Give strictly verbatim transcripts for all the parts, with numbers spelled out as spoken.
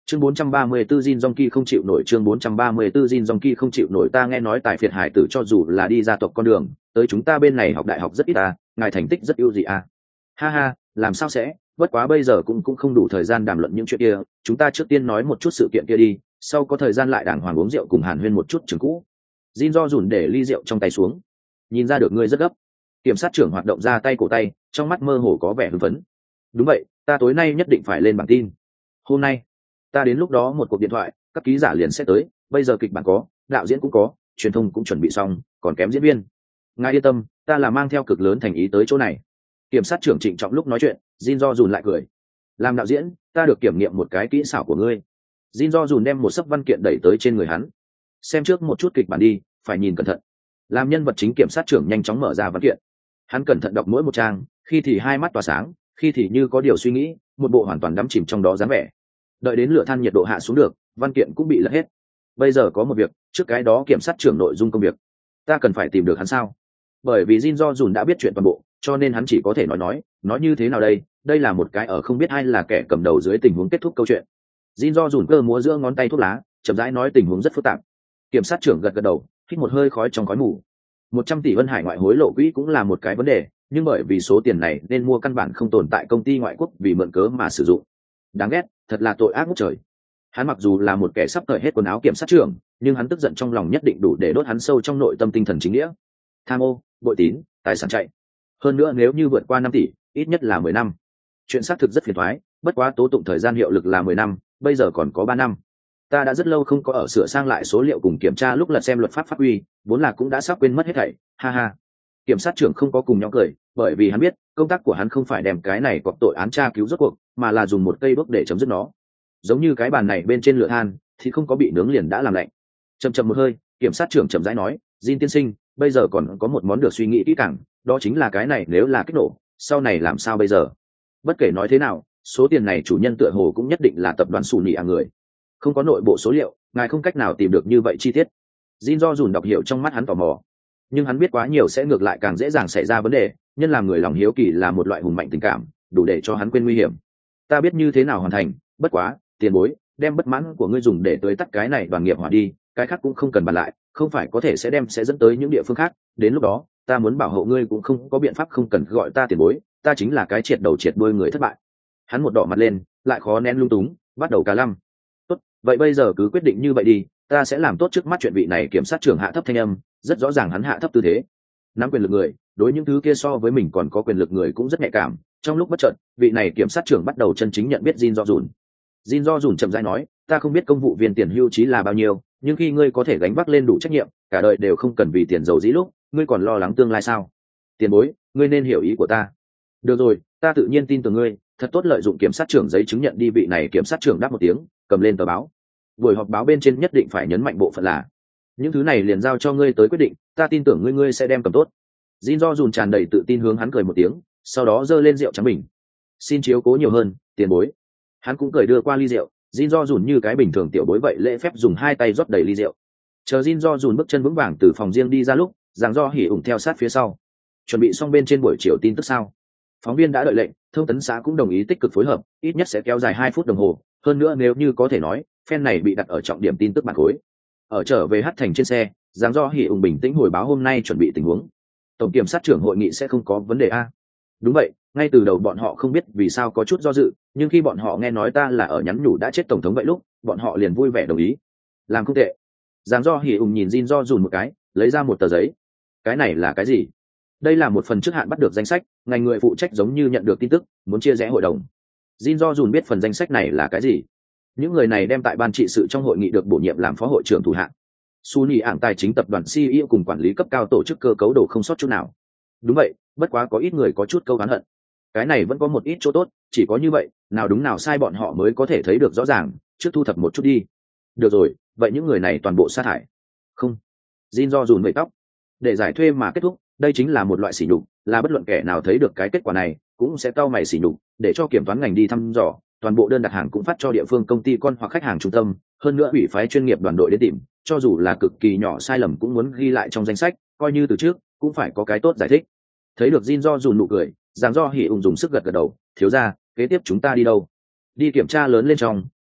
Chương bốn trăm ba mươi tư Jin Jongki không chịu nổi, chương bốn trăm ba mươi tư Jin Jongki không chịu nổi, ta nghe nói tài phiệt hải tử cho dù là đi gia tộc con đường, tới chúng ta bên này học đại học rất ít à, ngài thành tích rất ưu dị à. Ha ha, làm sao sẽ, bất quá bây giờ cũng cũng không đủ thời gian đàm luận những chuyện kia, chúng ta trước tiên nói một chút sự kiện kia đi, sau có thời gian lại đàng hoàng uống rượu cùng hàn huyên một chút trường cũ. Jin do dùn để ly rượu trong tay xuống, nhìn ra được ngươi rất gấp. Kiểm sát trưởng hoạt động ra tay cổ tay, trong mắt mơ hồ có vẻ hưng phấn. Đúng vậy, ta tối nay nhất định phải lên bản tin. Hôm nay ta đến lúc đó một cuộc điện thoại, các ký giả liền sẽ tới, bây giờ kịch bản có, đạo diễn cũng có, truyền thông cũng chuẩn bị xong, còn kém diễn viên. Ngài yên tâm, ta là mang theo cực lớn thành ý tới chỗ này. Kiểm sát trưởng trịnh trọng lúc nói chuyện, Jin do dùn lại cười. Làm đạo diễn, ta được kiểm nghiệm một cái kỹ xảo của ngươi. Jin do dùn đem một sấp văn kiện đẩy tới trên người hắn. Xem trước một chút kịch bản đi, phải nhìn cẩn thận. Làm nhân vật chính, kiểm sát trưởng nhanh chóng mở ra văn kiện. Hắn cẩn thận đọc mỗi một trang, khi thì hai mắt tỏa sáng, khi thì như có điều suy nghĩ, một bộ hoàn toàn đắm chìm trong đó dáng vẻ. Đợi đến lửa than nhiệt độ hạ xuống được, văn kiện cũng bị lật hết. Bây giờ có một việc, trước cái đó kiểm sát trưởng nội dung công việc, ta cần phải tìm được hắn sao? Bởi vì Jin do dùn đã biết chuyện toàn bộ, cho nên hắn chỉ có thể nói nói, nói như thế nào đây? Đây là một cái ở không biết ai là kẻ cầm đầu dưới tình huống kết thúc câu chuyện. Jin do dùn cơ múa giữa ngón tay thuốc lá, chậm rãi nói tình huống rất phức tạp. Kiểm sát trưởng gật gật đầu, hít một hơi khói trong khói mù. Một trăm tỷ vân hải ngoại hối lộ quỹ cũng là một cái vấn đề, nhưng bởi vì số tiền này nên mua căn bản không tồn tại công ty ngoại quốc vì mượn cớ mà sử dụng. Đáng ghét, thật là tội ác ngút trời. Hắn mặc dù là một kẻ sắp cởi hết quần áo kiểm sát trưởng, nhưng hắn tức giận trong lòng nhất định đủ để đốt hắn sâu trong nội tâm tinh thần chính nghĩa. Tham ô, bội tín, tài sản chạy. Hơn nữa nếu như vượt qua năm tỷ, ít nhất là mười năm. Chuyện xác thực rất phiền toái, bất quá tố tụng thời gian hiệu lực là mười năm, bây giờ còn có ba năm. Ta đã rất lâu không có ở sửa sang lại số liệu cùng kiểm tra lúc lật xem luật pháp pháp uy, vốn là cũng đã sắp quên mất hết thảy, ha ha. Kiểm sát trưởng không có cùng nhóm cười, bởi vì hắn biết, công tác của hắn không phải đem cái này cọp tội án tra cứu rốt cuộc, mà là dùng một cây đuốc để chấm dứt nó. Giống như cái bàn này bên trên lửa than, thì không có bị nướng liền đã làm lạnh. Chậm chậm một hơi, kiểm sát trưởng chậm rãi nói, Jin tiên sinh, bây giờ còn có một món được suy nghĩ kỹ càng, đó chính là cái này nếu là kích nổ, sau này làm sao bây giờ? Bất kể nói thế nào, số tiền này chủ nhân tựa hồ cũng nhất định là tập đoàn Sù Nị à người. Không có nội bộ số liệu, ngài không cách nào tìm được như vậy chi tiết. Jin do dùn đọc hiểu trong mắt hắn tò mò, nhưng hắn biết quá nhiều sẽ ngược lại càng dễ dàng xảy ra vấn đề, nhân làm người lòng hiếu kỳ là một loại hùng mạnh tình cảm, đủ để cho hắn quên nguy hiểm. Ta biết như thế nào hoàn thành, bất quá, tiền bối, đem bất mãn của ngươi dùng để tưới tắt cái này đoàn nghiệp hỏa đi, cái khác cũng không cần bàn lại, không phải có thể sẽ đem sẽ dẫn tới những địa phương khác, đến lúc đó, ta muốn bảo hộ ngươi cũng không có biện pháp, không cần gọi ta tiền bối, ta chính là cái triệt đầu triệt đuôi người thất bại. Hắn một đỏ mặt lên, lại khó nén lung túng, bắt đầu cà lăm. Tốt, vậy bây giờ cứ quyết định như vậy đi, ta sẽ làm tốt trước mắt chuyện. Vị này kiểm sát trưởng hạ thấp thanh âm, rất rõ ràng hắn hạ thấp tư thế. Nắm quyền lực người, đối những thứ kia so với mình còn có quyền lực người cũng rất nhạy cảm. Trong lúc bất chợt, vị này kiểm sát trưởng bắt đầu chân chính nhận biết Jin do dùn. Jin do dùn chậm rãi nói, ta không biết công vụ viên tiền hưu trí là bao nhiêu, nhưng khi ngươi có thể gánh vác lên đủ trách nhiệm, cả đời đều không cần vì tiền giàu dĩ lúc, ngươi còn lo lắng tương lai sao? Tiền bối, ngươi nên hiểu ý của ta. Được rồi, ta tự nhiên tin tưởng ngươi, thật tốt lợi dụng kiểm sát trưởng giấy chứng nhận đi. Vị này kiểm sát trưởng đáp một tiếng, cầm lên tờ báo. Buổi họp báo bên trên nhất định phải nhấn mạnh bộ phận là, những thứ này liền giao cho ngươi tới quyết định, ta tin tưởng ngươi ngươi sẽ đem cầm tốt. Jin do dùn tràn đầy tự tin hướng hắn cười một tiếng, sau đó giơ lên rượu trắng bình. Xin chiếu cố nhiều hơn, tiền bối. Hắn cũng cười đưa qua ly rượu, Jin do dùn như cái bình thường tiểu bối vậy lễ phép dùng hai tay rót đầy ly rượu. Chờ Jin do dùn bước chân vững vàng từ phòng riêng đi ra lúc, Giang Do Hỉ ủng theo sát phía sau. Chuẩn bị xong bên trên buổi chiều tin tức sao? Phóng viên đã đợi lệnh, thông tấn xã cũng đồng ý tích cực phối hợp, ít nhất sẽ kéo dài hai phút đồng hồ, hơn nữa nếu như có thể nói, phen này bị đặt ở trọng điểm tin tức bản khối. Ở trở về Hắc Thành trên xe, Giang Do Hỉ ủng bình tĩnh hồi báo hôm nay chuẩn bị tình huống. Tổng kiểm sát trưởng hội nghị sẽ không có vấn đề a? Đúng vậy, ngay từ đầu bọn họ không biết vì sao có chút do dự, nhưng khi bọn họ nghe nói ta là ở nhắn nhủ đã chết tổng thống vậy lúc, bọn họ liền vui vẻ đồng ý. Làm không tệ. Giang Do Hỉ ủng nhìn Jin do dùn một cái, lấy ra một tờ giấy. Cái này là cái gì? Đây là một phần trước hạn bắt được danh sách, ngành người phụ trách giống như nhận được tin tức, muốn chia rẽ hội đồng. Jin do dùn biết phần danh sách này là cái gì. Những người này đem tại ban trị sự trong hội nghị được bổ nhiệm làm phó hội trưởng thủ hạng. Su Nhi ảng tài chính tập đoàn xê e o cùng quản lý cấp cao tổ chức cơ cấu đồ không sót chút nào. Đúng vậy, bất quá có ít người có chút câu oán hận. Cái này vẫn có một ít chỗ tốt, chỉ có như vậy, nào đúng nào sai bọn họ mới có thể thấy được rõ ràng, trước thu thập một chút đi. Được rồi, vậy những người này toàn bộ sa thải. Không. Jin do dùn vẩy tóc. Để giải thuê mà kết thúc, đây chính là một loại sỉ nhục, là bất luận kẻ nào thấy được cái kết quả này, cũng sẽ cau mày sỉ nhục, để cho kiểm toán ngành đi thăm dò, toàn bộ đơn đặt hàng cũng phát cho địa phương công ty con hoặc khách hàng trung tâm, hơn nữa ủy phái chuyên nghiệp đoàn đội đến tìm, cho dù là cực kỳ nhỏ sai lầm cũng muốn ghi lại trong danh sách, coi như từ trước, cũng phải có cái tốt giải thích. Thấy được Jin do dùn nụ cười, Giang Do Hỉ ung dùng sức gật gật đầu, thiếu gia, kế tiếp chúng ta đi đâu? Đi kiểm tra lớn lên trong,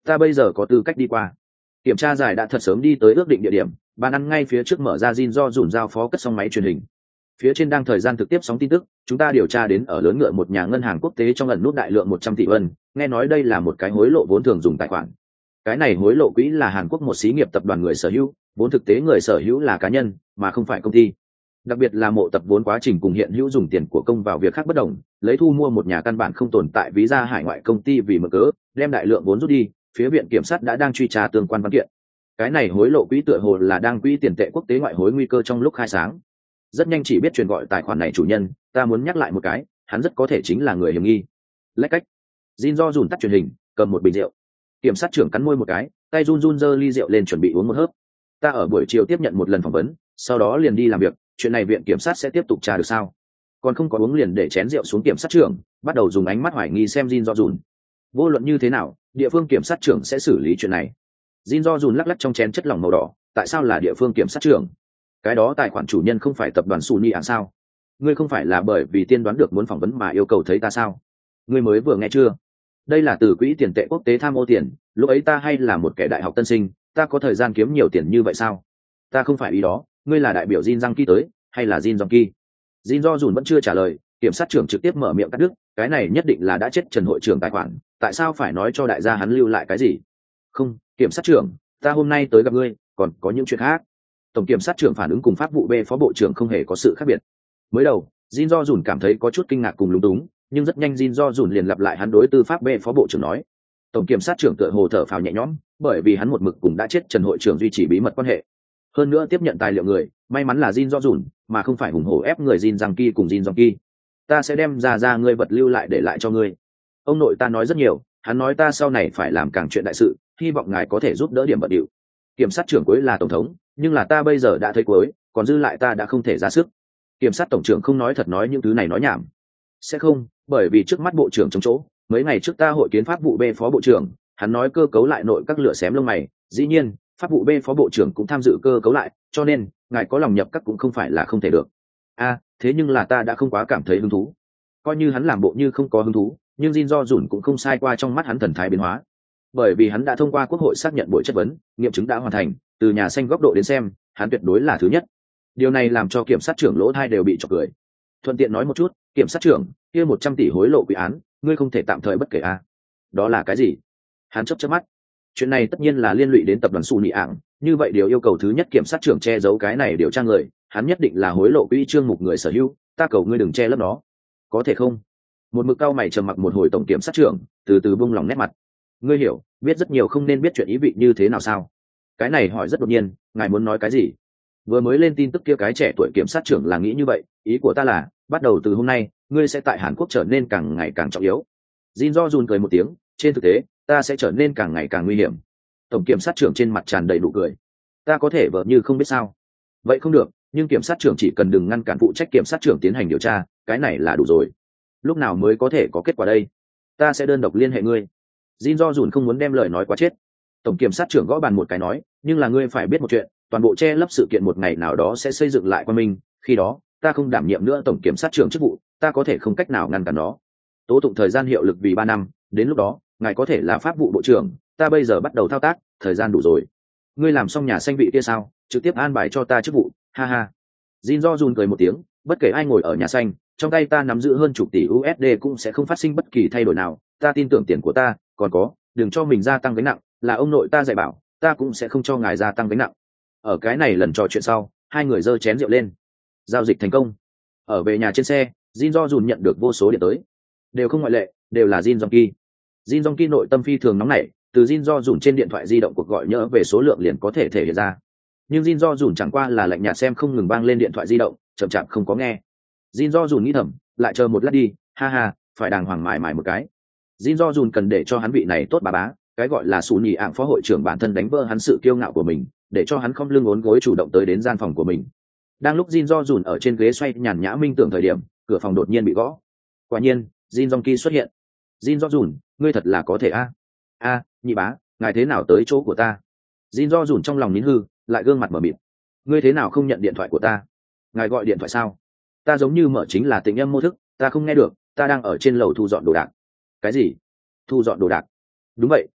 ta bây giờ có tư cách đi qua. Kiểm tra giải đã thật sớm đi tới ước định địa điểm, bàn ăn ngay phía trước mở ra Jin do dùn giao phó cất xong máy truyền hình. Phía trên đang thời gian thực tiếp sóng tin tức, chúng ta điều tra đến ở lớn ngựa một nhà ngân hàng quốc tế trong ẩn nút đại lượng một trăm tỷ won, nghe nói đây là một cái hối lộ vốn thường dùng tài khoản. Cái này hối lộ quỹ là Hàn Quốc một xí nghiệp tập đoàn người sở hữu, vốn thực tế người sở hữu là cá nhân, mà không phải công ty. Đặc biệt là mộ tập vốn quá trình cùng hiện hữu dùng tiền của công vào việc khác bất đồng, lấy thu mua một nhà căn bản không tồn tại ví ra hải ngoại công ty vì mượn cớ, đem đại lượng vốn rút đi, phía viện kiểm sát đã đang truy tra tương quan văn kiện. Cái này hối lộ quỹ tựa hồ là đang quỹ tiền tệ quốc tế ngoại hối nguy cơ trong lúc khai sáng. Rất nhanh chỉ biết truyền gọi tài khoản này chủ nhân, ta muốn nhắc lại một cái, hắn rất có thể chính là người hiểm nghi. Lách cách. Jin do dùn tắt truyền hình, cầm một bình rượu. Kiểm sát trưởng cắn môi một cái, tay run run giơ ly rượu lên chuẩn bị uống một hớp. Ta ở buổi chiều tiếp nhận một lần phỏng vấn, sau đó liền đi làm việc, chuyện này viện kiểm sát sẽ tiếp tục tra được sao? Còn không có uống liền để chén rượu xuống, kiểm sát trưởng bắt đầu dùng ánh mắt hoài nghi xem Jin do dùn. Vô luận như thế nào, địa phương kiểm sát trưởng sẽ xử lý chuyện này. Jin do dùn lắc lắc trong chén chất lỏng màu đỏ, tại sao là địa phương kiểm sát trưởng? Cái đó tài khoản chủ nhân không phải tập đoàn Sunny à sao? Ngươi không phải là bởi vì tiên đoán được muốn phỏng vấn mà yêu cầu thấy ta sao? Ngươi mới vừa nghe chưa? Đây là từ quỹ tiền tệ quốc tế tham ô tiền, lúc ấy ta hay là một kẻ đại học tân sinh, ta có thời gian kiếm nhiều tiền như vậy sao? Ta không phải ý đó, ngươi là đại biểu Jin Giang Ki tới, hay là Jin Jong Ki? Jin do dùn vẫn chưa trả lời, kiểm sát trưởng trực tiếp mở miệng cắt đứt, cái này nhất định là đã chết Trần hội trưởng tài khoản, tại sao phải nói cho đại gia hắn lưu lại cái gì? Không, kiểm sát trưởng, ta hôm nay tới gặp ngươi, còn có những chuyện khác. Tổng kiểm sát trưởng phản ứng cùng pháp vụ B phó bộ trưởng không hề có sự khác biệt. Mới đầu, Jin do dùn cảm thấy có chút kinh ngạc cùng lúng túng, nhưng rất nhanh Jin do dùn liền lặp lại hắn đối tư pháp B phó bộ trưởng nói. Tổng kiểm sát trưởng tựa hồ thở phào nhẹ nhõm, bởi vì hắn một mực cùng đã chết Trần hội trưởng duy trì bí mật quan hệ. Hơn nữa tiếp nhận tài liệu người, may mắn là Jin do dùn, mà không phải hùng hổ ép người Jin Giang Ki cùng Jin Jong Ki. Ta sẽ đem ra ra ngươi vật lưu lại để lại cho ngươi. Ông nội ta nói rất nhiều, hắn nói ta sau này phải làm càng chuyện đại sự, hy vọng ngài có thể giúp đỡ điểm bận điệu. Kiểm sát trưởng cuối là tổng thống, nhưng là ta bây giờ đã thấy cuối, còn dư lại ta đã không thể ra sức. Kiểm sát tổng trưởng không nói thật nói những thứ này nói nhảm. Sẽ không, bởi vì trước mắt bộ trưởng chống chỗ, mấy ngày trước ta hội kiến pháp vụ B phó bộ trưởng, hắn nói cơ cấu lại nội các lửa xém lông mày, dĩ nhiên, pháp vụ B phó bộ trưởng cũng tham dự cơ cấu lại, cho nên, ngài có lòng nhập các cũng không phải là không thể được. A, à, thế nhưng là ta đã không quá cảm thấy hứng thú. Coi như hắn làm bộ như không có hứng thú, nhưng Jin do dùn cũng không sai qua trong mắt hắn thần thái biến hóa. Bởi vì hắn đã thông qua quốc hội xác nhận buổi chất vấn, nghiệm chứng đã hoàn thành, từ nhà xanh góc độ đến xem, hắn tuyệt đối là thứ nhất. Điều này làm cho kiểm sát trưởng lỗ thai đều bị chọc cười. Thuận tiện nói một chút, kiểm sát trưởng, kia một trăm tỷ hối lộ quỹ án, ngươi không thể tạm thời bất kể a. À? Đó là cái gì? Hắn chớp chớp mắt. Chuyện này tất nhiên là liên lụy đến tập đoàn Sunny ảng, như vậy điều yêu cầu thứ nhất kiểm sát trưởng che giấu cái này điều tra người, hắn nhất định là hối lộ quỹ trương mục người sở hữu, ta cầu ngươi đừng che lấp nó. Có thể không? Một mực cao mày trầm mặc một hồi tổng kiểm sát trưởng, từ từ buông lòng nét mặt. Ngươi hiểu, biết rất nhiều không nên biết chuyện ý vị như thế nào sao? Cái này hỏi rất đột nhiên, ngài muốn nói cái gì? Vừa mới lên tin tức kia cái trẻ tuổi kiểm sát trưởng là nghĩ như vậy, ý của ta là, bắt đầu từ hôm nay, ngươi sẽ tại Hàn Quốc trở nên càng ngày càng trọng yếu. Jin do dùn cười một tiếng, trên thực tế, ta sẽ trở nên càng ngày càng nguy hiểm. Tổng kiểm sát trưởng trên mặt tràn đầy nụ cười. Ta có thể vờ như không biết sao? Vậy không được, nhưng kiểm sát trưởng chỉ cần đừng ngăn cản phụ trách kiểm sát trưởng tiến hành điều tra, cái này là đủ rồi. Lúc nào mới có thể có kết quả đây? Ta sẽ đơn độc liên hệ ngươi. Jin do dùn không muốn đem lời nói quá chết. Tổng kiểm sát trưởng gõ bàn một cái nói, nhưng là ngươi phải biết một chuyện, toàn bộ che lấp sự kiện một ngày nào đó sẽ xây dựng lại qua mình, khi đó, ta không đảm nhiệm nữa tổng kiểm sát trưởng chức vụ, ta có thể không cách nào ngăn cản nó. Tố tụng thời gian hiệu lực vì ba năm, đến lúc đó, ngài có thể là pháp vụ bộ trưởng, ta bây giờ bắt đầu thao tác, thời gian đủ rồi. Ngươi làm xong nhà xanh vị kia sao, trực tiếp an bài cho ta chức vụ, ha ha. Jin do dùn cười một tiếng, bất kể ai ngồi ở nhà xanh, trong tay ta nắm giữ hơn chục tỷ u ét đê cũng sẽ không phát sinh bất kỳ thay đổi nào, ta tin tưởng tiền của ta, còn có, đừng cho mình gia tăng gánh nặng, là ông nội ta dạy bảo, ta cũng sẽ không cho ngài gia tăng gánh nặng. Ở cái này lần trò chuyện sau, hai người giơ chén rượu lên. Giao dịch thành công. Ở về nhà trên xe, Jin do dùn nhận được vô số điện tới, đều không ngoại lệ, đều là Jin Jong Ki. Jin Jong Ki nội tâm phi thường nóng nảy, từ Jin do dùn trên điện thoại di động cuộc gọi nhỡ về số lượng liền có thể thể hiện ra. Nhưng Jin do dùn chẳng qua là lạnh nhạt xem không ngừng vang lên điện thoại di động, chậm chạp không có nghe. Jin do dùn nghĩ thầm, lại chờ một lát đi, ha ha, phải đàng hoàng mải mải một cái. Jin do dùn cần để cho hắn vị này tốt bà bá, cái gọi là Sunny ảng phó hội trưởng bản thân đánh vỡ hắn sự kiêu ngạo của mình, để cho hắn không lưng ốn gối chủ động tới đến gian phòng của mình. Đang lúc Jin do dùn ở trên ghế xoay nhàn nhã minh tưởng thời điểm, cửa phòng đột nhiên bị gõ. Quả nhiên, Jin Jong Ki xuất hiện. Jin do dùn, ngươi thật là có thể a. A, nhị bá, ngài thế nào tới chỗ của ta? Jin do dùn trong lòng nín hư, lại gương mặt mở mịt. Ngươi thế nào không nhận điện thoại của ta? Ngài gọi điện thoại sao? Ta giống như mở chính là tình âm mô thức, ta không nghe được, ta đang ở trên lầu thu dọn đồ đạc. Cái gì? Thu dọn đồ đạc? Đúng vậy,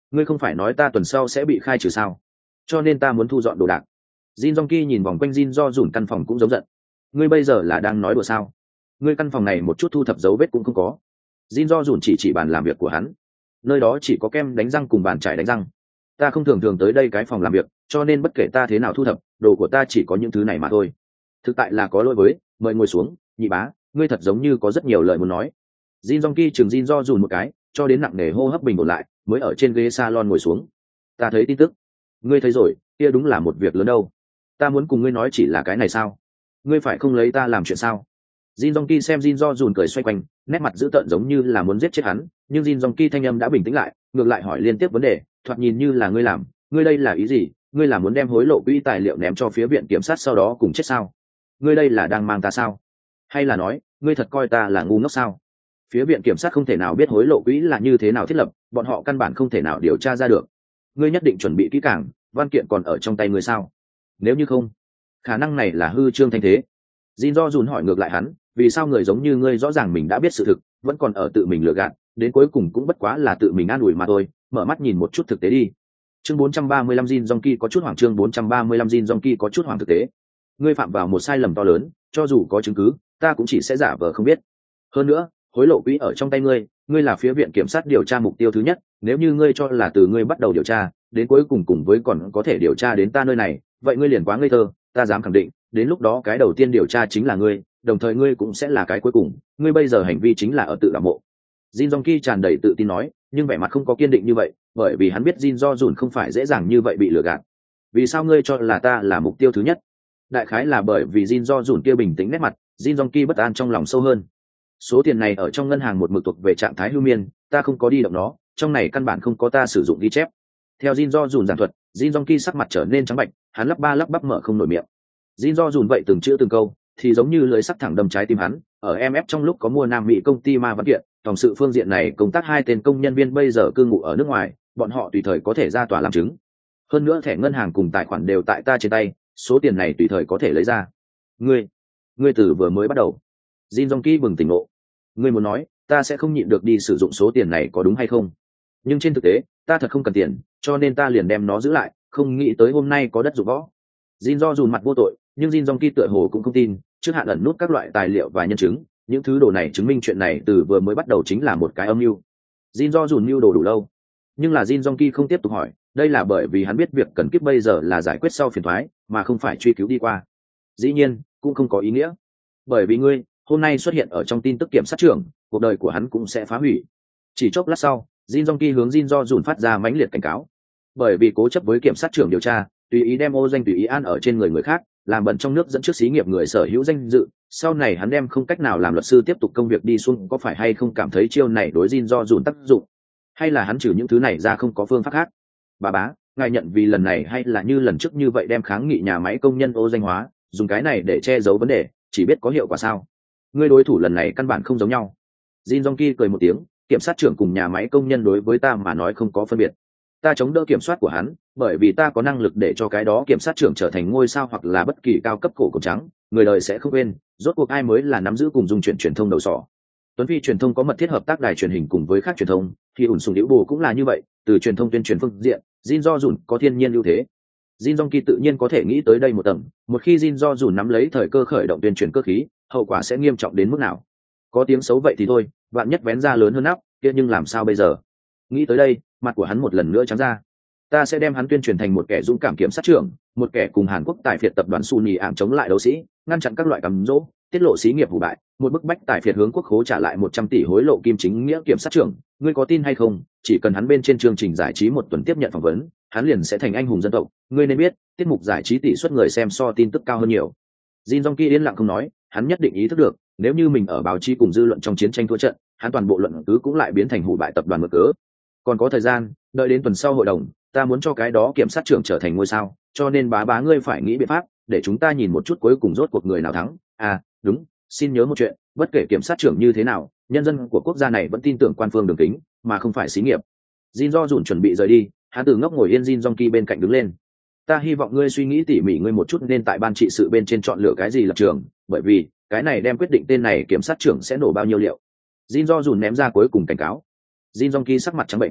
ngươi không phải nói ta tuần sau sẽ bị khai trừ sao? Cho nên ta muốn thu dọn đồ đạc. Jin Jong Ki nhìn vòng quanh Jin Do Dùn căn phòng cũng giống giận. Ngươi bây giờ là đang nói đùa sao? Ngươi căn phòng này một chút thu thập dấu vết cũng không có. Jin Do Dùn chỉ chỉ bàn làm việc của hắn. Nơi đó chỉ có kem đánh răng cùng bàn chải đánh răng. Ta không thường thường tới đây cái phòng làm việc, cho nên bất kể ta thế nào thu thập, đồ của ta chỉ có những thứ này mà thôi. Thực tại là có lỗi với, mời ngồi xuống, nhị bá, ngươi thật giống như có rất nhiều lời muốn nói. Jin Jong Ki chừng Jin Do Dùn một cái, cho đến nặng nề hô hấp bình ổn lại, mới ở trên ghế salon ngồi xuống. Ta thấy tin tức. Ngươi thấy rồi, kia đúng là một việc lớn đâu. Ta muốn cùng ngươi nói chỉ là cái này sao? Ngươi phải không lấy ta làm chuyện sao? Jin Jong Ki xem Jin Do Dùn cười xoay quanh, nét mặt dữ tợn giống như là muốn giết chết hắn, nhưng Jin Jong Ki thanh âm đã bình tĩnh lại, ngược lại hỏi liên tiếp vấn đề, thoạt nhìn như là ngươi làm, ngươi đây là ý gì? Ngươi là muốn đem hối lộ quỹ tài liệu ném cho phía viện kiểm sát sau đó cùng chết sao? Ngươi đây là đang mang ta sao? Hay là nói, ngươi thật coi ta là ngu ngốc sao? Phía viện kiểm sát không thể nào biết hối lộ quỹ là như thế nào thiết lập, bọn họ căn bản không thể nào điều tra ra được. Ngươi nhất định chuẩn bị kỹ càng, văn kiện còn ở trong tay ngươi sao? Nếu như không, khả năng này là hư trương thanh thế. Jin Do Dùn hỏi ngược lại hắn, vì sao người giống như ngươi rõ ràng mình đã biết sự thực, vẫn còn ở tự mình lừa gạt, đến cuối cùng cũng bất quá là tự mình an ủi mà thôi, mở mắt nhìn một chút thực tế đi. Chương bốn trăm ba mươi lăm Jin Jong Ki có chút hoảng chương bốn trăm ba mươi lăm Jin Jong Ki có chút hoảng thực tế. Ngươi phạm vào một sai lầm to lớn, cho dù có chứng cứ, ta cũng chỉ sẽ giả vờ không biết. Hơn nữa, hối lộ quỹ ở trong tay ngươi, ngươi là phía viện kiểm sát điều tra mục tiêu thứ nhất, nếu như ngươi cho là từ ngươi bắt đầu điều tra, đến cuối cùng cùng với còn có thể điều tra đến ta nơi này, vậy ngươi liền quá ngây thơ, ta dám khẳng định, đến lúc đó cái đầu tiên điều tra chính là ngươi, đồng thời ngươi cũng sẽ là cái cuối cùng, ngươi bây giờ hành vi chính là ở tự đào mộ. Jin Jong Ki tràn đầy tự tin nói, nhưng vẻ mặt không có kiên định như vậy, bởi vì hắn biết Jin Do Dùn không phải dễ dàng như vậy bị lừa gạt. Vì sao ngươi cho là ta là mục tiêu thứ nhất? Đại khái là bởi vì Jin Do Dùn kia bình tĩnh nét mặt, Jin Jong Ki bất an trong lòng sâu hơn. Số tiền này ở trong ngân hàng một mực thuộc về trạng thái hưu miên, ta không có đi động nó, trong này căn bản không có ta sử dụng ghi chép. Theo Jin Do Dùn giảng thuật, Jin Jong Ki sắc mặt trở nên trắng bệch, hắn lắp ba lắp bắp mở không nổi miệng. Jin Do Dùn vậy từng chữ từng câu, thì giống như lưỡi sắc thẳng đâm trái tim hắn. Ở em ép trong lúc có mua Nam Mỹ công ty ma văn kiện, tổng sự phương diện này công tác hai tên công nhân viên bây giờ cư ngụ ở nước ngoài, bọn họ tùy thời có thể ra tòa làm chứng. Hơn nữa thẻ ngân hàng cùng tài khoản đều tại ta trên tay, số tiền này tùy thời có thể lấy ra. Ngươi, ngươi từ vừa mới bắt đầu. Jin Jong Ki bừng tỉnh ngộ. Ngươi muốn nói, ta sẽ không nhịn được đi sử dụng số tiền này có đúng hay không? Nhưng trên thực tế, ta thật không cần tiền, cho nên ta liền đem nó giữ lại, không nghĩ tới hôm nay có đất dụng võ. Jin Do Dùn mặt vô tội, nhưng Jin Jong Ki tựa hồ cũng không tin, trước hạn ẩn nút các loại tài liệu và nhân chứng, những thứ đồ này chứng minh chuyện này từ vừa mới bắt đầu chính là một cái âm mưu. Jin Do Dùn mưu đồ đủ lâu, nhưng là Jin Jong Ki không tiếp tục hỏi, đây là bởi vì hắn biết việc cần kiếp bây giờ là giải quyết sau phiền toái, mà không phải truy cứu đi qua. Dĩ nhiên, cũng không có ý nghĩa, bởi vì ngươi hôm nay xuất hiện ở trong tin tức kiểm sát trưởng, cuộc đời của hắn cũng sẽ phá hủy. Chỉ chốc lát sau, Jin Jong Ki hướng Jin Do Dùn phát ra mãnh liệt cảnh cáo, bởi vì cố chấp với kiểm sát trưởng điều tra, tùy ý đem ô danh tùy ý an ở trên người người khác, làm bẩn trong nước dẫn trước xí nghiệp người sở hữu danh dự, sau này hắn đem không cách nào làm luật sư tiếp tục công việc đi xuống, có phải hay không cảm thấy chiêu này đối Jin Do Dùn tác dụng, hay là hắn trừ những thứ này ra không có phương pháp khác? Bà bá, ngài nhận vì lần này hay là như lần trước như vậy đem kháng nghị nhà máy công nhân ô danh hóa, dùng cái này để che giấu vấn đề, chỉ biết có hiệu quả sao? Ngươi đối thủ lần này căn bản không giống nhau. Jin Jong Ki cười một tiếng, kiểm sát trưởng cùng nhà máy công nhân đối với ta mà nói không có phân biệt. Ta chống đỡ kiểm soát của hắn, bởi vì ta có năng lực để cho cái đó kiểm sát trưởng trở thành ngôi sao hoặc là bất kỳ cao cấp cổ cổ trắng, người đời sẽ không quên, rốt cuộc ai mới là nắm giữ cùng dung chuyển truyền thông đầu sỏ. Tuấn Phi truyền thông có mật thiết hợp tác đài truyền hình cùng với các truyền thông, thì ủn sùng điếu bù cũng là như vậy, từ truyền thông tuyên truyền phương diện, Jin Do Dùn có thiên nhiên ưu thế. Jin Jong Ki tự nhiên có thể nghĩ tới đây một tầng, một khi Jin Do Dùn nắm lấy thời cơ khởi động tuyên truyền cơ khí, hậu quả sẽ nghiêm trọng đến mức nào? Có tiếng xấu vậy thì thôi, vạn nhất vén ra lớn hơn nắp, kia nhưng làm sao bây giờ? Nghĩ tới đây, mặt của hắn một lần nữa trắng ra. Ta sẽ đem hắn tuyên truyền thành một kẻ dũng cảm kiểm sát trưởng, một kẻ cùng Hàn Quốc tài phiệt tập đoàn Sunny ảm chống lại đấu sĩ, ngăn chặn các loại cám dỗ, tiết lộ xí nghiệp hủ bại, một bức bách tài phiệt hướng quốc khố trả lại một trăm tỷ hối lộ kim chính nghĩa kiểm sát trưởng. Ngươi có tin hay không? Chỉ cần hắn bên trên chương trình giải trí một tuần tiếp nhận phỏng vấn, hắn liền sẽ thành anh hùng dân tộc. Ngươi nên biết, tiết mục giải trí tỷ suất người xem so tin tức cao hơn nhiều. Jin Jong Ki yên lặng không nói, hắn nhất định ý thức được, nếu như mình ở báo chí cùng dư luận trong chiến tranh thua trận, hắn toàn bộ luận cứ cũng lại biến thành hủ bại tập đoàn mượn cớ. Còn có thời gian, đợi đến tuần sau hội đồng, ta muốn cho cái đó kiểm sát trưởng trở thành ngôi sao, cho nên bá bá ngươi phải nghĩ biện pháp để chúng ta nhìn một chút cuối cùng rốt cuộc người nào thắng. À, đúng, xin nhớ một chuyện, bất kể kiểm sát trưởng như thế nào, nhân dân của quốc gia này vẫn tin tưởng quan phương Đường Kính, mà không phải xí nghiệp. Jin Do Dùn chuẩn bị rời đi, hắn từ ngốc ngồi yên Jin Jong Ki bên cạnh đứng lên. Ta hy vọng ngươi suy nghĩ tỉ mỉ ngươi một chút nên tại ban trị sự bên trên chọn lựa cái gì lập trường, bởi vì cái này đem quyết định tên này kiểm sát trưởng sẽ nổ bao nhiêu liệu. Jin Do Dùn ném ra cuối cùng cảnh cáo. Jin Jong Ki sắc mặt trắng bệnh.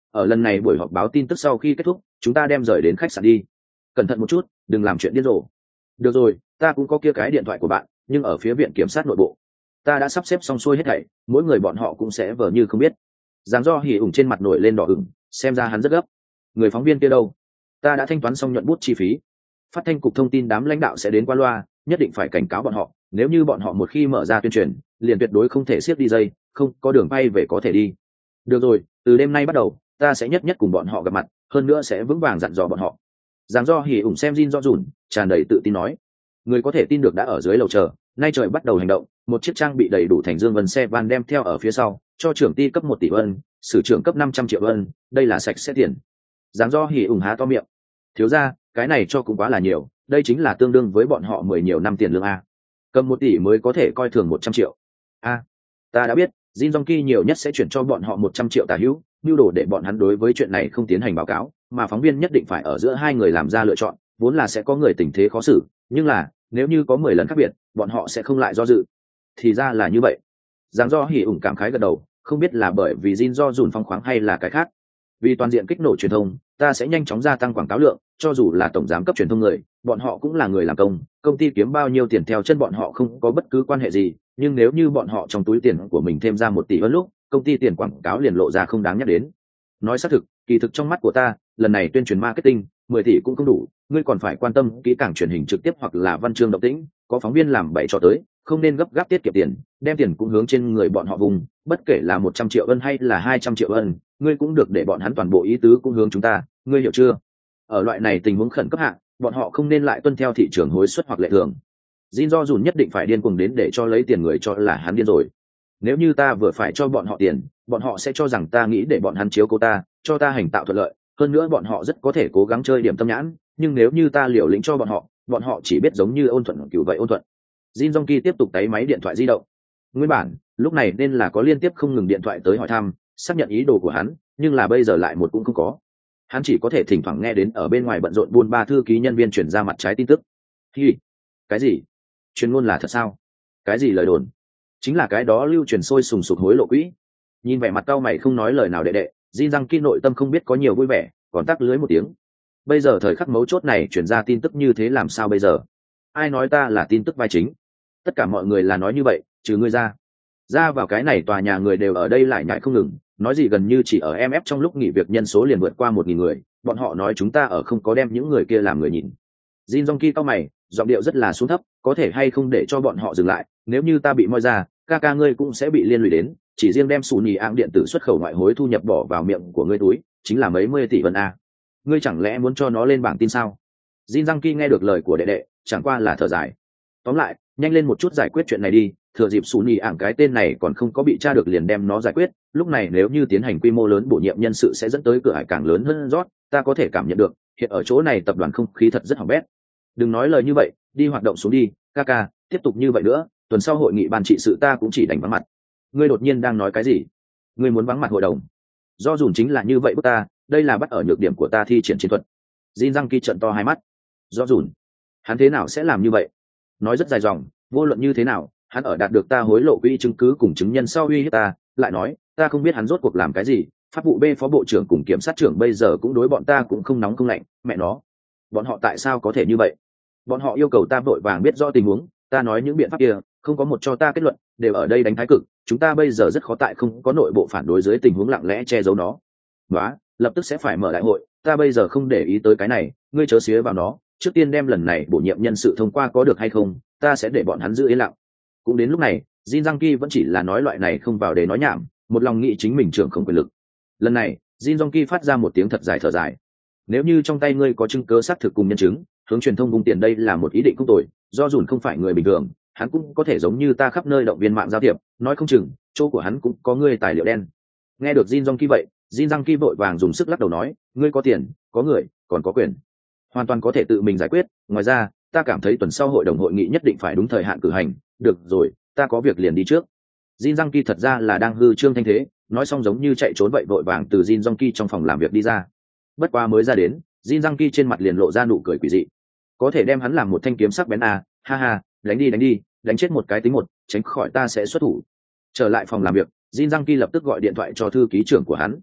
ở lần này buổi họp báo tin tức sau khi kết thúc chúng ta đem rời đến khách sạn đi, cẩn thận một chút đừng làm chuyện điên rồ. Được rồi, ta cũng có kia cái điện thoại của bạn, nhưng ở phía viện kiểm sát nội bộ ta đã sắp xếp xong xuôi hết thảy, mỗi người bọn họ cũng sẽ vờ như không biết. Giáng do hỉ ủng trên mặt nổi lên đỏ ửng, xem ra hắn rất gấp. Người phóng viên kia đâu? Ta đã thanh toán xong nhuận bút chi phí. Phát thanh cục thông tin đám lãnh đạo sẽ đến qua loa, nhất định phải cảnh cáo bọn họ, nếu như bọn họ một khi mở ra tuyên truyền liền tuyệt đối không thể siết đi dây, không có đường bay về có thể đi. Được rồi, từ đêm nay bắt đầu ta sẽ nhất nhất cùng bọn họ gặp mặt, hơn nữa sẽ vững vàng dặn dò bọn họ. Giáng do hỉ ủng xem Jin do dùn tràn đầy tự tin nói, người có thể tin được đã ở dưới lầu chờ, nay trời bắt đầu hành động. Một chiếc trang bị đầy đủ thành dương vân xe van đem theo ở phía sau, cho trưởng ty cấp một tỷ vân, sử trưởng cấp năm trăm triệu vân, đây là sạch sẽ tiền. Giáng do hỉ ủng há to miệng, thiếu ra cái này cho cũng quá là nhiều, đây chính là tương đương với bọn họ mười nhiều năm tiền lương a, cầm một tỷ mới có thể coi thường một trăm triệu a. Ta đã biết, Jin Jong Ki nhiều nhất sẽ chuyển cho bọn họ một trăm triệu tà hữu, nhu đồ để bọn hắn đối với chuyện này không tiến hành báo cáo, mà phóng viên nhất định phải ở giữa hai người làm ra lựa chọn, vốn là sẽ có người tình thế khó xử, nhưng là nếu như có mười lần khác biệt bọn họ sẽ không lại do dự. Thì ra là như vậy. Giáng do hỉ ủng cảm khái gật đầu, không biết là bởi vì Jin do dùn phong khoáng hay là cái khác. Vì toàn diện kích nổ truyền thông, ta sẽ nhanh chóng gia tăng quảng cáo lượng, cho dù là tổng giám cấp truyền thông người, bọn họ cũng là người làm công, công ty kiếm bao nhiêu tiền theo chân bọn họ không có bất cứ quan hệ gì, nhưng nếu như bọn họ trong túi tiền của mình thêm ra một tỷ hơn lúc, công ty tiền quảng cáo liền lộ ra không đáng nhắc đến. Nói xác thực, kỳ thực trong mắt của ta, lần này tuyên truyền marketing, mười tỷ cũng không đủ, ngươi còn phải quan tâm kỹ càng truyền hình trực tiếp hoặc là văn chương động tĩnh, có phóng viên làm bậy cho tới, không nên gấp gáp tiết kiệm tiền, đem tiền cũng hướng trên người bọn họ vùng, bất kể là một trăm triệu ân hay là hai trăm triệu ân, ngươi cũng được để bọn hắn toàn bộ ý tứ cũng hướng chúng ta, ngươi hiểu chưa? Ở loại này tình huống khẩn cấp hạ, bọn họ không nên lại tuân theo thị trường hối suất hoặc lệ thường. Jin do dùn nhất định phải điên cuồng đến để cho lấy tiền người cho là hắn điên rồi. Nếu như ta vừa phải cho bọn họ tiền, bọn họ sẽ cho rằng ta nghĩ để bọn hắn chiếu cố ta, cho ta hành tạo thuận lợi, hơn nữa bọn họ rất có thể cố gắng chơi điểm tâm nhãn, nhưng nếu như ta liều lĩnh cho bọn họ, bọn họ chỉ biết giống như ôn thuận kiểu vậy ôn thuận. Jin Jong Ki tiếp tục tay máy điện thoại di động. Nguyên bản, lúc này nên là có liên tiếp không ngừng điện thoại tới hỏi thăm, xác nhận ý đồ của hắn, nhưng là bây giờ lại một cũng không có. Hắn chỉ có thể thỉnh thoảng nghe đến ở bên ngoài bận rộn buôn ba thư ký nhân viên chuyển ra mặt trái tin tức. Hi, cái gì? Truyền ngôn là thật sao? Cái gì lời đồn? Chính là cái đó lưu truyền sôi sùng sục hối lộ quỹ. Nhìn vẻ mặt cau mày không nói lời nào đệ đệ, Jin Jong Ki nội tâm không biết có nhiều vui vẻ, còn tắc lưới một tiếng. Bây giờ thời khắc mấu chốt này chuyển ra tin tức như thế làm sao bây giờ? Ai nói ta là tin tức vai chính? Tất cả mọi người là nói như vậy, trừ ngươi ra. Ra vào cái này tòa nhà người đều ở đây lại nhại không ngừng, nói gì gần như chỉ ở em ép trong lúc nghỉ việc nhân số liền vượt qua một nghìn người, bọn họ nói chúng ta ở không có đem những người kia làm người nhìn. Jin Jong Ki cau mày, giọng điệu rất là xuống thấp, có thể hay không để cho bọn họ dừng lại, nếu như ta bị moi ra, ca ca ngươi cũng sẽ bị liên lụy đến, chỉ riêng đem sủ nhì ạng điện tử xuất khẩu ngoại hối thu nhập bỏ vào miệng của ngươi túi, chính là mấy mươi tỷ vân a. Ngươi chẳng lẽ muốn cho nó lên bảng tin sao? Jin Jong Ki nghe được lời của đệ đệ, chẳng qua là thở dài. Tóm lại, nhanh lên một chút giải quyết chuyện này đi, thừa dịp sủ nhì ạng cái tên này còn không có bị tra được liền đem nó giải quyết, lúc này nếu như tiến hành quy mô lớn bổ nhiệm nhân sự sẽ dẫn tới cửa ải càng lớn hơn rót, ta có thể cảm nhận được, hiện ở chỗ này tập đoàn không khí thật rất hỏng bét. Đừng nói lời như vậy, đi hoạt động xuống đi, ca ca, tiếp tục như vậy nữa, tuần sau hội nghị ban trị sự ta cũng chỉ đánh vắng mặt. Ngươi đột nhiên đang nói cái gì? Ngươi muốn vắng mặt hội đồng? Do dùn chính là như vậy bức ta, đây là bắt ở nhược điểm của ta thi triển chiến thuật. Jin Jong Ki trợn to hai mắt. Do dùn, hắn thế nào sẽ làm như vậy? Nói rất dài dòng, vô luận như thế nào, hắn ở đạt được ta hối lộ quỹ chứng cứ cùng chứng nhân sau uy hiếp ta, lại nói, ta không biết hắn rốt cuộc làm cái gì, pháp vụ B phó bộ trưởng cùng kiểm sát trưởng bây giờ cũng đối bọn ta cũng không nóng không lạnh, mẹ nó. Bọn họ tại sao có thể như vậy? Bọn họ yêu cầu ta vội vàng biết rõ tình huống, ta nói những biện pháp kia, không có một cho ta kết luận, đều ở đây đánh thái cực, chúng ta bây giờ rất khó tại không có nội bộ phản đối dưới tình huống lặng lẽ che giấu nó. Đó, lập tức sẽ phải mở đại hội, ta bây giờ không để ý tới cái này, ngươi chớ xía vào nó, trước tiên đem lần này bổ nhiệm nhân sự thông qua có được hay không, ta sẽ để bọn hắn giữ yên lặng. Cũng đến lúc này, Jin Jong Ki vẫn chỉ là nói loại này không vào để nói nhảm, một lòng nghĩ chính mình trưởng không quyền lực. Lần này, Jin Jong Ki phát ra một tiếng thật dài thở dài. Nếu như trong tay ngươi có chứng cứ xác thực cùng nhân chứng, hướng truyền thông vung tiền đây là một ý định không tồi, do dùn không phải người bình thường, hắn cũng có thể giống như ta khắp nơi động viên mạng giao thiệp, nói không chừng chỗ của hắn cũng có ngươi tài liệu đen. Nghe được Jin Jong Ki vậy, Jin Jong Ki vội vàng dùng sức lắc đầu nói, ngươi có tiền, có người, còn có quyền, hoàn toàn có thể tự mình giải quyết, ngoài ra ta cảm thấy tuần sau hội đồng hội nghị nhất định phải đúng thời hạn cử hành. Được rồi, ta có việc liền đi trước. Jin Jong Ki thật ra là đang hư trương thanh thế, nói xong giống như chạy trốn vậy vội vàng từ Jin Jong Ki trong phòng làm việc đi ra. Bất quá mới ra đến, Jin Jong Ki trên mặt liền lộ ra nụ cười quỷ dị. Có thể đem hắn làm một thanh kiếm sắc bén à, ha ha, đánh đi đánh đi, đánh chết một cái tính một, tránh khỏi ta sẽ xuất thủ. Trở lại phòng làm việc, Jin Jong Ki lập tức gọi điện thoại cho thư ký trưởng của hắn.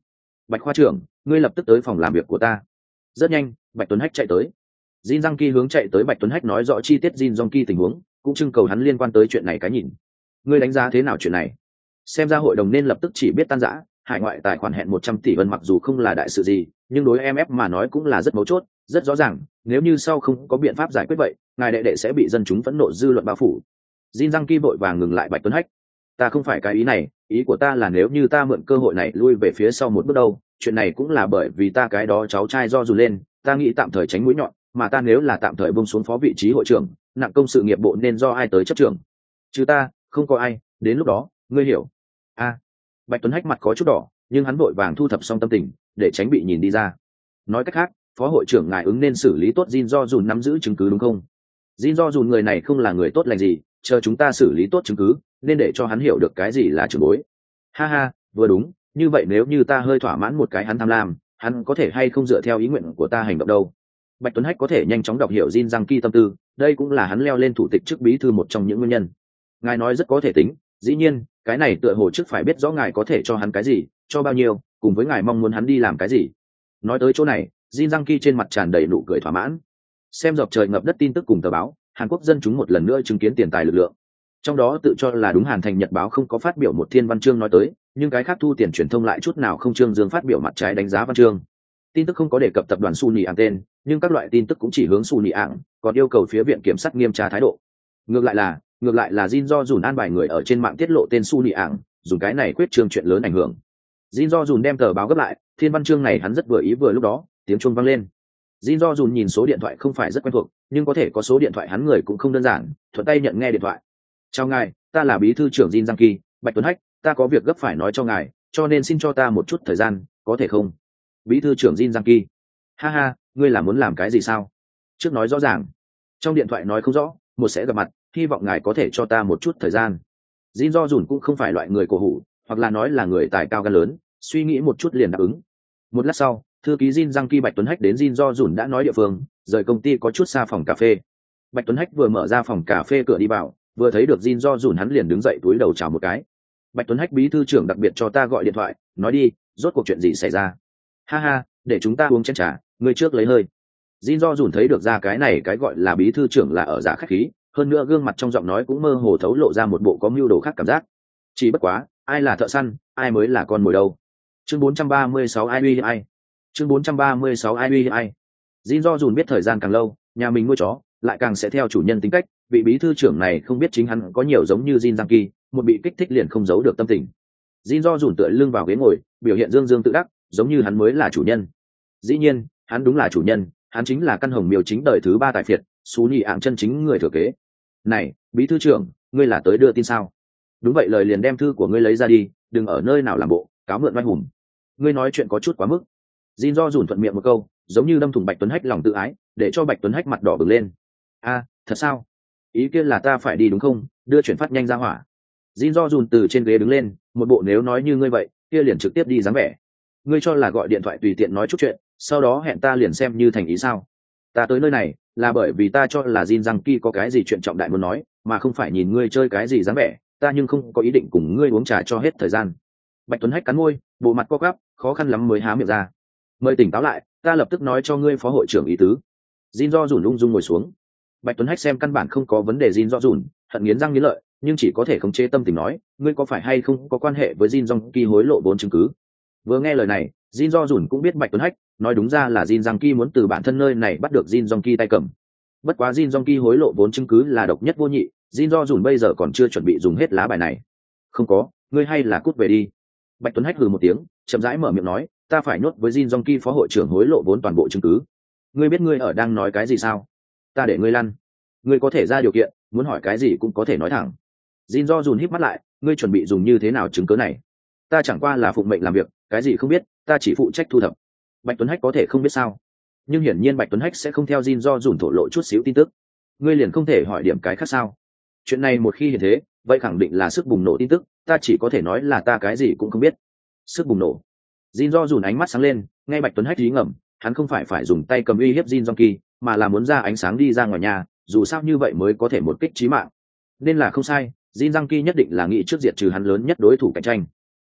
Bạch khoa trưởng, ngươi lập tức tới phòng làm việc của ta. Rất nhanh, Bạch Tuấn Hách chạy tới. Jin Giang Ki hướng chạy tới Bạch Tuấn Hách nói rõ chi tiết Jin Jong Ki tình huống, cũng trưng cầu hắn liên quan tới chuyện này cái nhìn. Ngươi đánh giá thế nào chuyện này? Xem ra hội đồng nên lập tức chỉ biết tan rã, hải ngoại tài khoản hẹn một trăm tỷ vân mặc dù không là đại sự gì, nhưng đối em ép mà nói cũng là rất mấu chốt, rất rõ ràng, nếu như sau không có biện pháp giải quyết vậy, ngài đệ đệ sẽ bị dân chúng phẫn nộ dư luận bao phủ. Jin Giang Ki vội vàng ngừng lại Bạch Tuấn Hách. Ta không phải cái ý này, ý của ta là nếu như ta mượn cơ hội này lui về phía sau một bước đâu, chuyện này cũng là bởi vì ta cái đó cháu trai do dù lên, ta nghĩ tạm thời tránh mũi nhọn, mà ta nếu là tạm thời buông xuống phó vị trí hội trưởng, nặng công sự nghiệp bộ nên do ai tới chấp trưởng? Chứ ta, không có ai, đến lúc đó, ngươi hiểu. A. À, Bạch Tuấn Hách mặt có chút đỏ, nhưng hắn vội vàng thu thập xong tâm tình, để tránh bị nhìn đi ra. Nói cách khác, phó hội trưởng ngài ứng nên xử lý tốt Jin Do Jun nắm giữ chứng cứ đúng không? Jin Do Jun người này không là người tốt lành gì, chờ chúng ta xử lý tốt chứng cứ, nên để cho hắn hiểu được cái gì là trưởng bối. Ha ha, vừa đúng, như vậy nếu như ta hơi thỏa mãn một cái hắn tham lam, hắn có thể hay không dựa theo ý nguyện của ta hành động đâu. Bạch Tuấn Hách có thể nhanh chóng đọc hiểu Jin Giang Ki tâm tư, đây cũng là hắn leo lên thủ tịch chức bí thư một trong những nguyên nhân. Ngài nói rất có thể tính, dĩ nhiên, cái này tựa hồ trước phải biết rõ ngài có thể cho hắn cái gì, cho bao nhiêu, cùng với ngài mong muốn hắn đi làm cái gì. Nói tới chỗ này, Jin Giang Ki trên mặt tràn đầy nụ cười thỏa mãn. Xem dọc trời ngập đất tin tức cùng tờ báo, Hàn Quốc dân chúng một lần nữa chứng kiến tiền tài lực lượng. Trong đó tự cho là đúng Hàn Thành Nhật báo không có phát biểu một thiên văn chương nói tới, nhưng cái khác thu tiền truyền thông lại chút nào không trương dương phát biểu mặt trái đánh giá văn chương. Tin tức không có đề cập tập đoàn Sunny Ang tên, nhưng các loại tin tức cũng chỉ hướng Sunny Ang, còn yêu cầu phía viện kiểm sát nghiêm tra thái độ. Ngược lại là, ngược lại là Jin Do Jun an bài người ở trên mạng tiết lộ tên Sunny Ang, dùng cái này quyết trương chuyện lớn ảnh hưởng. Jin Do Jun đem tờ báo gấp lại, thiên văn chương này hắn rất vừa ý vừa lúc đó, tiếng chuông vang lên. Jin Do Jun nhìn số điện thoại không phải rất quen thuộc, nhưng có thể có số điện thoại hắn người cũng không đơn giản, thuận tay nhận nghe điện thoại. Chào ngài, ta là bí thư trưởng Jin Giang Ki, Bạch Tuấn Hách, ta có việc gấp phải nói cho ngài, cho nên xin cho ta một chút thời gian, có thể không? Bí thư trưởng Jin Giang Ki. Ha ha, ngươi là muốn làm cái gì sao? Trước nói rõ ràng. Trong điện thoại nói không rõ, một sẽ gặp mặt, hy vọng ngài có thể cho ta một chút thời gian. Jin Do Jun cũng không phải loại người cổ hủ, hoặc là nói là người tài cao gan lớn, suy nghĩ một chút liền đáp ứng. Một lát sau, thư ký Jin Giang Ki Bạch Tuấn Hách đến Jin Do Jun đã nói địa phương, rời công ty có chút xa phòng cà phê. Bạch Tuấn Hách vừa mở ra phòng cà phê cửa đi vào, vừa thấy được Jin Do Jun hắn liền đứng dậy túi đầu chào một cái. Bạch Tuấn Hách bí thư trưởng đặc biệt cho ta gọi điện thoại, nói đi, rốt cuộc chuyện gì xảy ra? Ha ha, để chúng ta uống chén trà, ngươi trước lấy hơi. Jin Do Jun thấy được ra cái này cái gọi là bí thư trưởng là ở giả khách khí, hơn nữa gương mặt trong giọng nói cũng mơ hồ thấu lộ ra một bộ có mưu đồ khác cảm giác. Chỉ bất quá, ai là thợ săn, ai mới là con mồi đâu. Chương bốn trăm ba mươi sáu ai uy ai. Chương bốn trăm ba mươi sáu ai uy ai. Jin Do Jun biết thời gian càng lâu, nhà mình nuôi chó lại càng sẽ theo chủ nhân tính cách, vị bí thư trưởng này không biết chính hắn có nhiều giống như Jin Giang Ki, một bị kích thích liền không giấu được tâm tình. Jin Do Jun tựa lưng vào ghế ngồi, biểu hiện dương dương tự đắc, giống như hắn mới là chủ nhân. Dĩ nhiên, hắn đúng là chủ nhân, hắn chính là căn hồng miêu chính đời thứ ba tài phiệt, Sunny Ang chân chính người thừa kế. Này, bí thư trưởng, ngươi là tới đưa tin sao? Đúng vậy, lời liền đem thư của ngươi lấy ra đi, đừng ở nơi nào làm bộ, cáo mượn oai hùng. Ngươi nói chuyện có chút quá mức. Jin Do Jun thuận miệng một câu, giống như đâm thủng Bạch Tuấn Hách lòng tự ái, để cho Bạch Tuấn Hách mặt đỏ bừng lên. A, thật sao? Ý kia là ta phải đi đúng không? Đưa chuyển phát nhanh ra hỏa. Jin Do Jun từ trên ghế đứng lên, một bộ nếu nói như ngươi vậy, kia liền trực tiếp đi dáng vẻ. Ngươi cho là gọi điện thoại tùy tiện nói chút chuyện, sau đó hẹn ta liền xem như thành ý sao? Ta tới nơi này là bởi vì ta cho là Jin Giang Ki có cái gì chuyện trọng đại muốn nói, mà không phải nhìn ngươi chơi cái gì dáng vẻ, ta nhưng không có ý định cùng ngươi uống trà cho hết thời gian. Bạch Tuấn Hách cắn môi, bộ mặt co quắp, khó khăn lắm mới há miệng ra. Mời tỉnh táo lại, ta lập tức nói cho ngươi phó hội trưởng ý tứ. Jin Do Jun ung dung ngồi xuống. Bạch Tuấn Hách xem căn bản không có vấn đề Jin Do Jun, hận nghiến răng nghiến lợi, nhưng chỉ có thể khống chế tâm tình nói, ngươi có phải hay không có quan hệ với Jin Giang Ki hối lộ vốn chứng cứ. Vừa nghe lời này, Jin Do Jun cũng biết Bạch Tuấn Hách nói đúng ra là Jin Giang Ki muốn từ bản thân nơi này bắt được Jin Giang Ki tay cầm. Bất quá Jin Giang Ki hối lộ vốn chứng cứ là độc nhất vô nhị, Jin Do Jun bây giờ còn chưa chuẩn bị dùng hết lá bài này. Không có, ngươi hay là cút về đi. Bạch Tuấn Hách hừ một tiếng, chậm rãi mở miệng nói, ta phải nhốt với Jin Giang Ki phó hội trưởng hối lộ vốn toàn bộ chứng cứ. Ngươi biết ngươi ở đang nói cái gì sao? Ta để ngươi lăn. Ngươi có thể ra điều kiện, muốn hỏi cái gì cũng có thể nói thẳng. Jin Do Jun híp mắt lại, ngươi chuẩn bị dùng như thế nào chứng cứ này? Ta chẳng qua là phụng mệnh làm việc, cái gì không biết, ta chỉ phụ trách thu thập. Bạch Tuấn Hách có thể không biết sao? Nhưng hiển nhiên Bạch Tuấn Hách sẽ không theo Jin Do Jun thổ lộ chút xíu tin tức. Ngươi liền không thể hỏi điểm cái khác sao? Chuyện này một khi hiện thế, vậy khẳng định là sức bùng nổ tin tức, ta chỉ có thể nói là ta cái gì cũng không biết. Sức bùng nổ. Jin Do Jun ánh mắt sáng lên, nghe Bạch Tuấn Hách ý ngầm, hắn không phải phải dùng tay cầm uy hiếp Jin Giang Ki, mà là muốn ra ánh sáng đi ra ngoài nhà, dù sao như vậy mới có thể một kích chí mạng. Nên là không sai, Jin Giang Ki nhất định là nghĩ trước diệt trừ hắn lớn nhất đối thủ cạnh tranh.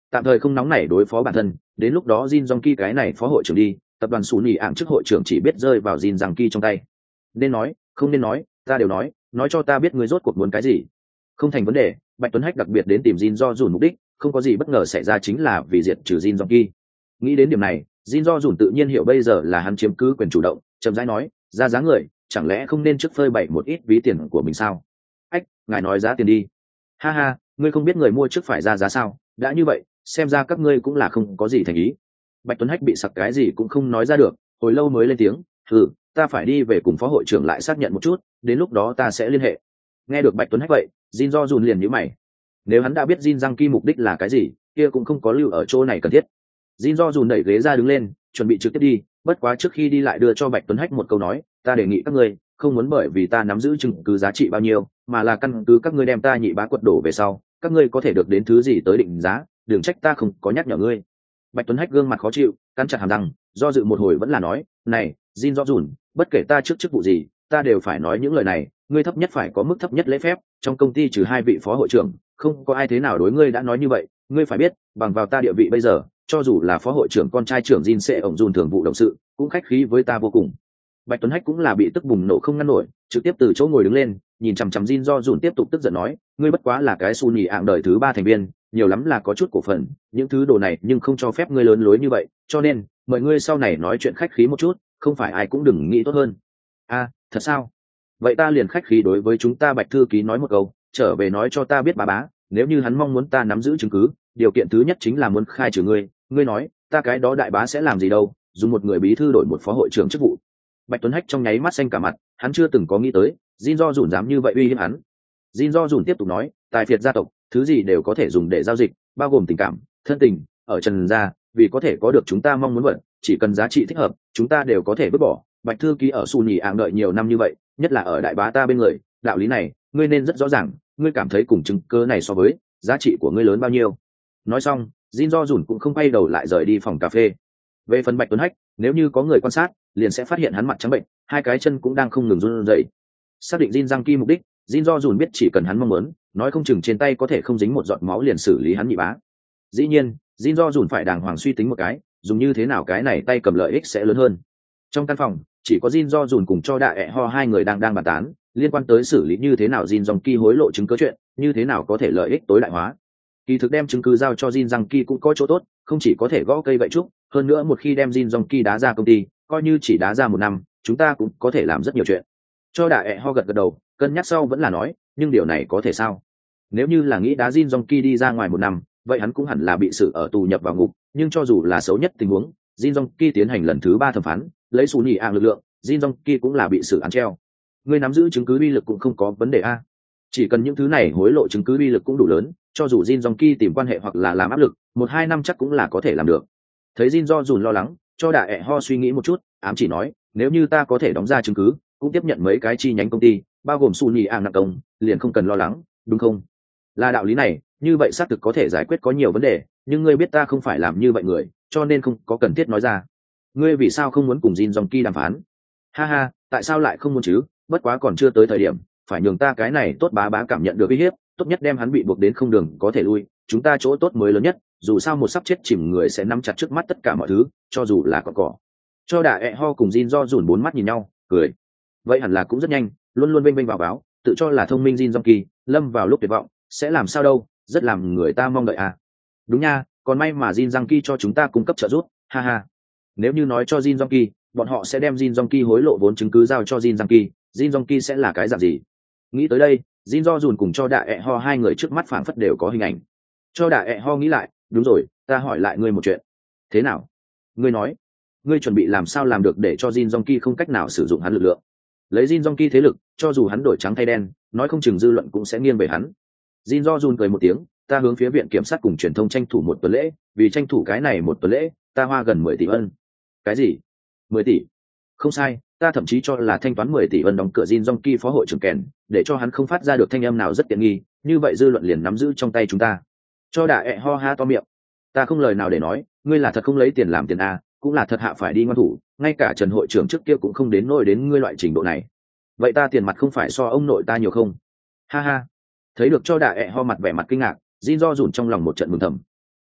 tạm thời không nóng nảy đối phó bản thân, đến lúc đó Jin Jong Ki cái này phó hội trưởng đi, tập đoàn Sủ Nỉ ảng chức hội trưởng chỉ biết rơi vào Jin Jong Ki trong tay. Nên nói không nên nói, ta đều nói, nói cho ta biết ngươi rốt cuộc muốn cái gì. Không thành vấn đề. Bạch Tuấn Hách đặc biệt đến tìm Jin Do Dùn mục đích không có gì bất ngờ xảy ra, chính là vì diệt trừ Jin Jong Ki. Nghĩ đến điểm này, Jin Do Dùn tự nhiên hiểu bây giờ là hắn chiếm cứ quyền chủ động, chậm rãi nói, ra giá người, chẳng lẽ không nên trước phơi bày một ít ví tiền của mình sao? Ách, ngài nói giá tiền đi. Ha ha, ngươi không biết người mua trước phải ra giá sao? Đã như vậy, xem ra các ngươi cũng là không có gì thành ý. Bạch Tuấn Hách bị sặc cái gì cũng không nói ra được, hồi lâu mới lên tiếng, "Ừ, ta phải đi về cùng phó hội trưởng lại xác nhận một chút, đến lúc đó ta sẽ liên hệ." Nghe được Bạch Tuấn Hách vậy, Jin Do Dùn liền nhíu mày. Nếu hắn đã biết Jin Jang Ki mục đích là cái gì, kia cũng không có lưu ở chỗ này cần thiết. Jin Do Dùn đẩy ghế ra đứng lên, chuẩn bị trực tiếp đi, bất quá trước khi đi lại đưa cho Bạch Tuấn Hách một câu nói, "Ta đề nghị các ngươi không muốn bởi vì ta nắm giữ chứng cứ giá trị bao nhiêu, mà là căn cứ các ngươi đem ta nhị bá quật đổ về sau, các ngươi có thể được đến thứ gì tới định giá, đừng trách ta không có nhắc nhở ngươi." Bạch Tuấn Hách gương mặt khó chịu, cắn chặt hàm răng, do dự một hồi vẫn là nói, "Này, Jin Do Dùn, bất kể ta trước chức vụ gì, ta đều phải nói những lời này, ngươi thấp nhất phải có mức thấp nhất lễ phép, trong công ty trừ hai vị phó hội trưởng, không có ai thế nào đối ngươi đã nói như vậy, ngươi phải biết, bằng vào ta địa vị bây giờ, cho dù là phó hội trưởng con trai trưởng Jin sẽ ổng Dùn thường vụ động sự, cũng khách khí với ta vô cùng." Bạch Tuấn Hách cũng là bị tức bùng nổ không ngăn nổi, trực tiếp từ chỗ ngồi đứng lên, nhìn chằm chằm Jin Do Dùn tiếp tục tức giận nói, "Ngươi bất quá là cái Su Nhì ạng đời thứ ba thành viên, nhiều lắm là có chút cổ phần, những thứ đồ này nhưng không cho phép ngươi lớn lối như vậy, cho nên mời ngươi sau này nói chuyện khách khí một chút, không phải ai cũng đừng nghĩ tốt hơn." "A, thật sao? Vậy ta liền khách khí đối với chúng ta Bạch thư ký nói một câu, trở về nói cho ta biết bá bá, nếu như hắn mong muốn ta nắm giữ chứng cứ, điều kiện thứ nhất chính là muốn khai trừ ngươi, ngươi nói, ta cái đó đại bá sẽ làm gì đâu, dùng một người bí thư đổi một phó hội trưởng chức vụ." Bạch Tuấn Hách trong nháy mắt xanh cả mặt, hắn chưa từng có nghĩ tới, Jin Do Dùn dám như vậy uy hiếp hắn. Jin Do Dùn tiếp tục nói, "Tài phiệt gia tộc, thứ gì đều có thể dùng để giao dịch, bao gồm tình cảm, thân tình, ở Trần gia, vì có thể có được chúng ta mong muốn vật, chỉ cần giá trị thích hợp, chúng ta đều có thể vứt bỏ. Bạch thư ký ở Su Nhì ạng đợi nhiều năm như vậy, nhất là ở đại bá ta bên người, đạo lý này, ngươi nên rất rõ ràng, ngươi cảm thấy cùng chứng cơ này so với, giá trị của ngươi lớn bao nhiêu." Nói xong, Jin Do Dùn cũng không quay đầu lại rời đi phòng cà phê. Về phần Bạch Tuấn Hách, nếu như có người quan sát, liền sẽ phát hiện hắn mặt trắng bệnh, hai cái chân cũng đang không ngừng run rẩy. Xác định Jin Jang Ki mục đích, Jin Do Dùn biết chỉ cần hắn mong muốn, nói không chừng trên tay có thể không dính một giọt máu liền xử lý hắn nhị bá. Dĩ nhiên, Jin Do Dùn phải đàng hoàng suy tính một cái, dùng như thế nào cái này tay cầm lợi ích sẽ lớn hơn. Trong căn phòng, chỉ có Jin Do Dùn cùng cho Đại ẹ ho hai người đang đang bàn tán, liên quan tới xử lý như thế nào Jin Jong Ki hối lộ chứng cứ chuyện, như thế nào có thể lợi ích tối đại hóa. Kỳ thực đem chứng cứ giao cho Jin Jang Ki cũng có chỗ tốt, không chỉ có thể gõ cây gậy trúc, hơn nữa một khi đem Jin Jong Ki đá ra công ty, coi như chỉ đá ra một năm, chúng ta cũng có thể làm rất nhiều chuyện. Cho Đại ẹ ho gật gật đầu, cân nhắc sau vẫn là nói, nhưng điều này có thể sao? Nếu như là nghĩ đá Jin Jong Ki đi ra ngoài một năm, vậy hắn cũng hẳn là bị xử ở tù nhập vào ngục, nhưng cho dù là xấu nhất tình huống, Jin Jong Ki tiến hành lần thứ ba thẩm phán, lấy Su Nhì ạng lực lượng, Jin Jong Ki cũng là bị xử án treo. Ngươi nắm giữ chứng cứ uy lực cũng không có vấn đề a. Chỉ cần những thứ này hối lộ chứng cứ uy lực cũng đủ lớn, cho dù Jin Jong Ki tìm quan hệ hoặc là làm áp lực, một hai năm chắc cũng là có thể làm được. Thấy Jin Do Dùn lo lắng, cho Đại ẹ ho suy nghĩ một chút, ám chỉ nói, nếu như ta có thể đóng ra chứng cứ, cũng tiếp nhận mấy cái chi nhánh công ty, bao gồm Su Nhì ạng nặng công, liền không cần lo lắng, đúng không? Là đạo lý này, như vậy xác thực có thể giải quyết có nhiều vấn đề, nhưng ngươi biết ta không phải làm như vậy người, cho nên không có cần thiết nói ra. Ngươi vì sao không muốn cùng Jin Jong Ki đàm phán? Ha ha, tại sao lại không muốn chứ? Bất quá còn chưa tới thời điểm, phải nhường ta cái này tốt bá bá cảm nhận được uy hiếp, tốt nhất đem hắn bị buộc đến không đường có thể lui, chúng ta chỗ tốt mới lớn nhất, dù sao một sắp chết chìm người sẽ nắm chặt trước mắt tất cả mọi thứ, cho dù là cỏ cỏ. Cho Đại ẹ ho cùng Jin Do Dùn bốn mắt nhìn nhau, cười. Vậy hẳn là cũng rất nhanh, luôn luôn bênh bênh vào báo, tự cho là thông minh Jin Jong Ki, lâm vào lúc tuyệt vọng, sẽ làm sao đâu, rất làm người ta mong đợi à. Đúng nha, còn may mà Jin Jang Ki cho chúng ta cung cấp trợ giúp, ha ha. Nếu như nói cho Jin Jong Ki, bọn họ sẽ đem Jin Jong Ki hối lộ vốn chứng cứ giao cho Jin Jang Ki, Jin Jong Ki sẽ là cái dạng gì? Nghĩ tới đây, Jin Do Dùn cùng cho Đại ẹ ho hai người trước mắt phảng phất đều có hình ảnh. Cho Đại ẹ ho nghĩ lại, đúng rồi, ta hỏi lại ngươi một chuyện. Thế nào? Ngươi nói, ngươi chuẩn bị làm sao làm được để cho Jin Jong Ki không cách nào sử dụng hắn lực lượng? Lấy Jin Jong Ki thế lực, cho dù hắn đổi trắng thay đen, nói không chừng dư luận cũng sẽ nghiêng về hắn. Jin Do Dùn cười một tiếng, ta hướng phía viện kiểm sát cùng truyền thông tranh thủ một tuần lễ, vì tranh thủ cái này một tuần lễ, ta hoa gần mười tỷ ân. Cái gì? Mười tỷ? Không sai, ta thậm chí cho là thanh toán mười tỷ ân đóng cửa Jin Jong Ki phó hội trưởng kèn, để cho hắn không phát ra được thanh âm nào rất tiện nghi, như vậy dư luận liền nắm giữ trong tay chúng ta. Cho Đại ẹ ho ha to miệng. Ta không lời nào để nói, ngươi là thật không lấy tiền làm tiền a, cũng là thật hạ phải đi ngoan thủ, ngay cả Trần hội trưởng trước kia cũng không đến nỗi đến ngươi loại trình độ này. Vậy ta tiền mặt không phải so ông nội ta nhiều không? Ha ha. Thấy được cho Đại ẹ ho mặt vẻ mặt kinh ngạc, Jin Do Dùn trong lòng một trận mừng thầm.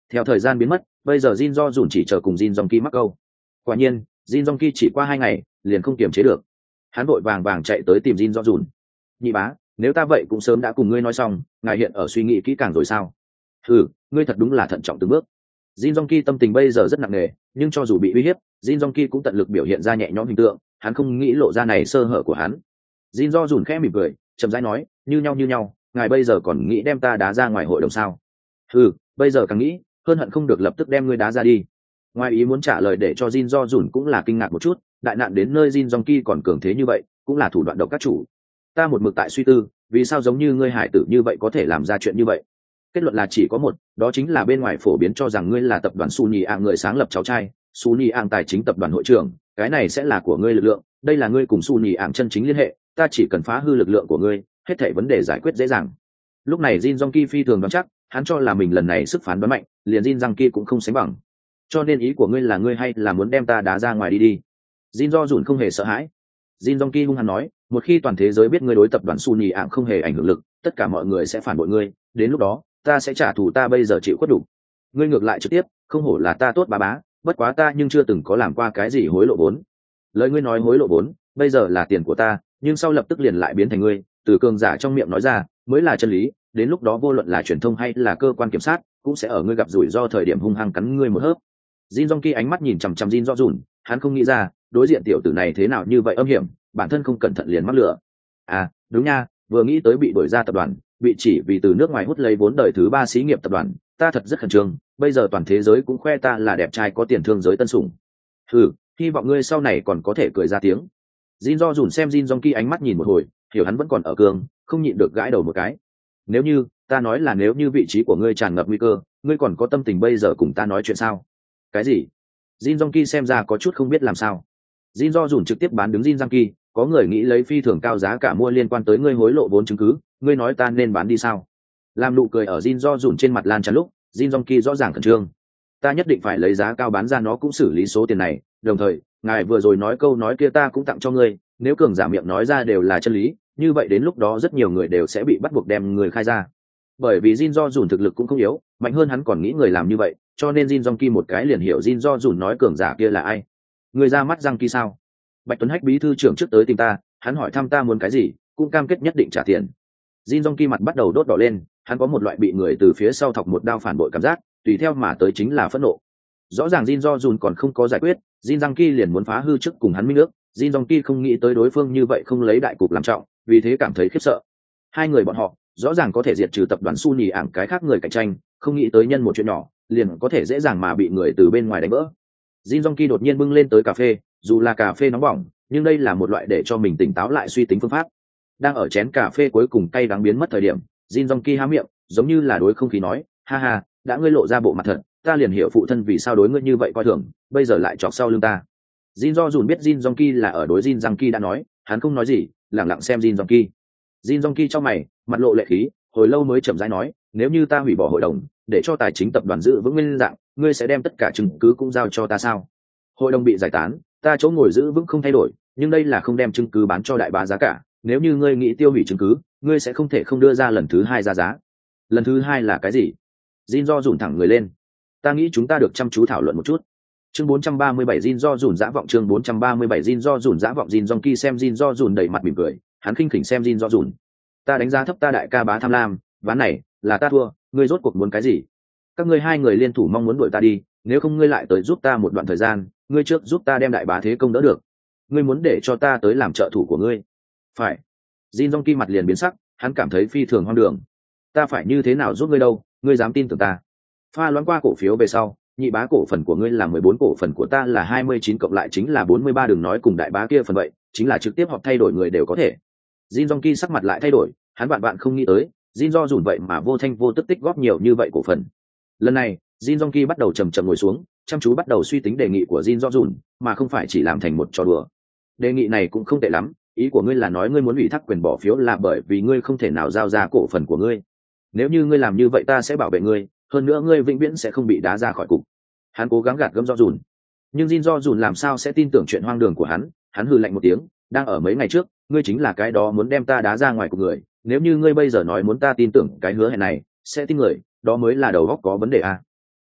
Theo thời gian biến mất, bây giờ Jin Do Dùn chỉ chờ cùng Jin Jong Ki mắc câu. Quả nhiên, Jin Jong Ki chỉ qua hai ngày, liền không kiềm chế được. Hắn vội vàng vàng chạy tới tìm Jin Do Dùn. Nhị bá, nếu ta vậy cũng sớm đã cùng ngươi nói xong, ngài hiện ở suy nghĩ kỹ càng rồi sao? Ừ, ngươi thật đúng là thận trọng từng bước. Jin Jong Ki tâm tình bây giờ rất nặng nề, nhưng cho dù bị uy hiếp, Jin Jong Ki cũng tận lực biểu hiện ra nhẹ nhõm hình tượng, hắn không nghĩ lộ ra này sơ hở của hắn. Jin Do Dùn khẽ mỉm cười, chậm rãi nói, như nhau như nhau, ngài bây giờ còn nghĩ đem ta đá ra ngoài hội đồng sao? Ừ, bây giờ càng nghĩ, hơn hận không được lập tức đem ngươi đá ra đi. Ngoài ý muốn trả lời để cho Jin Do Dùn cũng là kinh ngạc một chút, đại nạn đến nơi Jin Jong Ki còn cường thế như vậy, cũng là thủ đoạn độc các chủ. Ta một mực tại suy tư, vì sao giống như ngươi hải tử như vậy có thể làm ra chuyện như vậy? Kết luận là chỉ có một, đó chính là bên ngoài phổ biến cho rằng ngươi là tập đoàn Sunny Ang người sáng lập cháu trai, Sunny Ang tài chính tập đoàn hội trưởng, cái này sẽ là của ngươi lực lượng, đây là ngươi cùng Sunny Ang chân chính liên hệ, ta chỉ cần phá hư lực lượng của ngươi, hết thảy vấn đề giải quyết dễ dàng. Lúc này Jin Jong Ki phi thường đoán chắc, hắn cho là mình lần này sức phán đoán mạnh, liền Jin Jong Ki cũng không sánh bằng. Cho nên ý của ngươi là ngươi hay là muốn đem ta đá ra ngoài đi đi? Jin Do Dùn không hề sợ hãi. Jin Jong Ki hung hăng nói, một khi toàn thế giới biết ngươi đối tập đoàn Sunny Ang không hề ảnh hưởng lực, tất cả mọi người sẽ phản bội ngươi, đến lúc đó, ta sẽ trả thù ta bây giờ chịu khuất đủ. Ngươi ngược lại trực tiếp, không hổ là ta tốt bá bá, bất quá ta nhưng chưa từng có làm qua cái gì hối lộ vốn. Lời ngươi nói hối lộ vốn, bây giờ là tiền của ta, nhưng sau lập tức liền lại biến thành ngươi, từ cường giả trong miệng nói ra, mới là chân lý, đến lúc đó vô luận là truyền thông hay là cơ quan kiểm sát, cũng sẽ ở ngươi gặp rủi ro thời điểm hung hăng cắn ngươi một hớp. Jin Jong Ki ánh mắt nhìn chằm chằm Jin Do Dùn, hắn không nghĩ ra, đối diện tiểu tử này thế nào như vậy âm hiểm, bản thân không cẩn thận liền mắc lửa. À, đúng nha, vừa nghĩ tới bị đuổi ra tập đoàn, bị chỉ vì từ nước ngoài hút lấy vốn đời thứ ba xí nghiệp tập đoàn, ta thật rất khẩn trương, bây giờ toàn thế giới cũng khoe ta là đẹp trai có tiền thương giới tân sủng. Ừ, hy vọng ngươi sau này còn có thể cười ra tiếng. Jin Do Dùn xem Jin Jong Ki ánh mắt nhìn một hồi, hiểu hắn vẫn còn ở cường, không nhịn được gãi đầu một cái. Nếu như, ta nói là nếu như vị trí của ngươi tràn ngập nguy cơ, ngươi còn có tâm tình bây giờ cùng ta nói chuyện sao? Cái gì? Jin Jong Ki xem ra có chút không biết làm sao. Jin Do Dùn trực tiếp bán đứng Jin Jong Ki, có người nghĩ lấy phi thường cao giá cả mua liên quan tới ngươi hối lộ vốn chứng cứ, ngươi nói ta nên bán đi sao? Làm nụ cười ở Jin Do Dùn trên mặt lan tràn lúc, Jin Jong Ki rõ ràng khẩn trương. Ta nhất định phải lấy giá cao bán ra nó cũng xử lý số tiền này, đồng thời, ngài vừa rồi nói câu nói kia ta cũng tặng cho ngươi, nếu cường giả miệng nói ra đều là chân lý, như vậy đến lúc đó rất nhiều người đều sẽ bị bắt buộc đem người khai ra. Bởi vì Jin Do Dùn thực lực cũng không yếu, mạnh hơn hắn còn nghĩ người làm như vậy, cho nên Jin Jong Ki một cái liền hiểu Jin Do Dùn nói cường giả kia là ai. Người ra mắt Jong Ki sao? Bạch Tuấn Hách bí thư trưởng trước tới tìm ta, hắn hỏi thăm ta muốn cái gì, cũng cam kết nhất định trả tiền. Jin Jong Ki mặt bắt đầu đốt đỏ lên, hắn có một loại bị người từ phía sau thọc một đao phản bội cảm giác, tùy theo mà tới chính là phẫn nộ. Rõ ràng Jin Do Dùn còn không có giải quyết, Jin Jong Ki liền muốn phá hư trước cùng hắn minh ước, Jin Jong Ki không nghĩ tới đối phương như vậy không lấy đại cục làm trọng, vì thế cảm thấy khiếp sợ. Hai người bọn họ rõ ràng có thể diệt trừ tập đoàn Sunny Ang cái khác người cạnh tranh, không nghĩ tới nhân một chuyện nhỏ, liền có thể dễ dàng mà bị người từ bên ngoài đánh vỡ. Jin Jong Ki đột nhiên bưng lên tới cà phê, dù là cà phê nóng bỏng, nhưng đây là một loại để cho mình tỉnh táo lại suy tính phương pháp. Đang ở chén cà phê cuối cùng cay đắng biến mất thời điểm, Jin Jong Ki há miệng, giống như là đối không khí nói, ha ha, đã ngươi lộ ra bộ mặt thật, ta liền hiểu phụ thân vì sao đối ngươi như vậy coi thường, bây giờ lại chọc sau lưng ta. Jin Do Dùn biết Jin Jong Ki là ở đối Jin Jong Ki đã nói, hắn không nói gì, lặng lặng xem Jin Jong Ki. Jin Jong Ki trong mày, mặt lộ lệ khí, hồi lâu mới chậm rãi nói, nếu như ta hủy bỏ hội đồng, để cho tài chính tập đoàn giữ vững nguyên dạng, ngươi sẽ đem tất cả chứng cứ cũng giao cho ta sao? Hội đồng bị giải tán, ta chỗ ngồi giữ vững không thay đổi, nhưng đây là không đem chứng cứ bán cho đại bá giá cả, nếu như ngươi nghĩ tiêu hủy chứng cứ, ngươi sẽ không thể không đưa ra lần thứ hai ra giá. Lần thứ hai là cái gì? Jin Do Dùn thẳng người lên. Ta nghĩ chúng ta được chăm chú thảo luận một chút. Chương bốn trăm ba mươi bảy Jin Do Dùn dã vọng chương bốn trăm ba mươi bảy Jin Do Dùn dã vọng Jin Jong Ki xem Jin Do Dùn đầy mặt mỉm cười, hắn khinh khỉnh xem Jin Do Dùn. Ta đánh giá thấp ta đại ca bá tham lam, ván này là ta thua, ngươi rốt cuộc muốn cái gì? Các ngươi hai người liên thủ mong muốn đuổi ta đi, nếu không ngươi lại tới giúp ta một đoạn thời gian, ngươi trước giúp ta đem đại bá thế công đỡ được. Ngươi muốn để cho ta tới làm trợ thủ của ngươi? Phải. Jin Jong Ki mặt liền biến sắc, hắn cảm thấy phi thường hoang đường. Ta phải như thế nào giúp ngươi đâu, ngươi dám tin tưởng ta? Pha loãng qua cổ phiếu về sau, nhị bá cổ phần của ngươi là mười bốn, cổ phần của ta là hai mươi chín cộng lại chính là bốn mươi ba, đừng nói cùng đại bá kia phần vậy, chính là trực tiếp họp thay đổi người đều có thể. Jin Jong Ki sắc mặt lại thay đổi, hắn bạn bạn không nghĩ tới, Jin Do Dùn vậy mà vô thanh vô tức tích góp nhiều như vậy cổ phần. Lần này, Jin Jong Ki bắt đầu trầm trầm ngồi xuống, chăm chú bắt đầu suy tính đề nghị của Jin Do Dùn, mà không phải chỉ làm thành một trò đùa. Đề nghị này cũng không tệ lắm, ý của ngươi là nói ngươi muốn ủy thác quyền bỏ phiếu là bởi vì ngươi không thể nào giao ra cổ phần của ngươi. Nếu như ngươi làm như vậy ta sẽ bảo vệ ngươi, hơn nữa ngươi vĩnh viễn sẽ không bị đá ra khỏi cục. Hắn cố gắng gạt gẫm Do Dùn, nhưng Jin Do Dùn làm sao sẽ tin tưởng chuyện hoang đường của hắn, hắn hừ lạnh một tiếng, đang ở mấy ngày trước, ngươi chính là cái đó muốn đem ta đá ra ngoài của người, nếu như ngươi bây giờ nói muốn ta tin tưởng cái hứa hẹn này, sẽ tin người, đó mới là đầu óc có vấn đề à.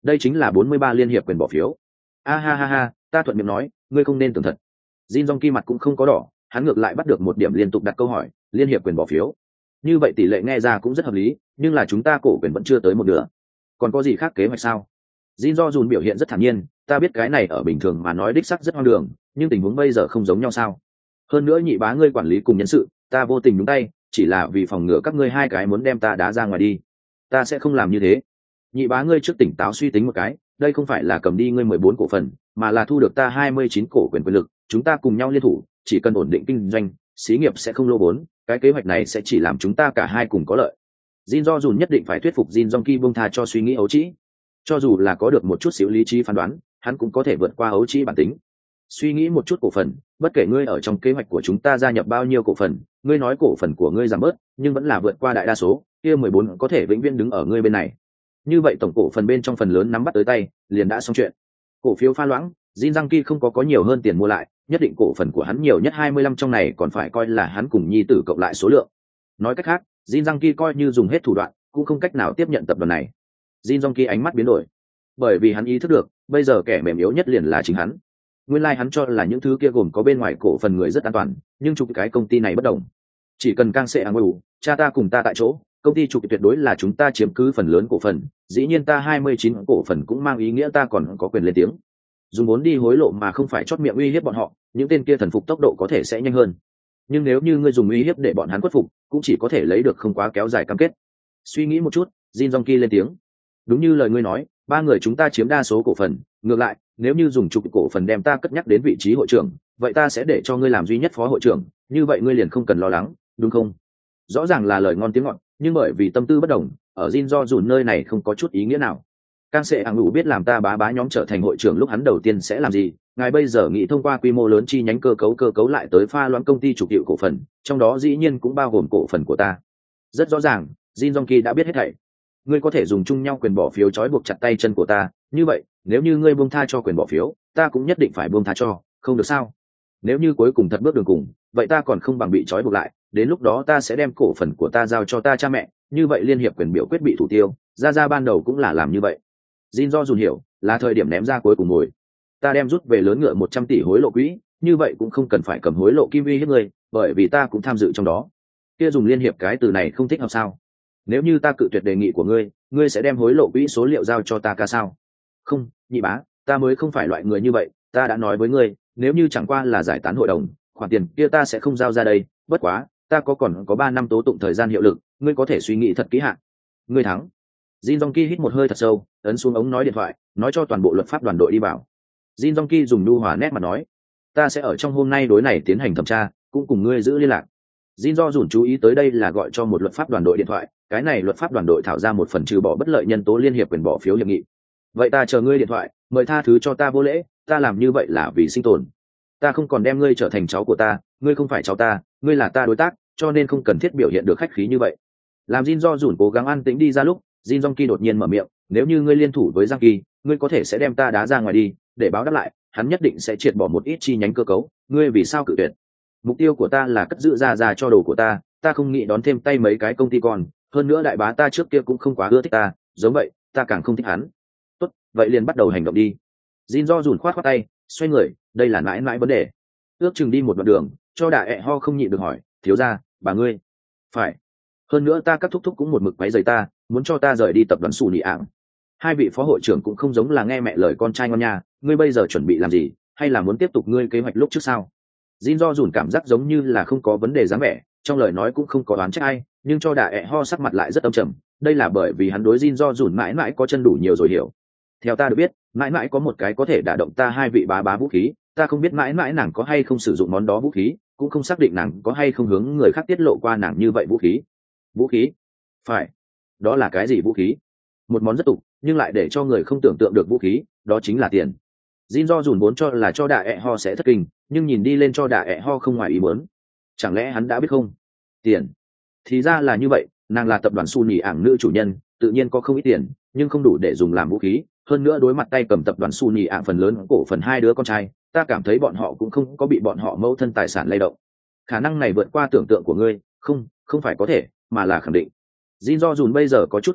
đây chính là bốn mươi ba liên hiệp quyền bỏ phiếu. A ha ha ha, ta thuận miệng nói, ngươi không nên tưởng thật. Jin Jong Ki mặt cũng không có đỏ, hắn ngược lại bắt được một điểm liên tục đặt câu hỏi, liên hiệp quyền bỏ phiếu. Như vậy tỷ lệ nghe ra cũng rất hợp lý, nhưng là chúng ta cổ quyền vẫn chưa tới một nửa. Còn có gì khác kế hoạch sao? Jin Do Jun biểu hiện rất thản nhiên, ta biết cái này ở bình thường mà nói đích xác rất hoang đường, nhưng tình huống bây giờ không giống nhau sao? Hơn nữa nhị bá ngươi quản lý cùng nhân sự, ta vô tình nhúng tay, chỉ là vì phòng ngừa các ngươi hai cái muốn đem ta đá ra ngoài đi. Ta sẽ không làm như thế. Nhị bá ngươi trước tỉnh táo suy tính một cái, đây không phải là cầm đi ngươi mười bốn cổ phần, mà là thu được ta hai mươi chín cổ quyền quyền lực, chúng ta cùng nhau liên thủ, chỉ cần ổn định kinh doanh, xí nghiệp sẽ không lỗ vốn, cái kế hoạch này sẽ chỉ làm chúng ta cả hai cùng có lợi. Jin Do Jun nhất định phải thuyết phục Jin Jong Ki buông tha cho suy nghĩ ấu trĩ. Cho dù là có được một chút xíu lý trí phán đoán, hắn cũng có thể vượt qua ấu trĩ bản tính. Suy nghĩ một chút cổ phần, bất kể ngươi ở trong kế hoạch của chúng ta gia nhập bao nhiêu cổ phần, ngươi nói cổ phần của ngươi giảm bớt, nhưng vẫn là vượt qua đại đa số, kia mười bốn có thể vĩnh viễn đứng ở ngươi bên này. Như vậy tổng cổ phần bên trong phần lớn nắm bắt tới tay, liền đã xong chuyện. Cổ phiếu pha loãng, Jin Jong Ki không có có nhiều hơn tiền mua lại, nhất định cổ phần của hắn nhiều nhất hai mươi lăm trong này còn phải coi là hắn cùng nhi tử cộng lại số lượng. Nói cách khác, Jin Jong Ki coi như dùng hết thủ đoạn, cũng không cách nào tiếp nhận tập đoàn này. Jin Jong Ki ánh mắt biến đổi, bởi vì hắn ý thức được, bây giờ kẻ mềm yếu nhất liền là chính hắn. Nguyên lai like hắn cho là những thứ kia gồm có bên ngoài cổ phần người rất an toàn, nhưng chụp cái công ty này bất đồng. Chỉ cần Cang Sệ Ang Wu, cha ta cùng ta tại chỗ, công ty chụp tuyệt đối là chúng ta chiếm cứ phần lớn cổ phần, dĩ nhiên ta hai mươi chín cổ phần cũng mang ý nghĩa ta còn có quyền lên tiếng. Dùng vốn đi hối lộ mà không phải chót miệng uy hiếp bọn họ, những tên kia thần phục tốc độ có thể sẽ nhanh hơn. Nhưng nếu như ngươi dùng uy hiếp để bọn hắn khuất phục, cũng chỉ có thể lấy được không quá kéo dài cam kết. Suy nghĩ một chút, Jin Jong Ki lên tiếng. Đúng như lời ngươi nói, ba người chúng ta chiếm đa số cổ phần, ngược lại, nếu như dùng chục cổ phần đem ta cất nhắc đến vị trí hội trưởng, vậy ta sẽ để cho ngươi làm duy nhất phó hội trưởng, như vậy ngươi liền không cần lo lắng, đúng không? Rõ ràng là lời ngon tiếng ngọt, nhưng bởi vì tâm tư bất đồng, ở Jin Do Jun nơi này không có chút ý nghĩa nào. Cang Sệ Ang Wu biết làm ta bá bá nhóm trở thành hội trưởng lúc hắn đầu tiên sẽ làm gì, ngài bây giờ nghĩ thông qua quy mô lớn chi nhánh cơ cấu cơ cấu lại tới pha loãng công ty chủ hiệu cổ phần, trong đó dĩ nhiên cũng bao gồm cổ phần của ta. Rất rõ ràng, Jin Jong Ki đã biết hết thảy. Ngươi có thể dùng chung nhau quyền bỏ phiếu trói buộc chặt tay chân của ta, như vậy, nếu như ngươi buông tha cho quyền bỏ phiếu, ta cũng nhất định phải buông tha cho, không được sao? Nếu như cuối cùng thật bước đường cùng, vậy ta còn không bằng bị trói buộc lại, đến lúc đó ta sẽ đem cổ phần của ta giao cho ta cha mẹ, như vậy liên hiệp quyền biểu quyết bị thủ tiêu, ra ra ban đầu cũng là làm như vậy. Jin Do Jun hiểu, là thời điểm ném ra cuối cùng ngồi. Ta đem rút về lớn ngựa một trăm tỷ hối lộ quỹ, như vậy cũng không cần phải cầm hối lộ kim uy hiếp ngươi, bởi vì ta cũng tham dự trong đó. Kia dùng liên hiệp cái từ này không thích hợp sao? Nếu như ta cự tuyệt đề nghị của ngươi, ngươi sẽ đem hối lộ quỹ số liệu giao cho ta ca sao? Không, nhị bá, ta mới không phải loại người như vậy, ta đã nói với ngươi, nếu như chẳng qua là giải tán hội đồng, khoản tiền kia ta sẽ không giao ra đây, bất quá, ta có còn có ba năm tố tụng thời gian hiệu lực, ngươi có thể suy nghĩ thật kỹ hạn. Ngươi thắng. Jin Jong Ki hít một hơi thật sâu, ấn xuống ống nói điện thoại, nói cho toàn bộ luật pháp đoàn đội đi vào. Jin Jong Ki dùng nhu hòa nét mặt nói, ta sẽ ở trong hôm nay đối này tiến hành thẩm tra, cũng cùng ngươi giữ liên lạc. Jin Do Jun chú ý tới đây là gọi cho một luật pháp đoàn đội điện thoại, cái này luật pháp đoàn đội thảo ra một phần trừ bỏ bất lợi nhân tố liên hiệp quyền bỏ phiếu hiệp nghị. Vậy ta chờ ngươi điện thoại, mời tha thứ cho ta vô lễ, ta làm như vậy là vì sinh tồn. Ta không còn đem ngươi trở thành cháu của ta, ngươi không phải cháu ta, ngươi là ta đối tác, cho nên không cần thiết biểu hiện được khách khí như vậy. Làm Jin Do Jun cố gắng an tĩnh đi ra lúc, Jin Jong Ki đột nhiên mở miệng, nếu như ngươi liên thủ với Giang Kỳ, ngươi có thể sẽ đem ta đá ra ngoài đi, để báo đáp lại, hắn nhất định sẽ triệt bỏ một ít chi nhánh cơ cấu, ngươi vì sao cự tuyệt? Mục tiêu của ta là cất giữ ra ra cho đồ của ta, ta không nghĩ đón thêm tay mấy cái công ty con, hơn nữa đại bá ta trước kia cũng không quá ưa thích ta, giống vậy, ta càng không thích hắn. Tốt, vậy liền bắt đầu hành động đi. Jin Do Jun khoát khoát tay, xoay người, đây là mãi mãi vấn đề. Ước chừng đi một đoạn đường, cho Đà ẹ ho không nhịn được hỏi, thiếu gia, bà ngươi, phải. Hơn nữa ta các thúc thúc cũng một mực quấy rầy ta, muốn cho ta rời đi tập đoàn Sù Nị ảng. Hai vị phó hội trưởng cũng không giống là nghe mẹ lời con trai ngon nha, ngươi bây giờ chuẩn bị làm gì, hay là muốn tiếp tục ngươi kế hoạch lúc trước sao? Jin Do Jun cảm giác giống như là không có vấn đề dáng vẻ, trong lời nói cũng không có đoán trách ai, nhưng cho Đà ẹ ho sắc mặt lại rất âm trầm, đây là bởi vì hắn đối Jin Do Jun mãi mãi có chân đủ nhiều rồi hiểu. Theo ta được biết, mãi mãi có một cái có thể đả động ta hai vị bá bá vũ khí, ta không biết mãi mãi nàng có hay không sử dụng món đó vũ khí, cũng không xác định nàng có hay không hướng người khác tiết lộ qua nàng như vậy vũ khí. Vũ khí? Phải. Đó là cái gì vũ khí? Một món rất tục, nhưng lại để cho người không tưởng tượng được vũ khí, đó chính là tiền. Jin Do Jun vốn cho là cho Đà ẹ ho sẽ thất kinh, nhưng nhìn đi lên cho Đà ẹ ho không ngoài ý muốn. Chẳng lẽ hắn đã biết không? Tiền. Thì ra là như vậy, nàng là tập đoàn Su Nỉ ảng nữ chủ nhân, tự nhiên có không ít tiền, nhưng không đủ để dùng làm vũ khí. Hơn nữa đối mặt tay cầm tập đoàn Su Nỉ ảng phần lớn cổ phần hai đứa con trai, ta cảm thấy bọn họ cũng không có bị bọn họ mâu thân tài sản lay động. Khả năng này vượt qua tưởng tượng của ngươi, không, không phải có thể, mà là khẳng định. Jin Do Jun bây giờ có chút kinh ngạc,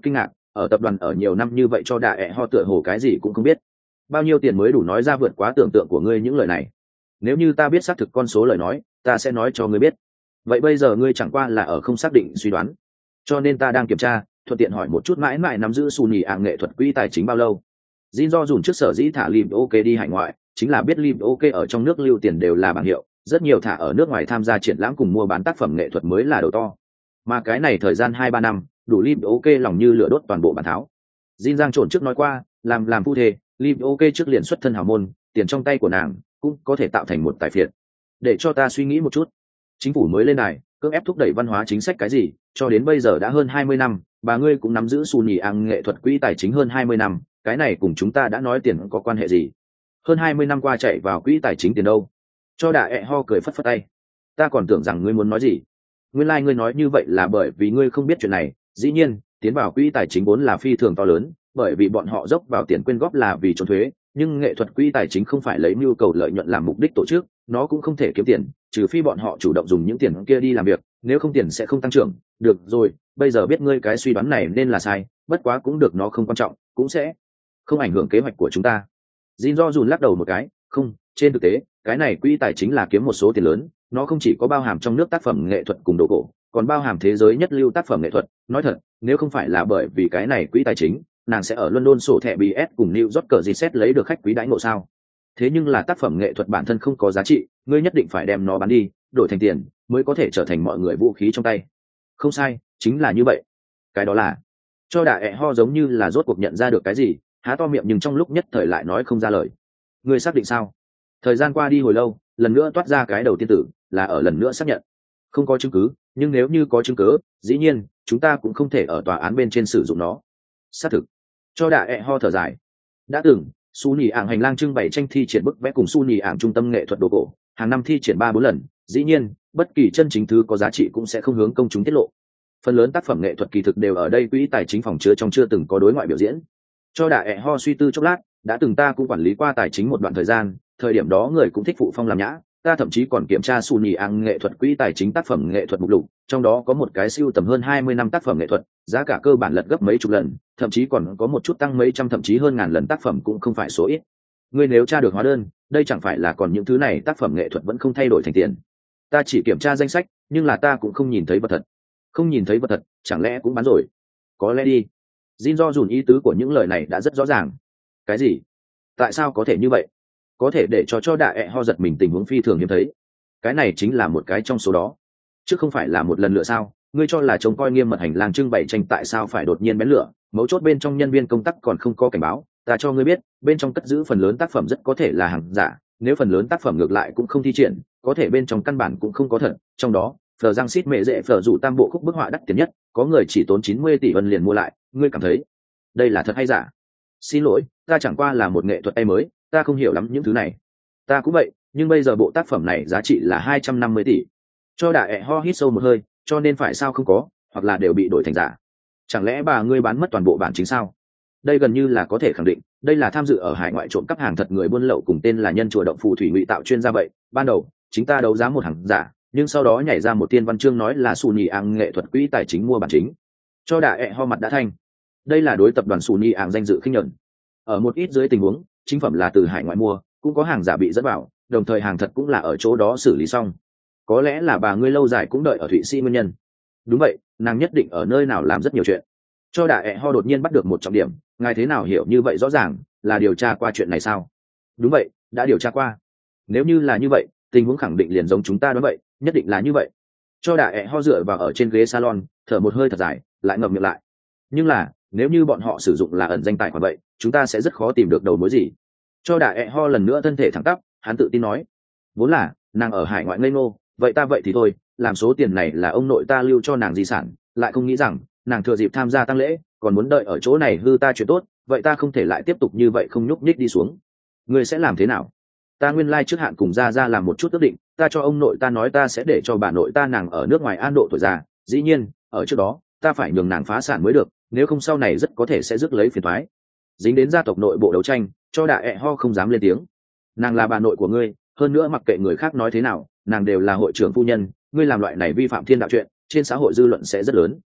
ở tập đoàn ở nhiều năm như vậy cho đại ẹ ho tựa hồ cái gì cũng không biết. Bao nhiêu tiền mới đủ nói ra vượt quá tưởng tượng của ngươi những lời này? Nếu như ta biết xác thực con số lời nói, ta sẽ nói cho ngươi biết. Vậy bây giờ ngươi chẳng qua là ở không xác định suy đoán, cho nên ta đang kiểm tra, thuận tiện hỏi một chút mãi mãi nắm giữ xù nhì ạng nghệ thuật quỹ tài chính bao lâu. Jin do dùn trước sở dĩ thả lim ok đi hải ngoại, chính là biết lim ok ở trong nước lưu tiền đều là bảng hiệu, rất nhiều thả ở nước ngoài tham gia triển lãm cùng mua bán tác phẩm nghệ thuật mới là đầu to. Mà cái này thời gian hai ba năm, đủ lim ok lòng như lửa đốt toàn bộ bản tháo. Jin Giang trộn trước nói qua, làm làm phu thê, lim ok trước liền xuất thân hào môn, tiền trong tay của nàng cũng có thể tạo thành một tài phiệt. Để cho ta suy nghĩ một chút. Chính phủ mới lên này, cưỡng ép thúc đẩy văn hóa chính sách cái gì, cho đến bây giờ đã hơn hai mươi năm, bà ngươi cũng nắm giữ xù nhì ạng nghệ thuật quỹ tài chính hơn hai mươi năm, cái này cùng chúng ta đã nói tiền có quan hệ gì? Hơn hai mươi năm qua chạy vào quỹ tài chính tiền đâu? Cho Đạ ẹ ho cười phất phất tay. Ta còn tưởng rằng ngươi muốn nói gì. Nguyên lai like ngươi nói như vậy là bởi vì ngươi không biết chuyện này, dĩ nhiên, tiến vào quỹ tài chính vốn là phi thường to lớn, bởi vì bọn họ dốc vào tiền quyên góp là vì trốn thuế, nhưng nghệ thuật quỹ tài chính không phải lấy mưu cầu lợi nhuận làm mục đích tổ chức, nó cũng không thể kiếm tiền, trừ phi bọn họ chủ động dùng những tiền kia đi làm việc, nếu không tiền sẽ không tăng trưởng. Được rồi, bây giờ biết ngươi cái suy đoán này nên là sai, bất quá cũng được, nó không quan trọng, cũng sẽ không ảnh hưởng kế hoạch của chúng ta. Jin do dùn lắc đầu một cái, không, trên thực tế, cái này quỹ tài chính là kiếm một số tiền lớn, nó không chỉ có bao hàm trong nước tác phẩm nghệ thuật cùng đồ cổ, còn bao hàm thế giới nhất lưu tác phẩm nghệ thuật. Nói thật, nếu không phải là bởi vì cái này quỹ tài chính, nàng sẽ ở London sổ thẻ bê ét cùng New York cờ gì xét lấy được khách quý đãi ngộ sao? Thế nhưng là tác phẩm nghệ thuật bản thân không có giá trị, ngươi nhất định phải đem nó bán đi, đổi thành tiền, mới có thể trở thành mọi người vũ khí trong tay. Không sai, chính là như vậy. Cái đó là, cho Đạ ẹ ho giống như là rốt cuộc nhận ra được cái gì, há to miệng nhưng trong lúc nhất thời lại nói không ra lời. Ngươi xác định sao? Thời gian qua đi hồi lâu, lần nữa toát ra cái đầu tiên tử, là ở lần nữa xác nhận. Không có chứng cứ, nhưng nếu như có chứng cứ, dĩ nhiên, chúng ta cũng không thể ở tòa án bên trên sử dụng nó. Xác thực. Cho Đạ ẹ ho thở dài. Đã từng, su nhì ảng hành lang trưng bày tranh thi triển bức vẽ cùng su nhì ảng trung tâm nghệ thuật đồ cổ, hàng năm thi triển ba bốn lần, dĩ nhiên, bất kỳ chân chính thứ có giá trị cũng sẽ không hướng công chúng tiết lộ. Phần lớn tác phẩm nghệ thuật kỳ thực đều ở đây quỹ tài chính phòng chứa trong chưa từng có đối ngoại biểu diễn. Cho Đạ ẹ ho suy tư chốc lát, đã từng ta cũng quản lý qua tài chính một đoạn thời gian, thời điểm đó người cũng thích phụ phong làm nhã, ta thậm chí còn kiểm tra su nhì ảng nghệ thuật quỹ tài chính tác phẩm nghệ thuật mục lục, trong đó có một cái siêu tầm hơn hai mươi năm tác phẩm nghệ thuật, giá cả cơ bản lật gấp mấy chục lần, thậm chí còn có một chút tăng mấy trăm thậm chí hơn ngàn lần, tác phẩm cũng không phải số ít. Ngươi nếu tra được hóa đơn, đây chẳng phải là còn những thứ này tác phẩm nghệ thuật vẫn không thay đổi thành tiền. Ta chỉ kiểm tra danh sách, nhưng là ta cũng không nhìn thấy vật thật. Không nhìn thấy vật thật, chẳng lẽ cũng bán rồi? Có lẽ đi. Jin do dùn ý tứ của những lời này đã rất rõ ràng. Cái gì? Tại sao có thể như vậy? Có thể để cho cho Đạ ẹ ho giật mình tình huống phi thường hiếm thấy. Cái này chính là một cái trong số đó. Chứ không phải là một lần lựa sao? Ngươi cho là trông coi nghiêm mật hành lang trưng bày tranh, tại sao phải đột nhiên bén lửa? Mấu chốt bên trong nhân viên công tác còn không có cảnh báo. Ta cho ngươi biết, bên trong cất giữ phần lớn tác phẩm rất có thể là hàng giả. Nếu phần lớn tác phẩm ngược lại cũng không thi triển, có thể bên trong căn bản cũng không có thật. Trong đó, Phờ Giang Sít mẹ dễ Phờ rủ tam bộ khúc bức họa đắt tiền nhất, có người chỉ tốn chín mươi tỷ won liền mua lại. Ngươi cảm thấy đây là thật hay giả? Xin lỗi, ta chẳng qua là một nghệ thuật tay mới, ta không hiểu lắm những thứ này. Ta cũng vậy, nhưng bây giờ bộ tác phẩm này giá trị là hai trăm năm mươi tỷ. Cho Đạ ẹ ho hít sâu một hơi, cho nên phải sao không có, hoặc là đều bị đổi thành giả. Chẳng lẽ bà ngươi bán mất toàn bộ bản chính sao? Đây gần như là có thể khẳng định, đây là tham dự ở hải ngoại trộm cắp hàng thật người buôn lậu cùng tên là nhân chùa động phù thủy ngụy tạo chuyên gia vậy. Ban đầu, chính ta đấu giá một hàng giả, nhưng sau đó nhảy ra một tiên văn chương nói là Su Nhì ảng nghệ thuật quỹ tài chính mua bản chính. Cho Đạ ẹ ho mặt đã thanh. Đây là đối tập đoàn Su Nhì ảng danh dự khinh nhẫn. Ở một ít dưới tình huống, chính phẩm là từ hải ngoại mua, cũng có hàng giả bị dẫn vào, đồng thời hàng thật cũng là ở chỗ đó xử lý xong. Có lẽ là bà ngươi lâu dài cũng đợi ở Thụy Sĩ nguyên nhân. Đúng vậy, nàng nhất định ở nơi nào làm rất nhiều chuyện. Cho Đạ ẹ ho đột nhiên bắt được một trọng điểm, ngài thế nào hiểu như vậy rõ ràng, là điều tra qua chuyện này sao? Đúng vậy, đã điều tra qua. Nếu như là như vậy, tình huống khẳng định liền giống chúng ta nói vậy, nhất định là như vậy. Cho Đạ ẹ ho dựa vào ở trên ghế salon, thở một hơi thật dài, lại ngậm miệng lại. Nhưng là, nếu như bọn họ sử dụng là ẩn danh tài khoản vậy, chúng ta sẽ rất khó tìm được đầu mối gì. Cho Đạ ẹ ho lần nữa thân thể thẳng tắp, hắn tự tin nói, vốn là nàng ở hải ngoại ngây ngô, vậy ta vậy thì thôi, làm số tiền này là ông nội ta lưu cho nàng di sản, lại không nghĩ rằng nàng thừa dịp tham gia tang lễ, còn muốn đợi ở chỗ này hư ta chuyện tốt, vậy ta không thể lại tiếp tục như vậy không nhúc nhích đi xuống. Ngươi sẽ làm thế nào? Ta nguyên lai trước hạn cùng ra ra làm một chút ước định, ta cho ông nội ta nói ta sẽ để cho bà nội ta nàng ở nước ngoài an độ tuổi già, dĩ nhiên, ở trước đó, ta phải nhường nàng phá sản mới được, nếu không sau này rất có thể sẽ rước lấy phiền toái. Dính đến gia tộc nội bộ đấu tranh, cho Đạ ẹ ho không dám lên tiếng. Nàng là bà nội của ngươi, hơn nữa mặc kệ người khác nói thế nào, nàng đều là hội trưởng phu nhân, ngươi làm loại này vi phạm thiên đạo chuyện, trên xã hội dư luận sẽ rất lớn.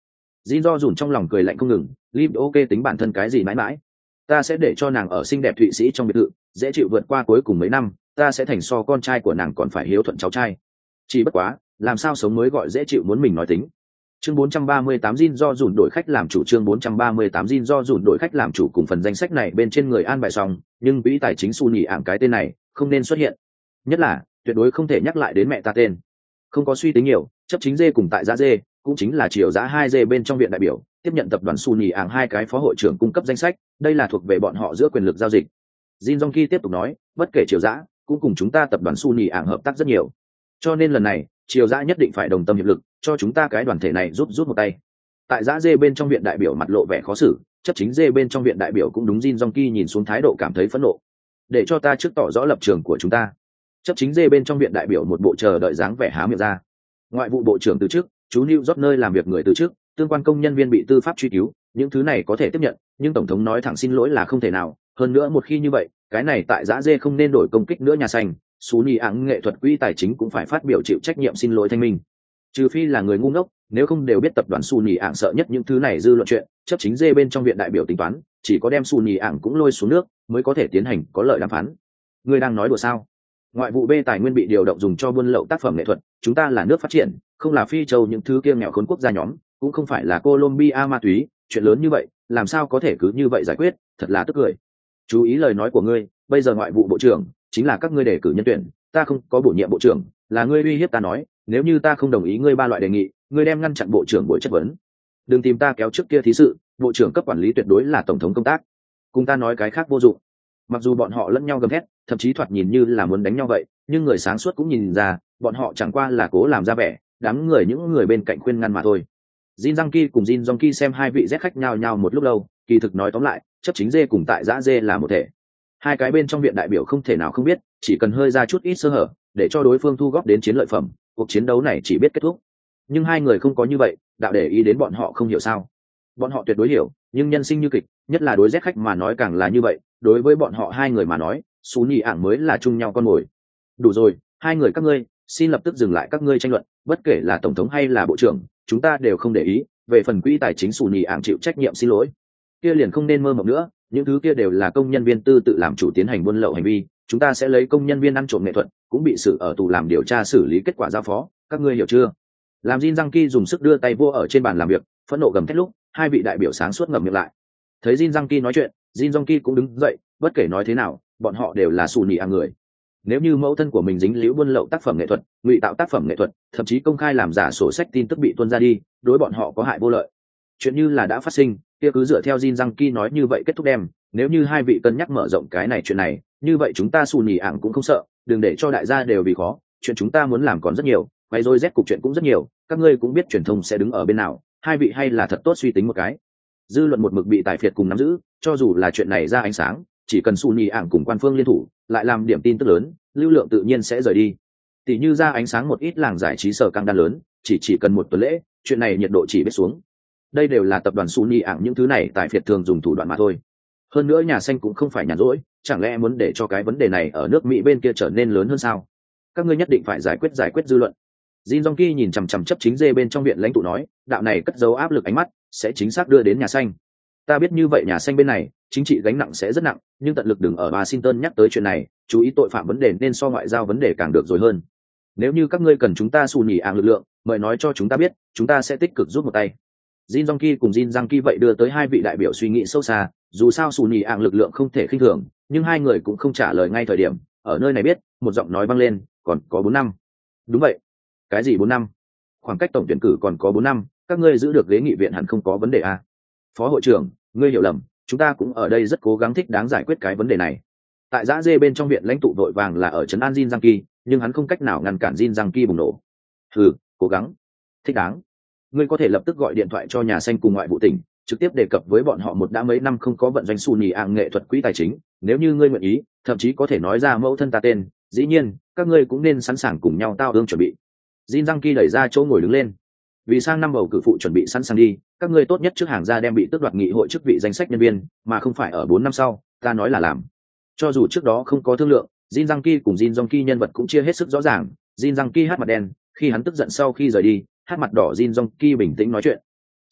Jin do dùn trong lòng cười lạnh không ngừng, lim ok tính bản thân cái gì mãi mãi, ta sẽ để cho nàng ở xinh đẹp Thụy Sĩ trong biệt thự dễ chịu vượt qua cuối cùng mấy năm, ta sẽ thành so con trai của nàng còn phải hiếu thuận cháu trai. Chỉ bất quá làm sao sống mới gọi dễ chịu muốn mình nói tính. Chương bốn trăm ba mươi tám Jin do dùn đổi khách làm chủ. Chương bốn trăm ba mươi tám Jin do dùn đổi khách làm chủ. Cùng phần danh sách này bên trên người an bài xong, nhưng quỹ tài chính Su Nhị ảng cái tên này không nên xuất hiện, nhất là tuyệt đối không thể nhắc lại đến mẹ ta tên. Không có suy tính nhiều, chấp chính dê cùng tại giá dê cũng chính là chiều giá hai dê bên trong viện đại biểu tiếp nhận tập đoàn Su Nhị ảng hai cái phó hội trưởng cung cấp danh sách, đây là thuộc về bọn họ giữa quyền lực giao dịch. Jin Jong-ki tiếp tục nói, bất kể chiều giá cũng cùng chúng ta tập đoàn Su Nhị ảng hợp tác rất nhiều, cho nên lần này chiều giá nhất định phải đồng tâm hiệp lực cho chúng ta cái đoàn thể này rút rút một tay. Tại giá dê bên trong viện đại biểu mặt lộ vẻ khó xử, chấp chính dê bên trong viện đại biểu cũng đúng. Jin Jong-ki nhìn xuống thái độ cảm thấy phẫn nộ, để cho ta trước tỏ rõ lập trường của chúng ta. Chấp chính dê bên trong viện đại biểu một bộ chờ đợi dáng vẻ há miệng ra. Ngoại vụ bộ trưởng từ chức, chú New York nơi làm việc người từ chức, tương quan công nhân viên bị tư pháp truy cứu, những thứ này có thể tiếp nhận, nhưng tổng thống nói thẳng xin lỗi là không thể nào. Hơn nữa một khi như vậy, cái này tại giá dê không nên đổi công kích nữa nhà xanh, Su Nhị ảng nghệ thuật quỹ tài chính cũng phải phát biểu chịu trách nhiệm xin lỗi thanh minh. Trừ phi là người ngu ngốc, nếu không đều biết tập đoàn Su Nhị ảng sợ nhất những thứ này dư luận chuyện, chấp chính dê bên trong viện đại biểu tính toán, chỉ có đem Su Nhị ảng cũng lôi xuống nước mới có thể tiến hành có lợi đàm phán. Ngươi đang nói đùa sao? Ngoại vụ B tài nguyên bị điều động dùng cho buôn lậu tác phẩm nghệ thuật, chúng ta là nước phát triển, không là Phi châu những thứ kia nghèo khốn quốc gia nhóm, cũng không phải là Colombia ma túy, chuyện lớn như vậy, làm sao có thể cứ như vậy giải quyết, thật là tức cười. Chú ý lời nói của ngươi, bây giờ ngoại vụ bộ trưởng chính là các ngươi đề cử nhân tuyển, ta không có bổ nhiệm bộ trưởng, là ngươi uy hiếp ta nói, nếu như ta không đồng ý ngươi ba loại đề nghị, ngươi đem ngăn chặn bộ trưởng buổi chất vấn. Đừng tìm ta kéo trước kia thí sự, bộ trưởng cấp quản lý tuyệt đối là tổng thống công tác, cùng ta nói cái khác vô dụng. Mặc dù bọn họ lẫn nhau gầm thét, thậm chí thoạt nhìn như là muốn đánh nhau vậy, nhưng người sáng suốt cũng nhìn ra, bọn họ chẳng qua là cố làm ra vẻ, đám người những người bên cạnh khuyên ngăn mà thôi. Jin Jang-ki cùng Jin Jong-ki xem hai vị Z khách nhau nhau một lúc lâu, kỳ thực nói tóm lại, chấp chính dê cùng tại giã dê là một thể. Hai cái bên trong viện đại biểu không thể nào không biết, chỉ cần hơi ra chút ít sơ hở, để cho đối phương thu góp đến chiến lợi phẩm, cuộc chiến đấu này chỉ biết kết thúc. Nhưng hai người không có như vậy, đạo để ý đến bọn họ không hiểu sao? Bọn họ tuyệt đối hiểu, nhưng nhân sinh như kịch, nhất là đối Z khách mà nói càng là như vậy, đối với bọn họ hai người mà nói, Su Nhị ảng mới là chung nhau con mồi. Đủ rồi, hai người các ngươi, xin lập tức dừng lại các ngươi tranh luận, bất kể là tổng thống hay là bộ trưởng, chúng ta đều không để ý, về phần quỹ tài chính Su Nhị ảng chịu trách nhiệm xin lỗi. Kia liền không nên mơ mộng nữa, những thứ kia đều là công nhân viên tư tự làm chủ tiến hành buôn lậu hành vi, chúng ta sẽ lấy công nhân viên ăn trộm nghệ thuật cũng bị xử ở tù làm điều tra xử lý kết quả giao phó, các ngươi hiểu chưa? Làm Jin Jang-ki dùng sức đưa tay vô ở trên bàn làm việc, phẫn nộ gầm thét lúc, hai vị đại biểu sáng suốt ngậm miệng lại. Thấy Jin Jang-ki nói chuyện, Jin Jong-ki cũng đứng dậy, bất kể nói thế nào, bọn họ đều là Su Nhị ảng người. Nếu như mẫu thân của mình dính líu buôn lậu tác phẩm nghệ thuật, ngụy tạo tác phẩm nghệ thuật, thậm chí công khai làm giả sổ sách tin tức bị tuôn ra đi, đối bọn họ có hại vô lợi. Chuyện như là đã phát sinh, kia cứ dựa theo Jin Jang-ki nói như vậy kết thúc đem, nếu như hai vị cân nhắc mở rộng cái này chuyện này, như vậy chúng ta Su Nhị ảng cũng không sợ, đừng để cho đại gia đều vì khó, chuyện chúng ta muốn làm còn rất nhiều, quay rồi rét cục chuyện cũng rất nhiều, các ngươi cũng biết truyền thông sẽ đứng ở bên nào, hai vị hay là thật tốt suy tính một cái. Dư luận một mực bị tài phiệt cùng nắm giữ, cho dù là chuyện này ra ánh sáng, chỉ cần Su Nhị ảng cùng quan phương liên thủ, lại làm điểm tin tức lớn, lưu lượng tự nhiên sẽ rời đi. Tỷ như ra ánh sáng một ít làng giải trí sở căng đan lớn, chỉ chỉ cần một tuần lễ, chuyện này nhiệt độ chỉ biết xuống. Đây đều là tập đoàn Su Nhị ảng những thứ này tài phiệt thường dùng thủ đoạn mà thôi. Hơn nữa nhà xanh cũng không phải nhàn rỗi, chẳng lẽ muốn để cho cái vấn đề này ở nước Mỹ bên kia trở nên lớn hơn sao? Các ngươi nhất định phải giải quyết giải quyết dư luận. Jin Jong-ki nhìn chằm chằm chấp chính dê bên trong viện lãnh tụ nói, đạo này cất giấu áp lực ánh mắt, sẽ chính xác đưa đến nhà xanh. Ta biết như vậy nhà xanh bên này, chính trị gánh nặng sẽ rất nặng, nhưng tận lực đừng ở Washington nhắc tới chuyện này, chú ý tội phạm vấn đề nên so ngoại giao vấn đề càng được rồi hơn. Nếu như các ngươi cần chúng ta Su Nhị ảng lực lượng, mời nói cho chúng ta biết, chúng ta sẽ tích cực giúp một tay. Jin Jong-ki cùng Jin Jang-ki vậy đưa tới hai vị đại biểu suy nghĩ sâu xa, dù sao Su Nhị ảng lực lượng không thể khinh thường, nhưng hai người cũng không trả lời ngay thời điểm, ở nơi này biết, một giọng nói vang lên, còn có bốn năm. Đúng vậy. Cái gì bốn năm? Khoảng cách tổng tuyển cử còn có bốn năm, các ngươi giữ được ghế nghị viện hẳn không có vấn đề à? Phó hội trưởng, ngươi hiểu lầm, chúng ta cũng ở đây rất cố gắng thích đáng giải quyết cái vấn đề này. Tại giã dê bên trong viện lãnh tụ vội vàng là ở trấn an Jin Jang-ki, nhưng hắn không cách nào ngăn cản Jin Jang-ki bùng nổ. Hừ, cố gắng, thích đáng. Ngươi có thể lập tức gọi điện thoại cho nhà xanh cùng ngoại vụ tỉnh, trực tiếp đề cập với bọn họ một đã mấy năm không có vận doanh Su Nhị ảng nghệ thuật quỹ tài chính, nếu như ngươi nguyện ý, thậm chí có thể nói ra mẫu thân ta tên, dĩ nhiên, các ngươi cũng nên sẵn sàng cùng nhau tao ương chuẩn bị. Jin Jang-ki đẩy ra chỗ ngồi đứng lên. Vì sang năm bầu cử phụ chuẩn bị sẵn sàng đi, các ngươi tốt nhất trước hàng ra đem bị tước đoạt nghị hội chức vị danh sách nhân viên, mà không phải ở bốn năm sau, ta nói là làm. Cho dù trước đó không có thương lượng, Jin Jang-ki cùng Jin Jong-ki nhân vật cũng chia hết sức rõ ràng, Jin Jang-ki hát mặt đen, khi hắn tức giận sau khi rời đi, hát mặt đỏ Jin Jong-ki bình tĩnh nói chuyện.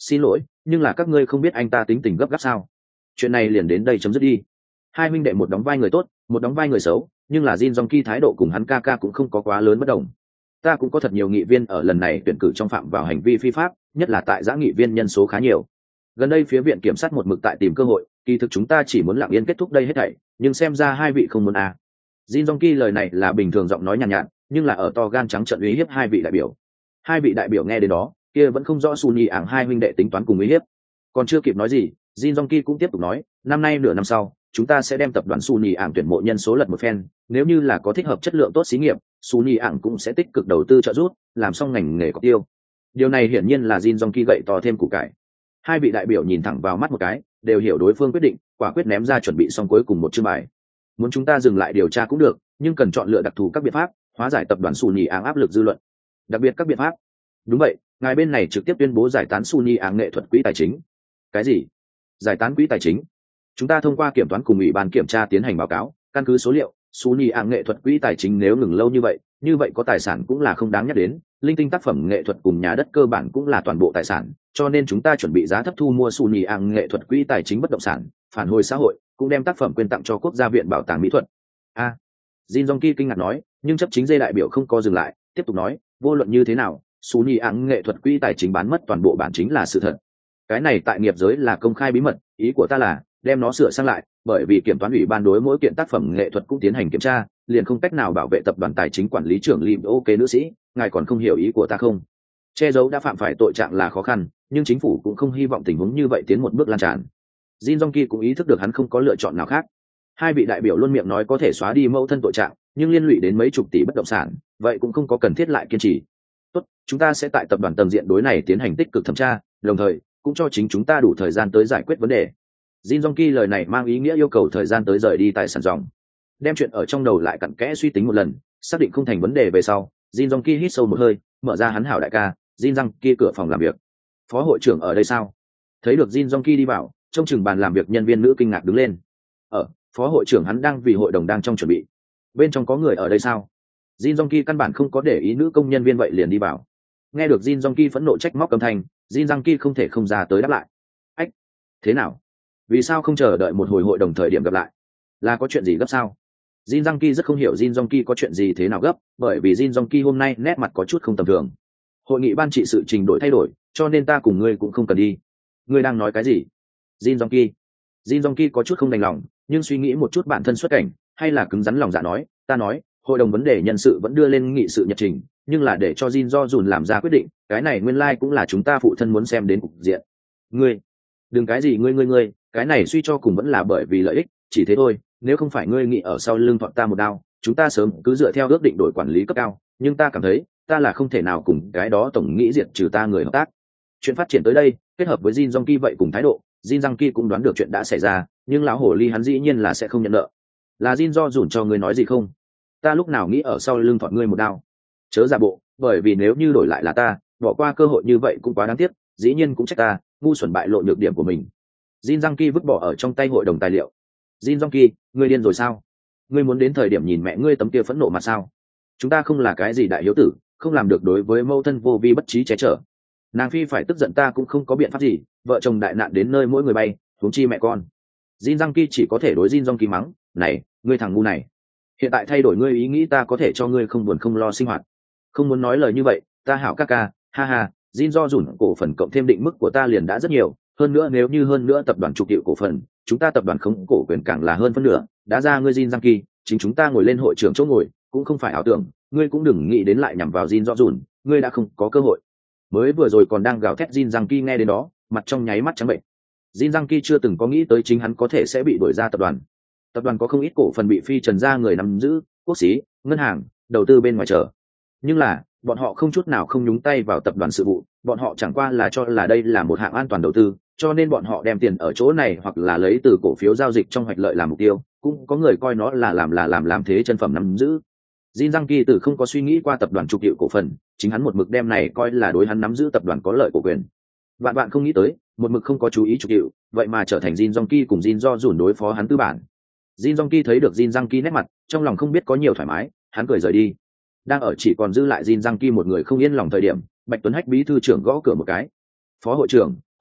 Xin lỗi, nhưng là các ngươi không biết anh ta tính tình gấp gáp sao? Chuyện này liền đến đây chấm dứt đi. Hai huynh đệ một đóng vai người tốt, một đóng vai người xấu, nhưng là Jin Jong Ki thái độ cùng hắn ca ca cũng không có quá lớn bất đồng. Ta cũng có thật nhiều nghị viên ở lần này tuyển cử trong phạm vào hành vi phi pháp, nhất là tại giã nghị viên nhân số khá nhiều. Gần đây phía viện kiểm sát một mực tại tìm cơ hội, kỳ thực chúng ta chỉ muốn lặng yên kết thúc đây hết thảy, nhưng xem ra hai vị không muốn à. Jin Jong Ki lời này là bình thường giọng nói nhàn nhạt, nhạt, nhưng là ở to gan trắng trợn uy hiếp hai vị đại biểu. Hai vị đại biểu nghe đến đó, kia vẫn không rõ Sunny ảng hai huynh đệ tính toán cùng uy hiếp. Còn chưa kịp nói gì, Jin Jong Ki cũng tiếp tục nói, năm nay nửa năm sau, chúng ta sẽ đem tập đoàn Sunny ảng tuyển mộ nhân số lật một phen, nếu như là có thích hợp chất lượng tốt xí nghiệp, Sunny ảng cũng sẽ tích cực đầu tư trợ giúp, làm xong ngành nghề có tiêu. Điều này hiển nhiên là Jin Jong Ki gậy to thêm củ cải. Hai vị đại biểu nhìn thẳng vào mắt một cái, đều hiểu đối phương quyết định, quả quyết ném ra chuẩn bị xong cuối cùng một chương bài. Muốn chúng ta dừng lại điều tra cũng được, nhưng cần chọn lựa đặc thù các biện pháp, hóa giải tập đoàn Sunny ảng áp lực dư luận. Đặc biệt các biện pháp. Đúng vậy, ngài bên này trực tiếp tuyên bố giải tán Sunny ảng nghệ thuật quỹ tài chính. Cái gì? Giải tán quỹ tài chính? Chúng ta thông qua kiểm toán cùng ủy ban kiểm tra tiến hành báo cáo, căn cứ số liệu, Sunny ảng nghệ thuật quỹ tài chính nếu ngừng lâu như vậy, như vậy có tài sản cũng là không đáng nhắc đến, linh tinh tác phẩm nghệ thuật cùng nhà đất cơ bản cũng là toàn bộ tài sản, cho nên chúng ta chuẩn bị giá thấp thu mua Sunny ảng nghệ thuật quỹ tài chính bất động sản, phản hồi xã hội, cũng đem tác phẩm quyên tặng cho quốc gia viện bảo tàng mỹ thuật. A, à, Jin Jong Ki kinh ngạc nói, nhưng chấp chính dê đại biểu không có dừng lại, tiếp tục nói, vô luận như thế nào, Sunny ảng nghệ thuật quỹ tài chính bán mất toàn bộ bản chính là sự thật. Cái này tại nghiệp giới là công khai bí mật, ý của ta là đem nó sửa sang lại, bởi vì kiểm toán ủy ban đối mỗi kiện tác phẩm nghệ thuật cũng tiến hành kiểm tra, liền không cách nào bảo vệ tập đoàn tài chính quản lý trưởng Lim. Ok nữ sĩ, ngài còn không hiểu ý của ta không? Che giấu đã phạm phải tội trạng là khó khăn, nhưng chính phủ cũng không hy vọng tình huống như vậy tiến một bước lan tràn. Jin Jong Ki cũng ý thức được hắn không có lựa chọn nào khác. Hai vị đại biểu luôn miệng nói có thể xóa đi mẫu thân tội trạng, nhưng liên lụy đến mấy chục tỷ bất động sản, vậy cũng không có cần thiết lại kiên trì. Tốt, chúng ta sẽ tại tập đoàn tầng diện đối này tiến hành tích cực thẩm tra, đồng thời cũng cho chính chúng ta đủ thời gian tới giải quyết vấn đề. Jin Jong Ki lời này mang ý nghĩa yêu cầu thời gian tới rời đi tài sản dòng. Đem chuyện ở trong đầu lại cặn kẽ suy tính một lần, xác định không thành vấn đề về sau, Jin Jong Ki hít sâu một hơi, mở ra hắn hảo đại ca, Jin Jong Ki cửa phòng làm việc. Phó hội trưởng ở đây sao? Thấy được Jin Jong Ki đi vào, trong chừng bàn làm việc nhân viên nữ kinh ngạc đứng lên. Ở, phó hội trưởng hắn đang vì hội đồng đang trong chuẩn bị. Bên trong có người ở đây sao? Jin Jong Ki căn bản không có để ý nữ công nhân viên vậy liền đi vào. Nghe được Jin Jong Ki phẫn nộ trách móc âm thanh, Jin Jong Ki không thể không ra tới đáp lại. Ách, thế nào? Vì sao không chờ đợi một hồi hội đồng thời điểm gặp lại? Là có chuyện gì gấp sao? Jin Jong Ki rất không hiểu Jin Jong Ki có chuyện gì thế nào gấp, bởi vì Jin Jong Ki hôm nay nét mặt có chút không tầm thường. Hội nghị ban trị sự trình đổi thay đổi, cho nên ta cùng ngươi cũng không cần đi. Ngươi đang nói cái gì? Jin Jong Ki. Jin Jong Ki có chút không đành lòng, nhưng suy nghĩ một chút bản thân xuất cảnh, hay là cứng rắn lòng dạ nói, ta nói, hội đồng vấn đề nhân sự vẫn đưa lên nghị sự nhật trình, nhưng là để cho Jin Do Jun làm ra quyết định, cái này nguyên lai like cũng là chúng ta phụ thân muốn xem đến cục diện. Ngươi, đừng cái gì ngươi ngươi ngươi, cái này suy cho cùng vẫn là bởi vì lợi ích, chỉ thế thôi, nếu không phải ngươi nghĩ ở sau lưng thọt ta một đao, chúng ta sớm cứ dựa theo ước định đổi quản lý cấp cao, nhưng ta cảm thấy, ta là không thể nào cùng cái đó tổng nghĩ diệt trừ ta người hợp tác. Chuyện phát triển tới đây, kết hợp với Jin Jong Ki vậy cùng thái độ, Jin Jong Ki cũng đoán được chuyện đã xảy ra, nhưng lão hồ ly hắn dĩ nhiên là sẽ không nhận nợ. Là Jin Do Jun cho ngươi nói gì không? Ta lúc nào nghĩ ở sau lưng thọt ngươi một đao? Chớ giả bộ, bởi vì nếu như đổi lại là ta, bỏ qua cơ hội như vậy cũng quá đáng tiếc, dĩ nhiên cũng trách ta, ngu xuẩn bại lộ nhược điểm của mình. Jin Jong Ki vứt bỏ ở trong tay hội đồng tài liệu. Jin Jong Ki, ngươi điên rồi sao? Ngươi muốn đến thời điểm nhìn mẹ ngươi tấm kia phẫn nộ mặt sao? Chúng ta không là cái gì đại hiếu tử, không làm được đối với mâu thân vô vi bất trí che chở. Nàng phi phải tức giận ta cũng không có biện pháp gì, vợ chồng đại nạn đến nơi mỗi người bay, huống chi mẹ con. Jin Jong Ki chỉ có thể đối Jin Jong Ki mắng, này, ngươi thằng ngu này. Hiện tại thay đổi ngươi ý nghĩ ta có thể cho ngươi không buồn không lo sinh hoạt. Không muốn nói lời như vậy, ta hảo ca ca, ha ha, Jin Do Jun cổ phần cộng thêm định mức của ta liền đã rất nhiều, hơn nữa nếu như hơn nữa tập đoàn trục tiệu cổ phần, chúng ta tập đoàn không cổ quyền càng là hơn phân nửa, đã ra ngươi Jin Jong Ki, chính chúng ta ngồi lên hội trưởng chỗ ngồi, cũng không phải ảo tưởng, ngươi cũng đừng nghĩ đến lại nhằm vào Jin Do Jun, ngươi đã không có cơ hội. Mới vừa rồi còn đang gào thét Jin Jong Ki nghe đến đó, mặt trong nháy mắt trắng bệnh. Jin Jong Ki chưa từng có nghĩ tới chính hắn có thể sẽ bị đuổi ra tập đoàn. Tập đoàn có không ít cổ phần bị phi trần ra người nắm giữ, quốc xí, ngân hàng, đầu tư bên ngoài chờ. Nhưng là, bọn họ không chút nào không nhúng tay vào tập đoàn sự vụ, bọn họ chẳng qua là cho là đây là một hạng an toàn đầu tư, cho nên bọn họ đem tiền ở chỗ này hoặc là lấy từ cổ phiếu giao dịch trong hoạch lợi làm mục tiêu, cũng có người coi nó là làm là làm làm thế chân phẩm nắm giữ. Jin Jong Ki từ không có suy nghĩ qua tập đoàn trục tiệu cổ phần, chính hắn một mực đem này coi là đối hắn nắm giữ tập đoàn có lợi cổ quyền. Bạn bạn không nghĩ tới, một mực không có chú ý trục tiệu, vậy mà trở thành Jin Jong Ki cùng Jin Do Jun đối phó hắn tư bản. Jin Jong Ki thấy được Jin Jong Ki nét mặt, trong lòng không biết có nhiều thoải mái, hắn cười rời đi. Đang ở chỉ còn dư lại Jin Jong Ki một người không yên lòng thời điểm, Bạch Tuấn Hách bí thư trưởng gõ cửa một cái. Phó hội trưởng,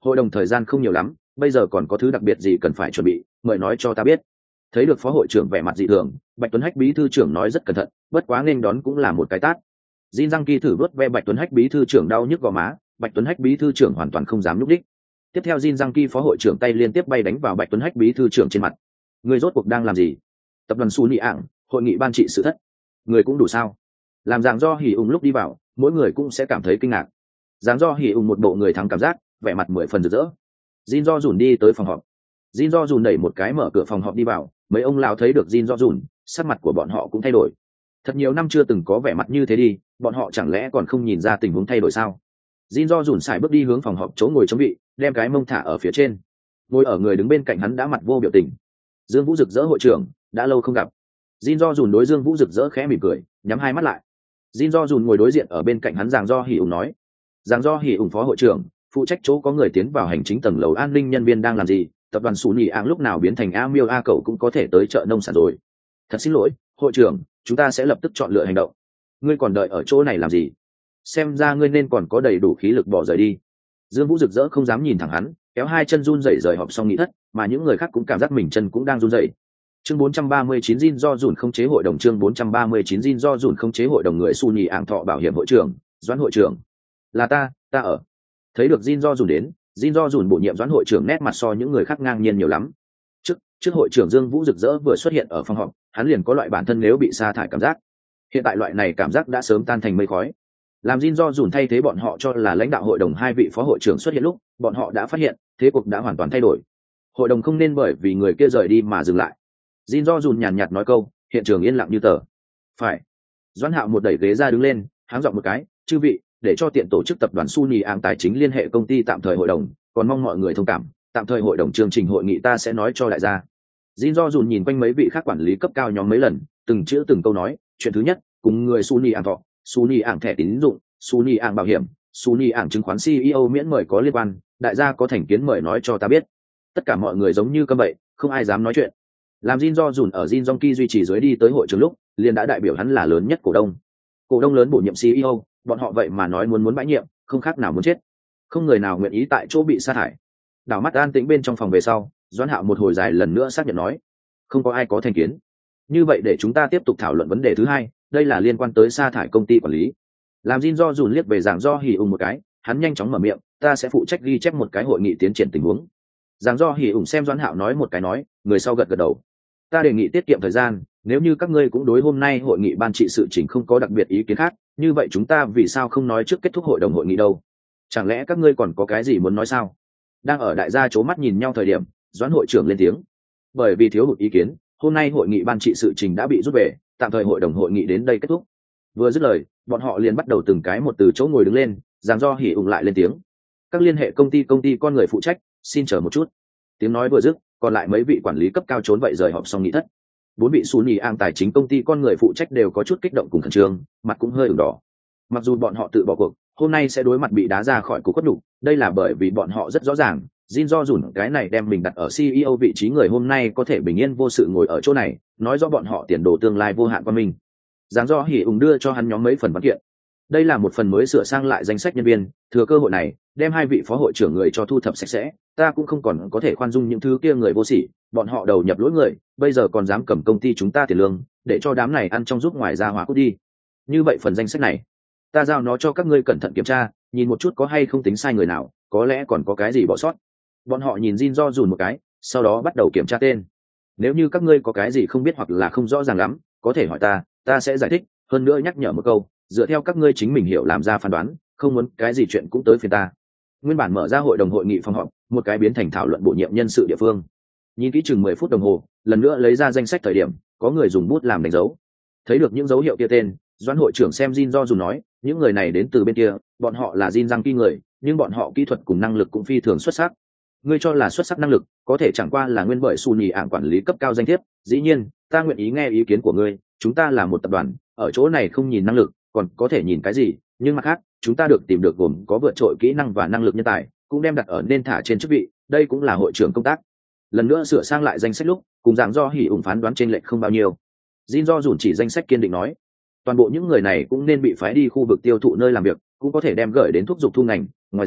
hội đồng thời gian không nhiều lắm, bây giờ còn có thứ đặc biệt gì cần phải chuẩn bị, mời nói cho ta biết. Thấy được phó hội trưởng vẻ mặt dị thường, Bạch Tuấn Hách bí thư trưởng nói rất cẩn thận, bất quá nên đón cũng là một cái tát. Jin Giang Ki thử vớt ve Bạch Tuấn Hách bí thư trưởng đau nhức gò má, Bạch Tuấn Hách bí thư trưởng hoàn toàn không dám nhúc đích. Tiếp theo Jin Giang Ki phó hội trưởng tay liên tiếp bay đánh vào Bạch Tuấn Hách bí thư trưởng trên mặt. Người rốt cuộc đang làm gì? Tập đoàn Su Nị ảng, hội nghị ban trị sự thất. Người cũng đủ sao? Làm Giang Do Hỉ Ung lúc đi vào, mỗi người cũng sẽ cảm thấy kinh ngạc. Giang Do Hỉ Ung một bộ người thắng cảm giác, vẻ mặt mười phần rực rỡ. Jin Do Dùn đi tới phòng họp. Jin Do Dùn đẩy một cái mở cửa phòng họp đi vào, mấy ông lão thấy được Jin Do Dùn, sắc mặt của bọn họ cũng thay đổi. Thật nhiều năm chưa từng có vẻ mặt như thế đi, bọn họ chẳng lẽ còn không nhìn ra tình huống thay đổi sao? Jin Do Dùn xài bước đi hướng phòng họp chỗ ngồi chống vị, đem cái mông thả ở phía trên. Ngồi ở người đứng bên cạnh hắn đã mặt vô biểu tình. Dương Vũ rực rỡ hội trưởng, đã lâu không gặp. Jin Do Dùn đối Dương Vũ rực rỡ khẽ mỉm cười, nhắm hai mắt lại. Jin Do Dùn ngồi đối diện ở bên cạnh hắn Giang Do Hỉ Ung nói: Giang Do Hỉ Ung phó hội trưởng, phụ trách chỗ có người tiến vào hành chính tầng lầu an ninh nhân viên đang làm gì? Tập đoàn Su Nị ảng lúc nào biến thành A Miêu A Cẩu cũng có thể tới chợ nông sản rồi. Thật xin lỗi, hội trưởng, chúng ta sẽ lập tức chọn lựa hành động. Ngươi còn đợi ở chỗ này làm gì? Xem ra ngươi nên còn có đầy đủ khí lực bỏ rời đi. Dương Vũ rực rỡ không dám nhìn thẳng hắn, kéo hai chân run rẩy rời họp xong nghĩ thất, mà những người khác cũng cảm giác mình chân cũng đang run rẩy. Chương bốn trăm ba mươi chín Jin Do Dùn không chế hội đồng chương bốn trăm ba mươi chín Jin Do Dùn không chế hội đồng người Su Nị ảng thọ bảo hiểm hội trưởng, Doãn hội trưởng. Là ta, ta ở. Thấy được Jin Do Dùn đến, Jin Do Dùn bổ nhiệm Doãn hội trưởng nét mặt so những người khác ngang nhiên nhiều lắm. Trước, trước hội trưởng Dương Vũ rực rỡ vừa xuất hiện ở phòng họp, hắn liền có loại bản thân nếu bị sa thải cảm giác. Hiện tại loại này cảm giác đã sớm tan thành mây khói. Làm Jin Do Dùn thay thế bọn họ cho là lãnh đạo hội đồng hai vị phó hội trưởng xuất hiện lúc, bọn họ đã phát hiện, thế cục đã hoàn toàn thay đổi. Hội đồng không nên bởi vì người kia rời đi mà dừng lại. Jin Do Dùn nhàn nhạt nói câu, hiện trường yên lặng như tờ. Phải. Doãn Hạo một đẩy ghế ra đứng lên, háng giọng một cái, chư vị, để cho tiện tổ chức tập đoàn Su Nị ảng tài chính liên hệ công ty tạm thời hội đồng, còn mong mọi người thông cảm, tạm thời hội đồng chương trình hội nghị ta sẽ nói cho đại gia. Jin Do Dùn nhìn quanh mấy vị khác quản lý cấp cao nhóm mấy lần, từng chữ từng câu nói, chuyện thứ nhất, cùng người Su Nị ảng thọ, Su Nị ảng thẻ tín dụng, Su Nị ảng bảo hiểm, Su Nị ảng chứng khoán xê e ô miễn mời có liên quan, đại gia có thành kiến mời nói cho ta biết. Tất cả mọi người giống như câm bậy, không ai dám nói chuyện. Làm Jin Do Dùn ở Jin Dong Ki duy trì dưới đi tới hội trường lúc, liền đã đại biểu hắn là lớn nhất cổ đông. Cổ đông lớn bổ nhiệm xê e ô, bọn họ vậy mà nói muốn muốn bãi nhiệm, không khác nào muốn chết. Không người nào nguyện ý tại chỗ bị sa thải. Đảo mắt an tĩnh bên trong phòng về sau, Doãn Hạo một hồi dài lần nữa xác nhận nói, không có ai có thành kiến. Như vậy để chúng ta tiếp tục thảo luận vấn đề thứ hai, đây là liên quan tới sa thải công ty quản lý. Làm Jin Do Dùn liếc về Giang Do Hỉ Ung một cái, hắn nhanh chóng mở miệng, ta sẽ phụ trách ghi chép một cái hội nghị tiến triển tình huống. Giang Do Hỉ Ung xem Doãn Hạo nói một cái nói, người sau gật gật đầu. Ta đề nghị tiết kiệm thời gian, nếu như các ngươi cũng đối hôm nay hội nghị ban trị sự chỉnh không có đặc biệt ý kiến khác, như vậy chúng ta vì sao không nói trước kết thúc hội đồng hội nghị đâu? Chẳng lẽ các ngươi còn có cái gì muốn nói sao? Đang ở đại gia chố mắt nhìn nhau thời điểm, Doãn hội trưởng lên tiếng. Bởi vì thiếu hụt ý kiến, hôm nay hội nghị ban trị sự trình đã bị rút về, tạm thời hội đồng hội nghị đến đây kết thúc. Vừa dứt lời, bọn họ liền bắt đầu từng cái một từ chỗ ngồi đứng lên, Giang Do Hỉ Ung lại lên tiếng. Các liên hệ công ty công ty con người phụ trách, xin chờ một chút. Tiếng nói vừa dứt, còn lại mấy vị quản lý cấp cao trốn vậy rời họp xong nghị thất. Bốn vị Su Nị ảng tài chính công ty con người phụ trách đều có chút kích động cùng khẩn trương, mặt cũng hơi ửng đỏ. Mặc dù bọn họ tự bỏ cuộc, hôm nay sẽ đối mặt bị đá ra khỏi cục cốt đủ, đây là bởi vì bọn họ rất rõ ràng, Jin Do Dùn cái này đem mình đặt ở xê e ô vị trí người hôm nay có thể bình yên vô sự ngồi ở chỗ này, nói rõ bọn họ tiền đồ tương lai vô hạn qua mình. Giang Do Hỉ Ung đưa cho hắn nhóm mấy phần văn kiện. Đây là một phần mới sửa sang lại danh sách nhân viên, thừa cơ hội này, đem hai vị phó hội trưởng người cho thu thập sạch sẽ, ta cũng không còn có thể khoan dung những thứ kia người vô sỉ, bọn họ đầu nhập lỗi người, bây giờ còn dám cầm công ty chúng ta tiền lương, để cho đám này ăn trong giúp ngoài ra hóa cút đi. Như vậy phần danh sách này, ta giao nó cho các ngươi cẩn thận kiểm tra, nhìn một chút có hay không tính sai người nào, có lẽ còn có cái gì bỏ sót. Bọn họ nhìn Jin Do Dùn một cái, sau đó bắt đầu kiểm tra tên. Nếu như các ngươi có cái gì không biết hoặc là không rõ ràng lắm, có thể hỏi ta, ta sẽ giải thích, hơn nữa nhắc nhở một câu, dựa theo các ngươi chính mình hiểu làm ra phán đoán, không muốn cái gì chuyện cũng tới phiền ta. Nguyên bản mở ra hội đồng hội nghị phòng họp, một cái biến thành thảo luận bổ nhiệm nhân sự địa phương. Nhìn kỹ chừng mười phút đồng hồ, lần nữa lấy ra danh sách thời điểm, có người dùng bút làm đánh dấu. Thấy được những dấu hiệu kia tên, Doãn hội trưởng xem Jin Do Dùn nói, những người này đến từ bên kia, bọn họ là Jin Giang Ki người, nhưng bọn họ kỹ thuật cùng năng lực cũng phi thường xuất sắc. Ngươi cho là xuất sắc năng lực, có thể chẳng qua là nguyên bởi Su Nị ảng quản lý cấp cao danh thiếp, dĩ nhiên, ta nguyện ý nghe ý kiến của ngươi, chúng ta là một tập đoàn, ở chỗ này không nhìn năng lực, còn có thể nhìn cái gì, nhưng mặt khác, chúng ta được tìm được gồm có vượt trội kỹ năng và năng lực nhân tài, cũng đem đặt ở nên thả trên chức vị, đây cũng là hội trưởng công tác. Lần nữa sửa sang lại danh sách lúc, cùng Giang Do Hỉ Ung phán đoán trên lệch không bao nhiêu. Jin Do Dùn chỉ danh sách kiên định nói, toàn bộ những người này cũng nên bị phái đi khu vực tiêu thụ nơi làm việc, cũng có thể đem gửi đến thúc giục thu ngành, ngoài ra,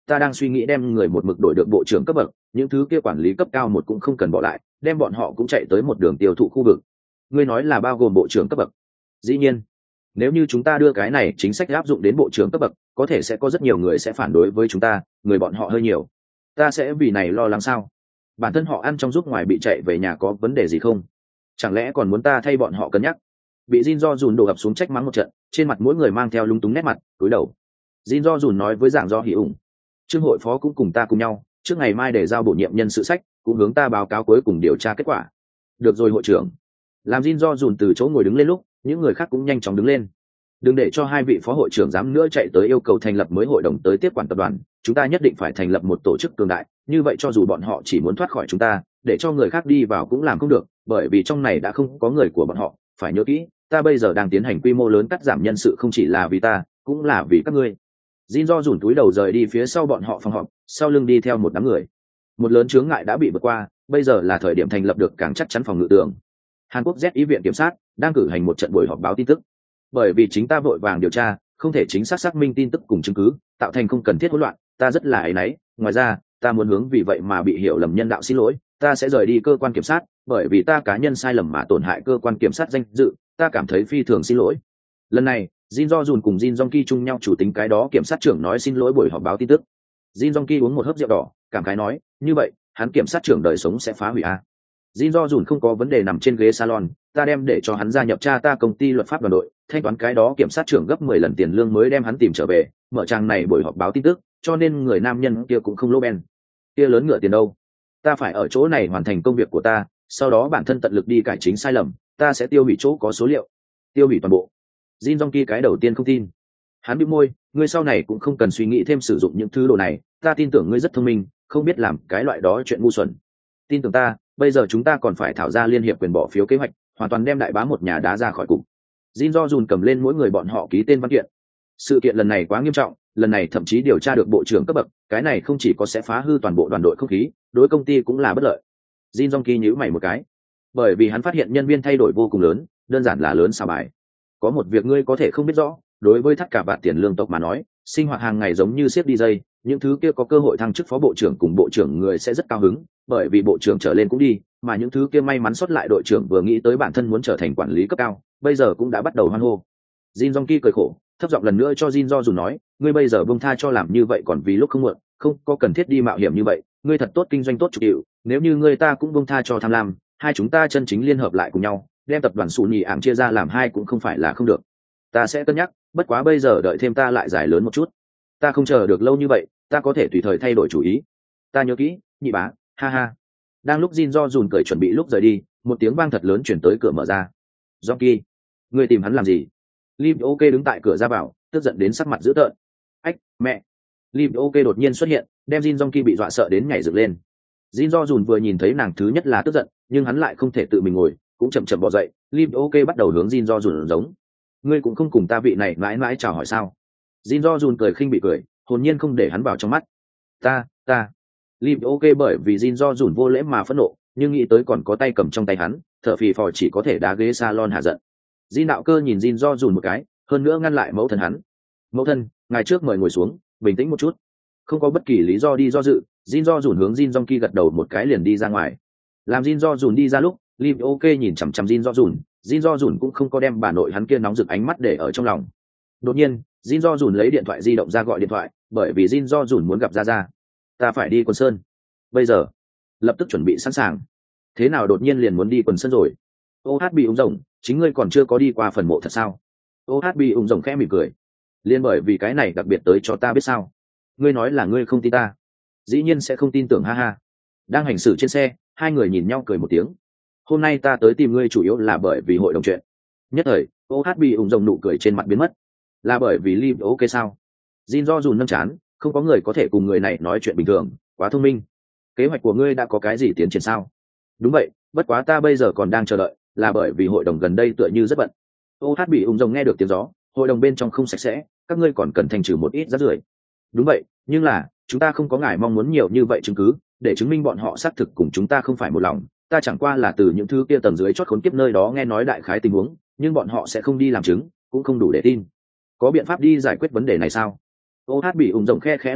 ta đang suy nghĩ đem người một mực đổi được bộ trưởng cấp bậc, những thứ kia quản lý cấp cao một cũng không cần bỏ lại, đem bọn họ cũng chạy tới một đường tiêu thụ khu vực. Ngươi nói là bao gồm bộ trưởng cấp bậc? Dĩ nhiên, nếu như chúng ta đưa cái này chính sách áp dụng đến bộ trưởng cấp bậc, có thể sẽ có rất nhiều người sẽ phản đối với chúng ta, người bọn họ hơi nhiều. Ta sẽ vì này lo lắng sao? Bản thân họ ăn trong giúp ngoài bị chạy về nhà có vấn đề gì không? Chẳng lẽ còn muốn ta thay bọn họ cân nhắc? Bị Jin Do Jun đổ ập xuống trách mắng một trận, trên mặt mỗi người mang theo lung túng nét mặt, cúi đầu. Jin Do Jun nói với giảng do hỉ ủng, trương hội phó cũng cùng ta cùng nhau, trước ngày mai để giao bổ nhiệm nhân sự sách, cũng hướng ta báo cáo cuối cùng điều tra kết quả. Được rồi hội trưởng. Làm Jin Do Jun từ chỗ ngồi đứng lên lúc, những người khác cũng nhanh chóng đứng lên. Đừng để cho hai vị phó hội trưởng dám nữa chạy tới yêu cầu thành lập mới hội đồng tới tiếp quản tập đoàn, chúng ta nhất định phải thành lập một tổ chức cường đại, như vậy cho dù bọn họ chỉ muốn thoát khỏi chúng ta, để cho người khác đi vào cũng làm không được, bởi vì trong này đã không có người của bọn họ. Phải nhớ kỹ, ta bây giờ đang tiến hành quy mô lớn cắt giảm nhân sự không chỉ là vì ta, cũng là vì các ngươi. Jin Do rủn túi đầu rời đi phía sau bọn họ phòng họp, sau lưng đi theo một đám người. Một lớn chướng ngại đã bị vượt qua, bây giờ là thời điểm thành lập được càng chắc chắn phòng ngự tường. Hàn Quốc Z ý viện kiểm sát đang cử hành một trận buổi họp báo tin tức. Bởi vì chính ta vội vàng điều tra, không thể chính xác xác minh tin tức cùng chứng cứ, tạo thành không cần thiết hỗn loạn, ta rất là áy náy. Ngoài ra, ta muốn hướng vì vậy mà bị hiểu lầm nhân đạo xin lỗi, ta sẽ rời đi cơ quan kiểm sát, bởi vì ta cá nhân sai lầm mà tổn hại cơ quan kiểm sát danh dự, ta cảm thấy phi thường xin lỗi. Lần này, Jin Do Jun cùng Jin Jong Ki chung nhau chủ tính cái đó kiểm sát trưởng nói xin lỗi buổi họp báo tin tức. Jin Jong Ki uống một hớp rượu đỏ, cảm khái nói, như vậy, hắn kiểm sát trưởng đời sống sẽ phá hủy a. Jin Do Jun không có vấn đề nằm trên ghế salon, ta đem để cho hắn gia nhập cha ta công ty luật pháp đoàn đội, thanh toán cái đó kiểm sát trưởng gấp mười lần tiền lương mới đem hắn tìm trở về, mở trang này buổi họp báo tin tức, cho nên người nam nhân kia cũng không lỗ ben. Kia lớn ngựa tiền đâu? Ta phải ở chỗ này hoàn thành công việc của ta, sau đó bản thân tận lực đi cải chính sai lầm, ta sẽ tiêu hủy chỗ có số liệu. Tiêu hủy toàn bộ. Jin Jong Ki cái đầu tiên không tin. Hắn bĩu môi, ngươi sau này cũng không cần suy nghĩ thêm sử dụng những thứ đồ này, ta tin tưởng ngươi rất thông minh, không biết làm cái loại đó chuyện ngu xuẩn. Tin tưởng ta, bây giờ chúng ta còn phải thảo ra liên hiệp quyền bỏ phiếu kế hoạch, hoàn toàn đem đại bá một nhà đá ra khỏi cục. Jin Do Jun cầm lên mỗi người bọn họ ký tên văn kiện. Sự kiện lần này quá nghiêm trọng, lần này thậm chí điều tra được bộ trưởng cấp bậc, cái này không chỉ có sẽ phá hư toàn bộ đoàn đội không khí, đối công ty cũng là bất lợi. Jin Jong Ki nhíu mày một cái, bởi vì hắn phát hiện nhân viên thay đổi vô cùng lớn, đơn giản là lớn sao bài. Có một việc ngươi có thể không biết rõ, đối với tất cả bạt tiền lương tộc mà nói, sinh hoạt hàng ngày giống như xếp đi dây, những thứ kia có cơ hội thăng chức phó bộ trưởng cùng bộ trưởng người sẽ rất cao hứng, bởi vì bộ trưởng trở lên cũng đi, mà những thứ kia may mắn xuất lại đội trưởng vừa nghĩ tới bản thân muốn trở thành quản lý cấp cao, bây giờ cũng đã bắt đầu hoan hô. Jin Jong Ki cười khổ, thấp giọng lần nữa cho Jin Do Jun nói, ngươi bây giờ buông tha cho làm như vậy còn vì lúc không muộn, không có cần thiết đi mạo hiểm như vậy, ngươi thật tốt kinh doanh tốt chủ hiệu, nếu như ngươi ta cũng buông tha cho tham lam, hai chúng ta chân chính liên hợp lại cùng nhau, đem tập đoàn Sù Nhì ảng chia ra làm hai cũng không phải là không được. Ta sẽ cân nhắc, bất quá bây giờ đợi thêm ta lại giải lớn một chút. Ta không chờ được lâu như vậy, ta có thể tùy thời thay đổi chủ ý. Ta nhớ kỹ, nhị bá, ha ha. Đang lúc Jin Do Jun cởi chuẩn bị lúc rời đi, một tiếng vang thật lớn chuyển tới cửa mở ra. Jong Ki, ngươi tìm hắn làm gì? Lim Ok đứng tại cửa ra vào, tức giận đến sắc mặt dữ tợn. Ách, mẹ! Lim Ok đột nhiên xuất hiện, đem Jin Jong Ki bị dọa sợ đến nhảy dựng lên. Jin Do Jun vừa nhìn thấy nàng thứ nhất là tức giận, nhưng hắn lại không thể tự mình ngồi, cũng chậm chậm bò dậy. Lim Ok bắt đầu hướng Jin Do Jun giống. Ngươi cũng không cùng ta vị này mãi mãi chào hỏi sao? Jin Do Jun cười khinh bị cười, hồn nhiên không để hắn vào trong mắt. Ta, ta. Lim Ok bởi vì Jin Do Jun vô lễ mà phẫn nộ, nhưng nghĩ tới còn có tay cầm trong tay hắn, thở phì phò chỉ có thể đá ghế salon hạ giận. Jin đạo cơ nhìn Jin Do Jun một cái, hơn nữa ngăn lại mẫu thân hắn. Mẫu thân, ngài trước mời ngồi xuống, bình tĩnh một chút. Không có bất kỳ lý do đi do dự, Jin Do Jun hướng Jin Jong Ki gật đầu một cái liền đi ra ngoài. Làm Jin Do Jun đi ra lúc, Lim Ok nhìn chằm chằm Jin Do Jun, Jin Do Jun cũng không có đem bà nội hắn kia nóng rực ánh mắt để ở trong lòng. Đột nhiên, Jin Do Jun lấy điện thoại di động ra gọi điện thoại, bởi vì Jin Do Jun muốn gặp Gia Gia. Ta phải đi Quần Sơn. Bây giờ, lập tức chuẩn bị sẵn sàng. Thế nào đột nhiên liền muốn đi Quần Sơn rồi? ô hát bị ung rồng, chính ngươi còn chưa có đi qua phần mộ thật sao? ô hát bị ung rồng khẽ mỉm cười. Liên bởi vì cái này đặc biệt tới cho ta biết sao? Ngươi nói là ngươi không tin ta. Dĩ nhiên sẽ không tin tưởng, ha ha. Đang hành xử trên xe, hai người nhìn nhau cười một tiếng. Hôm nay ta tới tìm ngươi chủ yếu là bởi vì hội đồng chuyện. Nhất thời, ô hát bị ung rồng nụ cười trên mặt biến mất. Là bởi vì Lim Ok sao? Jin Do Jun nâng chán, không có người có thể cùng người này nói chuyện bình thường, quá thông minh. Kế hoạch của ngươi đã có cái gì tiến triển sao? Đúng vậy, bất quá ta bây giờ còn đang chờ đợi, là bởi vì hội đồng gần đây tựa như rất bận. ô hát bị ung rồng nghe được tiếng gió, hội đồng bên trong không sạch sẽ, các ngươi còn cần thành trừ một ít rác rưởi. Đúng vậy, nhưng là chúng ta không có ngài mong muốn nhiều như vậy chứng cứ để chứng minh bọn họ xác thực cùng chúng ta không phải một lòng. Ta chẳng qua là từ những thứ kia tầng dưới chót khốn kiếp nơi đó nghe nói đại khái tình huống, nhưng bọn họ sẽ không đi làm chứng, cũng không đủ để tin. Có biện pháp đi giải quyết vấn đề này sao? ô hát bị ung rồng khe khẽ lắc đầu,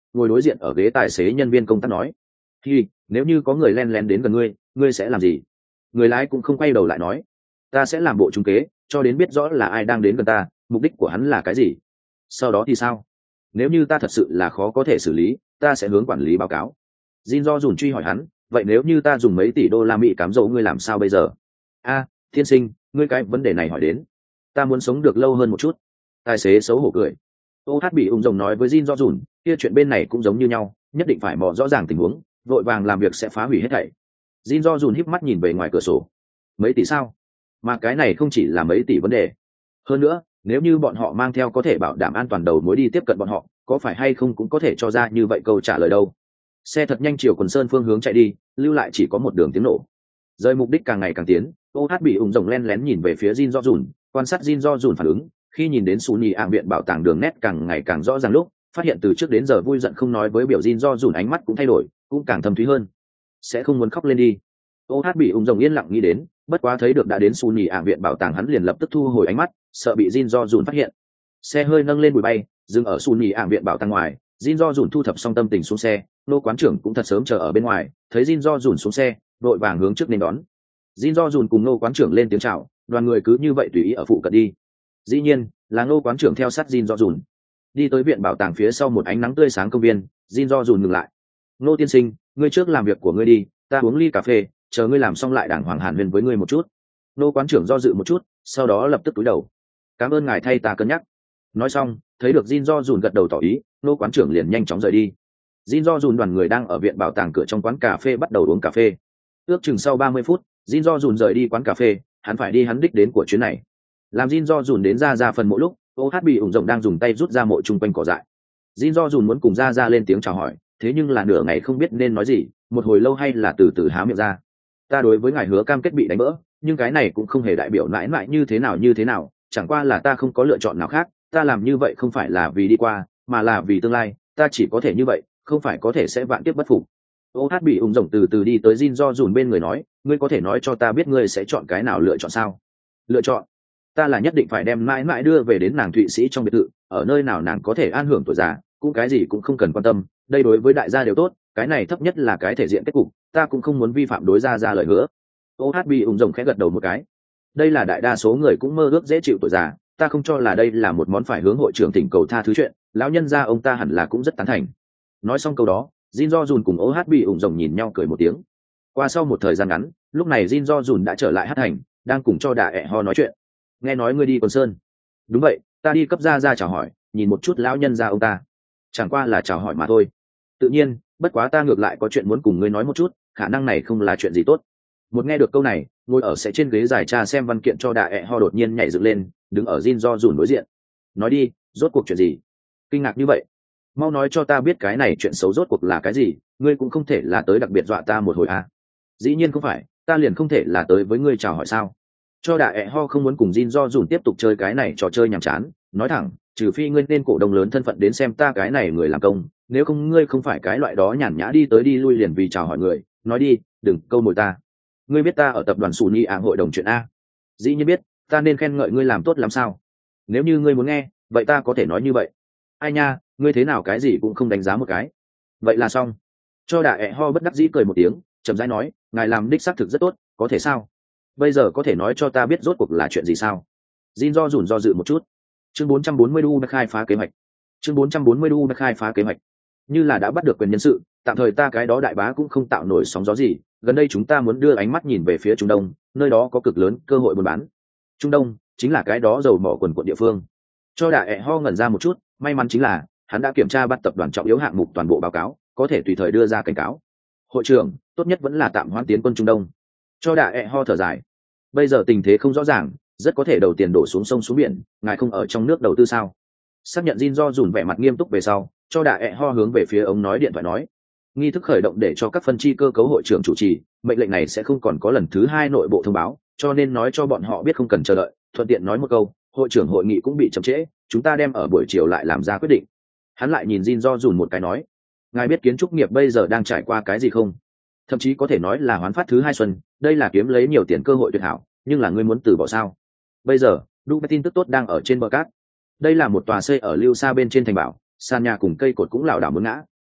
ngồi đối diện ở ghế tài xế nhân viên công tác nói: "Hi, nếu như có người len lén đến gần ngươi, ngươi sẽ làm gì?" Người lái cũng không quay đầu lại nói: "Ta sẽ làm bộ trúng kế, cho đến biết rõ là ai đang đến gần ta, mục đích của hắn là cái gì. Sau đó thì sao? Nếu như ta thật sự là khó có thể xử lý, ta sẽ hướng quản lý báo cáo." Jin Do dùn truy hỏi hắn: "Vậy nếu như ta dùng mấy tỷ đô la Mỹ cám dỗ ngươi làm sao bây giờ?" "A, thiên sinh, ngươi cái vấn đề này hỏi đến, ta muốn sống được lâu hơn một chút." Tài xế xấu hổ cười. Ô hát bị ung rồng nói với Jin Do dùn, kia chuyện bên này cũng giống như nhau, nhất định phải mò rõ ràng tình huống, vội vàng làm việc sẽ phá hủy hết thảy. Jin Do dùn híp mắt nhìn về ngoài cửa sổ. Mấy tỷ sao? Mà cái này không chỉ là mấy tỷ vấn đề. Hơn nữa, nếu như bọn họ mang theo có thể bảo đảm an toàn đầu mối đi tiếp cận bọn họ, có phải hay không cũng có thể cho ra như vậy câu trả lời đâu. Xe thật nhanh chiều quần sơn phương hướng chạy đi, lưu lại chỉ có một đường tiếng nổ. Rời mục đích càng ngày càng tiến, ô hát bị ung rồng len lén nhìn về phía Jin Do dùn, quan sát Jin Do dùn phản ứng. Khi nhìn đến Sunny ạng viện bảo tàng đường nét càng ngày càng rõ ràng lúc, phát hiện từ trước đến giờ vui giận không nói với biểu Jin Do dùn ánh mắt cũng thay đổi, cũng càng thâm thúy hơn. Sẽ không muốn khóc lên đi. Ô hát bị ung rồng yên lặng nghĩ đến, bất quá thấy được đã đến Sunny ạng viện bảo tàng hắn liền lập tức thu hồi ánh mắt, sợ bị Jin Do dùn phát hiện. Xe hơi nâng lên bụi bay, dừng ở Sunny ạng viện bảo tàng ngoài. Jin Do dùn thu thập xong tâm tình xuống xe, nô quán trưởng cũng thật sớm chờ ở bên ngoài, thấy Jin Do dùn xuống xe, đội vàng hướng trước nên đón. Jin Do dùn cùng nô quán trưởng lên tiếng chào, đoàn người cứ như vậy tùy ý ở phụ cận đi. Dĩ nhiên là nô quán trưởng theo sát Jin Do dùn, đi tới viện bảo tàng phía sau một ánh nắng tươi sáng công viên. Jin Do dùn ngừng lại: "Nô tiên sinh, ngươi trước làm việc của ngươi đi, ta uống ly cà phê, chờ ngươi làm xong lại đàng hoàng hàn huyên với ngươi một chút." Nô quán trưởng do dự một chút, sau đó lập tức cúi đầu: "Cảm ơn ngài thay ta cân nhắc." Nói xong, thấy được Jin Do dùn gật đầu tỏ ý, nô quán trưởng liền nhanh chóng rời đi. Jin Do dùn đoàn người đang ở viện bảo tàng cửa trong quán cà phê bắt đầu uống cà phê. Ước chừng sau ba mươi phút, Jin Do dùn rời đi quán cà phê, hắn phải đi hắn đích đến của chuyến này. Làm Jin Do dùn đến ra ra phần mộ lúc, ô hát bị ủng rộng đang dùng tay rút ra mộ chung quanh cỏ dại. Jin Do dùn muốn cùng ra ra lên tiếng chào hỏi, thế nhưng là nửa ngày không biết nên nói gì, một hồi lâu hay là từ từ há miệng ra: "Ta đối với ngài hứa cam kết bị đánh vỡ, nhưng cái này cũng không hề đại biểu mãi mãi như thế nào như thế nào, chẳng qua là ta không có lựa chọn nào khác, ta làm như vậy không phải là vì đi qua, mà là vì tương lai, ta chỉ có thể như vậy, không phải có thể sẽ vạn kiếp bất phục." ô hát bị ủng rộng từ từ đi tới Jin Do dùn bên người nói: "Ngươi có thể nói cho ta biết ngươi sẽ chọn cái nào lựa chọn sao?" "Lựa chọn? Ta là nhất định phải đem mãi mãi đưa về đến nàng Thụy Sĩ trong biệt thự, ở nơi nào nàng có thể an hưởng tuổi già, cũng cái gì cũng không cần quan tâm, đây đối với đại gia đều tốt, cái này thấp nhất là cái thể diện kết cục, ta cũng không muốn vi phạm đối gia ra lời hứa." ô hát bị ủng rộng khẽ gật đầu một cái: "Đây là đại đa số người cũng mơ ước dễ chịu tuổi già, ta không cho là đây là một món phải hướng hội trưởng thỉnh cầu tha thứ chuyện, lão nhân gia ông ta hẳn là cũng rất tán thành." Nói xong câu đó, Jin Do dùn cùng ô hát bị ủng rộng nhìn nhau cười một tiếng. Qua sau một thời gian ngắn, lúc này Jin Do dùn đã trở lại hát thành, đang cùng cho Đà ẹ ho nói chuyện. "Nghe nói ngươi đi Quần Sơn?" "Đúng vậy, ta đi cấp gia ra chào hỏi, nhìn một chút lão nhân gia ông ta." "Chẳng qua là chào hỏi mà thôi." "Tự nhiên, bất quá ta ngược lại có chuyện muốn cùng ngươi nói một chút, khả năng này không là chuyện gì tốt." Một nghe được câu này, ngồi ở sẽ trên ghế dài tra xem văn kiện cho Đà ẹ ho đột nhiên nhảy dựng lên, đứng ở Jin Do dùn đối diện. "Nói đi, rốt cuộc chuyện gì?" "Kinh ngạc như vậy? Mau nói cho ta biết cái này chuyện xấu rốt cuộc là cái gì, ngươi cũng không thể là tới đặc biệt dọa ta một hồi à?" "Dĩ nhiên không phải, ta liền không thể là tới với ngươi chào hỏi sao?" Cho Đà ẹ ho không muốn cùng Jin Do dùn tiếp tục chơi cái này trò chơi nhàm chán, nói thẳng: "Trừ phi ngươi nên cổ đông lớn thân phận đến xem ta cái này người làm công, nếu không ngươi không phải cái loại đó nhàn nhã đi tới đi lui liền vì chào hỏi người, nói đi, đừng câu mồi ta. Ngươi biết ta ở tập đoàn Sunny ạng hội đồng chuyện a?" "Dĩ nhiên biết, ta nên khen ngợi ngươi làm tốt lắm sao?" "Nếu như ngươi muốn nghe, vậy ta có thể nói như vậy." "Ai nha, ngươi thế nào cái gì cũng không đánh giá một cái." "Vậy là xong." Cho Đà ẹ ho bất đắc dĩ cười một tiếng, chậm rãi nói: "Ngài làm đích xác thực rất tốt, có thể sao? Bây giờ có thể nói cho ta biết rốt cuộc là chuyện gì sao?" Jin Do dùn do dự một chút. Chương bốn trăm bốn mươi đu đã khai phá kế hoạch. Chương bốn trăm bốn mươi đu đã khai phá kế hoạch. Như là đã bắt được quyền nhân sự, tạm thời ta cái đó đại bá cũng không tạo nổi sóng gió gì, gần đây chúng ta muốn đưa ánh mắt nhìn về phía Trung Đông, nơi đó có cực lớn cơ hội buôn bán. Trung Đông chính là cái đó dầu mỏ quần quật địa phương. Cho Đà ẹ ho ngẩn ra một chút, may mắn chính là hắn đã kiểm tra bắt tập đoàn trọng yếu hạng mục toàn bộ báo cáo, có thể tùy thời đưa ra cảnh cáo. "Hội trưởng, tốt nhất vẫn là tạm hoãn tiến quân Trung Đông." Cho Đà ẹ ho thở dài: "Bây giờ tình thế không rõ ràng, rất có thể đầu tiền đổ xuống sông xuống biển, ngài không ở trong nước đầu tư sao?" Xác nhận Jin Do dùn vẻ mặt nghiêm túc về sau, cho Đà ẹ ho hướng về phía ống nói điện thoại nói: "Nghi thức khởi động để cho các phân chi cơ cấu hội trưởng chủ trì, mệnh lệnh này sẽ không còn có lần thứ hai nội bộ thông báo, cho nên nói cho bọn họ biết không cần chờ đợi, thuận tiện nói một câu, hội trưởng hội nghị cũng bị chậm trễ, chúng ta đem ở buổi chiều lại làm ra quyết định." Hắn lại nhìn Jin Do dùn một cái nói: "Ngài biết kiến trúc nghiệp bây giờ đang trải qua cái gì không? Thậm chí có thể nói là hoán phát thứ hai xuân, đây là kiếm lấy nhiều tiền cơ hội tuyệt hảo, nhưng là ngươi muốn từ bỏ sao? Bây giờ, Dubai tin tức tốt đang ở trên bờ cát. Đây là một tòa xây ở lưu xa bên trên thành bảo, sàn nhà cùng cây cột cũng lảo đảo muốn ngã,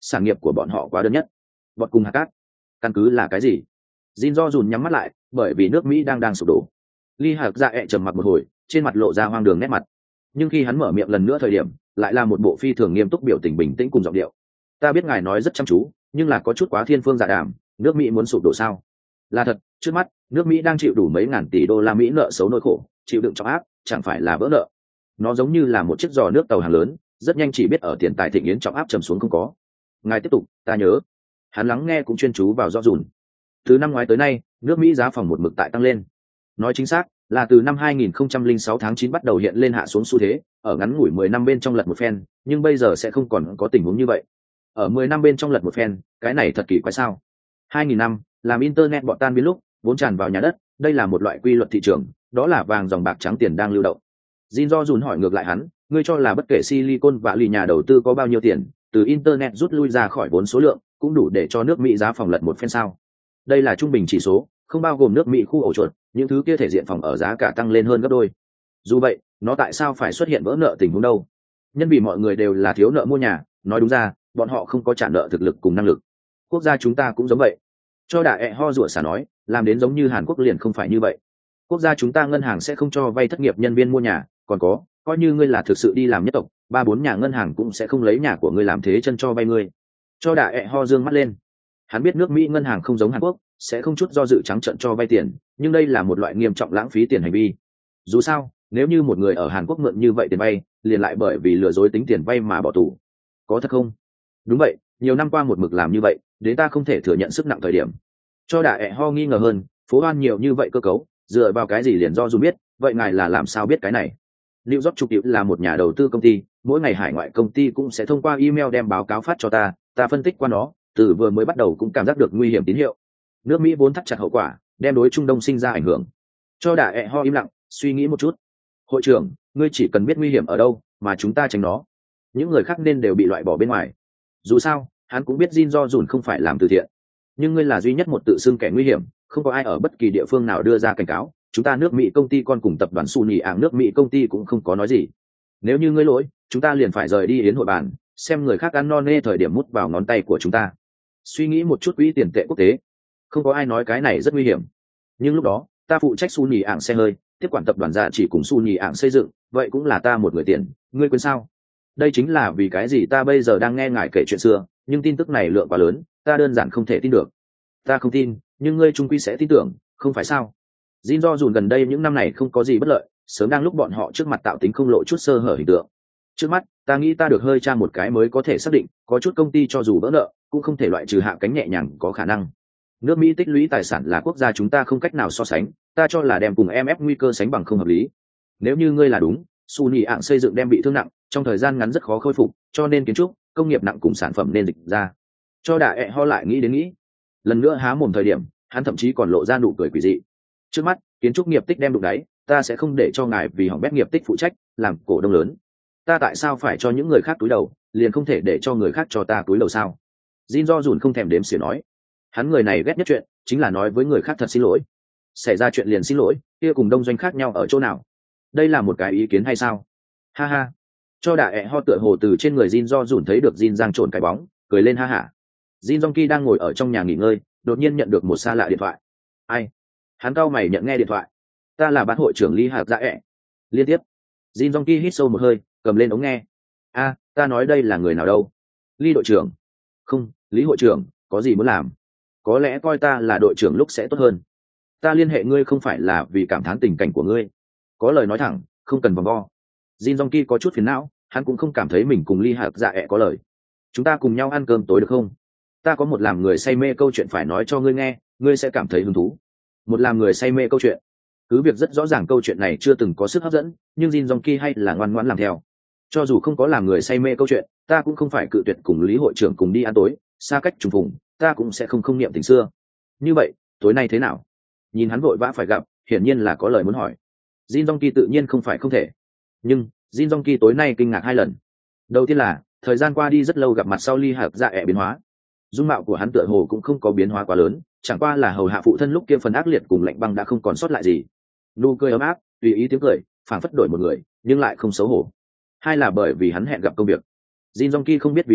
sản nghiệp của bọn họ quá đơn nhất. Bọn cùng hạt cát, căn cứ là cái gì? Jin do dùn nhắm mắt lại, bởi vì nước Mỹ đang đang sụp đổ. Ly Hạc Dạ ẹ trầm mặc một hồi, trên mặt lộ ra hoang đường nét mặt. Nhưng khi hắn mở miệng lần nữa thời điểm, lại là một bộ phi thường nghiêm túc biểu tình bình tĩnh cùng giọng điệu. Ta biết ngài nói rất chăm chú, nhưng là có chút quá thiên phương dạ đàm, nước Mỹ muốn sụp đổ sao? Là thật, trước mắt, nước Mỹ đang chịu đủ mấy ngàn tỷ đô la Mỹ nợ xấu nỗi khổ, chịu đựng trọng áp, chẳng phải là vỡ nợ. Nó giống như là một chiếc giò nước tàu hàng lớn, rất nhanh chỉ biết ở tiền tài thịnh yến trọng áp trầm xuống không có. Ngài tiếp tục, ta nhớ. Hắn lắng nghe cũng chuyên chú vào do dùn. Từ năm ngoái tới nay, nước Mỹ giá phòng một mực tại tăng lên. Nói chính xác, là từ năm hai nghìn không trăm lẻ sáu tháng chín bắt đầu hiện lên hạ xuống xu thế, ở ngắn ngủi mười năm bên trong lật một phen, nhưng bây giờ sẽ không còn có tình huống như vậy. Ở mười năm bên trong lật một phen, cái này thật kỳ quái sao? hai nghìn năm, làm internet bọn tan biến lúc, vốn tràn vào nhà đất, đây là một loại quy luật thị trường, đó là vàng dòng bạc trắng tiền đang lưu động. Jin Do dùn hỏi ngược lại hắn, ngươi cho là bất kể Silicon Valley nhà đầu tư có bao nhiêu tiền, từ internet rút lui ra khỏi vốn số lượng, cũng đủ để cho nước Mỹ giá phòng lật một phen sao? Đây là trung bình chỉ số, không bao gồm nước Mỹ khu ổ chuột, những thứ kia thể diện phòng ở giá cả tăng lên hơn gấp đôi. Dù vậy, nó tại sao phải xuất hiện vỡ nợ tình huống đâu? Nhân vì mọi người đều là thiếu nợ mua nhà, nói đúng ra, bọn họ không có trả nợ thực lực cùng năng lực. Quốc gia chúng ta cũng giống vậy. Cho Đà ẹ ho rủa xả nói, làm đến giống như Hàn Quốc liền không phải như vậy. Quốc gia chúng ta ngân hàng sẽ không cho vay thất nghiệp nhân viên mua nhà, còn có, coi như ngươi là thực sự đi làm nhất tộc, ba bốn nhà ngân hàng cũng sẽ không lấy nhà của ngươi làm thế chân cho vay ngươi. Cho Đà ẹ ho dương mắt lên. Hắn biết nước Mỹ ngân hàng không giống Hàn Quốc, sẽ không chút do dự trắng trợn cho vay tiền, nhưng đây là một loại nghiêm trọng lãng phí tiền hành vi. Dù sao, nếu như một người ở Hàn Quốc mượn như vậy tiền vay, liền lại bởi vì lừa dối tính tiền vay mà bỏ tù. Có thật không? Đúng vậy, nhiều năm qua một mực làm như vậy, đến ta không thể thừa nhận sức nặng thời điểm. Cho Đà ẹ ho nghi ngờ hơn, phố hoan nhiều như vậy cơ cấu, dựa vào cái gì liền do dù biết, vậy ngài là làm sao biết cái này? New York trục tiệu là một nhà đầu tư công ty, mỗi ngày hải ngoại công ty cũng sẽ thông qua email đem báo cáo phát cho ta, ta phân tích qua nó, từ vừa mới bắt đầu cũng cảm giác được nguy hiểm tín hiệu. Nước Mỹ vốn thắt chặt hậu quả, đem đối Trung Đông sinh ra ảnh hưởng. Cho Đà ẹ ho im lặng, suy nghĩ một chút. Hội trưởng, ngươi chỉ cần biết nguy hiểm ở đâu, mà chúng ta tránh nó. Những người khác nên đều bị loại bỏ bên ngoài. Dù sao, hắn cũng biết Jin Do dùn không phải làm từ thiện, nhưng ngươi là duy nhất một tự xưng kẻ nguy hiểm, không có ai ở bất kỳ địa phương nào đưa ra cảnh cáo. Chúng ta nước Mỹ công ty con cùng tập đoàn Sony ảng nước Mỹ công ty cũng không có nói gì. Nếu như ngươi lỗi, chúng ta liền phải rời đi yến hội bàn, xem người khác ăn no nê thời điểm mút vào ngón tay của chúng ta. Suy nghĩ một chút quỹ tiền tệ quốc tế, không có ai nói cái này rất nguy hiểm. Nhưng lúc đó, ta phụ trách Sony ảng xe hơi, tiếp quản tập đoàn gia chỉ cùng Sony ảng xây dựng, vậy cũng là ta một người tiền, ngươi quên sao? Đây chính là vì cái gì ta bây giờ đang nghe ngài kể chuyện xưa, nhưng tin tức này lượng quá lớn, ta đơn giản không thể tin được. Ta không tin, nhưng ngươi trung quy sẽ tin tưởng, không phải sao? Jin Do dùn gần đây những năm này không có gì bất lợi, sớm đang lúc bọn họ trước mặt tạo tính không lộ chút sơ hở hình tượng. Trước mắt, ta nghĩ ta được hơi tra một cái mới có thể xác định, có chút công ty cho dù vỡ nợ, cũng không thể loại trừ hạ cánh nhẹ nhàng có khả năng. Nước Mỹ tích lũy tài sản là quốc gia chúng ta không cách nào so sánh, ta cho là đem cùng em ép nguy cơ sánh bằng không hợp lý. Nếu như ngươi là đúng, Sony ảng xây dựng đem bị thương nặng, trong thời gian ngắn rất khó khôi phục, cho nên kiến trúc, công nghiệp nặng cùng sản phẩm nên dịch ra. Cho Đà ẹ ho lại nghĩ đến nghĩ. Lần nữa há mồm thời điểm, hắn thậm chí còn lộ ra nụ cười quỷ dị. Trước mắt, kiến trúc nghiệp tích đem đụng đáy, ta sẽ không để cho ngài vì hỏng bét nghiệp tích phụ trách, làm cổ đông lớn. Ta tại sao phải cho những người khác túi đầu, liền không thể để cho người khác cho ta túi đầu sao? Jin Do dùn không thèm đếm xỉa nói. Hắn người này ghét nhất chuyện, chính là nói với người khác thật xin lỗi. Xảy ra chuyện liền xin lỗi, kia cùng đông doanh khác nhau ở chỗ nào? Đây là một cái ý kiến hay sao? Ha ha. Cho Đà ẹ ho tựa hồ từ trên người Jin Do dùn thấy được Jin giang trộn cái bóng, cười lên ha hả. Jin Jong Ki đang ngồi ở trong nhà nghỉ ngơi, đột nhiên nhận được một xa lạ điện thoại. Ai? Hắn cau mày nhận nghe điện thoại. Ta là ban hội trưởng Lý Hạc Dạ ẹ. Liên tiếp. Jin Jong Ki hít sâu một hơi, cầm lên ống nghe. A, ta nói đây là người nào đâu? Lý đội trưởng. Không, Lý hội trưởng, có gì muốn làm? Có lẽ coi ta là đội trưởng lúc sẽ tốt hơn. Ta liên hệ ngươi không phải là vì cảm thán tình cảnh của ngươi. Có lời nói thẳng, không cần vòng vo. Jin Jong Ki có chút phiền não, hắn cũng không cảm thấy mình cùng Lý Hạc Dạ ẹ có lời. Chúng ta cùng nhau ăn cơm tối được không? Ta có một làm người say mê câu chuyện phải nói cho ngươi nghe, ngươi sẽ cảm thấy hứng thú. Một làm người say mê câu chuyện. Cứ việc rất rõ ràng câu chuyện này chưa từng có sức hấp dẫn, nhưng Jin Jong Ki hay là ngoan ngoãn làm theo. Cho dù không có làm người say mê câu chuyện, ta cũng không phải cự tuyệt cùng Lý hội trưởng cùng đi ăn tối, xa cách trùng phùng, ta cũng sẽ không không niệm tình xưa. Như vậy, tối nay thế nào? Nhìn hắn vội vã phải gặp, hiển nhiên là có lời muốn hỏi. Jin Jong Ki tự nhiên không phải không thể. Nhưng, Jin Jong Ki tối nay kinh ngạc hai lần. Đầu tiên là, thời gian qua đi rất lâu gặp mặt sau Ly Hạc Dạ ẹ biến hóa. Dung mạo của hắn tựa hồ cũng không có biến hóa quá lớn, chẳng qua là hầu hạ phụ thân lúc kia phần ác liệt cùng lạnh băng đã không còn sót lại gì. Nụ cười ấm áp, tùy ý tiếng cười, phảng phất đổi một người, nhưng lại không xấu hổ. Hai là bởi vì hắn hẹn gặp công việc. Jin Jong Ki không biết vì sao,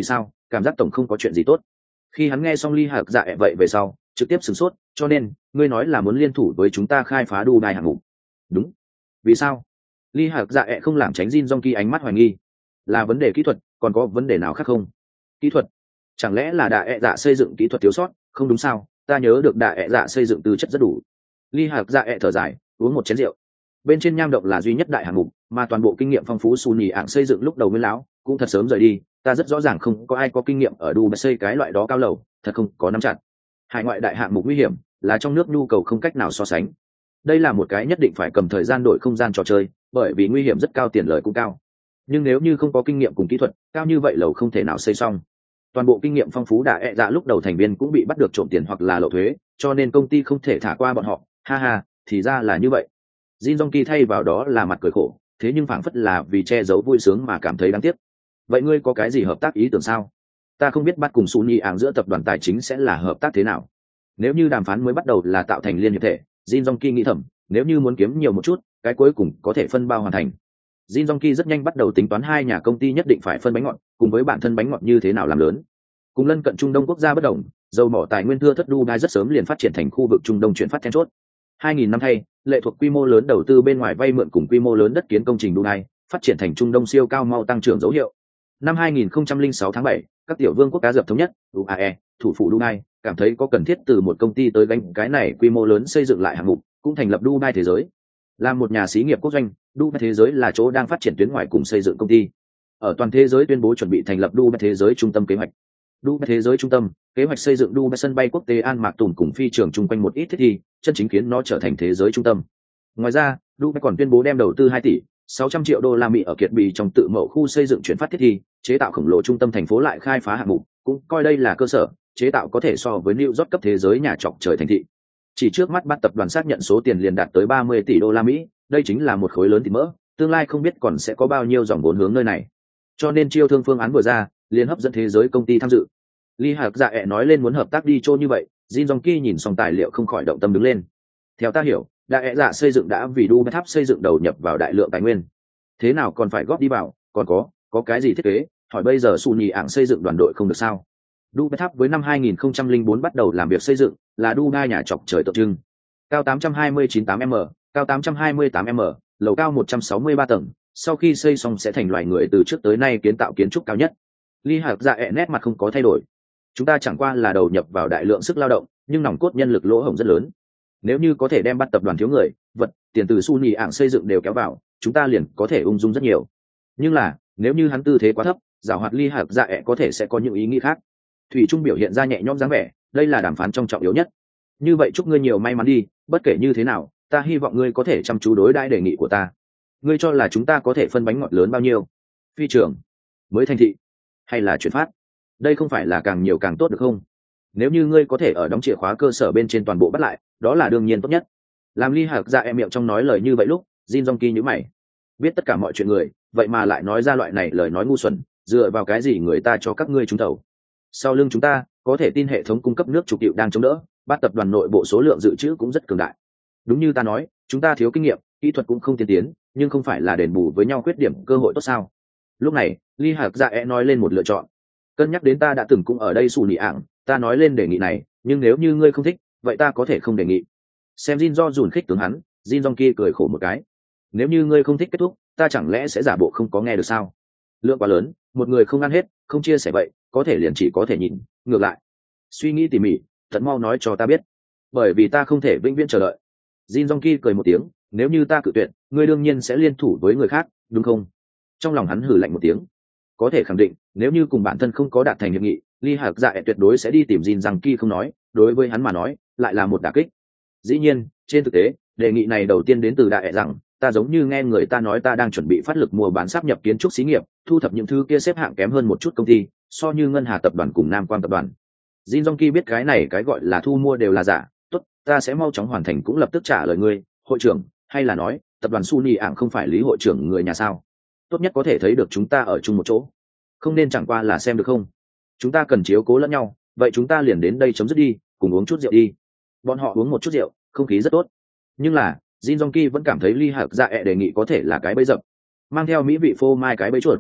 cảm giác tổng không có chuyện gì tốt. Khi hắn nghe xong Ly Hạc Dạ ẹ vậy về sau trực tiếp sửng sốt, cho nên ngươi nói là muốn liên thủ với chúng ta khai phá Dubai hạng mục. Đúng. Vì sao? Ly Hạc Dạ ẹ không làm tránh Jin Jong Ki ánh mắt hoài nghi. Là vấn đề kỹ thuật, còn có vấn đề nào khác không? Kỹ thuật? Chẳng lẽ là đại ẹ dạ xây dựng kỹ thuật thiếu sót? Không đúng sao, ta nhớ được đại ẹ dạ xây dựng tư chất rất đủ. Ly Hạc Dạ ẹ thở dài, uống một chén rượu. Bên trên nham động là duy nhất đại hạng mục, mà toàn bộ kinh nghiệm phong phú Su Nhì ảng xây dựng lúc đầu nguyên lão cũng thật sớm rời đi, ta rất rõ ràng không có ai có kinh nghiệm ở Dubai xây cái loại đó cao lầu, thật không có nắm chặt. Hải ngoại đại hạng mục nguy hiểm, là trong nước nhu cầu không cách nào so sánh. Đây là một cái nhất định phải cầm thời gian đổi không gian trò chơi, bởi vì nguy hiểm rất cao, tiền lợi cũng cao. Nhưng nếu như không có kinh nghiệm cùng kỹ thuật cao như vậy, lầu không thể nào xây xong. Toàn bộ kinh nghiệm phong phú đã ẹ dạ lúc đầu thành viên cũng bị bắt được trộm tiền hoặc là lậu thuế, cho nên công ty không thể thả qua bọn họ. Ha ha, thì ra là như vậy. Jin Jong Ki thay vào đó là mặt cười khổ, thế nhưng phảng phất là vì che giấu vui sướng mà cảm thấy đáng tiếc. Vậy ngươi có cái gì hợp tác ý tưởng sao? Ta không biết bắt cùng Su Nhì ảng giữa tập đoàn tài chính sẽ là hợp tác thế nào. Nếu như đàm phán mới bắt đầu là tạo thành liên hiệp thể, Jin Jong Ki nghĩ thầm, nếu như muốn kiếm nhiều một chút, cái cuối cùng có thể phân bao hoàn thành. Jin Jong Ki rất nhanh bắt đầu tính toán hai nhà công ty nhất định phải phân bánh ngọt, cùng với bản thân bánh ngọt như thế nào làm lớn. Cùng lân cận Trung Đông quốc gia bất đồng, dầu mỏ tài nguyên thưa thất Dubai rất sớm liền phát triển thành khu vực Trung Đông chuyển phát then chốt. hai nghìn năm thay, lệ thuộc quy mô lớn đầu tư bên ngoài vay mượn cùng quy mô lớn đất kiến công trình Dubai, phát triển thành Trung Đông siêu cao mau tăng trưởng dấu hiệu. Năm hai nghìn không trăm lẻ sáu tháng bảy, các tiểu vương quốc Cá Dập thống nhất, u a e, thủ phủ Dubai, cảm thấy có cần thiết từ một công ty tới gánh cái này quy mô lớn xây dựng lại hạng mục, cũng thành lập Dubai Thế Giới. Là một nhà xí nghiệp quốc doanh, Dubai Thế Giới là chỗ đang phát triển tuyến ngoài cùng xây dựng công ty. Ở toàn thế giới tuyên bố chuẩn bị thành lập Dubai Thế Giới trung tâm kế hoạch. Dubai Thế Giới trung tâm, kế hoạch xây dựng Dubai sân bay quốc tế An Mạc Tùm cùng phi trường chung quanh một ít thiết thi, chân chính khiến nó trở thành thế giới trung tâm. Ngoài ra, Dubai còn tuyên bố đem đầu tư hai tỷ sáu trăm triệu đô la Mỹ ở Kiệt Bì trong tự mậu khu xây dựng chuyển phát thiết thi, chế tạo khổng lồ trung tâm thành phố lại khai phá hạng mục, cũng coi đây là cơ sở, chế tạo có thể so với New York cấp thế giới nhà trọc trời thành thị. Chỉ trước mắt bắt tập đoàn xác nhận số tiền liền đạt tới ba mươi tỷ đô la Mỹ, đây chính là một khối lớn thịt mỡ, tương lai không biết còn sẽ có bao nhiêu dòng vốn hướng nơi này. Cho nên chiêu thương phương án vừa ra, liền hấp dẫn thế giới công ty tham dự. Ly Hạc Dạ ẹ nói lên muốn hợp tác đi chỗ như vậy, Jin Jong Ki nhìn xong tài liệu không khỏi động tâm đứng lên. Theo ta hiểu, đại ẹ dạ xây dựng đã vì Dubai tháp xây dựng đầu nhập vào đại lượng tài nguyên. Thế nào còn phải góp đi vào, còn có, có cái gì thiết kế, hỏi bây giờ Su Nhì ảng xây dựng đoàn đội không được sao? Dubai tháp với năm hai nghìn không trăm lẻ bốn bắt đầu làm việc xây dựng, là Dubai nhà chọc trời tượng trưng. Cao tám trăm hai mươi chín tám m, cao tám trăm hai mươi tám m, lầu cao một trăm sáu mươi ba tầng, sau khi xây xong sẽ thành loài người từ trước tới nay kiến tạo kiến trúc cao nhất. Ly Hạc Dạ ẹ nét mặt không có thay đổi. Chúng ta chẳng qua là đầu nhập vào đại lượng sức lao động, nhưng nòng cốt nhân lực lỗ hổng rất lớn. Nếu như có thể đem bắt tập đoàn thiếu người, vật, tiền từ Su Nhì ảng xây dựng đều kéo vào, chúng ta liền có thể ung dung rất nhiều. Nhưng là, nếu như hắn tư thế quá thấp, giảo hoạt Ly Hạc Dạ ẹ có thể sẽ có những ý nghĩ khác. Thủy Trung biểu hiện ra nhẹ nhõm dáng vẻ, đây là đàm phán trong trọng yếu nhất. Như vậy chúc ngươi nhiều may mắn đi, bất kể như thế nào, ta hy vọng ngươi có thể chăm chú đối đãi đề nghị của ta. Ngươi cho là chúng ta có thể phân bánh ngọt lớn bao nhiêu? Phi trường, mới thành thị, hay là chuyển phát? Đây không phải là càng nhiều càng tốt được không? Nếu như ngươi có thể ở đóng chìa khóa cơ sở bên trên toàn bộ bắt lại, đó là đương nhiên tốt nhất. Làm Ly Hạc Dạ em miệng trong nói lời như vậy lúc, Jin Jong Ki nhíu mày. Biết tất cả mọi chuyện người, vậy mà lại nói ra loại này lời nói ngu xuẩn, dựa vào cái gì người ta cho các ngươi trúng thầu? Sau lưng chúng ta, có thể tin hệ thống cung cấp nước trục tiệu đang chống đỡ, bắt tập đoàn nội bộ số lượng dự trữ cũng rất cường đại. Đúng như ta nói, chúng ta thiếu kinh nghiệm, kỹ thuật cũng không tiên tiến, nhưng không phải là đền bù với nhau khuyết điểm cơ hội tốt sao? Lúc này, Ly Hạc Dạ e nói lên một lựa chọn. Cân nhắc đến ta đã từng cũng ở đây Su Nhì ảng, ta nói lên đề nghị này, nhưng nếu như ngươi không thích, vậy ta có thể không đề nghị. Xem Jin Do dùn khích tướng hắn, Jin Jong Ki cười khổ một cái. Nếu như ngươi không thích kết thúc, ta chẳng lẽ sẽ giả bộ không có nghe được sao? Lượng quá lớn, một người không ăn hết, không chia sẻ vậy, có thể liền chỉ có thể nhìn. Ngược lại, suy nghĩ tỉ mỉ, thật mau nói cho ta biết, bởi vì ta không thể vĩnh viễn chờ đợi. Jin Jong Ki cười một tiếng, nếu như ta cự tuyệt, ngươi đương nhiên sẽ liên thủ với người khác, đúng không? Trong lòng hắn hừ lạnh một tiếng. Có thể khẳng định, nếu như cùng bản thân không có đạt thành hiệp nghị, Ly Hạc Dạ tuyệt đối sẽ đi tìm Jin Jong Ki không nói, đối với hắn mà nói, lại là một đả kích. Dĩ nhiên, trên thực tế, đề nghị này đầu tiên đến từ đại rằng, ta giống như nghe người ta nói ta đang chuẩn bị phát lực mua bán sáp nhập kiến trúc xí nghiệp, thu thập những thứ kia xếp hạng kém hơn một chút công ty, so như Ngân Hà tập đoàn cùng Nam Quang tập đoàn. Jin Jong Ki biết cái này cái gọi là thu mua đều là giả, tốt, ta sẽ mau chóng hoàn thành cũng lập tức trả lời ngươi, hội trưởng, hay là nói, tập đoàn Su Nhì ảng không phải lý hội trưởng người nhà sao? Tốt nhất có thể thấy được chúng ta ở chung một chỗ, không nên chẳng qua là xem được không? Chúng ta cần chiếu cố lẫn nhau, vậy chúng ta liền đến đây chấm dứt đi, cùng uống chút rượu đi. Bọn họ uống một chút rượu, không khí rất tốt. Nhưng là, Jin Jong Ki vẫn cảm thấy Ly Hạc Dạ đề nghị có thể là cái bẫy dập, mang theo mỹ vị phô mai cái bẫy chuột.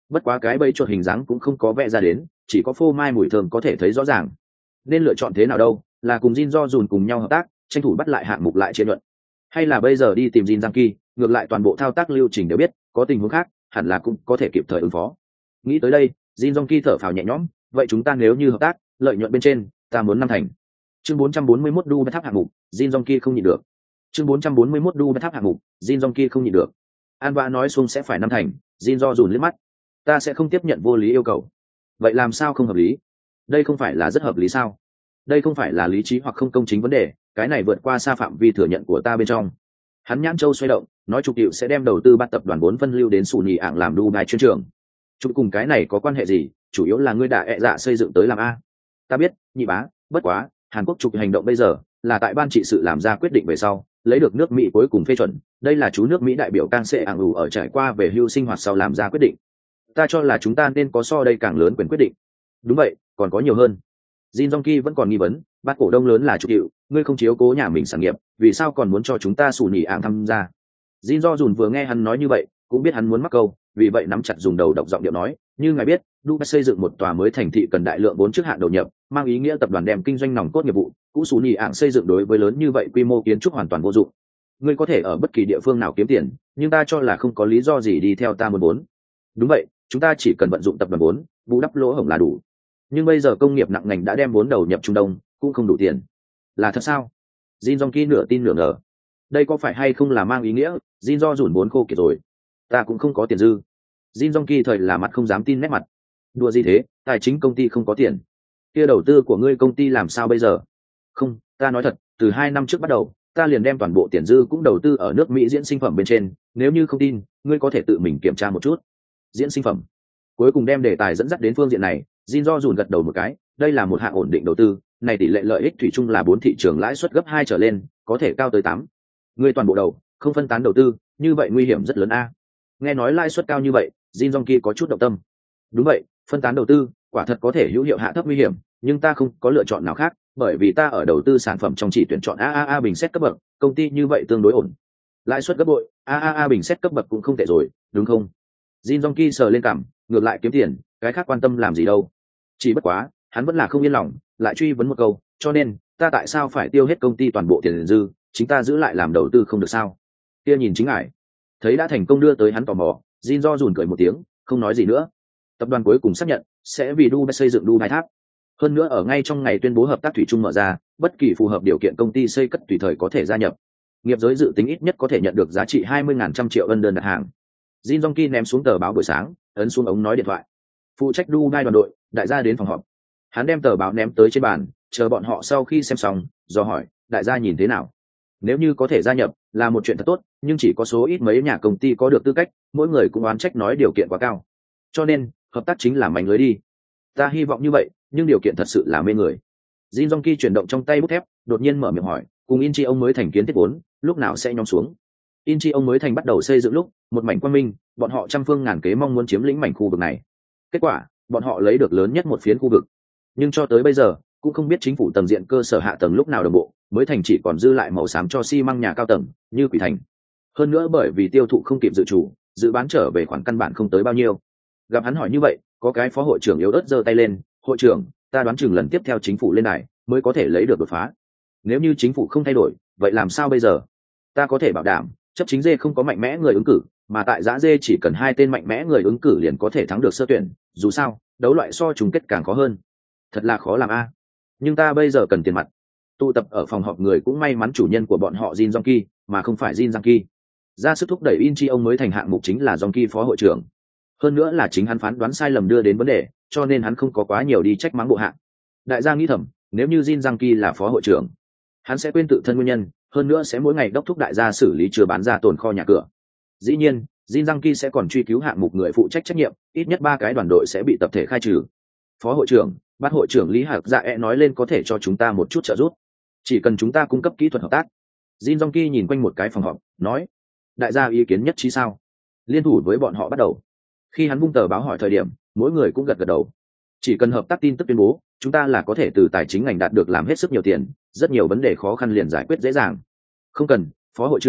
bất quá cái bẫy chuột hình dáng cũng không có vẽ ra đến, chỉ có phô mai mùi thơm có thể thấy rõ ràng. Nên lựa chọn thế nào đâu, là cùng Jin Do Jun cùng nhau hợp tác tranh thủ bắt lại hạng mục lại trên luận, hay là bây giờ đi tìm Jin Giang Ki, ngược lại toàn bộ thao tác lưu trình đều biết, có tình huống khác hẳn là cũng có thể kịp thời ứng phó. Nghĩ tới đây, Jin Giang Ki thở phào nhẹ nhõm, vậy chúng ta nếu như hợp tác, lợi nhuận bên trên ta muốn năm thành. Chương bốn trăm bốn mươi mốt đu tháp hạng mục, Jin Giang Ki không nhịn được. Chương bốn trăm bốn mươi mốt đu tháp hạng mục, Jin Giang Ki không nhịn được. An Bạ nói xuống sẽ phải năm thành, Jin Do Jun liếc mắt, ta sẽ không tiếp nhận vô lý yêu cầu. Vậy làm sao không hợp lý? Đây không phải là rất hợp lý sao? Đây không phải là lý trí hoặc không công chính vấn đề, cái này vượt qua xa phạm vi thừa nhận của ta bên trong. Hắn nhãn châu xoay động, nói chục hiệu sẽ đem đầu tư bắt tập đoàn vốn phân lưu đến sủ nhì ạng làm Dubai chuyên trường. Chụp cùng cái này có quan hệ gì? Chủ yếu là ngươi đã ẹ dạ xây dựng tới làm a. Ta biết, nhị bá, bất quá, Hàn Quốc chụp hành động bây giờ là tại ban trị sự làm ra quyết định về sau, lấy được nước Mỹ cuối cùng phê chuẩn. Đây là chú nước Mỹ đại biểu Kang Sê ạng ủ ở trải qua về hưu sinh hoạt sau làm ra quyết định. Ta cho là chúng ta nên có so đây càng lớn quyền quyết định. Đúng vậy, còn có nhiều hơn. Jin Jong Ki vẫn còn nghi vấn, bát cổ đông lớn là chục hiệu, ngươi không chiếu cố nhà mình sản nghiệp, vì sao còn muốn cho chúng ta sủ nhì ạng tham gia? Jin Do Jun vừa nghe hắn nói như vậy, cũng biết hắn muốn mắc câu, vì vậy nắm chặt dùng đầu độc giọng điệu nói, như ngài biết, Dubai xây dựng một tòa mới thành thị cần đại lượng vốn trước hạn đầu nhập, mang ý nghĩa tập đoàn đem kinh doanh nòng cốt nghiệp vụ, cũ sủ nhì ạng xây dựng đối với lớn như vậy quy mô kiến trúc hoàn toàn vô dụng. Ngươi có thể ở bất kỳ địa phương nào kiếm tiền, nhưng ta cho là không có lý do gì đi theo ta muốn vốn. Đúng vậy, chúng ta chỉ cần vận dụng tập đoàn vốn, bù đắp lỗ hổng là đủ. Nhưng bây giờ công nghiệp nặng ngành đã đem vốn đầu nhập Trung Đông, cũng không đủ tiền. Là thật sao? Jin Jong Ki nửa tin nửa ngờ. Đây có phải hay không là mang ý nghĩa Jin Do Jun vốn khô kiệt rồi, ta cũng không có tiền dư. Jin Jong Ki thời là mặt không dám tin nét mặt. Đùa gì thế, tài chính công ty không có tiền, kia đầu tư của ngươi công ty làm sao bây giờ? Không, ta nói thật, từ hai năm trước bắt đầu, ta liền đem toàn bộ tiền dư cũng đầu tư ở nước Mỹ diễn sinh phẩm bên trên, nếu như không tin, ngươi có thể tự mình kiểm tra một chút. Diễn sinh phẩm. Cuối cùng đem đề tài dẫn dắt đến phương diện này, Jin Do Jun gật đầu một cái, đây là một hạng ổn định đầu tư, này tỷ lệ lợi ích thủy chung là bốn thị trường lãi suất gấp hai trở lên, có thể cao tới tám. Ngươi toàn bộ đầu, không phân tán đầu tư, như vậy nguy hiểm rất lớn a. Nghe nói lãi suất cao như vậy, Jin Jong Ki có chút động tâm. Đúng vậy, phân tán đầu tư, quả thật có thể hữu hiệu hạ thấp nguy hiểm, nhưng ta không có lựa chọn nào khác, bởi vì ta ở đầu tư sản phẩm trong chỉ tuyển chọn a a a bình xét cấp bậc, công ty như vậy tương đối ổn. Lãi suất gấp bội, a a a bình xét cấp bậc cũng không tệ rồi, đúng không? Jin Jong Ki sờ lên cằm, ngược lại kiếm tiền, cái khác quan tâm làm gì đâu. Chỉ bất quá, hắn vẫn là không yên lòng, lại truy vấn một câu, cho nên, ta tại sao phải tiêu hết công ty toàn bộ tiền dư, chính ta giữ lại làm đầu tư không được sao? Kia nhìn chính ngài. Thấy đã thành công đưa tới hắn tò mò, Jin Do Jun cười một tiếng, không nói gì nữa. Tập đoàn cuối cùng xác nhận sẽ vì Dubai xây dựng Dubai tháp. Hơn nữa ở ngay trong ngày tuyên bố hợp tác thủy chung mở ra, bất kỳ phù hợp điều kiện công ty xây cất tùy thời có thể gia nhập. Nghiệp giới dự tính ít nhất có thể nhận được giá trị hai mươi nghìn trăm triệu ân đơn đặt hàng. Jin Jong Ki ném xuống tờ báo buổi sáng, ấn xuống ống nói điện thoại. Phụ trách Dubai đoàn đội, đại gia đến phòng họp. Hắn đem tờ báo ném tới trên bàn, chờ bọn họ sau khi xem xong, do hỏi, đại gia nhìn thế nào? Nếu như có thể gia nhập, là một chuyện thật tốt, nhưng chỉ có số ít mấy nhà công ty có được tư cách, mỗi người cũng oán trách nói điều kiện quá cao. Cho nên, hợp tác chính là mảnh lưới đi. Ta hy vọng như vậy, nhưng điều kiện thật sự là mê người. Jin Jong Ki chuyển động trong tay bút thép, đột nhiên mở miệng hỏi, cùng Inchi ông mới thành kiến thiết vốn, lúc nào sẽ nhóm xuống? Inchi ông mới thành bắt đầu xây dựng lúc, một mảnh quang minh, bọn họ trăm phương ngàn kế mong muốn chiếm lĩnh mảnh khu vực này. Kết quả, bọn họ lấy được lớn nhất một phiến khu vực. Nhưng cho tới bây giờ, cũng không biết chính phủ tầng diện cơ sở hạ tầng lúc nào đồng bộ, mới thành chỉ còn dư lại màu xám cho xi măng nhà cao tầng, như Quỷ Thành. Hơn nữa bởi vì tiêu thụ không kịp dự chủ, dự bán trở về khoản căn bản không tới bao nhiêu. Gặp hắn hỏi như vậy, có cái phó hội trưởng yếu ớt giơ tay lên, hội trưởng, ta đoán chừng lần tiếp theo chính phủ lên này mới có thể lấy được đột phá. Nếu như chính phủ không thay đổi, vậy làm sao bây giờ? Ta có thể bảo đảm, chấp chính dê không có mạnh mẽ người ứng cử, mà tại giã dê chỉ cần hai tên mạnh mẽ người ứng cử liền có thể thắng được sơ tuyển, dù sao, đấu loại so chung kết càng khó hơn. Thật là khó làm a. Nhưng ta bây giờ cần tiền mặt. Tụ tập ở phòng họp người cũng may mắn chủ nhân của bọn họ Jin Jong Ki, mà không phải Jin Giang Ki. Ra sức thúc đẩy Inchi ông mới thành hạng mục chính là Jong Ki phó hội trưởng. Hơn nữa là chính hắn phán đoán sai lầm đưa đến vấn đề, cho nên hắn không có quá nhiều đi trách mắng bộ hạng. Đại gia nghĩ thầm, nếu như Jin Giang Ki là phó hội trưởng, hắn sẽ quên tự thân nguyên nhân, hơn nữa sẽ mỗi ngày đốc thúc đại gia xử lý chưa bán ra tồn kho nhà cửa. Dĩ nhiên, Jin Giang Ki sẽ còn truy cứu hạng mục người phụ trách trách nhiệm, ít nhất ba cái đoàn đội sẽ bị tập thể khai trừ. Phó hội trưởng, bát hội trưởng Lý Hạc Dạ e nói lên có thể cho chúng ta một chút trợ giúp, chỉ cần chúng ta cung cấp kỹ thuật hợp tác. Jin Jong Ki nhìn quanh một cái phòng họp, nói, đại gia ý kiến nhất trí sao? Liên thủ với bọn họ bắt đầu. Khi hắn vung tờ báo hỏi thời điểm, mỗi người cũng gật gật đầu. Chỉ cần hợp tác tin tức tuyên bố, chúng ta là có thể từ tài chính ngành đạt được làm hết sức nhiều tiền, rất nhiều vấn đề khó khăn liền giải quyết dễ dàng. Không cần, phó hội trưởng,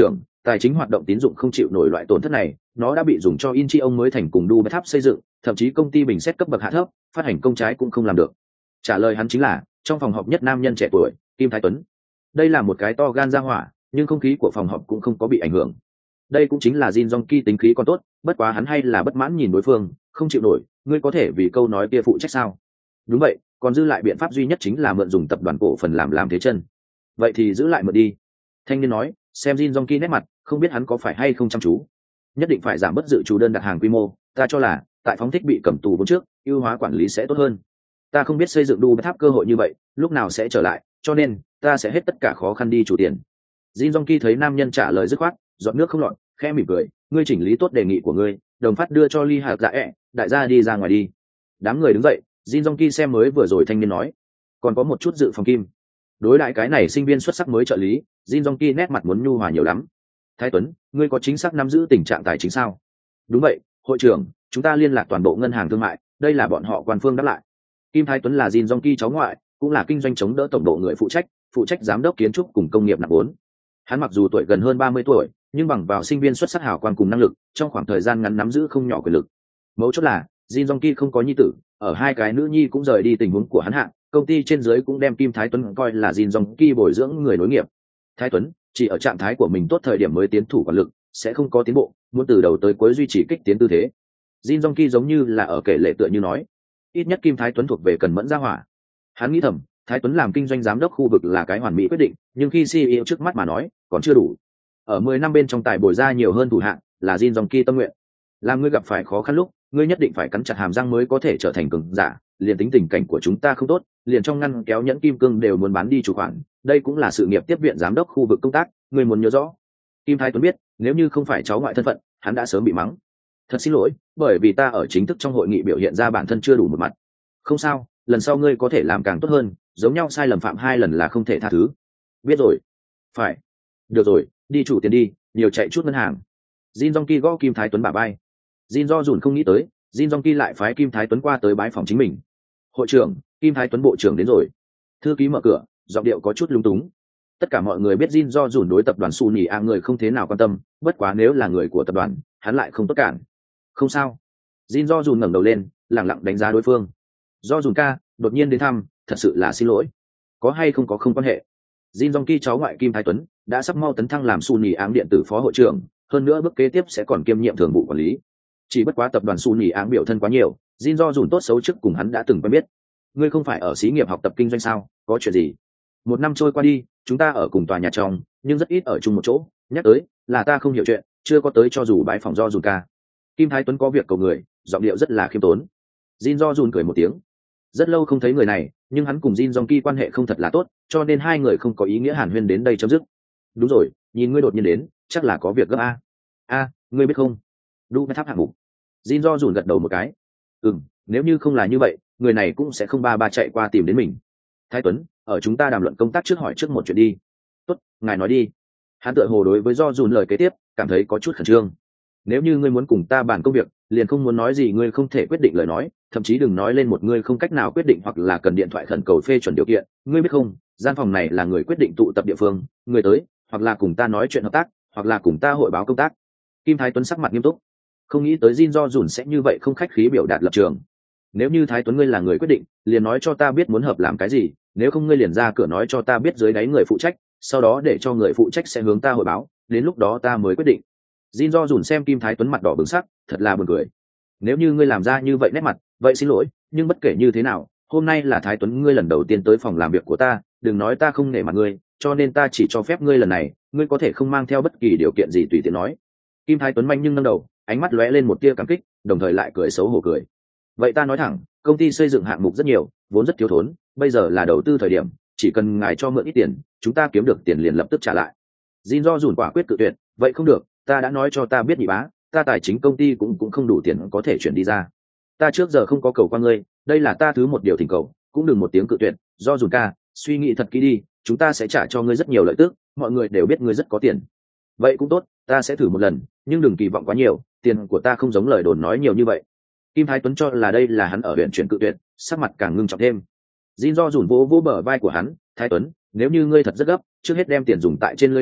tài chính hoạt động tín dụng không chịu nổi loại tổn thất này, nó đã bị dùng cho in chi ông mới thành cùng Dubai Tháp xây dựng, thậm chí công ty bình xét cấp bậc hạ thấp, phát hành công trái cũng không làm được. Trả lời hắn chính là, trong phòng họp nhất nam nhân trẻ tuổi, Kim Thái Tuấn. Đây là một cái to gan ra hỏa, nhưng không khí của phòng họp cũng không có bị ảnh hưởng. Đây cũng chính là Jin Jong-ki tính khí còn tốt, bất quá hắn hay là bất mãn nhìn đối phương, không chịu nổi, ngươi có thể vì câu nói kia phụ trách sao? Đúng vậy, còn dư lại biện pháp duy nhất chính là mượn dùng tập đoàn cổ phần làm làm thế chân. Vậy thì giữ lại mượn đi. Thanh niên nói, xem Jin Jong-ki nét mặt, không biết hắn có phải hay không chăm chú. Nhất định phải giảm bớt dự trù đơn đặt hàng quy mô, ta cho là tại phóng thích bị cầm tù vốn trước, ưu hóa quản lý sẽ tốt hơn. Ta không biết xây dựng Dubai Tháp cơ hội như vậy, lúc nào sẽ trở lại, cho nên ta sẽ hết tất cả khó khăn đi chủ tiền. Jin Jong-ki thấy nam nhân trả lời dứt khoát, giọt nước không lọt, khẽ mỉm cười, ngươi chỉnh lý tốt đề nghị của ngươi, đồng phát đưa cho Ly Hạc Dạ ẹ, đại gia đi ra ngoài đi. Đám người đứng dậy, Jin Jong-ki xem mới vừa rồi thanh niên nói, còn có một chút dự phòng kim. Đối lại cái này sinh viên xuất sắc mới trợ lý, Jin Jong-ki nét mặt muốn nhu hòa nhiều lắm. Thái Tuấn, ngươi có chính xác nắm giữ tình trạng tài chính sao? Đúng vậy, hội trưởng, chúng ta liên lạc toàn bộ ngân hàng thương mại, đây là bọn họ quan phương đáp lại. Kim Thái Tuấn là Jin Jong-ki cháu ngoại, cũng là kinh doanh chống đỡ tổng độ người phụ trách, phụ trách giám đốc kiến trúc cùng công nghiệp nạp vốn. Hắn mặc dù tuổi gần hơn ba mươi tuổi, nhưng bằng vào sinh viên xuất sắc hào quang cùng năng lực, trong khoảng thời gian ngắn nắm giữ không nhỏ quyền lực. Mấu chốt là, Jin Jong-ki không có nhi tử, ở hai cái nữ nhi cũng rời đi tình huống của hắn hạ, công ty trên dưới cũng đem Kim Thái Tuấn coi là Jin Jong-ki bồi dưỡng người nối nghiệp. Thái Tuấn chỉ ở trạng thái của mình tốt thời điểm mới tiến thủ quản lực, sẽ không có tiến bộ, muốn từ đầu tới cuối duy trì kích tiến tư thế. Jin Jong-ki giống như là ở kể lệ tựa như nói, ít nhất Kim Thái Tuấn thuộc về cần mẫn gia hỏa. Hắn nghĩ thầm, Thái Tuấn làm kinh doanh giám đốc khu vực là cái hoàn mỹ quyết định, nhưng khi xê e ô trước mắt mà nói, còn chưa đủ. Ở mười năm bên trong tài bồi ra nhiều hơn thủ hạng, là Jin Jong-ki tâm nguyện. Làm ngươi gặp phải khó khăn lúc, ngươi nhất định phải cắn chặt hàm răng mới có thể trở thành cường giả, liền tính tình cảnh của chúng ta không tốt, liền trong ngăn kéo nhẫn kim cương đều muốn bán đi chủ khoản, đây cũng là sự nghiệp tiếp viện giám đốc khu vực công tác, ngươi muốn nhớ rõ. Kim Thái Tuấn biết, nếu như không phải cháu ngoại thân phận, hắn đã sớm bị mắng. Thật xin lỗi, bởi vì ta ở chính thức trong hội nghị biểu hiện ra bản thân chưa đủ một mặt. Không sao, lần sau ngươi có thể làm càng tốt hơn, giống nhau sai lầm phạm hai lần là không thể tha thứ. Biết rồi. Phải. Được rồi, đi chủ tiền đi, nhiều chạy chút ngân hàng. Jin Jong-ki gõ Kim Thái Tuấn bả vai. Jin Do dùn không nghĩ tới, Jin Jong-ki lại phái Kim Thái Tuấn qua tới bái phòng chính mình. Hội trưởng, Kim Thái Tuấn bộ trưởng đến rồi. Thư ký mở cửa, giọng điệu có chút lung túng. Tất cả mọi người biết Jin Do dùn đối tập đoàn Su Nhì A người không thế nào quan tâm, bất quá nếu là người của tập đoàn, hắn lại không tốt cản. Không sao. Jin Do dùn ngẩng đầu lên, lẳng lặng đánh giá đối phương. Do dùn ca, đột nhiên đến thăm, thật sự là xin lỗi. Có hay không có không quan hệ. Jin Jong-ki cháu ngoại Kim Thái Tuấn đã sắp mau tấn thăng làm Su Nhì áng điện tử phó hội trưởng, hơn nữa bước kế tiếp sẽ còn kiêm nhiệm thường vụ quản lý. Chỉ bất quá tập đoàn Su Nhì áng biểu thân quá nhiều, Jin Do dùn tốt xấu trước cùng hắn đã từng quen biết. Ngươi không phải ở xí nghiệp học tập kinh doanh sao, có chuyện gì? Một năm trôi qua đi, chúng ta ở cùng tòa nhà trong, nhưng rất ít ở chung một chỗ, nhắc tới là ta không hiểu chuyện, chưa có tới cho dù bái phòng Do dùn ca. Kim Thái Tuấn có việc cầu người, giọng điệu rất là khiêm tốn. Jin Do dùn cười một tiếng. Rất lâu không thấy người này, nhưng hắn cùng Jin Jong-ki quan hệ không thật là tốt, cho nên hai người không có ý nghĩa hàn huyên đến đây chấm dứt. Đúng rồi, nhìn ngươi đột nhiên đến, chắc là có việc gấp a. A, ngươi biết không? Dubai Tháp hạng mục. Jin Do dùn gật đầu một cái. Ừm, nếu như không là như vậy, người này cũng sẽ không ba ba chạy qua tìm đến mình. Thái Tuấn, ở chúng ta đàm luận công tác trước hỏi trước một chuyện đi. Tốt, ngài nói đi. Hắn tựa hồ đối với Do dùn lời kế tiếp, cảm thấy có chút khẩn trương. Nếu như ngươi muốn cùng ta bàn công việc, liền không muốn nói gì ngươi không thể quyết định lời nói, thậm chí đừng nói lên một ngươi không cách nào quyết định hoặc là cần điện thoại khẩn cầu phê chuẩn điều kiện. Ngươi biết không, gian phòng này là người quyết định tụ tập địa phương, người tới, hoặc là cùng ta nói chuyện hợp tác, hoặc là cùng ta hội báo công tác. Kim Thái Tuấn sắc mặt nghiêm túc, không nghĩ tới Jin Do dùn sẽ như vậy không khách khí biểu đạt lập trường. Nếu như Thái Tuấn ngươi là người quyết định, liền nói cho ta biết muốn hợp làm cái gì, nếu không ngươi liền ra cửa nói cho ta biết dưới đáy người phụ trách, sau đó để cho người phụ trách sẽ hướng ta hội báo, đến lúc đó ta mới quyết định. Jin Do dùn xem Kim Thái Tuấn mặt đỏ bừng sắc, thật là buồn cười. Nếu như ngươi làm ra như vậy nét mặt, vậy xin lỗi, nhưng bất kể như thế nào, hôm nay là Thái Tuấn ngươi lần đầu tiên tới phòng làm việc của ta, đừng nói ta không nể mặt ngươi, cho nên ta chỉ cho phép ngươi lần này, ngươi có thể không mang theo bất kỳ điều kiện gì tùy tiện nói. Kim Thái Tuấn manh nhưng nâng đầu, ánh mắt lóe lên một tia cảm kích, đồng thời lại cười xấu hổ cười. Vậy ta nói thẳng, công ty xây dựng hạng mục rất nhiều, vốn rất thiếu thốn, bây giờ là đầu tư thời điểm, chỉ cần ngài cho mượn ít tiền, chúng ta kiếm được tiền liền lập tức trả lại. Jin Do dùn quả quyết cự tuyệt, vậy không được, ta đã nói cho ta biết nhị bá, ta tài chính công ty cũng cũng không đủ tiền có thể chuyển đi ra. Ta trước giờ không có cầu qua ngươi, đây là ta thứ một điều thỉnh cầu, cũng đừng một tiếng cự tuyệt. Do dùn ca, suy nghĩ thật kỹ đi, chúng ta sẽ trả cho ngươi rất nhiều lợi tức, mọi người đều biết ngươi rất có tiền. Vậy cũng tốt, ta sẽ thử một lần, nhưng đừng kỳ vọng quá nhiều, tiền của ta không giống lời đồn nói nhiều như vậy. Kim Thái Tuấn cho là đây là hắn ở huyện chuyển cự tuyệt, sắc mặt càng ngưng trọng thêm. Jin Do dùn vỗ vỗ bờ vai của hắn, Thái Tuấn, nếu như ngươi thật rất gấp, trước hết đem tiền dùng tại trên lưỡi đao,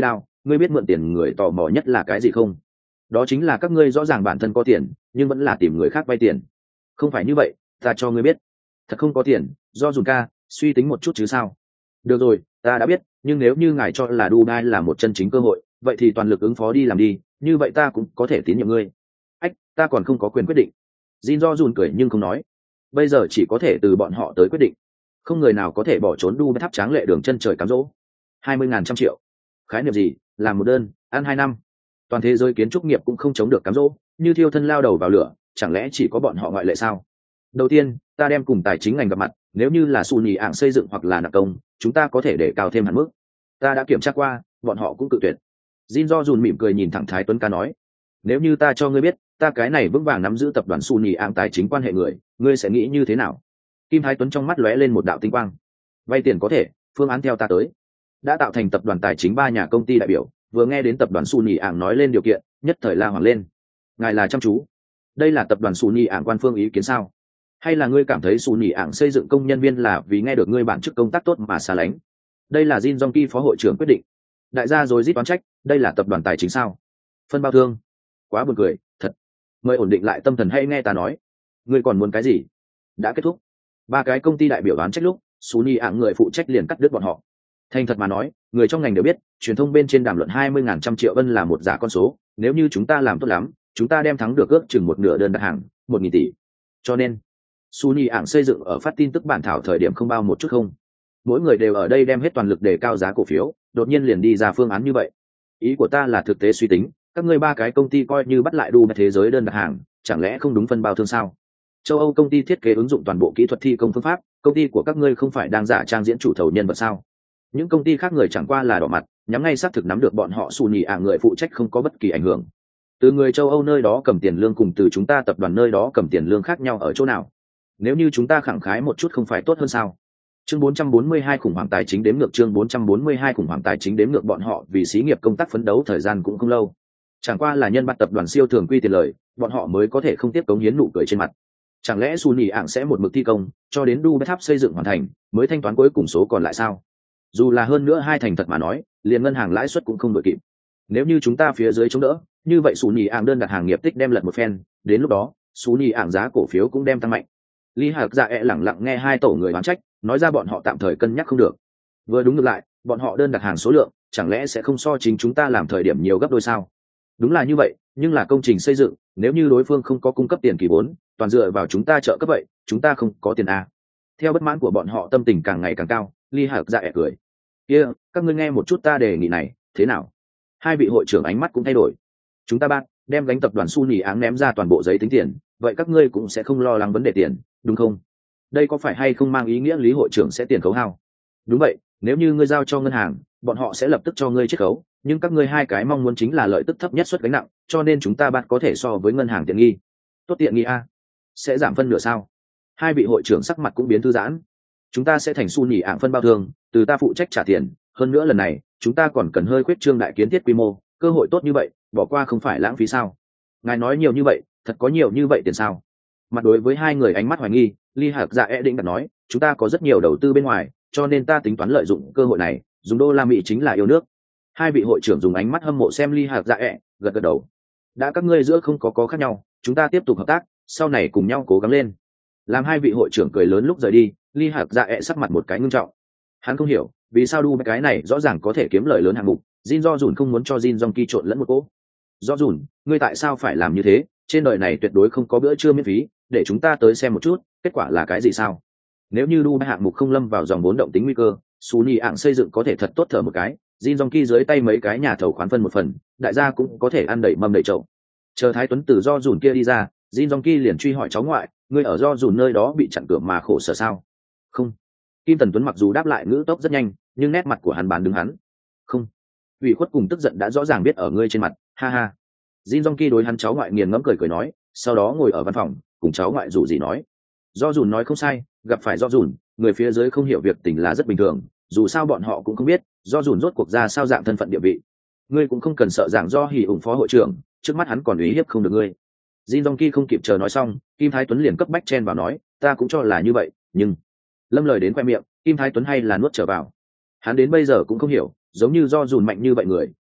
ngươi biết mượn tiền người tò mò nhất là cái gì không? Đó chính là các ngươi rõ ràng bản thân có tiền nhưng vẫn là tìm người khác vay tiền. Không phải như vậy, ta cho ngươi biết. Thật không có tiền, do dùn ca, suy tính một chút chứ sao. Được rồi, ta đã biết, nhưng nếu như ngài cho là Dubai là một chân chính cơ hội, vậy thì toàn lực ứng phó đi làm đi, như vậy ta cũng có thể tín nhiệm ngươi. Ách, ta còn không có quyền quyết định. Jin do dùn cười nhưng không nói. Bây giờ chỉ có thể từ bọn họ tới quyết định. Không người nào có thể bỏ trốn Dubai tháp tráng lệ đường chân trời cám dỗ. Hai mươi ngàn trăm triệu. Khái niệm gì, làm một đơn, ăn hai năm. Toàn thế giới kiến trúc nghiệp cũng không chống được cám dỗ, như thiêu thân lao đầu vào lửa, chẳng lẽ chỉ có bọn họ ngoại lệ sao? Đầu tiên, ta đem cùng tài chính ngành gặp mặt, nếu như là xù nhì ảng xây dựng hoặc là nạp công, chúng ta có thể để cao thêm hạn mức. Ta đã kiểm tra qua, bọn họ cũng cự tuyệt. Jin do dùn mỉm cười nhìn thẳng Thái Tuấn ca nói, nếu như ta cho ngươi biết, ta cái này vững vàng nắm giữ tập đoàn xù nhì ảng tài chính quan hệ người, ngươi sẽ nghĩ như thế nào? Kim Thái Tuấn trong mắt lóe lên một đạo tinh quang. Vay tiền có thể, phương án theo ta tới. Đã tạo thành tập đoàn tài chính ba nhà công ty đại biểu, vừa nghe đến tập đoàn xù nhì ảng nói lên điều kiện, nhất thời la hoàng lên. Ngài là chăm chú. Đây là tập đoàn xù nhì ảng quan phương ý kiến sao? Hay là ngươi cảm thấy xù nhì ảng xây dựng công nhân viên là vì nghe được ngươi bản chức công tác tốt mà xa lánh? Đây là Jin Jong-ki phó hội trưởng quyết định. Đại gia rồi rít đoán trách, đây là tập đoàn tài chính sao? Phân bao thương. Quá buồn cười, thật. Mời ổn định lại tâm thần hay nghe ta nói. Ngươi còn muốn cái gì? Đã kết thúc. Ba cái công ty đại biểu đoán trách lúc, xù nhì ảng người phụ trách liền cắt đứt bọn họ. Thành thật mà nói, người trong ngành đều biết, truyền thông bên trên đàm luận hai mươi ngàn trăm triệu ân là một giả con số, nếu như chúng ta làm tốt lắm, chúng ta đem thắng được ước chừng một nửa đơn đặt hàng, một nghìn tỷ. Cho nên, Sunny ảng xây dựng ở phát tin tức bản thảo thời điểm không bao một chút không. Mỗi người đều ở đây đem hết toàn lực để cao giá cổ phiếu, đột nhiên liền đi ra phương án như vậy. Ý của ta là thực tế suy tính, các ngươi ba cái công ty coi như bắt lại đu thế giới đơn đặt hàng, chẳng lẽ không đúng phân bao thương sao? Châu Âu công ty thiết kế ứng dụng toàn bộ kỹ thuật thi công phương pháp, công ty của các ngươi không phải đang giả trang diễn chủ thầu nhân vật sao? Những công ty khác người chẳng qua là đỏ mặt, nhắm ngay xác thực nắm được bọn họ xù nhì ảng người phụ trách không có bất kỳ ảnh hưởng. Từ người châu Âu nơi đó cầm tiền lương cùng từ chúng ta tập đoàn nơi đó cầm tiền lương khác nhau ở chỗ nào? Nếu như chúng ta khẳng khái một chút không phải tốt hơn sao? Chương bốn trăm bốn mươi hai khủng hoảng tài chính đếm ngược chương bốn trăm bốn mươi hai khủng hoảng tài chính đếm ngược bọn họ vì xí nghiệp công tác phấn đấu thời gian cũng không lâu. Chẳng qua là nhân bắt tập đoàn siêu thường quy tiền lời, bọn họ mới có thể không tiếp cống hiến nụ cười trên mặt. Chẳng lẽ xù nhì ảng sẽ một mực thi công, cho đến Dubai tháp xây dựng hoàn thành, mới thanh toán cuối cùng số còn lại sao? Dù là hơn nữa hai thành thật mà nói, liền ngân hàng lãi suất cũng không đội kịp. Nếu như chúng ta phía dưới chống đỡ, như vậy xù nhì ảng đơn đặt hàng nghiệp tích đem lật một phen, đến lúc đó, xù nhì ảng giá cổ phiếu cũng đem tăng mạnh. Lý Hạc Dạ ẹ lẳng lặng nghe hai tổ người bán trách, nói ra bọn họ tạm thời cân nhắc không được. Vừa đúng ngược lại, bọn họ đơn đặt hàng số lượng, chẳng lẽ sẽ không so chính chúng ta làm thời điểm nhiều gấp đôi sao? Đúng là như vậy, nhưng là công trình xây dựng, nếu như đối phương không có cung cấp tiền kỳ vốn, toàn dựa vào chúng ta trợ cấp vậy, chúng ta không có tiền à? Theo bất mãn của bọn họ tâm tình càng ngày càng cao, Lý Hạc Dạ ẹ cười. Kia, các ngươi nghe một chút ta đề nghị này, thế nào? Hai vị hội trưởng ánh mắt cũng thay đổi. Chúng ta bắt, đem gánh tập đoàn Su Nhì áng ném ra toàn bộ giấy tính tiền, vậy các ngươi cũng sẽ không lo lắng vấn đề tiền, đúng không? Đây có phải hay không mang ý nghĩa Lý hội trưởng sẽ tiền khấu hao? Đúng vậy, nếu như ngươi giao cho ngân hàng, bọn họ sẽ lập tức cho ngươi chiết khấu, nhưng các ngươi hai cái mong muốn chính là lợi tức thấp nhất suất gánh nặng, cho nên chúng ta bắt có thể so với ngân hàng tiện nghi. Tốt tiện nghi a? Sẽ giảm phân nửa sao? Hai vị hội trưởng sắc mặt cũng biến thư giãn. Chúng ta sẽ thành Su Nhì ạng phân bao thương, từ ta phụ trách trả tiền, hơn nữa lần này, chúng ta còn cần hơi khuyết trương đại kiến thiết quy mô, cơ hội tốt như vậy, bỏ qua không phải lãng phí sao? Ngài nói nhiều như vậy, thật có nhiều như vậy tiền sao? Mặt đối với hai người ánh mắt hoài nghi, Ly Hạc Dạ e định đặt nói, chúng ta có rất nhiều đầu tư bên ngoài, cho nên ta tính toán lợi dụng cơ hội này, dùng đô la Mỹ chính là yêu nước. Hai vị hội trưởng dùng ánh mắt hâm mộ xem Ly Hạc Dạ e, gật gật đầu. Đã các ngươi giữa không có có khác nhau, chúng ta tiếp tục hợp tác, sau này cùng nhau cố gắng lên. Làm hai vị hội trưởng cười lớn lúc rời đi, Ly Hạc Dạ e sắc mặt một cái ngưng trọng. Hắn không hiểu, vì sao đu cái này rõ ràng có thể kiếm lời lớn hạng mục, Jin Do Dùn không muốn cho Jin Jong Ki trộn lẫn một cỗ. Do Dùn, ngươi tại sao phải làm như thế? Trên đời này tuyệt đối không có bữa trưa miễn phí, để chúng ta tới xem một chút, kết quả là cái gì sao? Nếu như đu hạng mục không lâm vào dòng vốn động tính nguy cơ, Sunny ạng xây dựng có thể thật tốt thở một cái, Jin Jong Ki dưới tay mấy cái nhà thầu khoán phân một phần, đại gia cũng có thể ăn đầy mâm đầy chậu. Chờ Thái Tuấn từ Do Dùn kia đi ra, Jin Jong Ki liền truy hỏi cháu ngoại, ngươi ở Do Dùn nơi đó bị chặn cửa mà khổ sở sao? Không. Kim Tần Tuấn mặc dù đáp lại ngữ tốc rất nhanh, nhưng nét mặt của hắn bán đứng hắn. Không. Ủy khuất cùng tức giận đã rõ ràng biết ở ngươi trên mặt, ha ha. Jin Jong Ki đối hắn cháu ngoại nghiền ngẫm cười cười nói, sau đó ngồi ở văn phòng, cùng cháu ngoại rủ gì nói. Do Dùn nói không sai, gặp phải Do Dùn, người phía dưới không hiểu việc tình là rất bình thường, dù sao bọn họ cũng không biết, Do Dùn rốt cuộc ra sao dạng thân phận địa vị. Ngươi cũng không cần sợ giảng Do Hỉ ủng phó hội trưởng, trước mắt hắn còn uy hiếp không được ngươi. Jin Jong Ki không kịp chờ nói xong, Kim Thái Tuấn liền cấp bách chen vào nói, ta cũng cho là như vậy, nhưng lâm lời đến khoe miệng, Kim Thái Tuấn hay là nuốt trở vào. Hắn đến bây giờ cũng không hiểu, giống như Do Dùn mạnh như vậy người,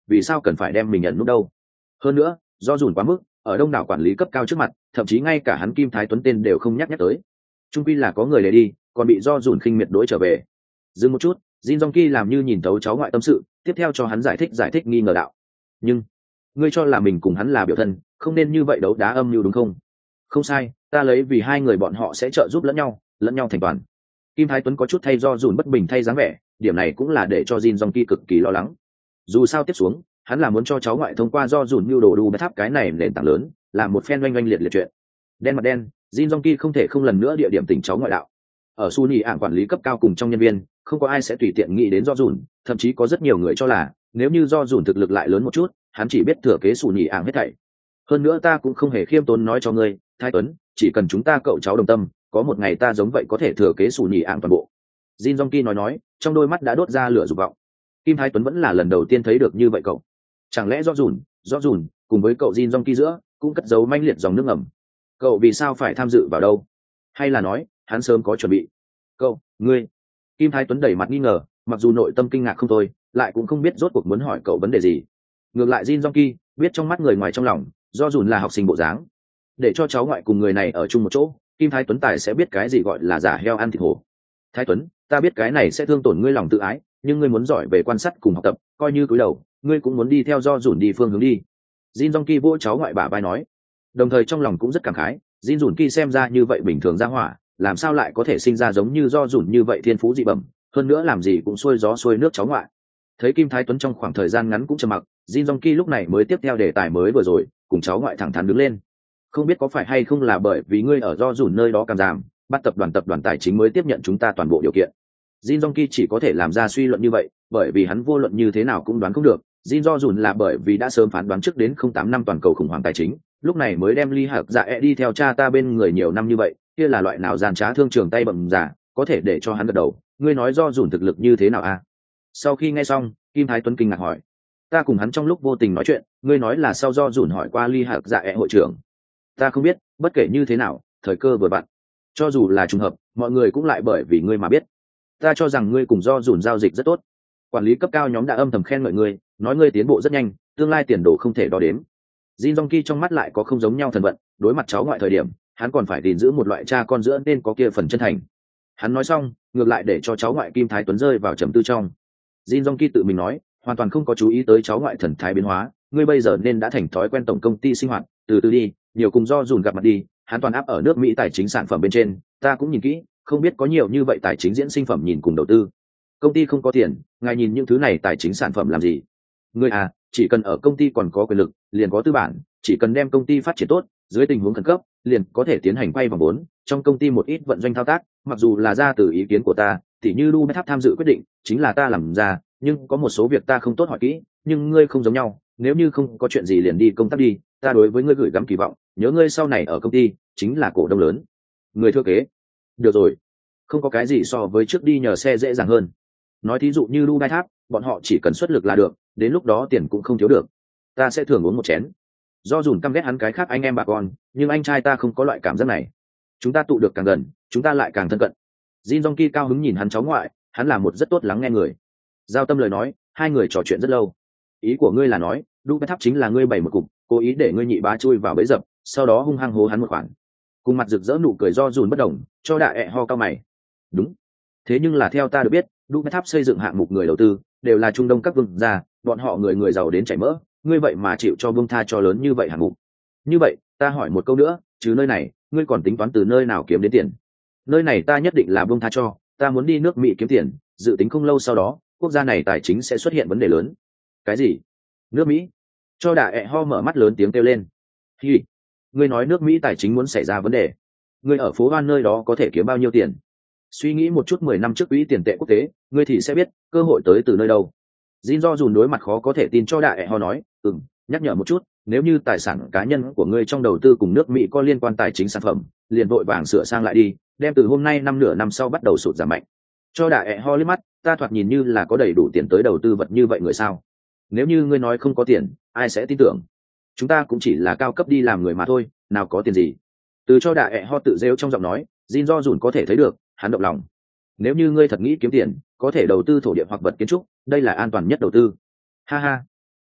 vì sao cần phải đem mình nhận nút đâu? Hơn nữa do dùn quá mức, ở đông đảo quản lý cấp cao trước mặt, thậm chí ngay cả hắn Kim Thái Tuấn tên đều không nhắc nhắc tới. Trung quy là có người để đi, còn bị do dùn khinh miệt đối trở về. Dừng một chút, Jin Jong Ki làm như nhìn thấu cháu ngoại tâm sự, tiếp theo cho hắn giải thích giải thích nghi ngờ đạo. Nhưng ngươi cho là mình cùng hắn là biểu thân, không nên như vậy đấu đá âm mưu đúng không? Không sai, ta lấy vì hai người bọn họ sẽ trợ giúp lẫn nhau, lẫn nhau thành toàn. Kim Thái Tuấn có chút thay do dùn bất bình thay dáng vẻ, điểm này cũng là để cho Jin Jong Ki cực kỳ lo lắng. Dù sao tiếp xuống, hắn là muốn cho cháu ngoại thông qua do dùn mưu đồ đu tháp cái này nền tảng lớn, làm một phen oanh oanh liệt liệt chuyện. Đen mặt đen, Jin Jong Ki không thể không lần nữa địa điểm tỉnh cháu ngoại đạo. Ở Su Nhị ảng quản lý cấp cao cùng trong nhân viên, không có ai sẽ tùy tiện nghĩ đến do dùn, thậm chí có rất nhiều người cho là nếu như do dùn thực lực lại lớn một chút, hắn chỉ biết thừa kế Su Nhị ảng hết thảy. Hơn nữa ta cũng không hề khiêm tốn nói cho ngươi, Thái Tuấn, chỉ cần chúng ta cậu cháu đồng tâm, có một ngày ta giống vậy có thể thừa kế Su Nhị ảng toàn bộ. Jin Jong Ki nói nói, trong đôi mắt đã đốt ra lửa dục vọng. Kim Thái Tuấn vẫn là lần đầu tiên thấy được như vậy cậu. Chẳng lẽ do dùn, do dùn cùng với cậu Jin Jong Ki giữa cũng cất giấu manh liệt dòng nước ngầm? Cậu vì sao phải tham dự vào đâu? Hay là nói hắn sớm có chuẩn bị? Cậu, ngươi? Kim Thái Tuấn đẩy mặt nghi ngờ, mặc dù nội tâm kinh ngạc không thôi, lại cũng không biết rốt cuộc muốn hỏi cậu vấn đề gì. Ngược lại Jin Jong Ki biết trong mắt người ngoài trong lòng, do dùn là học sinh bộ dáng, để cho cháu ngoại cùng người này ở chung một chỗ, Kim Thái Tuấn tài sẽ biết cái gì gọi là giả heo ăn thịt hổ. Thái Tuấn, ta biết cái này sẽ thương tổn ngươi lòng tự ái, nhưng ngươi muốn giỏi về quan sát cùng học tập, coi như cúi đầu, ngươi cũng muốn đi theo do dùn đi phương hướng đi. Jin Jong Ki vỗ cháu ngoại bả vai nói, đồng thời trong lòng cũng rất cảm khái, Jin Jong Ki xem ra như vậy bình thường ra hỏa, làm sao lại có thể sinh ra giống như do dùn như vậy thiên phú dị bẩm, hơn nữa làm gì cũng xuôi gió xuôi nước cháu ngoại. Thấy Kim Thái Tuấn trong khoảng thời gian ngắn cũng trầm mặc, Jin Jong Ki lúc này mới tiếp theo đề tài mới vừa rồi, cùng cháu ngoại thẳng thắn đứng lên. Không biết có phải hay không là bởi vì ngươi ở do dùn nơi đó cam giảm, bắt tập đoàn tập đoàn tài chính mới tiếp nhận chúng ta toàn bộ điều kiện. Jin Jong Ki chỉ có thể làm ra suy luận như vậy, bởi vì hắn vô luận như thế nào cũng đoán không được, Jin do dùn là bởi vì đã sớm phán đoán trước đến không tám năm toàn cầu khủng hoảng tài chính, lúc này mới đem Ly Hạc Dạ e đi theo cha ta bên người nhiều năm như vậy, kia là loại nào gian trá thương trường tay bầm giả, có thể để cho hắn gật đầu. Ngươi nói do dùn thực lực như thế nào à? Sau khi nghe xong, Kim Thái Tuấn kinh ngạc hỏi, ta cùng hắn trong lúc vô tình nói chuyện, ngươi nói là sau do dùn hỏi qua Ly Hạc Dạ e hội trưởng. Ta không biết, bất kể như thế nào, thời cơ vừa vặn, cho dù là trùng hợp, mọi người cũng lại bởi vì ngươi mà biết. Ta cho rằng ngươi cùng do dùn giao dịch rất tốt, quản lý cấp cao nhóm đã âm thầm khen ngợi ngươi, nói ngươi tiến bộ rất nhanh, tương lai tiền đồ không thể đo đếm. Jin Jong Ki trong mắt lại có không giống nhau thần vận, đối mặt cháu ngoại thời điểm, hắn còn phải gìn giữ một loại cha con giữa nên có kia phần chân thành. Hắn nói xong, ngược lại để cho cháu ngoại Kim Thái Tuấn rơi vào trầm tư trong. Jin Jong Ki tự mình nói, hoàn toàn không có chú ý tới cháu ngoại thần thái biến hóa, ngươi bây giờ nên đã thành thói quen tổng công ty sinh hoạt, từ từ đi, nhiều cùng do dùn gặp mặt đi, hắn toàn áp ở nước Mỹ tài chính sản phẩm bên trên, ta cũng nhìn kỹ, không biết có nhiều như vậy tài chính diễn sinh phẩm nhìn cùng đầu tư. Công ty không có tiền, ngài nhìn những thứ này tài chính sản phẩm làm gì? Ngươi à, chỉ cần ở công ty còn có quyền lực, liền có tư bản, chỉ cần đem công ty phát triển tốt, dưới tình huống khẩn cấp, liền có thể tiến hành vay vòng vốn, trong công ty một ít vận doanh thao tác, mặc dù là ra từ ý kiến của ta, thì như Lu Tháp tham dự quyết định, chính là ta làm ra, nhưng có một số việc ta không tốt hỏi kỹ, nhưng ngươi không giống nhau, nếu như không có chuyện gì liền đi công tác đi, ta đối với ngươi gửi gắm kỳ vọng, nhớ ngươi sau này ở công ty chính là cổ đông lớn, người thừa kế. Được rồi, không có cái gì so với trước đi nhờ xe dễ dàng hơn. Nói thí dụ như Lu Tháp, bọn họ chỉ cần xuất lực là được, đến lúc đó tiền cũng không thiếu được. Ta sẽ thường uống một chén. Do dùn căm ghét hắn cái khác anh em bà con, nhưng anh trai ta không có loại cảm giác này. Chúng ta tụ được càng gần, chúng ta lại càng thân cận. Jin Jong Ki cao hứng nhìn hắn cháu ngoại, hắn là một rất tốt lắng nghe người. Giao tâm lời nói, hai người trò chuyện rất lâu. Ý của ngươi là nói, Lu Tháp chính là ngươi bày một cục, cố ý để ngươi nhị bá chui vào bẫy dập, sau đó hung hăng hố hắn một khoản. Cùng mặt rực rỡ nụ cười do dùn bất đồng, cho đại ẹ ho cao mày. Đúng. Thế nhưng là theo ta được biết, Lu Tháp xây dựng hạng mục người đầu tư đều là Trung Đông các vương gia, bọn họ người người giàu đến chảy mỡ, ngươi vậy mà chịu cho vương tha cho lớn như vậy hạng mục. Như vậy, ta hỏi một câu nữa, chứ nơi này, ngươi còn tính toán từ nơi nào kiếm đến tiền? Nơi này ta nhất định là vương tha cho, ta muốn đi nước Mỹ kiếm tiền, dự tính không lâu sau đó, quốc gia này tài chính sẽ xuất hiện vấn đề lớn. Cái gì? Nước Mỹ? Cho đại ẹ ho mở mắt lớn tiếng kêu lên. Hi, ngươi nói nước Mỹ tài chính muốn xảy ra vấn đề, ngươi ở phố Hoan nơi đó có thể kiếm bao nhiêu tiền? Suy nghĩ một chút mười năm trước quỹ tiền tệ quốc tế, ngươi thì sẽ biết cơ hội tới từ nơi đâu. Jin do dùn đối mặt khó có thể tin cho đại ẹ ho nói, ừm, nhắc nhở một chút, nếu như tài sản cá nhân của ngươi trong đầu tư cùng nước Mỹ có liên quan tài chính sản phẩm, liền vội vàng sửa sang lại đi, đem từ hôm nay năm nửa năm sau bắt đầu sụt giảm mạnh. Cho đại ẹ ho liếc mắt, ta thoạt nhìn như là có đầy đủ tiền tới đầu tư vật như vậy người sao? Nếu như ngươi nói không có tiền, ai sẽ tin tưởng? Chúng ta cũng chỉ là cao cấp đi làm người mà thôi, nào có tiền gì. Từ cho đại ẹ ho tự rêu trong giọng nói, Jin do dùn có thể thấy được hắn động lòng. Nếu như ngươi thật nghĩ kiếm tiền, có thể đầu tư thổ địa hoặc vật kiến trúc, đây là an toàn nhất đầu tư. Ha ha,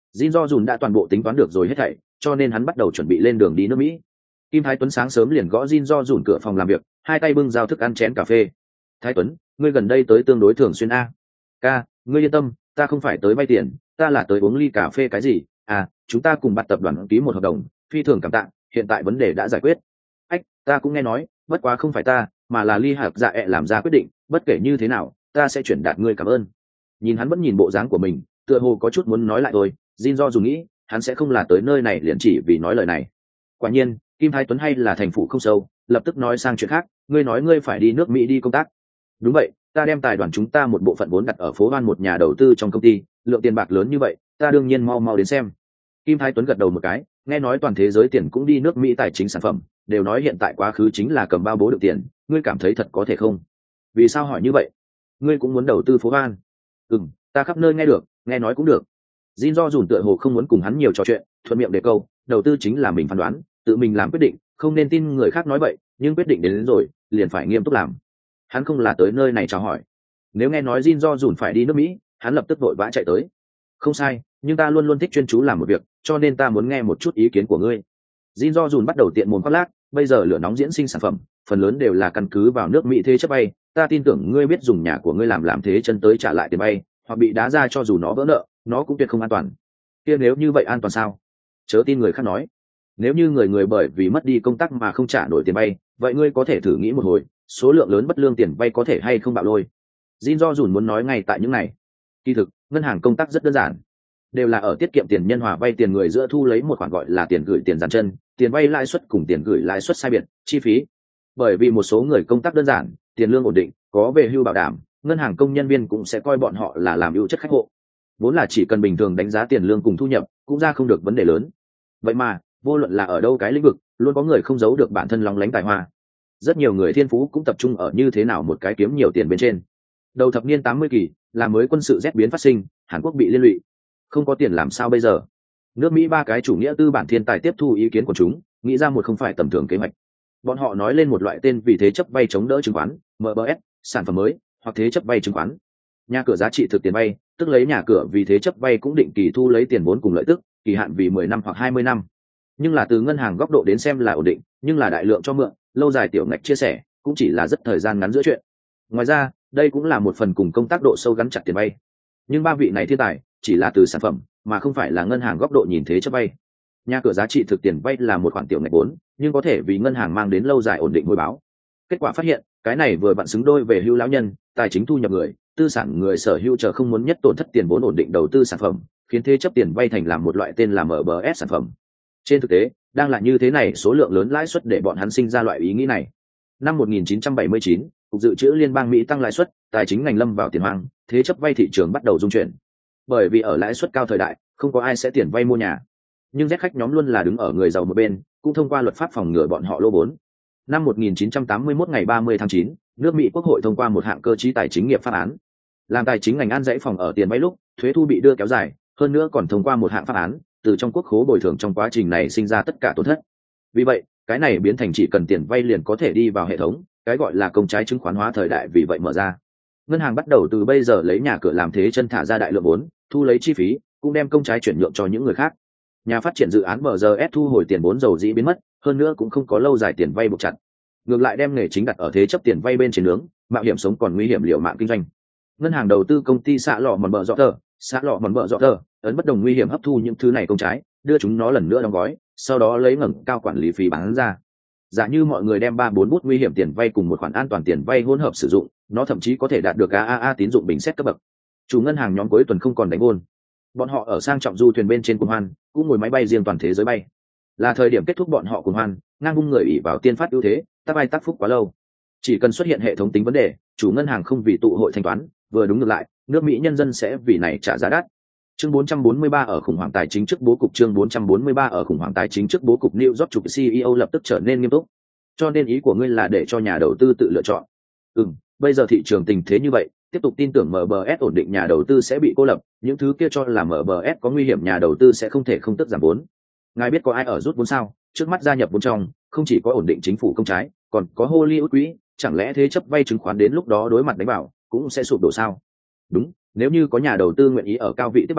Jin Do Jun đã toàn bộ tính toán được rồi hết thảy, cho nên hắn bắt đầu chuẩn bị lên đường đi nước Mỹ. Kim Thái Tuấn sáng sớm liền gõ Jin Do Jun cửa phòng làm việc, hai tay bưng giao thức ăn chén cà phê. Thái Tuấn, ngươi gần đây tới tương đối thường xuyên a. Ca, ngươi yên tâm, ta không phải tới vay tiền, ta là tới uống ly cà phê cái gì. À, chúng ta cùng bắt tập đoàn ký một hợp đồng, phi thường cảm tạ, hiện tại vấn đề đã giải quyết. Ách, ta cũng nghe nói, bất quá không phải ta, mà là Ly Hạc Dạ ẹ làm ra quyết định, bất kể như thế nào, ta sẽ chuyển đạt ngươi cảm ơn. Nhìn hắn vẫn nhìn bộ dáng của mình, tựa hồ có chút muốn nói lại thôi. Jin Do Jun nghĩ, hắn sẽ không là tới nơi này liền chỉ vì nói lời này. Quả nhiên, Kim Thái Tuấn hay là thành phụ không sâu, lập tức nói sang chuyện khác. Ngươi nói ngươi phải đi nước Mỹ đi công tác. Đúng vậy, ta đem tài đoàn chúng ta một bộ phận vốn đặt ở phố Hoan một nhà đầu tư trong công ty, lượng tiền bạc lớn như vậy, ta đương nhiên mau mau đến xem. Kim Thái Tuấn gật đầu một cái, nghe nói toàn thế giới tiền cũng đi nước Mỹ tài chính sản phẩm, đều nói hiện tại quá khứ chính là cầm bao bố được tiền, ngươi cảm thấy thật có thể không? Vì sao hỏi như vậy? Ngươi cũng muốn đầu tư phố Hoan? Ừm, ta khắp nơi nghe được, nghe nói cũng được. Jin Do Jun tựa hồ không muốn cùng hắn nhiều trò chuyện, thuận miệng đề câu, đầu tư chính là mình phán đoán, tự mình làm quyết định, không nên tin người khác nói vậy, nhưng quyết định đến, đến rồi, liền phải nghiêm túc làm. Hắn không là tới nơi này chào hỏi. Nếu nghe nói Jin Do Jun phải đi nước Mỹ, hắn lập tức vội vã chạy tới. Không sai, nhưng ta luôn luôn thích chuyên chú làm một việc, cho nên ta muốn nghe một chút ý kiến của ngươi. Jin Do Jun bắt đầu tiện mồm khoác lác, bây giờ lửa nóng diễn sinh sản phẩm, phần lớn đều là căn cứ vào nước Mỹ thế chấp bay, ta tin tưởng ngươi biết dùng nhà của ngươi làm làm thế chân tới trả lại tiền bay, hoặc bị đá ra cho dù nó vỡ nợ, nó cũng tuyệt không an toàn. Kia nếu như vậy an toàn sao? Chớ tin người khác nói. Nếu như người người bởi vì mất đi công tác mà không trả nổi tiền bay, vậy ngươi có thể thử nghĩ một hồi, số lượng lớn bất lương tiền bay có thể hay không bạo lôi. Jin Do Jun muốn nói ngay tại những này. Kỳ thực, ngân hàng công tác rất đơn giản, đều là ở tiết kiệm tiền nhân hòa vay tiền người giữa thu lấy một khoản gọi là tiền gửi tiền dàn chân, tiền vay lãi suất cùng tiền gửi lãi suất sai biệt, chi phí. Bởi vì một số người công tác đơn giản, tiền lương ổn định, có về hưu bảo đảm, ngân hàng công nhân viên cũng sẽ coi bọn họ là làm ưu chất khách hộ. Vốn là chỉ cần bình thường đánh giá tiền lương cùng thu nhập, cũng ra không được vấn đề lớn. Vậy mà, vô luận là ở đâu cái lĩnh vực, luôn có người không giấu được bản thân lóng lánh tài hoa. Rất nhiều người thiên phú cũng tập trung ở như thế nào một cái kiếm nhiều tiền bên trên. Đầu thập niên tám mươi kỳ, là mới quân sự rét biến phát sinh, Hàn Quốc bị liên lụy. Không có tiền làm sao bây giờ? Nước Mỹ ba cái chủ nghĩa tư bản thiên tài tiếp thu ý kiến của chúng, nghĩ ra một không phải tầm thường kế hoạch. Bọn họ nói lên một loại tên vì thế chấp vay chống đỡ chứng khoán, em bê ét, sản phẩm mới, hoặc thế chấp vay chứng khoán. Nhà cửa giá trị thực tiền vay, tức lấy nhà cửa vì thế chấp vay cũng định kỳ thu lấy tiền vốn cùng lợi tức, kỳ hạn vì mười năm hoặc hai mươi năm. Nhưng là từ ngân hàng góc độ đến xem là ổn định, nhưng là đại lượng cho mượn, lâu dài tiểu ngạch chia sẻ, cũng chỉ là rất thời gian ngắn giữa chuyện. Ngoài ra, đây cũng là một phần cùng công tác độ sâu gắn chặt tiền vay. Nhưng ba vị này thiên tài chỉ là từ sản phẩm, mà không phải là ngân hàng góc độ nhìn thế chấp vay. Nhà cửa giá trị thực tiền vay là một khoản tiểu ngạch vốn, nhưng có thể vì ngân hàng mang đến lâu dài ổn định hồi báo. Kết quả phát hiện, cái này vừa vặn xứng đôi về hưu lão nhân, tài chính thu nhập người, tư sản người sở hữu chờ không muốn nhất tổn thất tiền vốn ổn định đầu tư sản phẩm, khiến thế chấp tiền vay thành làm một loại tên là em bê ét sản phẩm. Trên thực tế, đang là như thế này số lượng lớn lãi suất để bọn hắn sinh ra loại ý nghĩ này. Năm một nghìn chín trăm bảy mươi chín, Cục Dự trữ Liên bang Mỹ tăng lãi suất, tài chính ngành lâm vào tiền hoang, thế chấp vay thị trường bắt đầu rung chuyển. Bởi vì ở lãi suất cao thời đại, không có ai sẽ tiền vay mua nhà. Nhưng Z khách nhóm luôn là đứng ở người giàu một bên, cũng thông qua luật pháp phòng ngừa bọn họ lỗ vốn. Năm một nghìn chín trăm tám mươi mốt ngày ba mươi tháng chín, nước Mỹ Quốc hội thông qua một hạng cơ chế tài chính nghiệp pháp án. Làm tài chính ngành an dãy phòng ở tiền vay lúc, thuế thu bị đưa kéo dài, hơn nữa còn thông qua một hạng pháp án, từ trong quốc khố bồi thường trong quá trình này sinh ra tất cả tổn thất. Vì vậy, cái này biến thành chỉ cần tiền vay liền có thể đi vào hệ thống, cái gọi là công trái chứng khoán hóa thời đại vì vậy mở ra. Ngân hàng bắt đầu từ bây giờ lấy nhà cửa làm thế chân thả ra đại lượng vốn, thu lấy chi phí, cũng đem công trái chuyển nhượng cho những người khác. Nhà phát triển dự án em giê ét thu hồi tiền vốn dầu dĩ biến mất, hơn nữa cũng không có lâu dài tiền vay buộc chặt. Ngược lại đem nghề chính đặt ở thế chấp tiền vay bên trên nướng, mạo hiểm sống còn nguy hiểm liệu mạng kinh doanh. Ngân hàng đầu tư công ty xạ lọ mòn bờ dọ tờ, xạ lọ mòn bờ dọ tờ, ấn bất đồng nguy hiểm hấp thu những thứ này công trái, đưa chúng nó lần nữa đóng gói, sau đó lấy ngẩng cao quản lý phí bán ra. Giả như mọi người đem ba bốn bút nguy hiểm tiền vay cùng một khoản an toàn tiền vay hỗn hợp sử dụng, nó thậm chí có thể đạt được a a a tín dụng bình xét cấp bậc. Chủ ngân hàng nhóm cuối tuần không còn đánh gôn. Bọn họ ở sang trọng du thuyền bên trên cuồng hoan, cũng ngồi máy bay riêng toàn thế giới bay. Là thời điểm kết thúc bọn họ cuồng hoan, ngang bung người ỷ vào tiên phát ưu thế, tác ai tác phúc quá lâu. Chỉ cần xuất hiện hệ thống tính vấn đề, chủ ngân hàng không vì tụ hội thanh toán, vừa đúng ngược lại, nước Mỹ nhân dân sẽ vì này trả giá đắt. Chương bốn trăm bốn mươi ba ở khủng hoảng tài chính trước bố cục chương bốn trăm bốn mươi ba ở khủng hoảng tài chính trước bố cục New York chủ xê e ô lập tức trở nên nghiêm túc. Cho nên ý của ngươi là để cho nhà đầu tư tự lựa chọn. Ừm, bây giờ thị trường tình thế như vậy, tiếp tục tin tưởng em bê ét ổn định nhà đầu tư sẽ bị cô lập, những thứ kia cho là em bê ét có nguy hiểm nhà đầu tư sẽ không thể không tức giảm vốn. Ngài biết có ai ở rút vốn sao? Trước mắt gia nhập vốn trong, không chỉ có ổn định chính phủ công trái, còn có Hollywood quỹ, chẳng lẽ thế chấp vay chứng khoán đến lúc đó đối mặt đánh bảo, cũng sẽ sụp đổ sao? Đúng, nếu như có nhà đầu tư nguyện ý ở cao vị tiếp bản,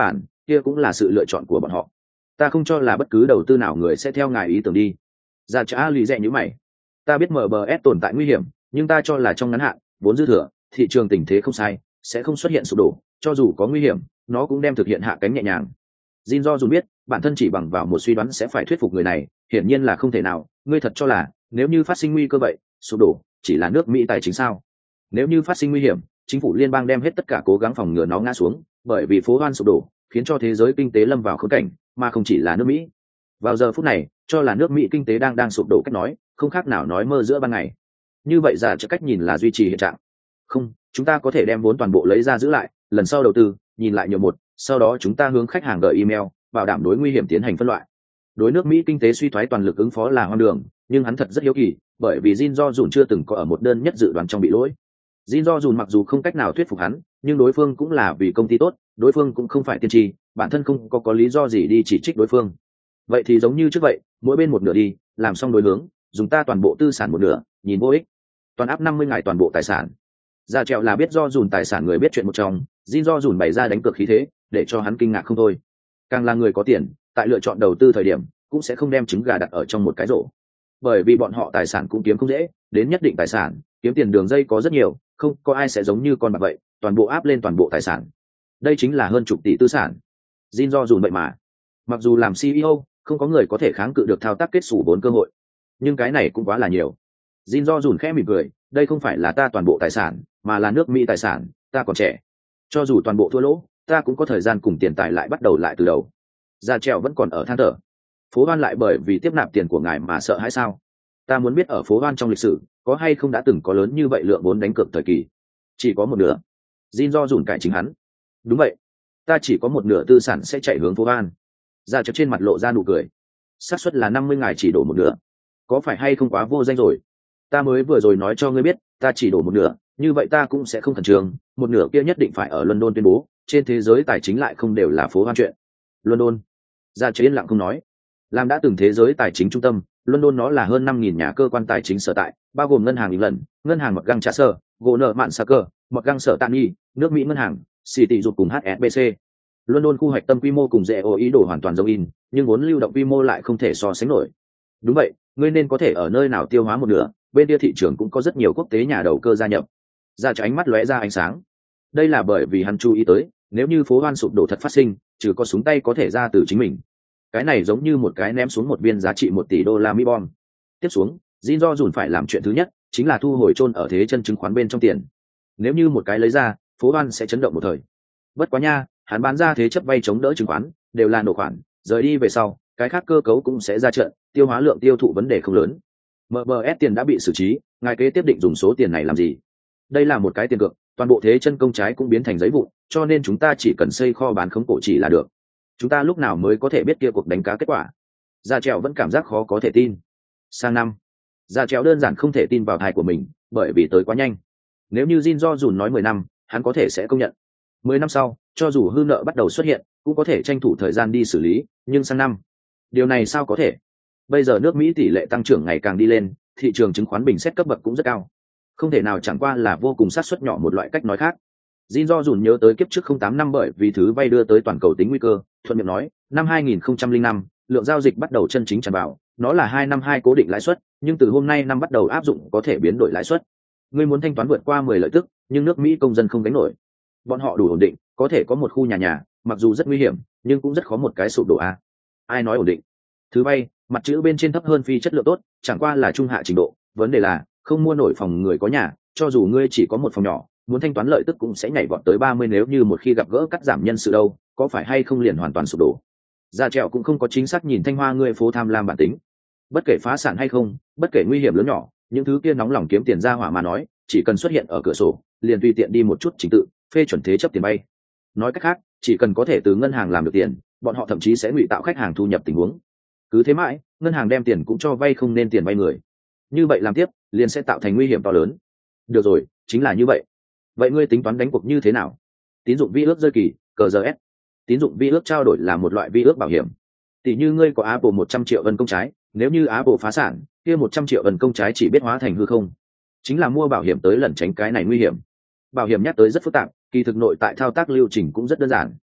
kia cũng là sự lựa chọn của bọn họ. Ta không cho là bất cứ đầu tư nào người sẽ theo ngài ý tưởng đi. Ra trả lý rẻ như mày. Ta biết em bê ét tồn tại nguy hiểm, nhưng ta cho là trong ngắn hạn vốn dư thừa, thị trường tình thế không sai, sẽ không xuất hiện sụp đổ, cho dù có nguy hiểm nó cũng đem thực hiện hạ cánh nhẹ nhàng. Jin do dù biết bản thân chỉ bằng vào một suy đoán sẽ phải thuyết phục người này, hiển nhiên là không thể nào. Ngươi thật cho là nếu như phát sinh nguy cơ vậy sụp đổ chỉ là nước Mỹ tài chính sao? Nếu như phát sinh nguy hiểm, chính phủ liên bang đem hết tất cả cố gắng phòng ngừa nó ngã xuống, bởi vì phố hoan sụp đổ khiến cho thế giới kinh tế lâm vào khốn cảnh, mà không chỉ là nước Mỹ. Vào giờ phút này cho là nước Mỹ kinh tế đang đang sụp đổ cách nói không khác nào nói mơ giữa ban ngày. Như vậy giả cho cách nhìn là duy trì hiện trạng. Không, chúng ta có thể đem vốn toàn bộ lấy ra giữ lại, lần sau đầu tư nhìn lại nhiều một, sau đó chúng ta hướng khách hàng gửi email bảo đảm đối nguy hiểm tiến hành phân loại. Đối nước Mỹ kinh tế suy thoái toàn lực ứng phó là hoang đường, nhưng hắn thật rất hiếu kỳ, bởi vì Jin Do Dùn chưa từng có ở một đơn nhất dự đoán trong bị lỗi. Jin Do Dùn mặc dù không cách nào thuyết phục hắn, nhưng đối phương cũng là vì công ty tốt, đối phương cũng không phải tiên tri, bản thân không có có lý do gì đi chỉ trích đối phương. Vậy thì giống như trước vậy, mỗi bên một nửa đi, làm xong đối hướng, dùng ta toàn bộ tư sản một nửa, nhìn vô ích. Toàn áp năm mươi ngày toàn bộ tài sản. Ra trèo là biết Do Dùn tài sản người biết chuyện một trong, Jin Do Dùn bày ra đánh cược khí thế, để cho hắn kinh ngạc không thôi. Càng là người có tiền, tại lựa chọn đầu tư thời điểm, cũng sẽ không đem trứng gà đặt ở trong một cái rổ, bởi vì bọn họ tài sản cũng kiếm không dễ, đến nhất định tài sản kiếm tiền đường dây có rất nhiều, không có ai sẽ giống như con bạc vậy toàn bộ áp lên toàn bộ tài sản. Đây chính là hơn chục tỷ tư sản. Jin do dùn vậy mà, mặc dù làm xê e ô không có người có thể kháng cự được thao tác kết xù vốn cơ hội, nhưng cái này cũng quá là nhiều. Jin do dùn khẽ mỉm cười, đây không phải là ta toàn bộ tài sản, mà là nước Mỹ tài sản, ta còn trẻ, cho dù toàn bộ thua lỗ ta cũng có thời gian cùng tiền tài lại bắt đầu lại từ đầu. Gia trèo vẫn còn ở than thở. Phố Hoan lại bởi vì tiếp nạp tiền của ngài mà sợ hãi sao? Ta muốn biết ở phố Hoan trong lịch sử có hay không đã từng có lớn như vậy lượng vốn đánh cược thời kỳ. Chỉ có một nửa. Jin do dùn cải chính hắn. Đúng vậy, ta chỉ có một nửa tư sản sẽ chạy hướng phố Hoan. Gia trèo trên mặt lộ ra nụ cười. Xác suất là năm mươi ngài chỉ đổ một nửa, có phải hay không quá vô danh rồi? Ta mới vừa rồi nói cho ngươi biết ta chỉ đổ một nửa, như vậy ta cũng sẽ không khẩn trương, một nửa kia nhất định phải ở London tuyên bố, trên thế giới tài chính lại không đều là phố Hoan chuyện. London. Gia trèo yên lặng không nói. Làm đã từng thế giới tài chính trung tâm, London nó là hơn năm nghìn nhà cơ quan tài chính sở tại, bao gồm ngân hàng England, ngân hàng Mật găng Chase, Goldman Sachs, Mật găng sở Tani, nước Mỹ ngân hàng, City dục cùng hát ét bê xê. London khu hoạch tâm quy mô cùng rẻ ô ý đồ hoàn toàn giống in, nhưng vốn lưu động quy mô lại không thể so sánh nổi. Đúng vậy, ngươi nên có thể ở nơi nào tiêu hóa một nửa, bên kia thị trường cũng có rất nhiều quốc tế nhà đầu cơ gia nhập. Ra cho ánh mắt lóe ra ánh sáng. Đây là bởi vì hắn chú ý tới, nếu như phố Hoan sụp đổ thật phát sinh, trừ có súng tay có thể ra từ chính mình. Cái này giống như một cái ném xuống một viên giá trị một tỷ đô la Mỹ bom. Tiếp xuống, Jin do dùn phải làm chuyện thứ nhất chính là thu hồi chôn ở thế chân chứng khoán bên trong tiền. Nếu như một cái lấy ra, phố Hoan sẽ chấn động một thời. Bất quá nha, hắn bán ra thế chấp vay chống đỡ chứng khoán, đều là nổ khoản, rời đi về sau, cái khác cơ cấu cũng sẽ ra trận, tiêu hóa lượng tiêu thụ vấn đề không lớn. em bê ét tiền đã bị xử trí, ngài kế tiếp định dùng số tiền này làm gì? Đây là một cái tiền cược, toàn bộ thế chân công trái cũng biến thành giấy vụn, cho nên chúng ta chỉ cần xây kho bán khống cổ chỉ là được. Chúng ta lúc nào mới có thể biết kia cuộc đánh cá kết quả? Gia trèo vẫn cảm giác khó có thể tin. Sang năm, Gia trèo đơn giản không thể tin vào thai của mình, bởi vì tới quá nhanh. Nếu như Jin do dùn nói mười năm, hắn có thể sẽ công nhận. Mười năm sau, cho dù hư nợ bắt đầu xuất hiện, cũng có thể tranh thủ thời gian đi xử lý, nhưng sang năm, điều này sao có thể? Bây giờ nước Mỹ tỷ lệ tăng trưởng ngày càng đi lên, thị trường chứng khoán bình xét cấp bậc cũng rất cao. Không thể nào chẳng qua là vô cùng xác suất nhỏ một loại cách nói khác. Jin do dùn nhớ tới kiếp trước không tám năm bởi vì thứ vay đưa tới toàn cầu tính nguy cơ, thuận miệng nói, năm hai nghìn không trăm lẻ năm, lượng giao dịch bắt đầu chân chính tràn vào, nó là hai năm hai cố định lãi suất, nhưng từ hôm nay năm bắt đầu áp dụng có thể biến đổi lãi suất. Ngươi muốn thanh toán vượt qua mười lợi tức, nhưng nước Mỹ công dân không gánh nổi. Bọn họ đủ ổn định, có thể có một khu nhà nhà, mặc dù rất nguy hiểm, nhưng cũng rất khó một cái sụp đổ a. Ai nói ổn định? Thứ vay, mặt chữ bên trên thấp hơn phi chất lượng tốt, chẳng qua là trung hạ trình độ, vấn đề là không mua nổi phòng người có nhà, cho dù ngươi chỉ có một phòng nhỏ, muốn thanh toán lợi tức cũng sẽ nhảy vọt tới ba mươi, nếu như một khi gặp gỡ cắt giảm nhân sự đâu, có phải hay không liền hoàn toàn sụp đổ. Gia trèo cũng không có chính xác nhìn thanh hoa ngươi phố tham lam bản tính. Bất kể phá sản hay không, bất kể nguy hiểm lớn nhỏ, những thứ kia nóng lòng kiếm tiền ra hỏa mà nói, chỉ cần xuất hiện ở cửa sổ, liền tùy tiện đi một chút trình tự, phê chuẩn thế chấp tiền vay. Nói cách khác, chỉ cần có thể từ ngân hàng làm được tiền, bọn họ thậm chí sẽ ngụy tạo khách hàng thu nhập tình huống. Cứ thế mãi, ngân hàng đem tiền cũng cho vay không nên tiền vay người. Như vậy làm tiếp, liền sẽ tạo thành nguy hiểm to lớn. Được rồi, chính là như vậy. Vậy ngươi tính toán đánh cuộc như thế nào? Tín dụng vi ước rơi kỳ, cờ giờ ép. Tín dụng vi ước trao đổi là một loại vi ước bảo hiểm. Tỷ như ngươi có Apple một trăm triệu ân công trái, nếu như Apple phá sản, kia một trăm triệu ân công trái chỉ biết hóa thành hư không. Chính là mua bảo hiểm tới lẩn tránh cái này nguy hiểm. Bảo hiểm nhắc tới rất phức tạp, kỳ thực nội tại thao tác lưu trình cũng rất đơn giản.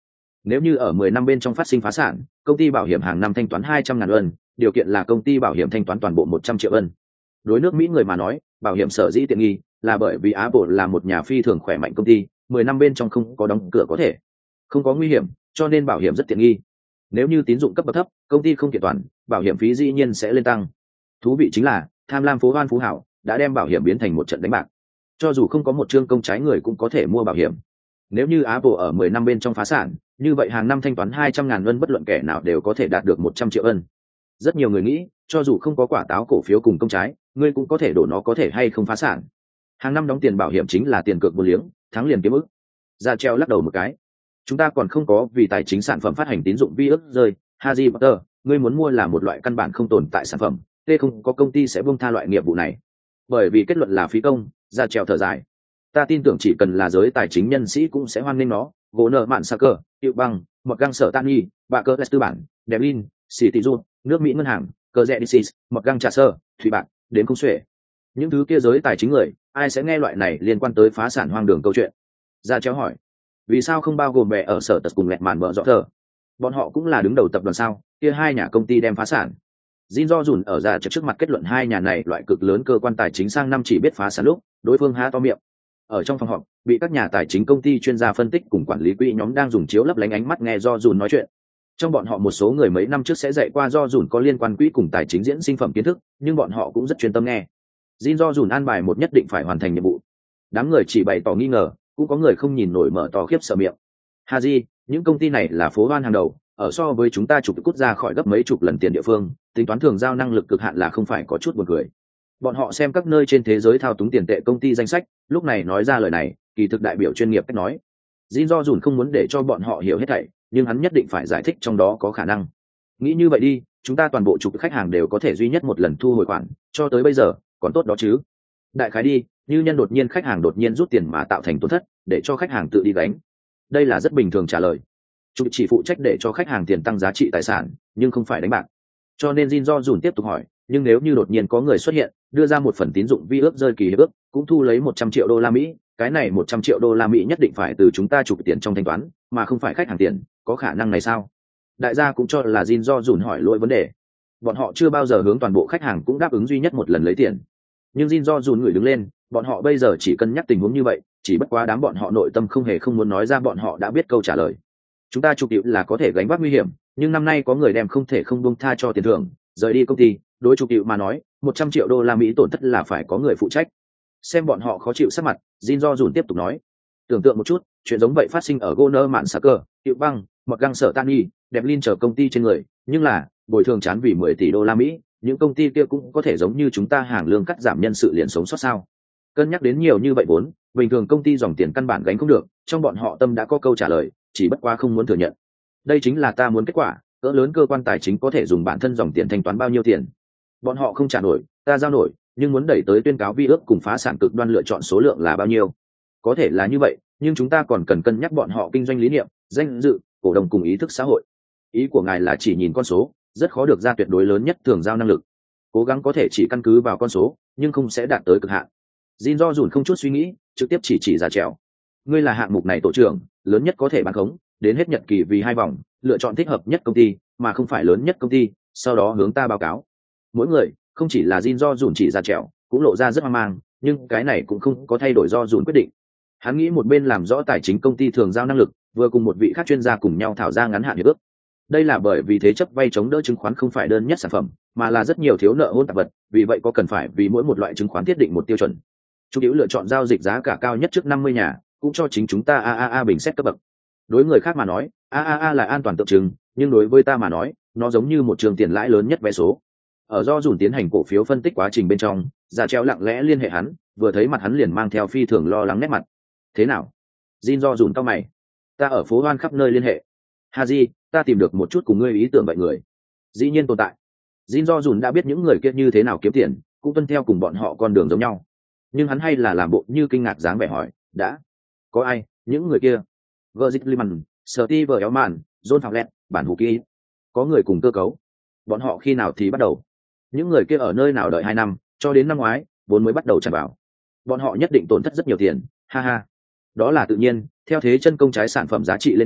Nếu như ở mười năm bên trong phát sinh phá sản, công ty bảo hiểm hàng năm thanh toán hai trăm ngàn ân, điều kiện là công ty bảo hiểm thanh toán toàn bộ một trăm triệu ân. Đối nước Mỹ người mà nói, bảo hiểm sở dĩ tiện nghi là bởi vì Apple là một nhà phi thường khỏe mạnh công ty, mười năm bên trong không có đóng cửa có thể, không có nguy hiểm, cho nên bảo hiểm rất tiện nghi. Nếu như tín dụng cấp bậc thấp, công ty không kiện toàn, bảo hiểm phí dĩ nhiên sẽ lên tăng. Thú vị chính là, tham lam phố hoan phú hảo đã đem bảo hiểm biến thành một trận đánh bạc. Cho dù không có một chương công trái người cũng có thể mua bảo hiểm. Nếu như Apple ở mười năm bên trong phá sản, như vậy hàng năm thanh toán hai trăm ngàn ân bất luận kẻ nào đều có thể đạt được một trăm triệu ân. Rất nhiều người nghĩ, cho dù không có quả táo cổ phiếu cùng công trái, ngươi cũng có thể đổ nó có thể hay không phá sản. Hàng năm đóng tiền bảo hiểm chính là tiền cược vô liếng, thắng liền kiếm ức. Ra treo lắc đầu một cái. Chúng ta còn không có vì tài chính sản phẩm phát hành tín dụng vi ức rơi. Harry Potter, ngươi muốn mua là một loại căn bản không tồn tại sản phẩm, tê không có công ty sẽ buông tha loại nghiệp vụ này. Bởi vì kết luận là phí công, ra treo thở dài. Ta tin tưởng chỉ cần là giới tài chính nhân sĩ cũng sẽ hoan nghênh nó. Gỗ nợ mạn sa cơ, hiệu băng, một găng sở tan nghi, bạ cơ tư bản, Devlin, City Ju, nước Mỹ ngân hàng, cơ rẽ Dicis, một găng trà sơ, thủy bạc, đến không xuể. Những thứ kia giới tài chính người, ai sẽ nghe loại này liên quan tới phá sản hoang đường câu chuyện? Ra chéo hỏi, vì sao không bao gồm bè ở sở tật cùng lẹt màn vợ rõ thờ? Bọn họ cũng là đứng đầu tập đoàn sao? Kia hai nhà công ty đem phá sản. Jin do dùn ở ra trước mặt kết luận hai nhà này loại cực lớn cơ quan tài chính sang năm chỉ biết phá sản lúc, đối phương há to miệng. Ở trong phòng họp, bị các nhà tài chính công ty chuyên gia phân tích cùng quản lý quỹ nhóm đang dùng chiếu lấp lánh ánh mắt nghe do dùn nói chuyện. Trong bọn họ một số người mấy năm trước sẽ dạy qua do dùn có liên quan quỹ cùng tài chính diễn sinh phẩm kiến thức, nhưng bọn họ cũng rất chuyên tâm nghe. Jin do dùn an bài một nhất định phải hoàn thành nhiệm vụ. Đám người chỉ bày tỏ nghi ngờ, cũng có người không nhìn nổi mở to khiếp sợ miệng. Haji, những công ty này là phố hoan hàng đầu, ở so với chúng ta chục quốc gia khỏi gấp mấy chục lần tiền địa phương, tính toán thường giao năng lực cực hạn là không phải có chút buồn cười. Bọn họ xem các nơi trên thế giới thao túng tiền tệ công ty danh sách, lúc này nói ra lời này, kỳ thực đại biểu chuyên nghiệp cách nói. Jin do dùn không muốn để cho bọn họ hiểu hết thảy, nhưng hắn nhất định phải giải thích trong đó có khả năng. Nghĩ như vậy đi, chúng ta toàn bộ chục khách hàng đều có thể duy nhất một lần thu hồi khoản, cho tới bây giờ, còn tốt đó chứ. Đại khái đi, như nhân đột nhiên khách hàng đột nhiên rút tiền mà tạo thành tổn thất, để cho khách hàng tự đi gánh. Đây là rất bình thường trả lời. Chúng chỉ phụ trách để cho khách hàng tiền tăng giá trị tài sản, nhưng không phải đánh bạc. Cho nên Jin do dùn tiếp tục hỏi, nhưng nếu như đột nhiên có người xuất hiện, đưa ra một phần tín dụng vi ước rơi kỳ hiệp ước, cũng thu lấy một trăm triệu đô la Mỹ, cái này một trăm triệu đô la Mỹ nhất định phải từ chúng ta chụp tiền trong thanh toán, mà không phải khách hàng tiền, có khả năng này sao? Đại gia cũng cho là Jin do dùn hỏi lỗi vấn đề. Bọn họ chưa bao giờ hướng toàn bộ khách hàng cũng đáp ứng duy nhất một lần lấy tiền. Nhưng Jin do dùn người đứng lên, bọn họ bây giờ chỉ cân nhắc tình huống như vậy, chỉ bất quá đám bọn họ nội tâm không hề không muốn nói ra bọn họ đã biết câu trả lời. Chúng ta chụp điệu là có thể gánh vác nguy hiểm, nhưng năm nay có người đem không thể không buông tha cho tiền thưởng, rời đi công ty, đối chụp điệu mà nói, một trăm triệu đô la Mỹ tổn thất là phải có người phụ trách. Xem bọn họ khó chịu sắc mặt, Jin do dùn tiếp tục nói, tưởng tượng một chút, chuyện giống vậy phát sinh ở Goner mạn xà cơ, hiệu băng, một găng sở tan nghi, Devlin chờ công ty trên người, nhưng là bồi thường chán vì mười tỷ đô la Mỹ, những công ty kia cũng có thể giống như chúng ta hàng lương cắt giảm nhân sự liền sống sót sao? Cân nhắc đến nhiều như vậy vốn, bình thường công ty dòng tiền căn bản gánh không được, trong bọn họ tâm đã có câu trả lời, chỉ bất quá không muốn thừa nhận. Đây chính là ta muốn kết quả, cỡ lớn cơ quan tài chính có thể dùng bản thân dòng tiền thanh toán bao nhiêu tiền. Bọn họ không trả nổi, ta giao nổi, nhưng muốn đẩy tới tuyên cáo vi ước cùng phá sản cực đoan lựa chọn số lượng là bao nhiêu. Có thể là như vậy, nhưng chúng ta còn cần cân nhắc bọn họ kinh doanh lý niệm, danh dự, cổ đông cùng ý thức xã hội. Ý của ngài là chỉ nhìn con số, rất khó được ra tuyệt đối lớn nhất thường giao năng lực. Cố gắng có thể chỉ căn cứ vào con số, nhưng không sẽ đạt tới cực hạn. Jin do dùn không chút suy nghĩ, trực tiếp chỉ chỉ ra trèo. Ngươi là hạng mục này tổ trưởng, lớn nhất có thể bán khống, đến hết nhật kỳ vì hai vòng, lựa chọn thích hợp nhất công ty, mà không phải lớn nhất công ty, sau đó hướng ta báo cáo. Mỗi người, không chỉ là Jin do dùn chỉ ra trèo, cũng lộ ra rất hoang mang, nhưng cái này cũng không có thay đổi do dùn quyết định. Hắn nghĩ một bên làm rõ tài chính công ty thường giao năng lực, vừa cùng một vị khác chuyên gia cùng nhau thảo ra ngắn hạn hiệp ước. Đây là bởi vì thế chấp vay chống đỡ chứng khoán không phải đơn nhất sản phẩm, mà là rất nhiều thiếu nợ hôn tạp vật, vì vậy có cần phải vì mỗi một loại chứng khoán thiết định một tiêu chuẩn. Chủ yếu lựa chọn giao dịch giá cả cao nhất trước năm mươi nhà, cũng cho chính chúng ta a a a bình xét cấp bậc. Đối người khác mà nói, a a a là an toàn tượng trưng, nhưng đối với ta mà nói, nó giống như một trường tiền lãi lớn nhất vé số. Ở do dùn tiến hành cổ phiếu phân tích quá trình bên trong, Giả Treo lặng lẽ liên hệ hắn, vừa thấy mặt hắn liền mang theo phi thường lo lắng nét mặt. Thế nào? Jin do dùn cao mày. Ta ở phố hoan khắp nơi liên hệ. Haji, ta tìm được một chút cùng ngươi ý tưởng vậy người. Dĩ nhiên tồn tại. Jin do dùn đã biết những người kia như thế nào kiếm tiền, cũng tuân theo cùng bọn họ con đường giống nhau. Nhưng hắn hay là làm bộ như kinh ngạc dáng vẻ hỏi, đã có ai? Những người kia? Gerrit Liman, Steve Elman, John Fowler, bản hủ ký. Có người cùng cơ cấu. Bọn họ khi nào thì bắt đầu? Những người kia ở nơi nào đợi hai năm, cho đến năm ngoái, vốn mới bắt đầu tràn vào. Bọn họ nhất định tổn thất rất nhiều tiền, ha ha. Đó là tự nhiên, theo thế chân công trái sản phẩm giá trị lên cao,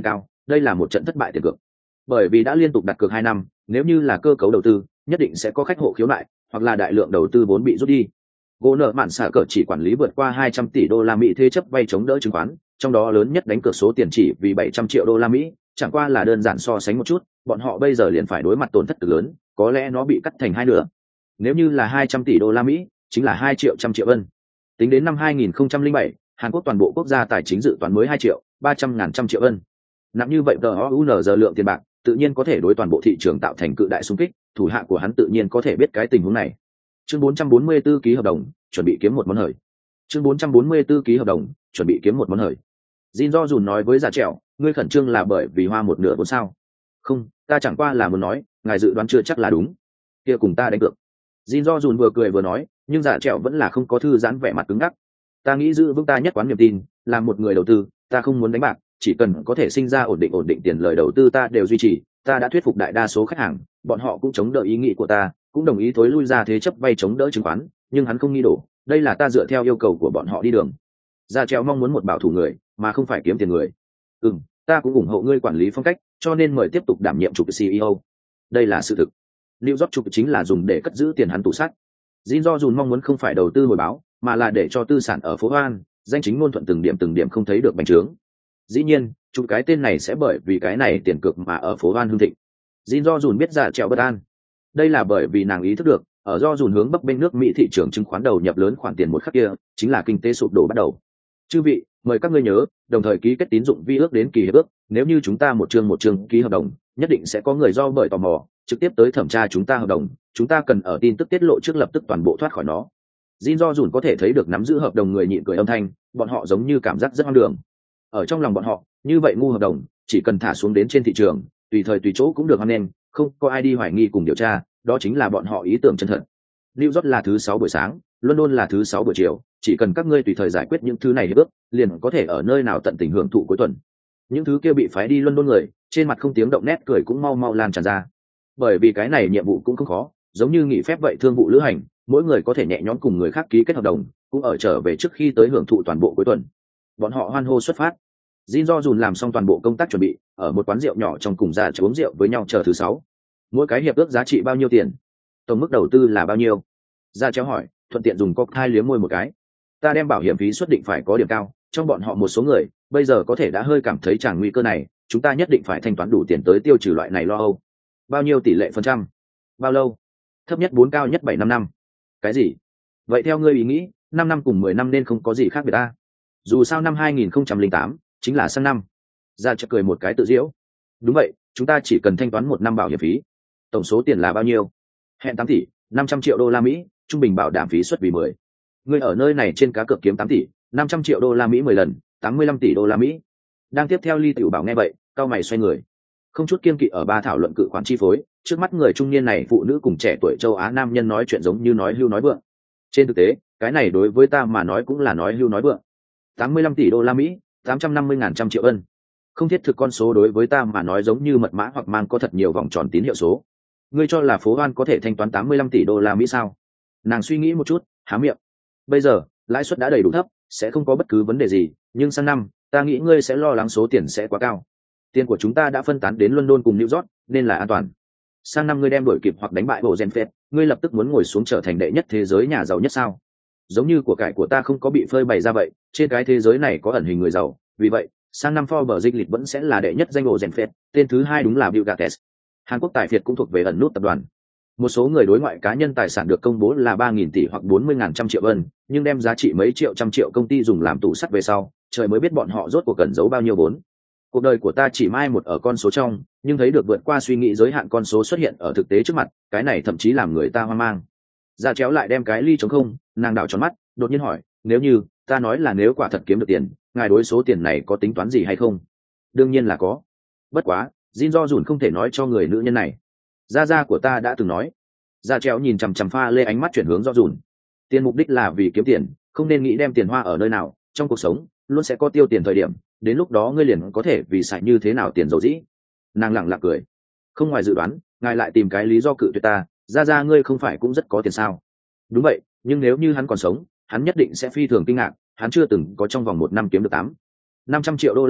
đây là một trận thất bại tiền cược, bởi vì đã liên tục đặt cược hai năm, nếu như là cơ cấu đầu tư nhất định sẽ có khách hộ khiếu nại hoặc là đại lượng đầu tư vốn bị rút đi. Gỗ nợ mạn xạ cờ chỉ quản lý vượt qua hai trăm tỷ đô la Mỹ thế chấp vay chống đỡ chứng khoán, trong đó lớn nhất đánh cược số tiền chỉ vì bảy trăm triệu đô la Mỹ, chẳng qua là đơn giản so sánh một chút, bọn họ bây giờ liền phải đối mặt tổn thất cực lớn, có lẽ nó bị cắt thành hai nửa. Nếu như là hai trăm tỷ đô la Mỹ, chính là hai triệu trăm triệu ân. Tính đến năm hai nghìn không trăm lẻ bảy, Hàn Quốc toàn bộ quốc gia tài chính dự toán mới hai triệu ba trăm ngàn trăm triệu ân. Nặng như vậy tờ o giờ lượng tiền bạc, tự nhiên có thể đối toàn bộ thị trường tạo thành cự đại xung kích, thủ hạ của hắn tự nhiên có thể biết cái tình huống này. Chương bốn trăm bốn mươi tư ký hợp đồng, chuẩn bị kiếm một món hời. Chương bốn trăm bốn mươi tư ký hợp đồng, chuẩn bị kiếm một món hời. Jin Do Jun nói với Giả Trẻo, ngươi khẩn trương là bởi vì hoa một nửa vốn sao? Không, ta chẳng qua là muốn nói, ngài dự đoán chưa chắc là đúng. Kia cùng ta đánh cược. Jin Do Jun vừa cười vừa nói, nhưng Giả Trẻo vẫn là không có thư giãn vẻ mặt cứng ngắc. Ta nghĩ giữ vững ta nhất quán niềm tin, là một người đầu tư, ta không muốn đánh bạc, chỉ cần có thể sinh ra ổn định ổn định tiền lời đầu tư ta đều duy trì, ta đã thuyết phục đại đa số khách hàng, bọn họ cũng chống đỡ ý nghĩ của ta, cũng đồng ý thối lui ra thế chấp vay chống đỡ chứng khoán, nhưng hắn không nghĩ đổ, đây là ta dựa theo yêu cầu của bọn họ đi đường. Gia Treo mong muốn một bảo thủ người, mà không phải kiếm tiền người. Ừm, ta cũng ủng hộ ngươi quản lý phong cách, cho nên mời tiếp tục đảm nhiệm chủ xê e ô. Đây là sự thực. New York chủ chính là dùng để cất giữ tiền hắn tủ sắt. Jin Do Jun mong muốn không phải đầu tư hồi báo, mà là để cho tư sản ở phố Hoan, danh chính ngôn thuận từng điểm từng điểm không thấy được bành trướng. Dĩ nhiên, chủ cái tên này sẽ bởi vì cái này tiền cược mà ở phố Hoan hưng thịnh. Jin Do Jun biết Dạ Treo bất an. Đây là bởi vì nàng ý thức được, ở Do Jun hướng bấp bênh nước Mỹ thị trường chứng khoán đầu nhập lớn khoản tiền một khắc kia, chính là kinh tế sụp đổ bắt đầu. Chư vị, mời các ngươi nhớ, đồng thời ký kết tín dụng vi ước đến kỳ hiệp ước, nếu như chúng ta một chương một chương ký hợp đồng, nhất định sẽ có người do bởi tò mò, trực tiếp tới thẩm tra chúng ta hợp đồng, chúng ta cần ở tin tức tiết lộ trước lập tức toàn bộ thoát khỏi nó. Jin Do Jun có thể thấy được nắm giữ hợp đồng người nhịn cười âm thanh, bọn họ giống như cảm giác rất hoang đường. Ở trong lòng bọn họ, như vậy ngu hợp đồng, chỉ cần thả xuống đến trên thị trường, tùy thời tùy chỗ cũng được hoan nghênh, không có ai đi hoài nghi cùng điều tra, đó chính là bọn họ ý tưởng chân thật. New York là thứ sáu buổi sáng, London là thứ sáu buổi chiều, chỉ cần các ngươi tùy thời giải quyết những thứ này hiệp ước, liền có thể ở nơi nào tận tình hưởng thụ cuối tuần. Những thứ kia bị phái đi London người, trên mặt không tiếng động nét cười cũng mau mau lan tràn ra. Bởi vì cái này nhiệm vụ cũng không khó, giống như nghỉ phép vậy thương vụ lữ hành, mỗi người có thể nhẹ nhõm cùng người khác ký kết hợp đồng, cũng ở trở về trước khi tới hưởng thụ toàn bộ cuối tuần. Bọn họ hoan hô xuất phát. Jin Do Jun làm xong toàn bộ công tác chuẩn bị, ở một quán rượu nhỏ trong cùng Giả Treo uống rượu với nhau chờ thứ sáu. Mỗi cái hiệp ước giá trị bao nhiêu tiền? Tổng mức đầu tư là bao nhiêu? Giả Treo hỏi, thuận tiện dùng cocktail liếm môi một cái. Ta đem bảo hiểm phí xuất định phải có điểm cao, trong bọn họ một số người bây giờ có thể đã hơi cảm thấy tràn nguy cơ này, chúng ta nhất định phải thanh toán đủ tiền tới tiêu trừ loại này lo âu. Bao nhiêu tỷ lệ phần trăm? Bao lâu? Thấp nhất bốn, cao nhất bảy năm năm. Cái gì? Vậy theo ngươi ý nghĩ, năm năm cùng mười năm nên không có gì khác biệt ta. Dù sao năm hai nghìn không trăm lẻ tám chính là sang năm. Giả Treo cười một cái tự giễu. Đúng vậy, chúng ta chỉ cần thanh toán một năm bảo hiểm phí. Tổng số tiền là bao nhiêu? Hẹn tám tỷ năm trăm triệu đô la Mỹ, trung bình bảo đảm phí suất vì mười. Ngươi ở nơi này trên cá cược kiếm tám tỷ năm trăm triệu đô la Mỹ mười lần, tám mươi lăm tỷ đô la Mỹ. Đang tiếp theo Ly Tiểu Bảo nghe vậy, cao mày xoay người. Không chút kiêng kỵ ở ba thảo luận cự khoản chi phối, trước mắt người trung niên này phụ nữ cùng trẻ tuổi châu Á nam nhân nói chuyện giống như nói hưu nói vượng. Trên thực tế, cái này đối với ta mà nói cũng là nói hưu nói vượng. tám mươi lăm tỷ đô la Mỹ, tám trăm năm mươi ngàn trăm triệu ân. Không thiết thực con số đối với ta mà nói giống như mật mã hoặc mang có thật nhiều vòng tròn tín hiệu số. Ngươi cho là phố Hoan có thể thanh toán tám mươi lăm tỷ đô la Mỹ sao? Nàng suy nghĩ một chút, há miệng. Bây giờ, lãi suất đã đầy đủ thấp, sẽ không có bất cứ vấn đề gì, nhưng sang năm, ta nghĩ ngươi sẽ lo lắng số tiền sẽ quá cao. Tiền của chúng ta đã phân tán đến London cùng New York, nên là an toàn. Sang năm ngươi đem đổi kịp hoặc đánh bại bộ Genfed, ngươi lập tức muốn ngồi xuống trở thành đệ nhất thế giới nhà giàu nhất sao? Giống như của cải của ta không có bị phơi bày ra vậy, trên cái thế giới này có ẩn hình người giàu, vì vậy, sang năm Forbes dịch lịch vẫn sẽ là đệ nhất danh bộ Genfed, tên thứ hai đúng là Bill Gates. Hàn Quốc tài phiệt cũng thuộc về ẩn nút tập đoàn. Một số người đối ngoại cá nhân tài sản được công bố là ba nghìn tỷ hoặc bốn mươi ngàn trăm triệu ân, nhưng đem giá trị mấy triệu trăm triệu công ty dùng làm tủ sắt về sau, trời mới biết bọn họ rốt cuộc cần giấu bao nhiêu vốn. Cuộc đời của ta chỉ mai một ở con số trong, nhưng thấy được vượt qua suy nghĩ giới hạn con số xuất hiện ở thực tế trước mặt, cái này thậm chí làm người ta hoang mang. Giả Treo lại đem cái ly trống không, nàng đảo tròn mắt, đột nhiên hỏi, nếu như, ta nói là nếu quả thật kiếm được tiền, ngài đối số tiền này có tính toán gì hay không? Đương nhiên là có. Bất quá, Jin Do Jun không thể nói cho người nữ nhân này. Gia gia của ta đã từng nói. Giả Treo nhìn chằm chằm pha lê, ánh mắt chuyển hướng Do Jun. Tiền mục đích là vì kiếm tiền, không nên nghĩ đem tiền hoa ở nơi nào, trong cuộc sống luôn sẽ có tiêu tiền thời điểm, đến lúc đó ngươi liền có thể vì xài như thế nào tiền dầu dĩ. Nàng lẳng lặng cười. Không ngoài dự đoán, ngài lại tìm cái lý do cự tuyệt ta, gia gia ngươi không phải cũng rất có tiền sao? Đúng vậy, nhưng nếu như hắn còn sống, hắn nhất định sẽ phi thường kinh ngạc, hắn chưa từng có trong vòng một năm kiếm được tám năm trăm triệu đô la Mỹ,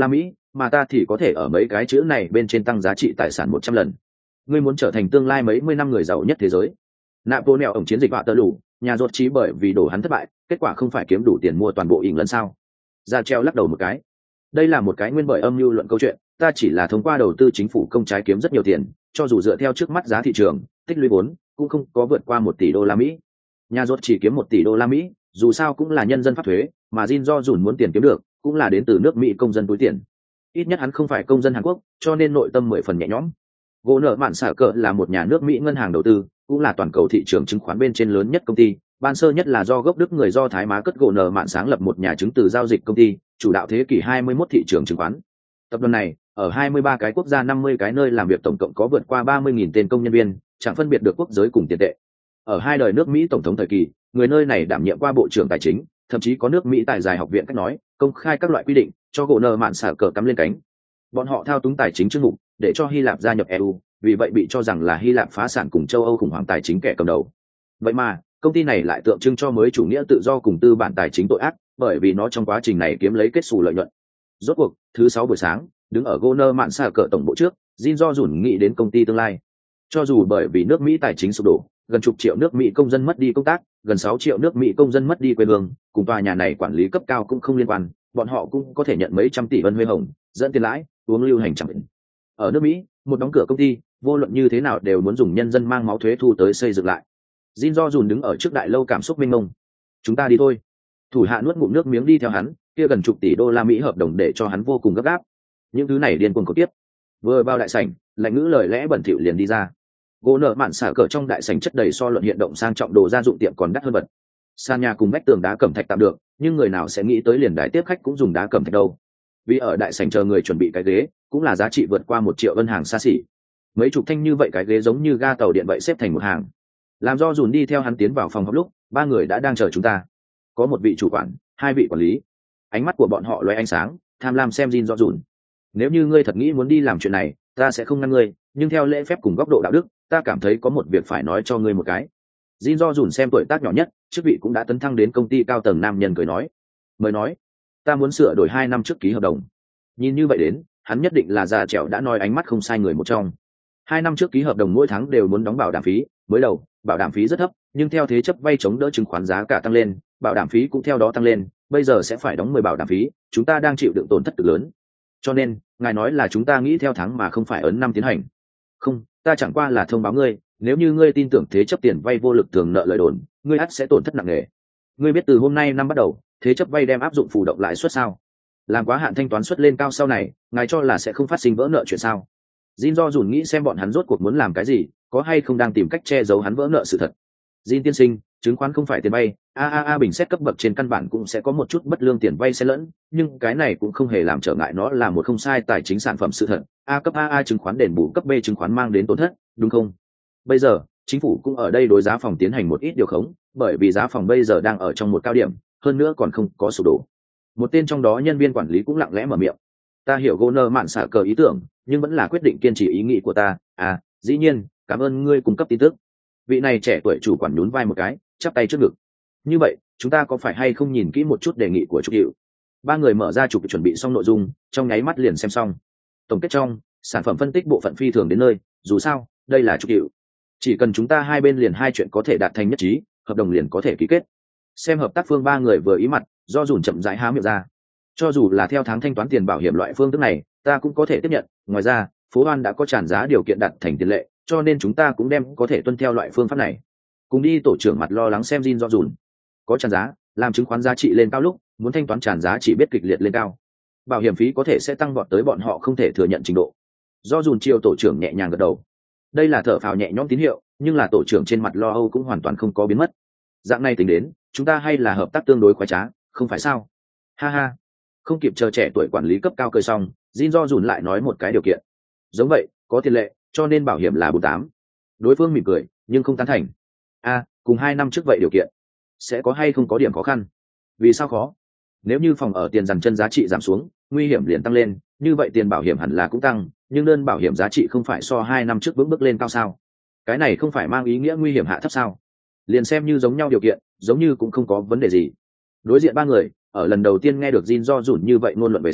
mà ta thì có thể ở mấy cái chữ này bên trên tăng giá trị tài sản một trăm lần. Ngươi muốn trở thành tương lai mấy mươi năm người giàu nhất thế giới. Napoleon ổng chiến dịch họa tơ lù, nhà rốt trí bởi vì đổ hắn thất bại, kết quả không phải kiếm đủ tiền mua toàn bộ ỉng lần sao? Ra treo lắc đầu một cái. Đây là một cái nguyên bởi âm mưu luận câu chuyện, ta chỉ là thông qua đầu tư chính phủ công trái kiếm rất nhiều tiền, cho dù dựa theo trước mắt giá thị trường, tích lũy vốn cũng không có vượt qua một tỷ đô la Mỹ. Nhà rốt chỉ kiếm một tỷ đô la Mỹ, dù sao cũng là nhân dân pháp thuế, mà Jin do dùn muốn tiền kiếm được, cũng là đến từ nước Mỹ công dân túi tiền. Ít nhất hắn không phải công dân Hàn Quốc, cho nên nội tâm mười phần nhẹ nhõm. Gỗ nợ mạn xả cờ là một nhà nước Mỹ ngân hàng đầu tư, cũng là toàn cầu thị trường chứng khoán bên trên lớn nhất công ty. Ban sơ nhất là do gốc Đức người Do Thái Má cất gỗ nợ mạn sáng lập một nhà chứng từ giao dịch công ty, chủ đạo thế kỷ hai mươi mốt thị trường chứng khoán. Tập đoàn này ở hai mươi ba cái quốc gia năm mươi cái nơi làm việc tổng cộng có vượt qua ba mươi nghìn tên công nhân viên, chẳng phân biệt được quốc giới cùng tiền tệ. Ở hai đời nước Mỹ tổng thống thời kỳ, người nơi này đảm nhiệm qua bộ trưởng tài chính, thậm chí có nước Mỹ tài dài học viện cách nói, công khai các loại quy định, cho gỗ nợ mạn xả cờ cắm lên cánh. Bọn họ thao túng tài chính chương mục, để cho Hy Lạp gia nhập e u, vì vậy bị cho rằng là Hy Lạp phá sản cùng châu Âu khủng hoảng tài chính kẻ cầm đầu. Vậy mà, công ty này lại tượng trưng cho mới chủ nghĩa tự do cùng tư bản tài chính tội ác, bởi vì nó trong quá trình này kiếm lấy kết xù lợi nhuận. Rốt cuộc, thứ sáu buổi sáng, đứng ở Goner mạn xả cờ tổng bộ trước, Jin do dùn nghĩ đến công ty tương lai. Cho dù bởi vì nước Mỹ tài chính sụp đổ, gần chục triệu nước Mỹ công dân mất đi công tác, gần sáu triệu nước Mỹ công dân mất đi quê hương, cùng tòa nhà này quản lý cấp cao cũng không liên quan, bọn họ cũng có thể nhận mấy trăm tỷ vân huê hồng, dẫn tiền lãi, uống lưu hành chẳng định. Ở nước Mỹ, một đóng cửa công ty, vô luận như thế nào đều muốn dùng nhân dân mang máu thuế thu tới xây dựng lại. Jin do dùn đứng ở trước đại lâu cảm xúc mênh mông. Chúng ta đi thôi. Thủ hạ nuốt ngụm nước miếng đi theo hắn, kia gần chục tỷ đô la Mỹ hợp đồng để cho hắn vô cùng gấp gáp. Những thứ này điên cuồng cầu tiếp. Vừa vào đại sảnh, lạnh ngữ lời lẽ bẩn thỉu liền đi ra. Gỗ nợ mạn xả cờ trong đại sảnh chất đầy so luận hiện động sang trọng đồ gia dụng tiệm còn đắt hơn vật. Sàn nhà cùng vách tường đá cẩm thạch tạm được, nhưng người nào sẽ nghĩ tới liền đài tiếp khách cũng dùng đá cẩm thạch đâu? Vì ở đại sảnh chờ người chuẩn bị cái ghế, cũng là giá trị vượt qua một triệu ân hàng xa xỉ. Mấy chục thanh như vậy cái ghế giống như ga tàu điện vậy xếp thành một hàng. Làm do dùn đi theo hắn tiến vào phòng họp lúc, ba người đã đang chờ chúng ta. Có một vị chủ quản, hai vị quản lý. Ánh mắt của bọn họ lóe ánh sáng, tham lam xem Jin do dùn. Nếu như ngươi thật nghĩ muốn đi làm chuyện này, ta sẽ không ngăn ngươi, nhưng theo lễ phép cùng góc độ đạo đức, ta cảm thấy có một việc phải nói cho ngươi một cái. Jin do dùn xem tuổi tác nhỏ nhất, chức vị cũng đã tấn thăng đến công ty cao tầng nam nhân cười nói. Mời nói, ta muốn sửa đổi hai năm trước ký hợp đồng. Nhìn như vậy đến, hắn nhất định là già trẻo đã nói ánh mắt không sai người một trong. Hai năm trước ký hợp đồng mỗi tháng đều muốn đóng bảo đảm phí, mới đầu, bảo đảm phí rất thấp, nhưng theo thế chấp vay chống đỡ chứng khoán giá cả tăng lên, bảo đảm phí cũng theo đó tăng lên, bây giờ sẽ phải đóng mười bảo đảm phí, chúng ta đang chịu đựng tổn thất cực lớn. Cho nên, ngài nói là chúng ta nghĩ theo tháng mà không phải ấn năm tiến hành. Không, ta chẳng qua là thông báo ngươi, nếu như ngươi tin tưởng thế chấp tiền vay vô lực thường nợ lời đồn, ngươi ắt sẽ tổn thất nặng nề. Ngươi biết từ hôm nay năm bắt đầu, thế chấp vay đem áp dụng phù động lãi suất sao? Làm quá hạn thanh toán suất lên cao sau này, ngài cho là sẽ không phát sinh vỡ nợ chuyện sao? Jin do dùn nghĩ xem bọn hắn rốt cuộc muốn làm cái gì, có hay không đang tìm cách che giấu hắn vỡ nợ sự thật. Jin tiên sinh, chứng khoán không phải tiền vay, a a a bình xét cấp bậc trên căn bản cũng sẽ có một chút bất lương tiền vay xen lẫn, nhưng cái này cũng không hề làm trở ngại nó là một không sai tài chính sản phẩm sự thật. A cấp a a chứng khoán đền bù cấp B chứng khoán mang đến tổn thất, đúng không? Bây giờ, chính phủ cũng ở đây đối giá phòng tiến hành một ít điều khống, bởi vì giá phòng bây giờ đang ở trong một cao điểm, hơn nữa còn không có sụp đổ. Một tên trong đó nhân viên quản lý cũng lặng lẽ mở miệng. Ta hiểu Goner mạn xả cờ ý tưởng, nhưng vẫn là quyết định kiên trì ý nghĩ của ta. À, dĩ nhiên, cảm ơn ngươi cung cấp tin tức. Vị này trẻ tuổi chủ quản nhún vai một cái, chắp tay trước ngực. Như vậy, chúng ta có phải hay không nhìn kỹ một chút đề nghị của Trục Hiệu? Ba người mở ra chụp chuẩn bị xong nội dung, trong nháy mắt liền xem xong. Tổng kết trong, sản phẩm phân tích bộ phận phi thường đến nơi, dù sao, đây là Trục Hiệu. Chỉ cần chúng ta hai bên liền hai chuyện có thể đạt thành nhất trí, hợp đồng liền có thể ký kết. Xem hợp tác phương ba người vừa ý mặt, do dùn chậm rãi há miệng ra. Cho dù là theo tháng thanh toán tiền bảo hiểm loại phương thức này, ta cũng có thể tiếp nhận. Ngoài ra, phố Hoan đã có tràn giá điều kiện đặt thành tiền lệ, cho nên chúng ta cũng đem có thể tuân theo loại phương pháp này. Cùng đi tổ trưởng mặt lo lắng xem Jin do dùn. Có tràn giá, làm chứng khoán giá trị lên cao lúc, muốn thanh toán tràn giá chỉ biết kịch liệt lên cao. Bảo hiểm phí có thể sẽ tăng vọt tới bọn họ không thể thừa nhận trình độ. Do dùn chiều tổ trưởng nhẹ nhàng gật đầu. Đây là thở phào nhẹ nhõm tín hiệu, nhưng là tổ trưởng trên mặt lo âu cũng hoàn toàn không có biến mất. Dạng này tính đến, chúng ta hay là hợp tác tương đối khoái trá, không phải sao? Ha ha. Không kịp chờ trẻ tuổi quản lý cấp cao cười xong, Jin do dùn lại nói một cái điều kiện. Giống vậy, có tiền lệ, cho nên bảo hiểm là bốn tám. Đối phương mỉm cười, nhưng không tán thành. A, à, cùng hai năm trước vậy điều kiện, sẽ có hay không có điểm khó khăn? Vì sao khó? Nếu như phòng ở tiền dằn chân giá trị giảm xuống, nguy hiểm liền tăng lên, như vậy tiền bảo hiểm hẳn là cũng tăng, nhưng đơn bảo hiểm giá trị không phải so hai năm trước vững bước lên cao sao? Cái này không phải mang ý nghĩa nguy hiểm hạ thấp sao? Liền xem như giống nhau điều kiện, giống như cũng không có vấn đề gì. Đối diện ba người, ở lần đầu tiên nghe được Jin do dùn như vậy ngôn luận về sau,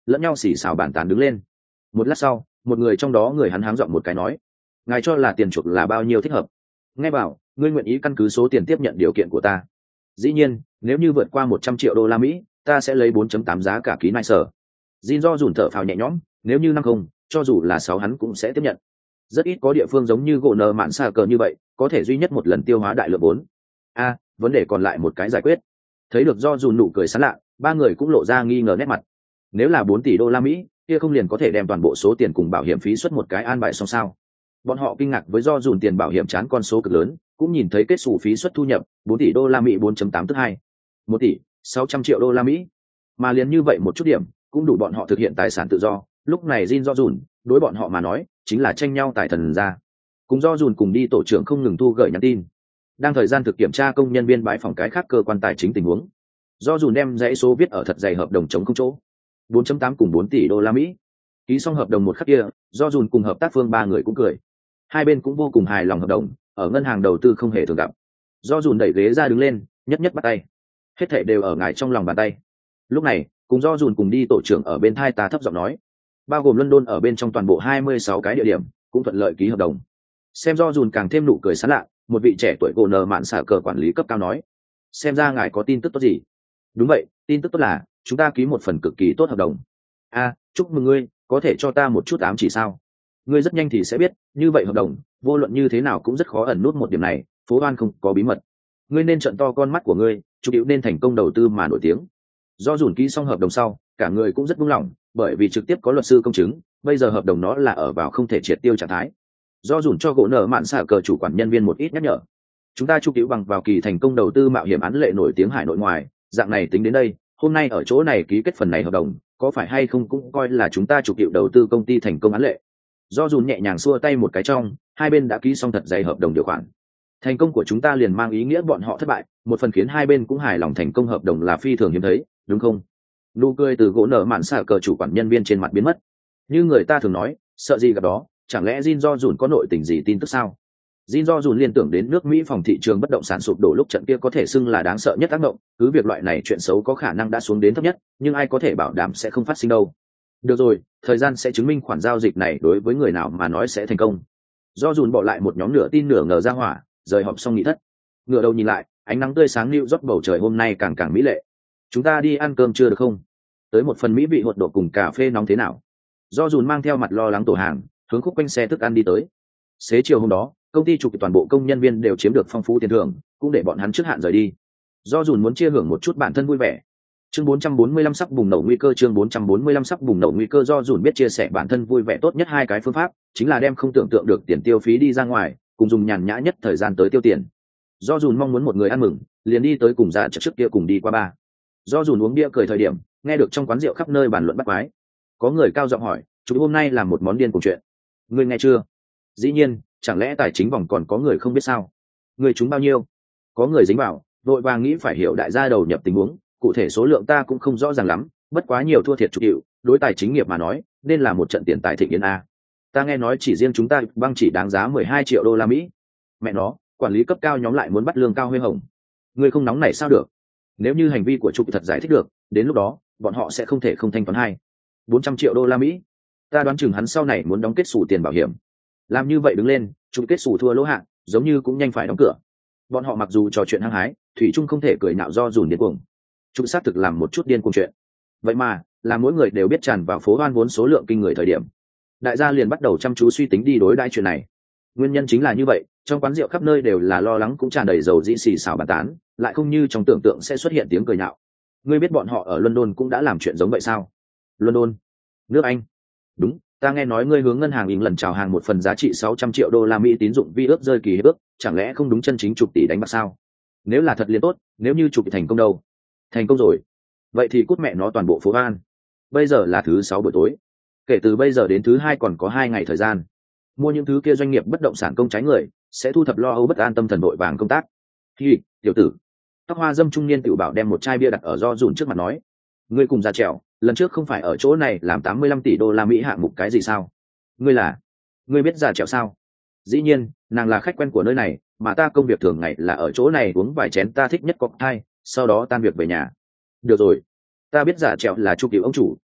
lẫn nhau xì xào bàn tán đứng lên. Một lát sau, một người trong đó người hắn háng giọng một cái nói: ngài cho là tiền chuộc là bao nhiêu thích hợp? Nghe bảo, ngươi nguyện ý căn cứ số tiền tiếp nhận điều kiện của ta. Dĩ nhiên, nếu như vượt qua một trăm triệu đô la Mỹ, ta sẽ lấy bốn chấm tám giá cả ký nai sở. Jin do dùn thở phào nhẹ nhõm, nếu như năm không, cho dù là sáu hắn cũng sẽ tiếp nhận. Rất ít có địa phương giống như gỗ nợ mạn xa cờ như vậy, có thể duy nhất một lần tiêu hóa đại lượng vốn. A, vấn đề còn lại một cái giải quyết. Thấy được do dùn nụ cười sán lạ, ba người cũng lộ ra nghi ngờ nét mặt. Nếu là bốn tỷ đô la Mỹ, kia không liền có thể đem toàn bộ số tiền cùng bảo hiểm phí xuất một cái an bài xong sao? Bọn họ kinh ngạc với do dùn tiền bảo hiểm chán con số cực lớn, cũng nhìn thấy kết sổ phí suất thu nhập bốn tỷ đô la Mỹ bốn chấm tám tức hai, một tỷ sáu trăm triệu đô la Mỹ. Mà liền như vậy một chút điểm, cũng đủ bọn họ thực hiện tài sản tự do. Lúc này Jin do dùn, đối bọn họ mà nói, chính là tranh nhau tài thần ra. Cùng do dùn cùng đi tổ trưởng không ngừng thu gửi nhắn tin. Đang thời gian thực kiểm tra công nhân viên bãi phòng cái khác cơ quan tài chính tình huống. Do dùn đem dãy số viết ở thật dày hợp đồng chống không chỗ. bốn chấm tám cùng bốn tỷ đô la Mỹ. Ký xong hợp đồng một khắc kia, do dùn cùng hợp tác phương ba người cũng cười. Hai bên cũng vô cùng hài lòng hợp đồng, ở ngân hàng đầu tư không hề thường gặp. Do dùn đẩy ghế ra đứng lên, nhất nhất bắt tay. Hết thảy đều ở ngài trong lòng bàn tay. Lúc này, cùng do dùn cùng đi tổ trưởng ở bên thai ta thấp giọng nói, bao gồm London ở bên trong toàn bộ hai mươi sáu cái địa điểm, cũng thuận lợi ký hợp đồng. Xem do dùn càng thêm nụ cười sán lạ, một vị trẻ tuổi gồ nờ mạn xả cờ quản lý cấp cao nói, xem ra ngài có tin tức tốt gì? Đúng vậy, tin tức tốt là chúng ta ký một phần cực kỳ tốt hợp đồng. A, chúc mừng ngươi, có thể cho ta một chút ám chỉ sao? Ngươi rất nhanh thì sẽ biết, như vậy hợp đồng, vô luận như thế nào cũng rất khó ẩn nút một điểm này, phố Hoan không có bí mật. Ngươi nên trợn to con mắt của ngươi, chủ yếu nên thành công đầu tư mà nổi tiếng. Do dùn ký xong hợp đồng sau, cả người cũng rất buông lỏng, bởi vì trực tiếp có luật sư công chứng, bây giờ hợp đồng nó là ở vào không thể triệt tiêu trạng thái. Do dùn cho gỗ nợ mạn xả cờ chủ quản nhân viên một ít nhắc nhở. Chúng ta chu cứu bằng vào kỳ thành công đầu tư mạo hiểm án lệ nổi tiếng hải nội ngoài, dạng này tính đến đây, hôm nay ở chỗ này ký kết phần này hợp đồng, có phải hay không cũng coi là chúng ta chủ cứu đầu tư công ty thành công án lệ. Do dùn nhẹ nhàng xua tay một cái trong, hai bên đã ký xong thật dày hợp đồng điều khoản. Thành công của chúng ta liền mang ý nghĩa bọn họ thất bại, một phần khiến hai bên cũng hài lòng thành công hợp đồng là phi thường hiếm thấy, đúng không? Nụ cười từ gỗ nợ mạn xả cờ chủ quản nhân viên trên mặt biến mất. Như người ta thường nói, sợ gì gặp đó, chẳng lẽ Jin do dùn có nội tình gì tin tức sao? Jin do dùn liên tưởng đến nước Mỹ phòng thị trường bất động sản sụp đổ lúc trận kia có thể xưng là đáng sợ nhất tác động, cứ việc loại này chuyện xấu có khả năng đã xuống đến thấp nhất, nhưng ai có thể bảo đảm sẽ không phát sinh đâu. Được rồi, thời gian sẽ chứng minh khoản giao dịch này đối với người nào mà nói sẽ thành công. Do dùn bỏ lại một nhóm nửa tin nửa ngờ ra hỏa, rời họp xong nghỉ thất. Ngựa đầu nhìn lại, ánh nắng tươi sáng lưu rót bầu trời hôm nay càng càng mỹ lệ. Chúng ta đi ăn cơm chưa được không? Tới một phần mỹ vị hột độn cùng cà phê nóng thế nào? Do dùn mang theo mặt lo lắng tổ hàng, hướng khúc quanh xe thức ăn đi tới. Xế chiều hôm đó, công ty chụp toàn bộ công nhân viên đều chiếm được phong phú tiền thưởng, cũng để bọn hắn trước hạn rời đi. Do dùn muốn chia hưởng một chút bản thân vui vẻ. Chương bốn trăm bốn mươi lăm sắp bùng nổ nguy cơ chương bốn trăm bốn mươi lăm sắp bùng nổ nguy cơ do dùn biết chia sẻ bản thân vui vẻ tốt nhất hai cái phương pháp, chính là đem không tưởng tượng được tiền tiêu phí đi ra ngoài, cùng dùng nhàn nhã nhất thời gian tới tiêu tiền. Do dùn mong muốn một người ăn mừng, liền đi tới cùng dạ trước kia cùng đi qua ba. Do dùn uống bia cười thời điểm, nghe được trong quán rượu khắp nơi bàn luận bắt quái. Có người cao giọng hỏi, chúng hôm nay làm một món điên cùng chuyện. Ngươi nghe chưa? Dĩ nhiên, chẳng lẽ tài chính vòng còn có người không biết sao? Người chúng bao nhiêu? Có người dính vào, vội vàng nghĩ phải hiểu đại gia đầu nhập tình huống, cụ thể số lượng ta cũng không rõ ràng lắm, bất quá nhiều thua thiệt chục hiệu, đối tài chính nghiệp mà nói, nên là một trận tiền tài thịnh yến a. Ta nghe nói chỉ riêng chúng ta băng chỉ đáng giá mười hai triệu đô la Mỹ. Mẹ nó, quản lý cấp cao nhóm lại muốn bắt lương cao huy hồng. Ngươi không nóng này sao được? Nếu như hành vi của trục thật giải thích được, đến lúc đó, bọn họ sẽ không thể không thanh toán hai bốn trăm triệu đô la Mỹ. Ta đoán chừng hắn sau này muốn đóng kết sổ tiền bảo hiểm. Làm như vậy đứng lên, trục kết sổ thua lỗ hạng, giống như cũng nhanh phải đóng cửa. Bọn họ mặc dù trò chuyện hăng hái, thủy chung không thể cười nhạo do dùn điên cuồng. Trục xác thực làm một chút điên cuồng chuyện. Vậy mà, là mỗi người đều biết tràn vào phố Hoan vốn số lượng kinh người thời điểm. Đại gia liền bắt đầu chăm chú suy tính đi đối đãi chuyện này. Nguyên nhân chính là như vậy, trong quán rượu khắp nơi đều là lo lắng cũng tràn đầy dầu dĩ xì xào bàn tán, lại không như trong tưởng tượng sẽ xuất hiện tiếng cười nhạo. Ngươi biết bọn họ ở London cũng đã làm chuyện giống vậy sao? London, nước Anh. Đúng, ta nghe nói ngươi hướng ngân hàng Ing lần chào hàng một phần giá trị sáu trăm triệu đô la Mỹ tín dụng vi ước rơi kỳ hiệp ước, chẳng lẽ không đúng chân chính chục tỷ đánh bạc sao? Nếu là thật liền tốt, nếu như chục tỷ thành công đâu? Thành công rồi. Vậy thì cút mẹ nó toàn bộ phố Hoan. Bây giờ là thứ sáu buổi tối. Kể từ bây giờ đến thứ hai còn có hai ngày thời gian. Mua những thứ kia doanh nghiệp bất động sản công trái người, sẽ thu thập lo âu bất an tâm thần vội vàng công tác. Hi, tiểu tử. Tóc hoa dâm trung niên tiểu bảo đem một chai bia đặt ở do dùn trước mặt nói. Ngươi cùng ra trèo, lần trước không phải ở chỗ này làm tám mươi lăm tỷ đô la Mỹ hạng mục cái gì sao? Ngươi là? Ngươi biết ra trèo sao? Dĩ nhiên, nàng là khách quen của nơi này, mà ta công việc thường ngày là ở chỗ này uống vài chén ta thích nhất cocktail, sau đó tan việc về nhà. Được rồi, ta biết giả trèo là chu cửu ông chủ, như vậy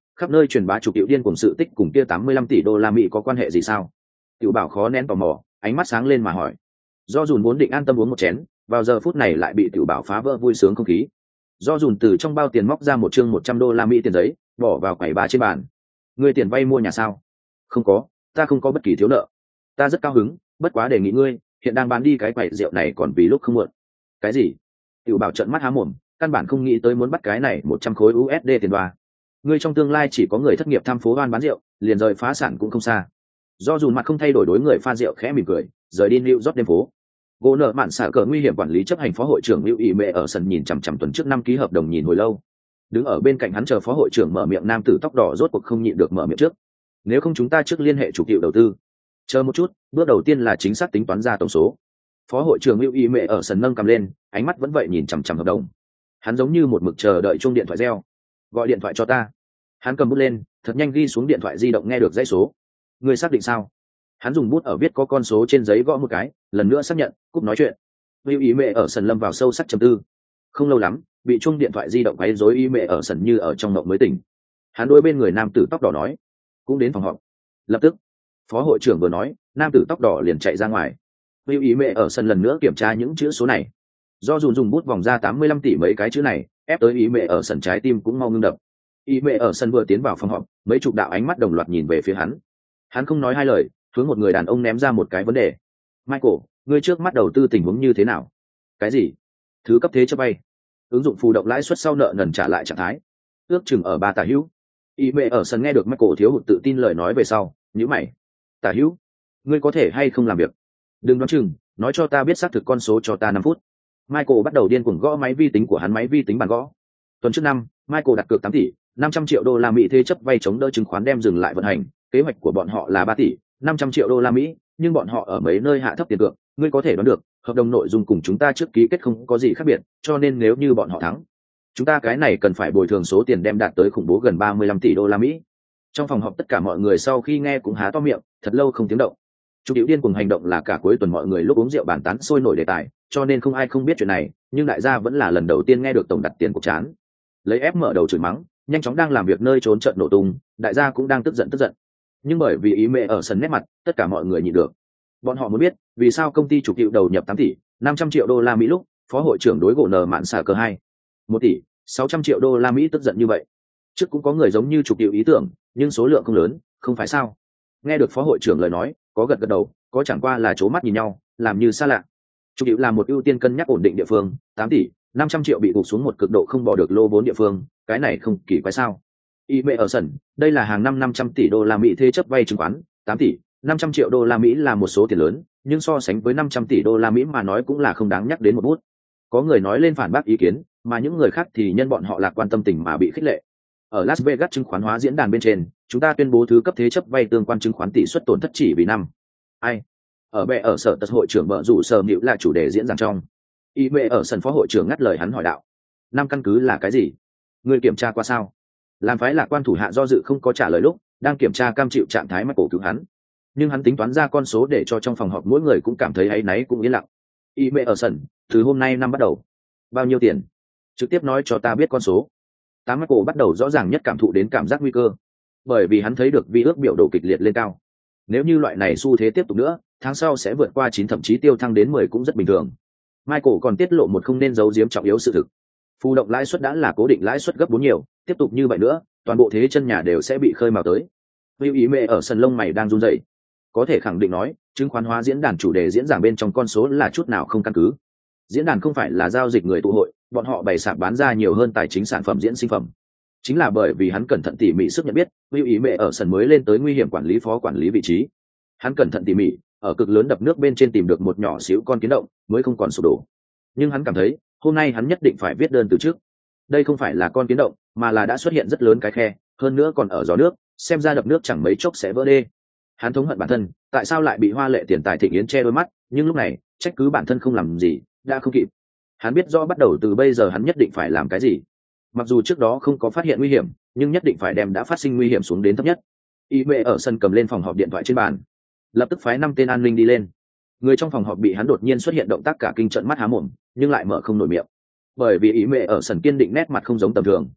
khắp nơi truyền bá chủ tiểu điên cùng sự tích cùng kia tám mươi lăm tỷ đô la Mỹ có quan hệ gì sao? Tiểu Bảo khó nén tò mò, ánh mắt sáng lên mà hỏi. Do dùn vốn định an tâm uống một chén, vào giờ phút này lại bị Tiểu Bảo phá vỡ vui sướng không khí. Do dùn từ trong bao tiền móc ra một chương một trăm đô la Mỹ tiền giấy, bỏ vào quầy ba trên bàn. Ngươi tiền vay mua nhà sao? Không có, ta không có bất kỳ thiếu nợ. Ta rất cao hứng, bất quá đề nghị ngươi, hiện đang bán đi cái quầy rượu này còn vì lúc không muộn. Cái gì? Tiểu Bảo trợn mắt há mồm, căn bản không nghĩ tới muốn bắt cái này một trăm khối u ét đê tiền đoa. Ngươi trong tương lai chỉ có người thất nghiệp tham phố oan bán rượu, liền rời phá sản cũng không xa. Do dù mặt không thay đổi đối người pha rượu khẽ mỉm cười, rời đi New York đêm phố. Gỗ nợ mạn xả cờ nguy hiểm quản lý chấp hành phó hội trưởng Lưu Ý Mẹ ở sân nhìn chằm chằm tuần trước năm ký hợp đồng nhìn hồi lâu. Đứng ở bên cạnh hắn chờ phó hội trưởng mở miệng, nam tử tóc đỏ rốt cuộc không nhịn được mở miệng trước. Nếu không chúng ta trước liên hệ chủ tiệu đầu tư. Chờ một chút, bước đầu tiên là chính xác tính toán ra tổng số. Phó hội trưởng Lưu Ý Mẹ ở sân nâng cầm lên, ánh mắt vẫn vậy nhìn chằm chằm hợp đồng. Hắn giống như một mực chờ đợi chuông điện thoại reo. Gọi điện thoại cho ta. Hắn cầm bút lên, thật nhanh ghi xuống điện thoại di động, nghe được dãy số. Người xác định sao? Hắn dùng bút ở viết có con số trên giấy gõ một cái, lần nữa xác nhận, cúp nói chuyện. Lưu Ý Mẹ ở sân lâm vào sâu sắc trầm tư. Không lâu lắm, bị chuông điện thoại di động quấy rối, Ý Mẹ ở sân như ở trong mộng mới tỉnh. Hắn đối bên người nam tử tóc đỏ nói, cũng đến phòng họp. Lập tức, phó hội trưởng vừa nói, nam tử tóc đỏ liền chạy ra ngoài. Lưu Ý Mẹ ở sân lần nữa kiểm tra những chữ số này. Do dùng dùng bút vòng ra tám mươi lăm tỷ mấy cái chữ này, ép tới Ý Mẹ ở sân trái tim cũng mau ngưng đập. Ý Mẹ ở sân vừa tiến vào phòng họp, mấy chục đạo ánh mắt đồng loạt nhìn về phía hắn. Hắn không nói hai lời, hướng một người đàn ông ném ra một cái vấn đề. Michael, ngươi trước mắt đầu tư tình huống như thế nào? Cái gì? Thứ cấp thế chấp vay. Ứng dụng phù động lãi suất sau nợ nần trả lại trạng thái. Ước chừng ở ba tả hữu. Ý Mẹ ở sân nghe được Michael thiếu hụt tự tin lời nói về sau, nhíu mày. Tả hữu? Ngươi có thể hay không làm việc? Đừng đoán chừng, nói cho ta biết xác thực con số cho ta năm phút. Michael bắt đầu điên cuồng gõ máy vi tính của hắn, máy vi tính bàn gõ. Tuần trước năm, Michael đặt cược tám tỷ năm trăm triệu đô la Mỹ thế chấp vay chống đỡ chứng khoán đem dừng lại vận hành, kế hoạch của bọn họ là ba tỷ năm trăm triệu đô la Mỹ, nhưng bọn họ ở mấy nơi hạ thấp tiền cược, ngươi có thể đoán được, hợp đồng nội dung cùng chúng ta trước ký kết không có gì khác biệt, cho nên nếu như bọn họ thắng, chúng ta cái này cần phải bồi thường số tiền đem đạt tới khủng bố gần ba mươi lăm tỷ đô la Mỹ. Trong phòng họp tất cả mọi người sau khi nghe cũng há to miệng, thật lâu không tiếng động. Chủ Diệu điên cùng hành động là cả cuối tuần mọi người lúc uống rượu bàn tán sôi nổi đề tài, cho nên không ai không biết chuyện này, nhưng đại gia vẫn là lần đầu tiên nghe được tổng đặt tiền cuộc chán. Lấy ép mở đầu chửi mắng, nhanh chóng đang làm việc nơi trốn trận nổ tung, đại gia cũng đang tức giận tức giận. Nhưng bởi vì Ý Mẹ ở sân nét mặt, tất cả mọi người nhịn được. Bọn họ muốn biết, vì sao công ty chủ Diệu đầu nhập tám tỷ năm trăm triệu đô la Mỹ lúc, phó hội trưởng đối gỗ nờ mạn xả cờ hai một tỷ sáu trăm triệu đô la Mỹ tức giận như vậy. Trước cũng có người giống như chủ Diệu ý tưởng, nhưng số lượng không lớn, không phải sao? Nghe được phó hội trưởng lời nói, có gật gật đầu, có chẳng qua là c mắt nhìn nhau, làm như xa lạ. Chủ Diệu là một ưu tiên cân nhắc ổn định địa phương, tám tỷ năm trăm triệu bị tụt xuống một cực độ không bỏ được lô vốn địa phương, cái này không kỳ quái sao? Ý Mẹ ở sân, đây là hàng năm năm trăm tỷ đô la Mỹ thế chấp vay chứng khoán, tám tỷ năm trăm triệu đô la Mỹ là một số tiền lớn, nhưng so sánh với năm trăm tỷ đô la Mỹ mà nói cũng là không đáng nhắc đến một bút. Có người nói lên phản bác ý kiến, mà những người khác thì nhân bọn họ lạc quan tâm tình mà bị khích lệ. Ở Las Vegas chứng khoán hóa diễn đàn bên trên, chúng ta tuyên bố thứ cấp thế chấp vay tương quan chứng khoán tỷ suất tổn thất chỉ vì năm. Ai? Ở bệ ở sở tật hội trưởng bợ rủ sở nhịu là chủ đề diễn giảng trong. Ý Mẹ ở sân phó hội trưởng ngắt lời hắn hỏi đạo. Năm căn cứ là cái gì? Người kiểm tra qua sao? Làm phái lạc quan thủ hạ do dự không có trả lời lúc, đang kiểm tra cam chịu trạng thái mắc cổ cứu hắn. Nhưng hắn tính toán ra con số để cho trong phòng họp mỗi người cũng cảm thấy áy náy cũng yên lặng. Ý Mẹ ở sân, từ hôm nay năm bắt đầu. Bao nhiêu tiền? Trực tiếp nói cho ta biết con số. Tám Michael bắt đầu rõ ràng nhất cảm thụ đến cảm giác nguy cơ, bởi vì hắn thấy được vi ước biểu đồ kịch liệt lên cao. Nếu như loại này xu thế tiếp tục nữa, tháng sau sẽ vượt qua chín thậm chí tiêu thăng đến mười cũng rất bình thường. Michael còn tiết lộ một không nên giấu giếm trọng yếu sự thực. Phù động lãi suất đã là cố định lãi suất gấp bốn nhiều, tiếp tục như vậy nữa, toàn bộ thế chân nhà đều sẽ bị khơi mào tới. Lưu Ý Mẹ ở sân lông mày đang run rẩy. Có thể khẳng định nói, chứng khoán hóa diễn đàn chủ đề diễn giảng bên trong con số là chút nào không căn cứ. Diễn đàn không phải là giao dịch người tụ hội, bọn họ bày sạp bán ra nhiều hơn tài chính sản phẩm diễn sinh phẩm. Chính là bởi vì hắn cẩn thận tỉ mỉ sức nhận biết, Lưu Ý Mẹ ở sân mới lên tới nguy hiểm quản lý phó quản lý vị trí. Hắn cẩn thận tỉ mỉ, ở cực lớn đập nước bên trên tìm được một nhỏ xíu con kiến động, mới không còn sụp đổ. Nhưng hắn cảm thấy, hôm nay hắn nhất định phải viết đơn từ trước. Đây không phải là con kiến động, mà là đã xuất hiện rất lớn cái khe, hơn nữa còn ở gió nước, xem ra đập nước chẳng mấy chốc sẽ vỡ đê. Hắn thống hận bản thân, tại sao lại bị hoa lệ tiền tài thịnh yến che đôi mắt, nhưng lúc này, trách cứ bản thân không làm gì, đã không kịp. Hắn biết rõ bắt đầu từ bây giờ hắn nhất định phải làm cái gì. Mặc dù trước đó không có phát hiện nguy hiểm, nhưng nhất định phải đem đã phát sinh nguy hiểm xuống đến thấp nhất. Ý Mẹ ở sân cầm lên phòng họp điện thoại trên bàn, lập tức phái năm tên an ninh đi lên. Người trong phòng họp bị hắn đột nhiên xuất hiện động tác cả kinh trợn mắt há mồm, nhưng lại mở không nổi miệng, bởi vì Ý Mẹ ở sân kiên định nét mặt không giống tầm thường.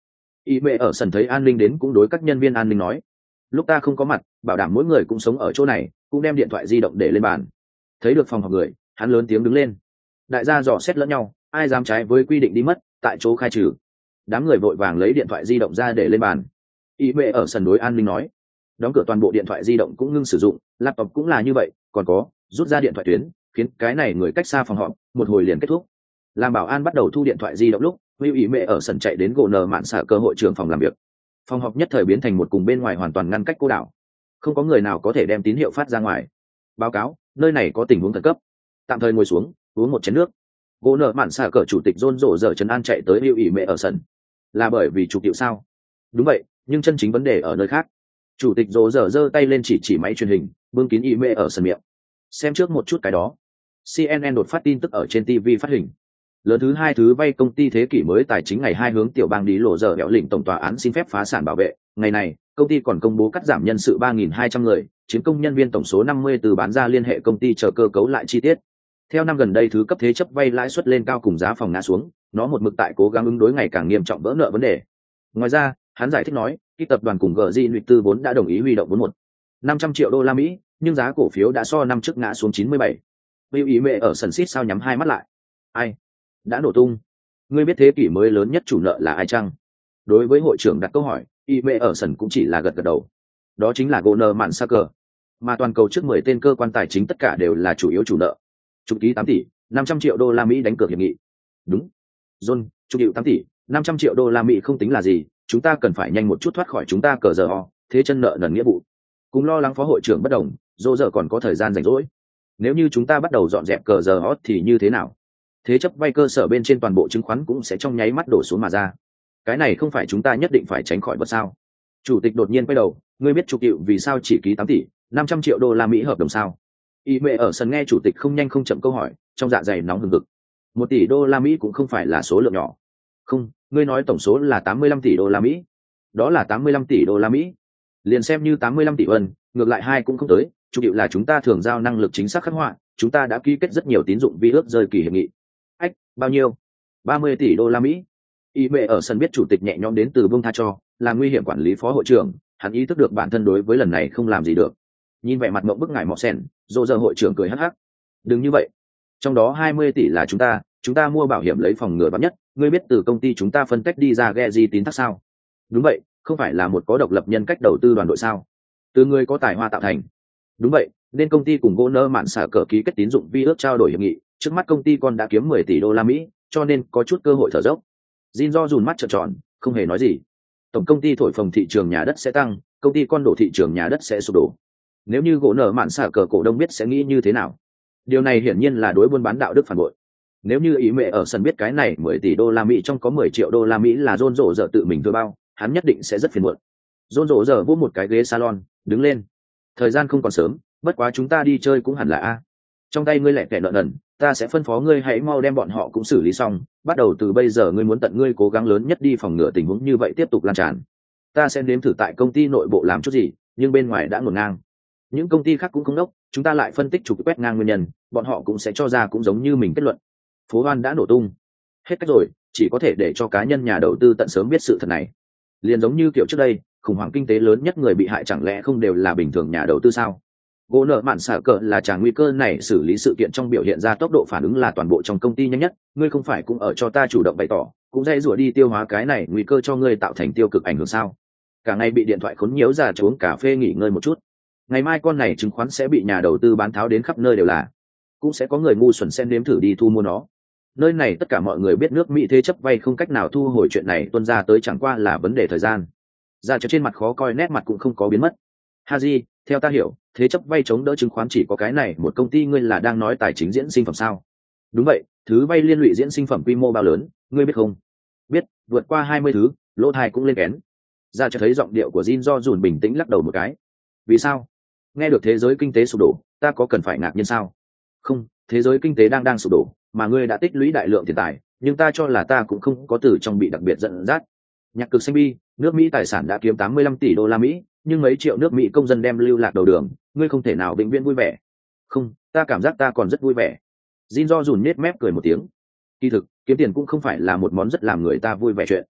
ý mẹ ở sân thấy an ninh đến cũng đối các nhân viên an ninh nói, lúc ta không có mặt bảo đảm mỗi người cũng sống ở chỗ này, cũng đem điện thoại di động để lên bàn. Thấy được phòng họp người, hắn lớn tiếng đứng lên. Đại gia dò xét lẫn nhau, ai dám trái với quy định đi mất tại chỗ khai trừ. Đám người vội vàng lấy điện thoại di động ra để lên bàn. Ý mẹ ở sân đối an ninh nói, đóng cửa toàn bộ điện thoại di động cũng ngưng sử dụng, laptop cũng là như vậy, còn có rút ra điện thoại tuyến, khiến cái này người cách xa phòng họp, một hồi liền kết thúc. Làm bảo an bắt đầu thu điện thoại di động lúc, Hữu Ý Mẹ ở sân chạy đến gỗ nờ mạn xả cơ hội trưởng phòng làm việc. Phòng họp nhất thời biến thành một cùng bên ngoài hoàn toàn ngăn cách cô đảo, không có người nào có thể đem tín hiệu phát ra ngoài. Báo cáo, nơi này có tình huống khẩn cấp. Tạm thời ngồi xuống, uống một chén nước. Gỗ nợ mạn xả cờ chủ tịch John rổ giờ trấn an chạy tới Hữu Ý Mẹ ở sân. Là bởi vì chủ tiệu sao? Đúng vậy, nhưng chân chính vấn đề ở nơi khác. Chủ tịch rổ giờ giơ tay lên chỉ chỉ máy truyền hình, bưng kín Ý Mẹ ở sân miệng. Xem trước một chút cái đó. xê en en đột phát tin tức ở trên ti vi phát hình. Lớn thứ hai thứ vay công ty thế kỷ mới tài chính ngày hai hướng tiểu bang đi lộ giờ bẹo lĩnh tổng tòa án xin phép phá sản bảo vệ. Ngày này, công ty còn công bố cắt giảm nhân sự ba nghìn hai trăm người, chiến công nhân viên tổng số năm mươi từ bán ra liên hệ công ty chờ cơ cấu lại chi tiết. Theo năm gần đây thứ cấp thế chấp vay lãi suất lên cao cùng giá phòng ngã xuống, nó một mực tại cố gắng ứng đối ngày càng nghiêm trọng vỡ nợ vấn đề. Ngoài ra, hắn giải thích nói, khi tập đoàn cùng giê nuôi tư vốn đã đồng ý huy động vốn một năm trăm triệu đô la Mỹ, nhưng giá cổ phiếu đã so năm trước ngã xuống chín mươi bảy. Hữu Ý Mẹ ở sân xít sao nhắm hai mắt lại. Ai? Đã nổ tung. Ngươi biết thế kỷ mới lớn nhất chủ nợ là ai chăng? Đối với hội trưởng đặt câu hỏi, Ý Mẹ ở sân cũng chỉ là gật gật đầu. Đó chính là Goldman Mạn Sachs, mà toàn cầu trước mười tên cơ quan tài chính tất cả đều là chủ yếu chủ nợ. Trục ký tám tỷ năm trăm triệu đô la Mỹ đánh cược hiệp nghị. Đúng. John, trục hiệu tám tỷ năm trăm triệu đô la Mỹ không tính là gì, chúng ta cần phải nhanh một chút thoát khỏi chúng ta cờ giờ ho, thế chân nợ nần nghĩa vụ. Cùng lo lắng phó hội trưởng bất đồng, dô giờ còn có thời gian rảnh rỗi. Nếu như chúng ta bắt đầu dọn dẹp cờ giờ ho thì như thế nào? Thế chấp vay cơ sở bên trên toàn bộ chứng khoán cũng sẽ trong nháy mắt đổ xuống mà ra. Cái này không phải chúng ta nhất định phải tránh khỏi vật sao? Chủ tịch đột nhiên quay đầu, ngươi biết trục hiệu vì sao chỉ ký tám tỷ năm trăm triệu đô la Mỹ hợp đồng sao? Ý Mẹ ở sân nghe chủ tịch không nhanh không chậm câu hỏi, trong dạ dày nóng hừng hực. Một tỷ đô la Mỹ cũng không phải là số lượng nhỏ. Không, ngươi nói tổng số là tám mươi lăm tỷ đô la Mỹ. Đó là tám mươi lăm tỷ đô la Mỹ. Liền xem như tám mươi lăm tỷ won, ngược lại hai cũng không tới, chủ yếu là chúng ta thường giao năng lực chính xác khắc họa, chúng ta đã ký kết rất nhiều tín dụng vi ước rời kỳ hiệp nghị. Ách, bao nhiêu? ba mươi tỷ đô la Mỹ. Ý Mẹ ở sân biết chủ tịch nhẹ nhõm đến từ buông tha cho, là nguy hiểm quản lý phó hội trưởng, hắn ý thức được bản thân đối với lần này không làm gì được. Nhìn vẻ mặt mộng bức ngải mọ sen, dô giờ hội trưởng cười hắc hắc. Đừng như vậy, trong đó hai mươi tỷ là chúng ta chúng ta mua bảo hiểm lấy phòng ngừa bắn nhất, ngươi biết từ công ty chúng ta phân tách đi ra ghe di tín thác sao? Đúng vậy, không phải là một có độc lập nhân cách đầu tư đoàn đội sao? Từ người có tài hoa tạo thành. Đúng vậy, nên công ty cùng gỗ nơ mạn xả cờ ký kết tín dụng vi ước trao đổi hiệp nghị, trước mắt công ty con đã kiếm mười tỷ đô la Mỹ, cho nên có chút cơ hội thở dốc. Jin do dùn mắt trợn tròn, không hề nói gì. Tổng công ty thổi phồng thị trường nhà đất sẽ tăng, công ty con đổ thị trường nhà đất sẽ sụp đổ. Nếu như gỗ nợ mạn xả cờ cổ đông biết sẽ nghĩ như thế nào? Điều này hiển nhiên là đối buôn bán đạo đức phản bội. Nếu như Ý Mẹ ở sân biết cái này mười tỷ đô la Mỹ trong có mười triệu đô la Mỹ là John rổ giờ tự mình thừa bao, hắn nhất định sẽ rất phiền muộn. John rổ giờ vỗ một cái ghế salon, đứng lên. Thời gian không còn sớm, bất quá chúng ta đi chơi cũng hẳn là a. Trong tay ngươi lẹ kẻ nợ nần, ta sẽ phân phó ngươi hãy mau đem bọn họ cũng xử lý xong, bắt đầu từ bây giờ ngươi muốn tận ngươi cố gắng lớn nhất đi phòng ngừa tình huống như vậy tiếp tục lan tràn. Ta sẽ nếm thử tại công ty nội bộ làm chút gì, nhưng bên ngoài đã ngổn ngang. Những công ty khác cũng không đốc, chúng ta lại phân tích trục quét ngang nguyên nhân, bọn họ cũng sẽ cho ra cũng giống như mình kết luận. Phố hoan đã nổ tung, hết cách rồi, chỉ có thể để cho cá nhân nhà đầu tư tận sớm biết sự thật này. Liền giống như kiểu trước đây, khủng hoảng kinh tế lớn nhất người bị hại chẳng lẽ không đều là bình thường nhà đầu tư sao? Gỗ nợ mạn xả cờ là chàng nguy cơ này xử lý sự kiện trong biểu hiện ra tốc độ phản ứng là toàn bộ trong công ty nhanh nhất, ngươi không phải cũng ở cho ta chủ động bày tỏ, cũng dây rủa đi tiêu hóa cái này nguy cơ cho ngươi tạo thành tiêu cực ảnh hưởng sao? Cả ngày bị điện thoại khốn nhiễu ra cho uống cà phê nghỉ ngơi một chút. Ngày mai con này chứng khoán sẽ bị nhà đầu tư bán tháo đến khắp nơi đều là, cũng sẽ có người ngu xuẩn xem nếm thử đi thu mua nó. Nơi này tất cả mọi người biết nước Mỹ thế chấp vay không cách nào thu hồi chuyện này tuân ra tới chẳng qua là vấn đề thời gian. Ra cho trên mặt khó coi nét mặt cũng không có biến mất. Haji, theo ta hiểu, thế chấp vay chống đỡ chứng khoán chỉ có cái này một công ty, ngươi là đang nói tài chính diễn sinh phẩm sao? Đúng vậy, thứ vay liên lụy diễn sinh phẩm quy mô bao lớn, ngươi biết không? Biết, vượt qua hai mươi thứ, lỗ thai cũng lên kén. Ra cho thấy giọng điệu của Jin do dùn bình tĩnh lắc đầu một cái. Vì sao? Nghe được thế giới kinh tế sụp đổ, ta có cần phải ngạc nhiên sao? Không, thế giới kinh tế đang đang sụp đổ, mà ngươi đã tích lũy đại lượng tiền tài, nhưng ta cho là ta cũng không có từ trong bị đặc biệt dẫn dắt. Nhạc cực xanh bi, nước Mỹ tài sản đã kiếm tám mươi lăm tỷ đô la Mỹ, nhưng mấy triệu nước Mỹ công dân đem lưu lạc đầu đường, ngươi không thể nào vĩnh viễn vui vẻ. Không, ta cảm giác ta còn rất vui vẻ. Jin do dùn nết mép cười một tiếng. Kỳ thực, kiếm tiền cũng không phải là một món rất làm người ta vui vẻ chuyện.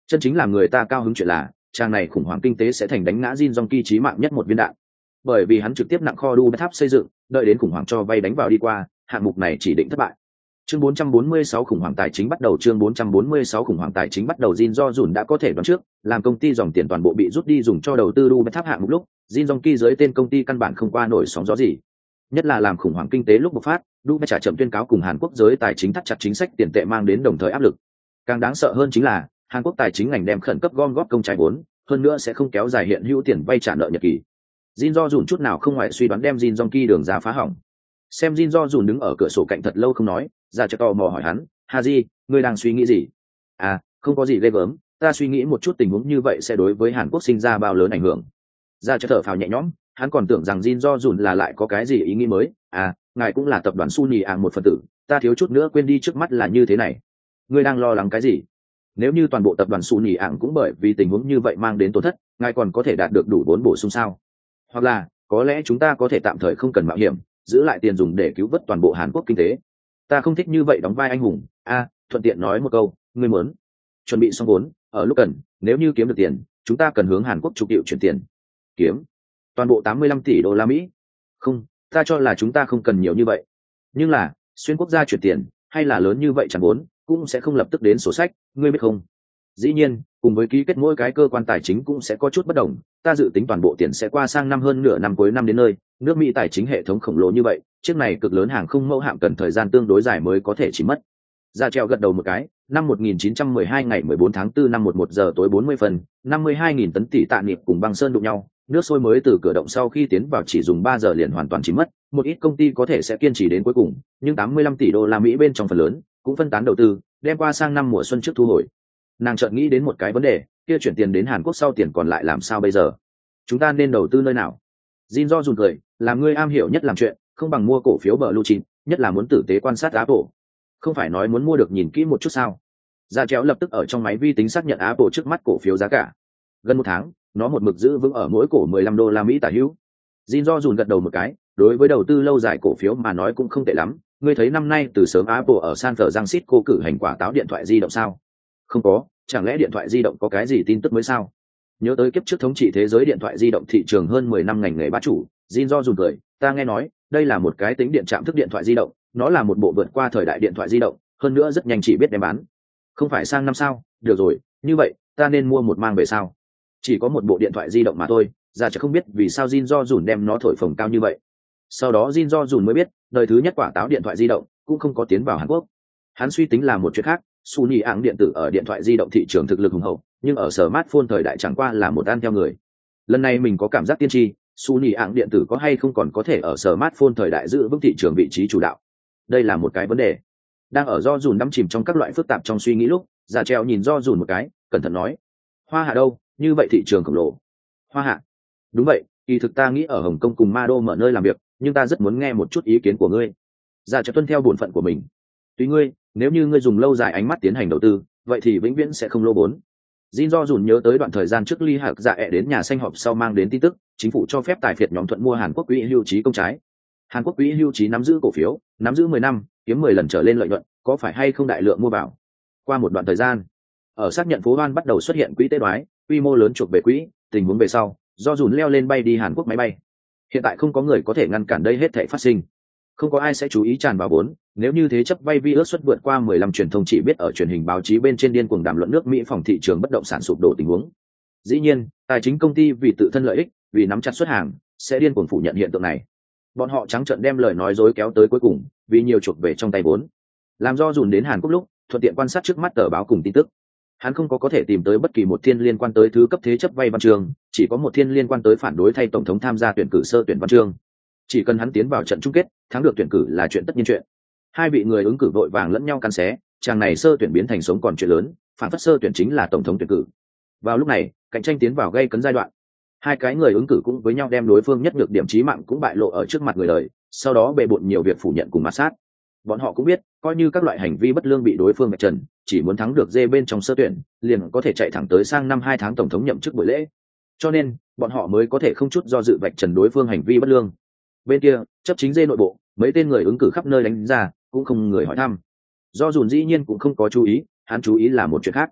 Chân chính làm người ta cao hứng chuyện là trang này khủng hoảng kinh tế sẽ thành đánh ngã Jin Jong chí mạng nhất một viên đạn, bởi vì hắn trực tiếp nặng kho Dubai tháp xây dựng, đợi đến khủng hoảng cho vay đánh vào đi qua, hạng mục này chỉ định thất bại. Chương bốn trăm bốn mươi sáu khủng hoảng tài chính bắt đầu. Chương bốn trăm bốn mươi sáu khủng hoảng tài chính bắt đầu. Jin Do Dùn đã có thể đoán trước, làm công ty dòng tiền toàn bộ bị rút đi dùng cho đầu tư Dubai tháp hạng mục lúc, Jin Jong dưới tên công ty căn bản không qua nổi sóng gió gì. Nhất là làm khủng hoảng kinh tế lúc bộc phát, Dubai trả chậm tuyên cáo cùng Hàn Quốc giới tài chính thắt chặt chính sách tiền tệ mang đến đồng thời áp lực. Càng đáng sợ hơn chính là Hàn Quốc tài chính ngành đem khẩn cấp gom góp công trái vốn, hơn nữa sẽ không kéo dài hiện hữu tiền vay trả nợ nhật kỳ. Jin Do Dùn chút nào không ngoại suy đoán đem Jin Jong đường ra phá hỏng. Xem Jin Do Dùn đứng ở cửa sổ cạnh thật lâu không nói, ra cho tò mò hỏi hắn, Haji, ngươi đang suy nghĩ gì? À, không có gì ghê gớm, ta suy nghĩ một chút tình huống như vậy sẽ đối với Hàn Quốc sinh ra bao lớn ảnh hưởng. Ra cho thở phào nhẹ nhõm, hắn còn tưởng rằng Jin Do Dùn là lại có cái gì ý nghĩ mới. À, ngài cũng là tập đoàn Suni Ang một phần tử, ta thiếu chút nữa quên đi, trước mắt là như thế này. Ngươi đang lo lắng cái gì? Nếu như toàn bộ tập đoàn Suni Ang cũng bởi vì tình huống như vậy mang đến tổn thất, ngài còn có thể đạt được đủ vốn bổ sung sao? Hoặc là, có lẽ chúng ta có thể tạm thời không cần mạo hiểm, giữ lại tiền dùng để cứu vớt toàn bộ Hàn Quốc kinh tế. Ta không thích như vậy đóng vai anh hùng. A, à, thuận tiện nói một câu, ngươi muốn chuẩn bị xong vốn, ở lúc cần, nếu như kiếm được tiền, chúng ta cần hướng Hàn Quốc trục điệu chuyển tiền. Kiếm toàn bộ tám mươi lăm tỷ đô la Mỹ? Không, ta cho là chúng ta không cần nhiều như vậy. Nhưng là, xuyên quốc gia chuyển tiền, hay là lớn như vậy chẳng vốn, cũng sẽ không lập tức đến sổ sách, ngươi biết không? Dĩ nhiên, cùng với ký kết mỗi cái cơ quan tài chính cũng sẽ có chút bất đồng, ta dự tính toàn bộ tiền sẽ qua sang năm hơn nửa năm cuối năm đến nơi, nước Mỹ tài chính hệ thống khổng lồ như vậy, chiếc này cực lớn hàng không mẫu hạm cần thời gian tương đối dài mới có thể chỉ mất. Ra treo gật đầu một cái, năm một nghìn chín trăm mười hai ngày mười bốn tháng tư năm mười một giờ tối bốn mươi phần, năm mươi hai nghìn tấn tỷ tạ niệm cùng băng sơn đụng nhau, nước sôi mới từ cửa động sau khi tiến vào chỉ dùng ba giờ liền hoàn toàn chỉ mất, một ít công ty có thể sẽ kiên trì đến cuối cùng, nhưng tám mươi lăm tỷ đô la Mỹ bên trong phần lớn cũng phân tán đầu tư, đem qua sang năm mùa xuân trước thu hồi. Nàng chợt nghĩ đến một cái vấn đề, kia chuyển tiền đến Hàn Quốc sau tiền còn lại làm sao bây giờ? Chúng ta nên đầu tư nơi nào? Jin Do run cười, làm ngươi am hiểu nhất làm chuyện, không bằng mua cổ phiếu Blue Chip, nhất là muốn tử tế quan sát Apple. Không phải nói muốn mua được nhìn kỹ một chút sao? Gia Chéo lập tức ở trong máy vi tính xác nhận Apple trước mắt cổ phiếu giá cả. Gần một tháng, nó một mực giữ vững ở mỗi cổ mười lăm đô la Mỹ tả hữu. Jin Do run gật đầu một cái, đối với đầu tư lâu dài cổ phiếu mà nói cũng không tệ lắm. Ngươi thấy năm nay từ sớm Apple ở San Francisco cử hành quả táo điện thoại di động sao? Không có, chẳng lẽ điện thoại di động có cái gì tin tức mới sao? Nhớ tới kiếp trước thống trị thế giới điện thoại di động thị trường hơn mười năm ngành nghề bá chủ, Jin Do run cười, ta nghe nói, đây là một cái tính điện trạm thức điện thoại di động, nó là một bộ vượt qua thời đại điện thoại di động, hơn nữa rất nhanh chỉ biết đem bán. Không phải sang năm sao? Được rồi, như vậy, ta nên mua một mang về sao? Chỉ có một bộ điện thoại di động mà thôi, ra chắc không biết vì sao Jin Do run đem nó thổi phồng cao như vậy. Sau đó Jin Do run mới biết, đời thứ nhất quả táo điện thoại di động cũng không có tiến vào Hàn Quốc. Hắn suy tính là một chuyện khác, Sony áng điện tử ở điện thoại di động thị trường thực lực hùng hậu, nhưng ở smartphone thời đại chẳng qua là một ăn theo người. Lần này mình có cảm giác tiên tri, Sony áng điện tử có hay không còn có thể ở smartphone thời đại giữ vững thị trường vị trí chủ đạo. Đây là một cái vấn đề. Đang ở Do Dùn đắm chìm trong các loại phức tạp trong suy nghĩ lúc, Già Treo nhìn Do Dùn một cái, cẩn thận nói: Hoa Hạ đâu, như vậy thị trường khổng lồ. Hoa Hạ? Đúng vậy, kỳ thực ta nghĩ ở Hồng Kông cùng Ma Đô mở nơi làm việc, nhưng ta rất muốn nghe một chút ý kiến của ngươi. Già Treo tuân theo bổn phận của mình. Tùy ngươi, nếu như ngươi dùng lâu dài ánh mắt tiến hành đầu tư, vậy thì vĩnh viễn sẽ không lỗ vốn. Jin Do Dùn nhớ tới đoạn thời gian trước Ly Hạc Dạ ẹ đến nhà xanh họp sau mang đến tin tức, chính phủ cho phép tài phiệt nhóm thuận mua Hàn Quốc quỹ hưu trí công trái. Hàn Quốc quỹ hưu trí nắm giữ cổ phiếu, nắm giữ mười năm, kiếm mười lần trở lên lợi nhuận, có phải hay không đại lượng mua vào? Qua một đoạn thời gian, ở xác nhận phố Hoan bắt đầu xuất hiện quỹ tế đoái, quy mô lớn chuộc về quỹ, tình huống về sau, Do Dùn leo lên bay đi Hàn Quốc máy bay. Hiện tại không có người có thể ngăn cản đây hết thảy phát sinh. Không có ai sẽ chú ý tràn vào vốn, nếu như thế chấp vay vi ước suất vượt qua mười lăm, truyền thông chỉ biết ở truyền hình báo chí bên trên điên cuồng đàm luận nước Mỹ phòng thị trường bất động sản sụp đổ tình huống. Dĩ nhiên, tài chính công ty vì tự thân lợi ích, vì nắm chặt xuất hàng, sẽ điên cuồng phủ nhận hiện tượng này. Bọn họ trắng trợn đem lời nói dối kéo tới cuối cùng, vì nhiều chuộc về trong tay vốn. Làm Do Dùn đến Hàn Quốc lúc, thuận tiện quan sát trước mắt tờ báo cùng tin tức. Hắn không có có thể tìm tới bất kỳ một thiên liên quan tới thứ cấp thế chấp vay văn chương, chỉ có một thiên liên quan tới phản đối thay tổng thống tham gia tuyển cử sơ tuyển văn chương. Chỉ cần hắn tiến vào trận chung kết, thắng được tuyển cử là chuyện tất nhiên chuyện. Hai vị người ứng cử vội vàng lẫn nhau cắn xé, chàng này sơ tuyển biến thành sống còn chuyện lớn, phản phất sơ tuyển chính là tổng thống tuyển cử. Vào lúc này, cạnh tranh tiến vào gây cấn giai đoạn. Hai cái người ứng cử cũng với nhau đem đối phương nhất được điểm chí mạng cũng bại lộ ở trước mặt người đời, sau đó bề bộn nhiều việc phủ nhận cùng ma sát. Bọn họ cũng biết, coi như các loại hành vi bất lương bị đối phương vạch trần, chỉ muốn thắng được dê bên trong sơ tuyển, liền có thể chạy thẳng tới sang năm hai tháng tổng thống nhậm chức buổi lễ. Cho nên, bọn họ mới có thể không chút do dự vạch trần đối phương hành vi bất lương. Bên kia, chấp chính dê nội bộ, mấy tên người ứng cử khắp nơi đánh ra, cũng không người hỏi thăm. Do Dùn dĩ nhiên cũng không có chú ý, hắn chú ý là một chuyện khác.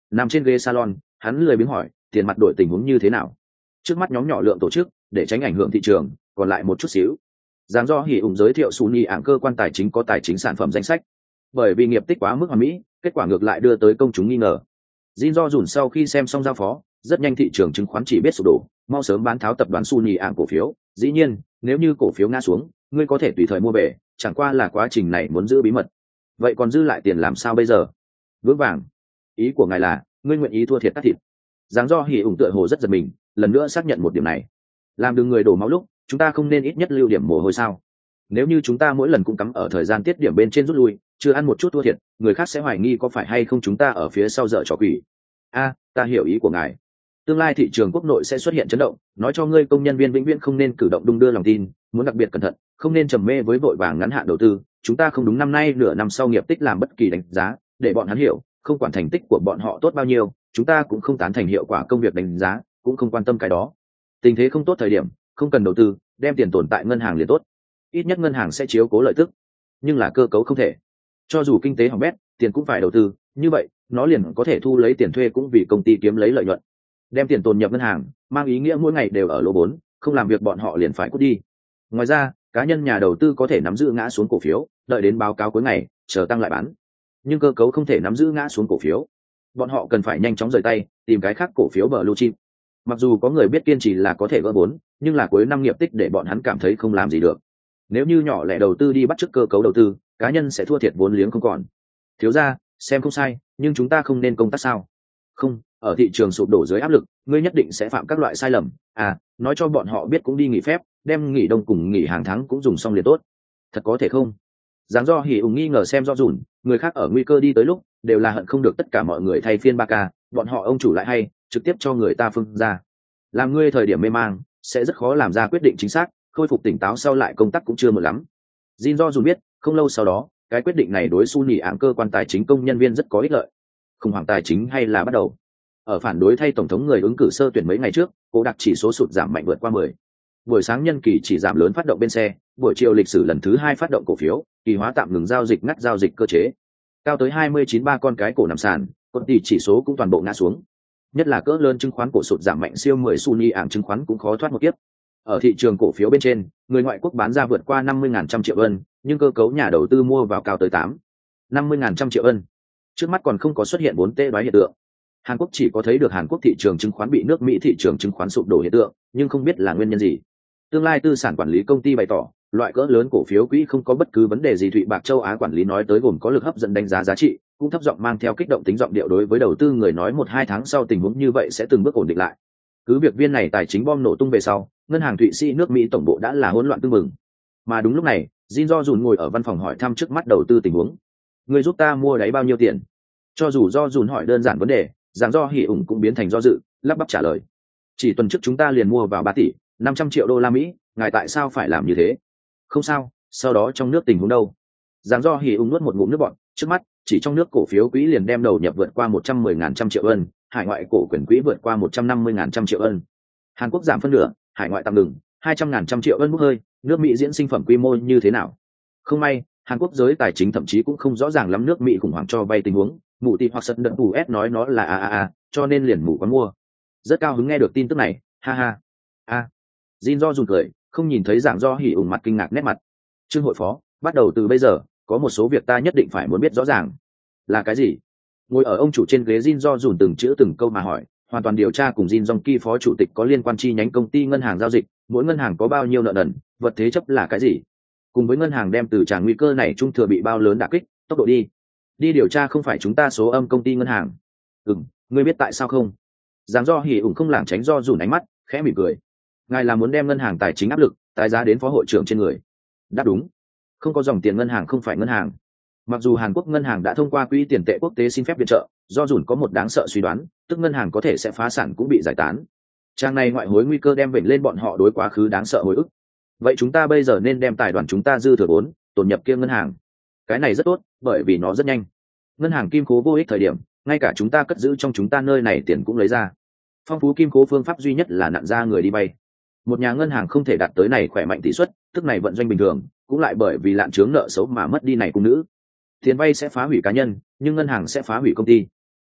nằm trên ghế salon, hắn lười biếng hỏi tiền mặt đổi tình huống như thế nào. Trước mắt nhóm nhỏ lượng tổ chức để tránh ảnh hưởng thị trường, còn lại một chút xíu. Giáng do hỉ ủng giới thiệu Suni ảng cơ quan tài chính có tài chính sản phẩm danh sách. Bởi vì nghiệp tích quá mức hoàn mỹ, kết quả ngược lại đưa tới công chúng nghi ngờ. Jin do dùn sau khi xem xong giao phó, rất nhanh thị trường chứng khoán chỉ biết sụp đổ, mau sớm bán tháo tập đoàn Suni ảng cổ phiếu. Dĩ nhiên, nếu như cổ phiếu ngã xuống, ngươi có thể tùy thời mua về, chẳng qua là quá trình này muốn giữ bí mật. Vậy còn dư lại tiền làm sao bây giờ? Vững vàng. Ý của ngài là, ngươi nguyện ý thua thiệt cắt thịt. Giáng do hỉ ủng tựa hồ rất giật mình, lần nữa xác nhận một điểm này. Làm đừng người đổ máu lúc, chúng ta không nên ít nhất lưu điểm mồ hôi sao? Nếu như chúng ta mỗi lần cũng cắm ở thời gian tiết điểm bên trên rút lui, chưa ăn một chút thua thiệt, người khác sẽ hoài nghi có phải hay không chúng ta ở phía sau dở trò quỷ. A, ta hiểu ý của ngài. Tương lai thị trường quốc nội sẽ xuất hiện chấn động, nói cho ngươi công nhân viên vĩnh viễn không nên cử động đung đưa lòng tin, muốn đặc biệt cẩn thận, không nên trầm mê với vội vàng ngắn hạn đầu tư. Chúng ta không đúng năm nay nửa năm sau nghiệp tích làm bất kỳ đánh giá, để bọn hắn hiểu, không quản thành tích của bọn họ tốt bao nhiêu, chúng ta cũng không tán thành hiệu quả công việc đánh giá, cũng không quan tâm cái đó. Tình thế không tốt thời điểm, không cần đầu tư, đem tiền tồn tại ngân hàng liền tốt. Ít nhất ngân hàng sẽ chiếu cố lợi tức, nhưng là cơ cấu không thể. Cho dù kinh tế hỏng bét, tiền cũng phải đầu tư, như vậy nó liền có thể thu lấy tiền thuê cũng vì công ty kiếm lấy lợi nhuận. Đem tiền tồn nhập ngân hàng mang ý nghĩa mỗi ngày đều ở lỗ vốn, không làm việc bọn họ liền phải cút đi. Ngoài ra, cá nhân nhà đầu tư có thể nắm giữ ngã xuống cổ phiếu, đợi đến báo cáo cuối ngày chờ tăng lại bán, nhưng cơ cấu không thể nắm giữ ngã xuống cổ phiếu. Bọn họ cần phải nhanh chóng rời tay, tìm cái khác cổ phiếu blue chip. Mặc dù có người biết kiên trì là có thể gỡ vốn, nhưng là cuối năm nghiệp tích để bọn hắn cảm thấy không làm gì được. Nếu như nhỏ lẻ đầu tư đi bắt chước cơ cấu đầu tư, cá nhân sẽ thua thiệt vốn liếng không còn. Thiếu gia, xem không sai, nhưng chúng ta không nên công tác sao? Không, ở thị trường sụp đổ dưới áp lực, ngươi nhất định sẽ phạm các loại sai lầm. À, nói cho bọn họ biết cũng đi nghỉ phép, đem nghỉ đông cùng nghỉ hàng tháng cũng dùng xong liền tốt. Thật có thể không? Giáng do hỉ ủng nghi ngờ xem do dùn, người khác ở nguy cơ đi tới lúc, đều là hận không được tất cả mọi người thay phiên ba ca, bọn họ ông chủ lại hay, trực tiếp cho người ta phương ra. Làm ngươi thời điểm mê mang, sẽ rất khó làm ra quyết định chính xác, khôi phục tỉnh táo sau lại công tác cũng chưa một lắm. Jin do dùn biết, không lâu sau đó, cái quyết định này đối Suni ảng cơ quan tài chính công nhân viên rất có ích lợi. Khủng hoảng tài chính hay là bắt đầu. Ở phản đối thay tổng thống người ứng cử sơ tuyển mấy ngày trước, cố đặc chỉ số sụt giảm mạnh vượt qua mười. Buổi sáng nhân kỳ chỉ giảm lớn phát động bên xe, buổi chiều lịch sử lần thứ hai phát động cổ phiếu, kỳ hóa tạm ngừng giao dịch ngắt giao dịch cơ chế. Cao tới hai mươi chín ba con cái cổ nằm sàn, con tỷ chỉ số cũng toàn bộ ngã xuống. Nhất là cỡ lớn chứng khoán cổ sụt giảm mạnh siêu mười Suni ảng chứng khoán cũng khó thoát một kiếp. Ở thị trường cổ phiếu bên trên, người ngoại quốc bán ra vượt qua năm mươi nghìn trăm triệu ân, nhưng cơ cấu nhà đầu tư mua vào cao tới tám, năm mươi nghìn trăm triệu ân. Trước mắt còn không có xuất hiện bốn tê đoái hiện tượng. Hàn Quốc chỉ có thấy được Hàn Quốc thị trường chứng khoán bị nước Mỹ thị trường chứng khoán sụp đổ hiện tượng, nhưng không biết là nguyên nhân gì. Tương lai tư sản quản lý công ty bày tỏ, loại cỡ lớn cổ phiếu quỹ không có bất cứ vấn đề gì. Thụy Bạc Châu Á quản lý nói tới gồm có lực hấp dẫn đánh giá giá trị, cũng thấp giọng mang theo kích động tính giọng điệu đối với đầu tư người nói một hai tháng sau tình huống như vậy sẽ từng bước ổn định lại. Cứ việc viên này tài chính bom nổ tung về sau, ngân hàng Thụy Sĩ nước Mỹ tổng bộ đã là hỗn loạn tương mừng. Mà đúng lúc này, Jin do dùn ngồi ở văn phòng hỏi thăm trước mắt đầu tư tình huống. Người giúp ta mua đáy bao nhiêu tiền? Cho dù do dùn hỏi đơn giản vấn đề, Giáng do hỉ ủng cũng biến thành do dự, lắp bắp trả lời. Chỉ tuần trước chúng ta liền mua vào ba tỷ năm trăm triệu đô la Mỹ, ngài tại sao phải làm như thế? Không sao, sau đó trong nước tình huống đâu? Giáng do hỉ ủng nuốt một ngụm nước bọt, trước mắt chỉ trong nước cổ phiếu quỹ liền đem đầu nhập vượt qua một trăm mười nghìn trăm triệu ân, hải ngoại cổ quyền quỹ vượt qua một trăm năm mươi nghìn trăm triệu ân. Hàn Quốc giảm phân nửa, hải ngoại tạm ngừng, hai trăm nghìn trăm triệu ân bốc hơi, nước Mỹ diễn sinh phẩm quy mô như thế nào? Không may, Hàn Quốc giới tài chính thậm chí cũng không rõ ràng lắm nước Mỹ khủng hoảng cho vay tình huống, mụ tị hoặc sật đận tù s nói nó là a a a, cho nên liền mù quán mua. Rất cao hứng nghe được tin tức này, ha ha. A. Jin do run cười, không nhìn thấy Giảng do hỉ ủng mặt kinh ngạc nét mặt. Trương hội phó, bắt đầu từ bây giờ, có một số việc ta nhất định phải muốn biết rõ ràng. Là cái gì? Ngồi ở ông chủ trên ghế Jin do run từng chữ từng câu mà hỏi, hoàn toàn điều tra cùng Jin Jong-ki phó chủ tịch có liên quan chi nhánh công ty ngân hàng giao dịch, mỗi ngân hàng có bao nhiêu nợ nần, vật thế chấp là cái gì? Cùng với ngân hàng đem từ tràng nguy cơ này trung thừa bị bao lớn đả kích, tốc độ đi. Đi điều tra không phải chúng ta số âm công ty ngân hàng. Ừm, ngươi biết tại sao không? Giáng do hỉ ủng không lảng tránh do rủn ánh mắt, khẽ mỉm cười. Ngài là muốn đem ngân hàng tài chính áp lực tái giá đến phó hội trưởng trên người. Đáp đúng. Không có dòng tiền ngân hàng không phải ngân hàng. Mặc dù Hàn Quốc ngân hàng đã thông qua quỹ tiền tệ quốc tế xin phép viện trợ, do rủn có một đáng sợ suy đoán, tức ngân hàng có thể sẽ phá sản cũng bị giải tán. Trang này ngoại hối nguy cơ đem vểnh lên bọn họ đối quá khứ đáng sợ hồi ức. Vậy chúng ta bây giờ nên đem tài đoàn chúng ta dư thừa vốn tổn nhập kia ngân hàng. Cái này rất tốt, bởi vì nó rất nhanh. Ngân hàng kim khố vô ích thời điểm, ngay cả chúng ta cất giữ trong chúng ta nơi này tiền cũng lấy ra. Phong phú kim khố phương pháp duy nhất là nặn ra người đi vay. Một nhà ngân hàng không thể đạt tới này khỏe mạnh tỷ suất, tức này vận doanh bình thường, cũng lại bởi vì lạm chướng nợ xấu mà mất đi này cung nữ. Tiền vay sẽ phá hủy cá nhân, nhưng ngân hàng sẽ phá hủy công ty.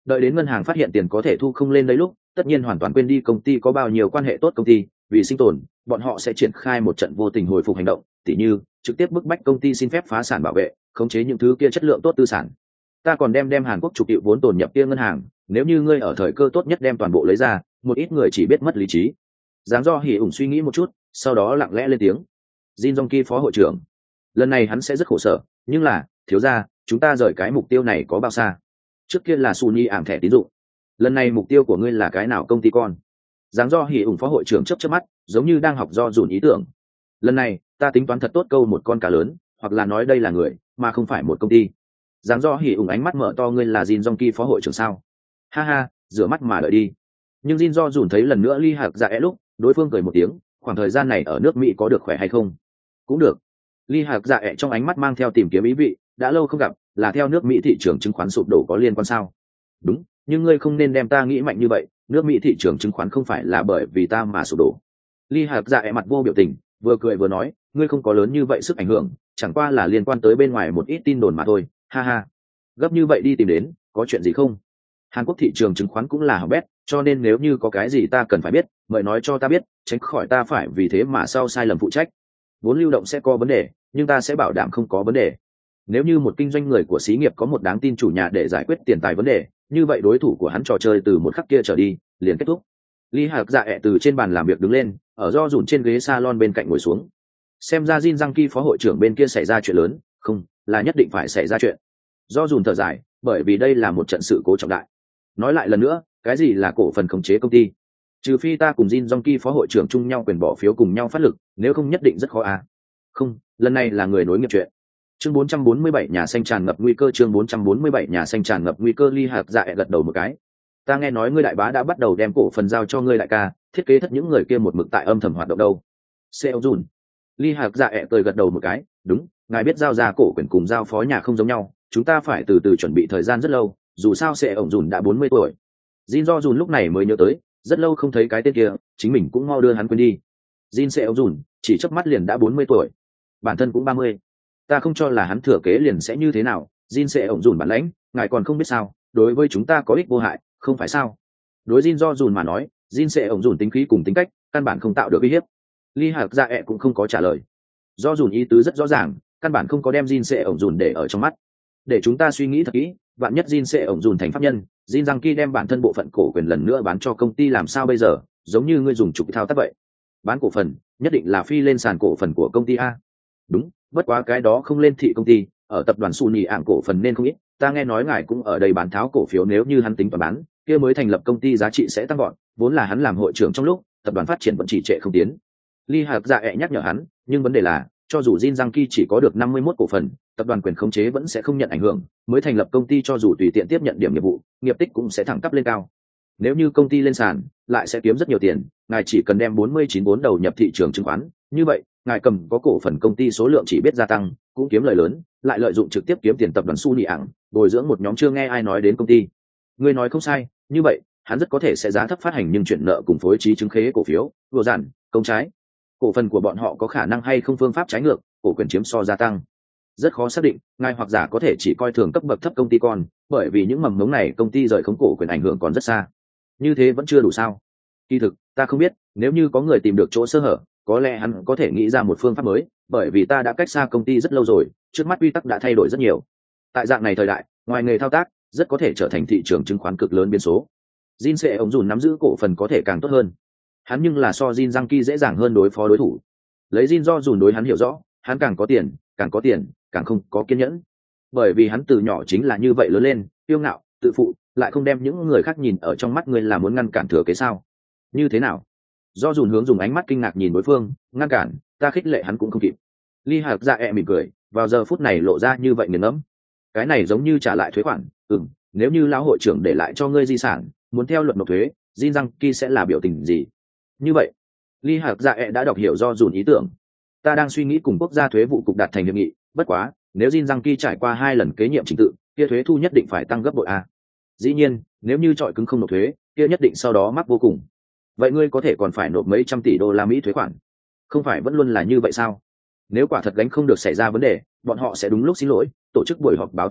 Đợi đến ngân hàng phát hiện tiền có thể thu không lên đấy lúc, tất nhiên hoàn toàn quên đi công ty có bao nhiêu quan hệ tốt công ty, vì sinh tồn, bọn họ sẽ triển khai một trận vô tình hồi phục hành động, tỉ như trực tiếp bức bách công ty xin phép phá sản bảo vệ, khống chế những thứ kia chất lượng tốt tư sản. Ta còn đem đem Hàn Quốc chục triệu vốn tồn nhập kia ngân hàng, nếu như ngươi ở thời cơ tốt nhất đem toàn bộ lấy ra, một ít người chỉ biết mất lý trí. Giáng Do Hỉ ủng suy nghĩ một chút, sau đó lặng lẽ lên tiếng. Jin Jong Ki phó hội trưởng, lần này hắn sẽ rất khổ sở, nhưng là, thiếu gia, chúng ta rời cái mục tiêu này có bao xa? Trước kia là Sunny ảm thẻ tín dụng, lần này mục tiêu của ngươi là cái nào công ty con? Giáng Do Hỉ ủng phó hội trưởng chớp chớp mắt, giống như đang học do dùn ý tưởng. Lần này, ta tính toán thật tốt câu một con cá lớn, hoặc là nói đây là người, mà không phải một công ty. Giáng Do Hỉ ủng ánh mắt mở to, ngươi là Jin Jong Ki phó hội trưởng sao? Ha ha, rửa mắt mà đợi đi. Nhưng Jin Do dùn thấy lần nữa Ly Hạc Dạ E lúc, đối phương cười một tiếng, khoảng thời gian này ở nước Mỹ có được khỏe hay không? Cũng được. Ly Hạc Dạ E trong ánh mắt mang theo tìm kiếm ý vị, đã lâu không gặp, là theo nước Mỹ thị trường chứng khoán sụp đổ có liên quan sao? Đúng, nhưng ngươi không nên đem ta nghĩ mạnh như vậy, nước Mỹ thị trường chứng khoán không phải là bởi vì ta mà sụp đổ. Ly Hạc Dạ E mặt vô biểu tình, vừa cười vừa nói, ngươi không có lớn như vậy sức ảnh hưởng, chẳng qua là liên quan tới bên ngoài một ít tin đồn mà thôi, ha ha. Gấp như vậy đi tìm đến, có chuyện gì không? Hàn Quốc thị trường chứng khoán cũng là hỏng bét, cho nên nếu như có cái gì ta cần phải biết, mời nói cho ta biết, tránh khỏi ta phải vì thế mà sau sai lầm phụ trách. Vốn lưu động sẽ có vấn đề, nhưng ta sẽ bảo đảm không có vấn đề. Nếu như một kinh doanh người của xí nghiệp có một đáng tin chủ nhà để giải quyết tiền tài vấn đề, như vậy đối thủ của hắn trò chơi từ một khắc kia trở đi liền kết thúc. Lý Hạc Dạ ẹ từ trên bàn làm việc đứng lên, ở do dùn trên ghế salon bên cạnh ngồi xuống. Xem ra Jin Jang Ki phó hội trưởng bên kia xảy ra chuyện lớn, không, là nhất định phải xảy ra chuyện. Do dùn thở dài, bởi vì đây là một trận sự cố trọng đại. Nói lại lần nữa, cái gì là cổ phần khống chế công ty? Trừ phi ta cùng Jin Jong Ki phó hội trưởng chung nhau quyền bỏ phiếu cùng nhau phát lực, nếu không nhất định rất khó à. Không, lần này là người nối nghiệp chuyện. Chương bốn trăm bốn mươi bảy nhà xanh tràn ngập nguy cơ, chương bốn trăm bốn mươi bảy nhà xanh tràn ngập nguy cơ. Ly Hạc Dạ gật đầu một cái. Ta nghe nói ngươi đại bá đã bắt đầu đem cổ phần giao cho ngươi đại ca, thiết kế thất những người kia một mực tại âm thầm hoạt động đâu. Seo Jun. Ly Hạc Dạ cười gật đầu một cái, đúng, ngài biết giao ra cổ quyền cùng giao phó nhà không giống nhau, chúng ta phải từ từ chuẩn bị thời gian rất lâu, dù sao Seo Jun đã bốn mươi tuổi. Jin Do Jun lúc này mới nhớ tới, rất lâu không thấy cái tên kia, chính mình cũng mau đưa hắn quên đi. Jin Seo Jun chỉ chớp mắt liền đã bốn mươi tuổi, bản thân cũng ba mươi. Ta không cho là hắn thừa kế liền sẽ như thế nào. Jin Seo Jun bản lãnh, ngài còn không biết sao, đối với chúng ta có ích vô hại, không phải sao? Đối Jin Do Jun mà nói, Jin Seo Jun tính khí cùng tính cách, căn bản không tạo được uy hiếp. Ly Hạc Dạ cũng không có trả lời. Do Jun ý tứ rất rõ ràng, căn bản không có đem Jin Seo Jun để ở trong mắt. Để chúng ta suy nghĩ thật kỹ, vạn nhất Jin Seo Jun thành pháp nhân, Jin Jang Ki đem bản thân bộ phận cổ quyền lần nữa bán cho công ty làm sao bây giờ? Giống như ngươi dùng trục thao tác vậy. Bán cổ phần, nhất định là phi lên sàn cổ phần của công ty a. Đúng, bất quá cái đó không lên thị công ty, ở tập đoàn Sunny ạng cổ phần nên không ít. Ta nghe nói ngài cũng ở đây bán tháo cổ phiếu, nếu như hắn tính toán bán, kia mới thành lập công ty giá trị sẽ tăng gọn. Vốn là hắn làm hội trưởng trong lúc tập đoàn phát triển vẫn chỉ trệ không tiến. Ly Hạc Dạ nhắc nhở hắn, nhưng vấn đề là, cho dù Jin Jang Ki chỉ có được năm mươi mốt cổ phần, tập đoàn quyền khống chế vẫn sẽ không nhận ảnh hưởng, mới thành lập công ty cho dù tùy tiện tiếp nhận điểm nghiệp vụ, nghiệp tích cũng sẽ thẳng tắp lên cao. Nếu như công ty lên sàn, lại sẽ kiếm rất nhiều tiền, ngài chỉ cần đem bốn mươi chín vốn đầu nhập thị trường chứng khoán, như vậy, ngài cầm có cổ phần công ty số lượng chỉ biết gia tăng, cũng kiếm lời lớn, lại lợi dụng trực tiếp kiếm tiền tập đoàn Sunny ạng, bồi dưỡng một nhóm chưa nghe ai nói đến công ty. Ngươi nói không sai, như vậy, hắn rất có thể sẽ giá thấp phát hành nhưng chuyển nợ cùng phối trí chứng khế cổ phiếu, vừa giản, công trái. Cổ phần của bọn họ có khả năng hay không phương pháp trái ngược, cổ quyền chiếm so gia tăng. Rất khó xác định, ngài hoặc giả có thể chỉ coi thường cấp bậc thấp công ty con, bởi vì những mầm mống này công ty rời khống cổ quyền ảnh hưởng còn rất xa. Như thế vẫn chưa đủ sao? Kỳ thực, ta không biết, nếu như có người tìm được chỗ sơ hở, có lẽ hắn có thể nghĩ ra một phương pháp mới, bởi vì ta đã cách xa công ty rất lâu rồi, trước mắt quy tắc đã thay đổi rất nhiều. Tại dạng này thời đại, ngoài nghề thao tác, rất có thể trở thành thị trường chứng khoán cực lớn biến số. Jin sẽ ổng dùn nắm giữ cổ phần có thể càng tốt hơn. Hắn nhưng là so Jin Jang Ki dễ dàng hơn đối phó đối thủ. Lấy Jin do dùn đối hắn hiểu rõ, hắn càng có tiền, càng có tiền, càng không có kiên nhẫn. Bởi vì hắn từ nhỏ chính là như vậy lớn lên, kiêu ngạo, tự phụ, lại không đem những người khác nhìn ở trong mắt, người là muốn ngăn cản thừa kế sao? Như thế nào? Do dùn hướng dùng ánh mắt kinh ngạc nhìn đối phương, ngăn cản, ta khích lệ hắn cũng không kịp. Ly Hạc Dạ e mỉm cười, vào giờ phút này lộ ra như vậy nghiền ngẫm. Cái này giống như trả lại thuế khoản, ừm, nếu như lão hội trưởng để lại cho ngươi di sản, muốn theo luật nộp thuế, Jin Jang Ki sẽ là biểu tình gì? Như vậy, Ly Hạc Dạ e đã đọc hiểu do dùn ý tưởng. Ta đang suy nghĩ cùng quốc gia thuế vụ cục đạt thành hiệp nghị, bất quá, nếu Jin Jang Ki trải qua hai lần kế nhiệm trình tự, kia thuế thu nhất định phải tăng gấp bội a. Dĩ nhiên, nếu như trọi cứng không nộp thuế, kia nhất định sau đó mắc vô cùng. Vậy ngươi có thể còn phải nộp mấy trăm tỷ đô la Mỹ thuế khoản. Không phải vẫn luôn là như vậy sao? Nếu quả thật gánh không được xảy ra vấn đề, bọn họ sẽ đúng lúc xin lỗi, tổ chức buổi họp báo tin tức,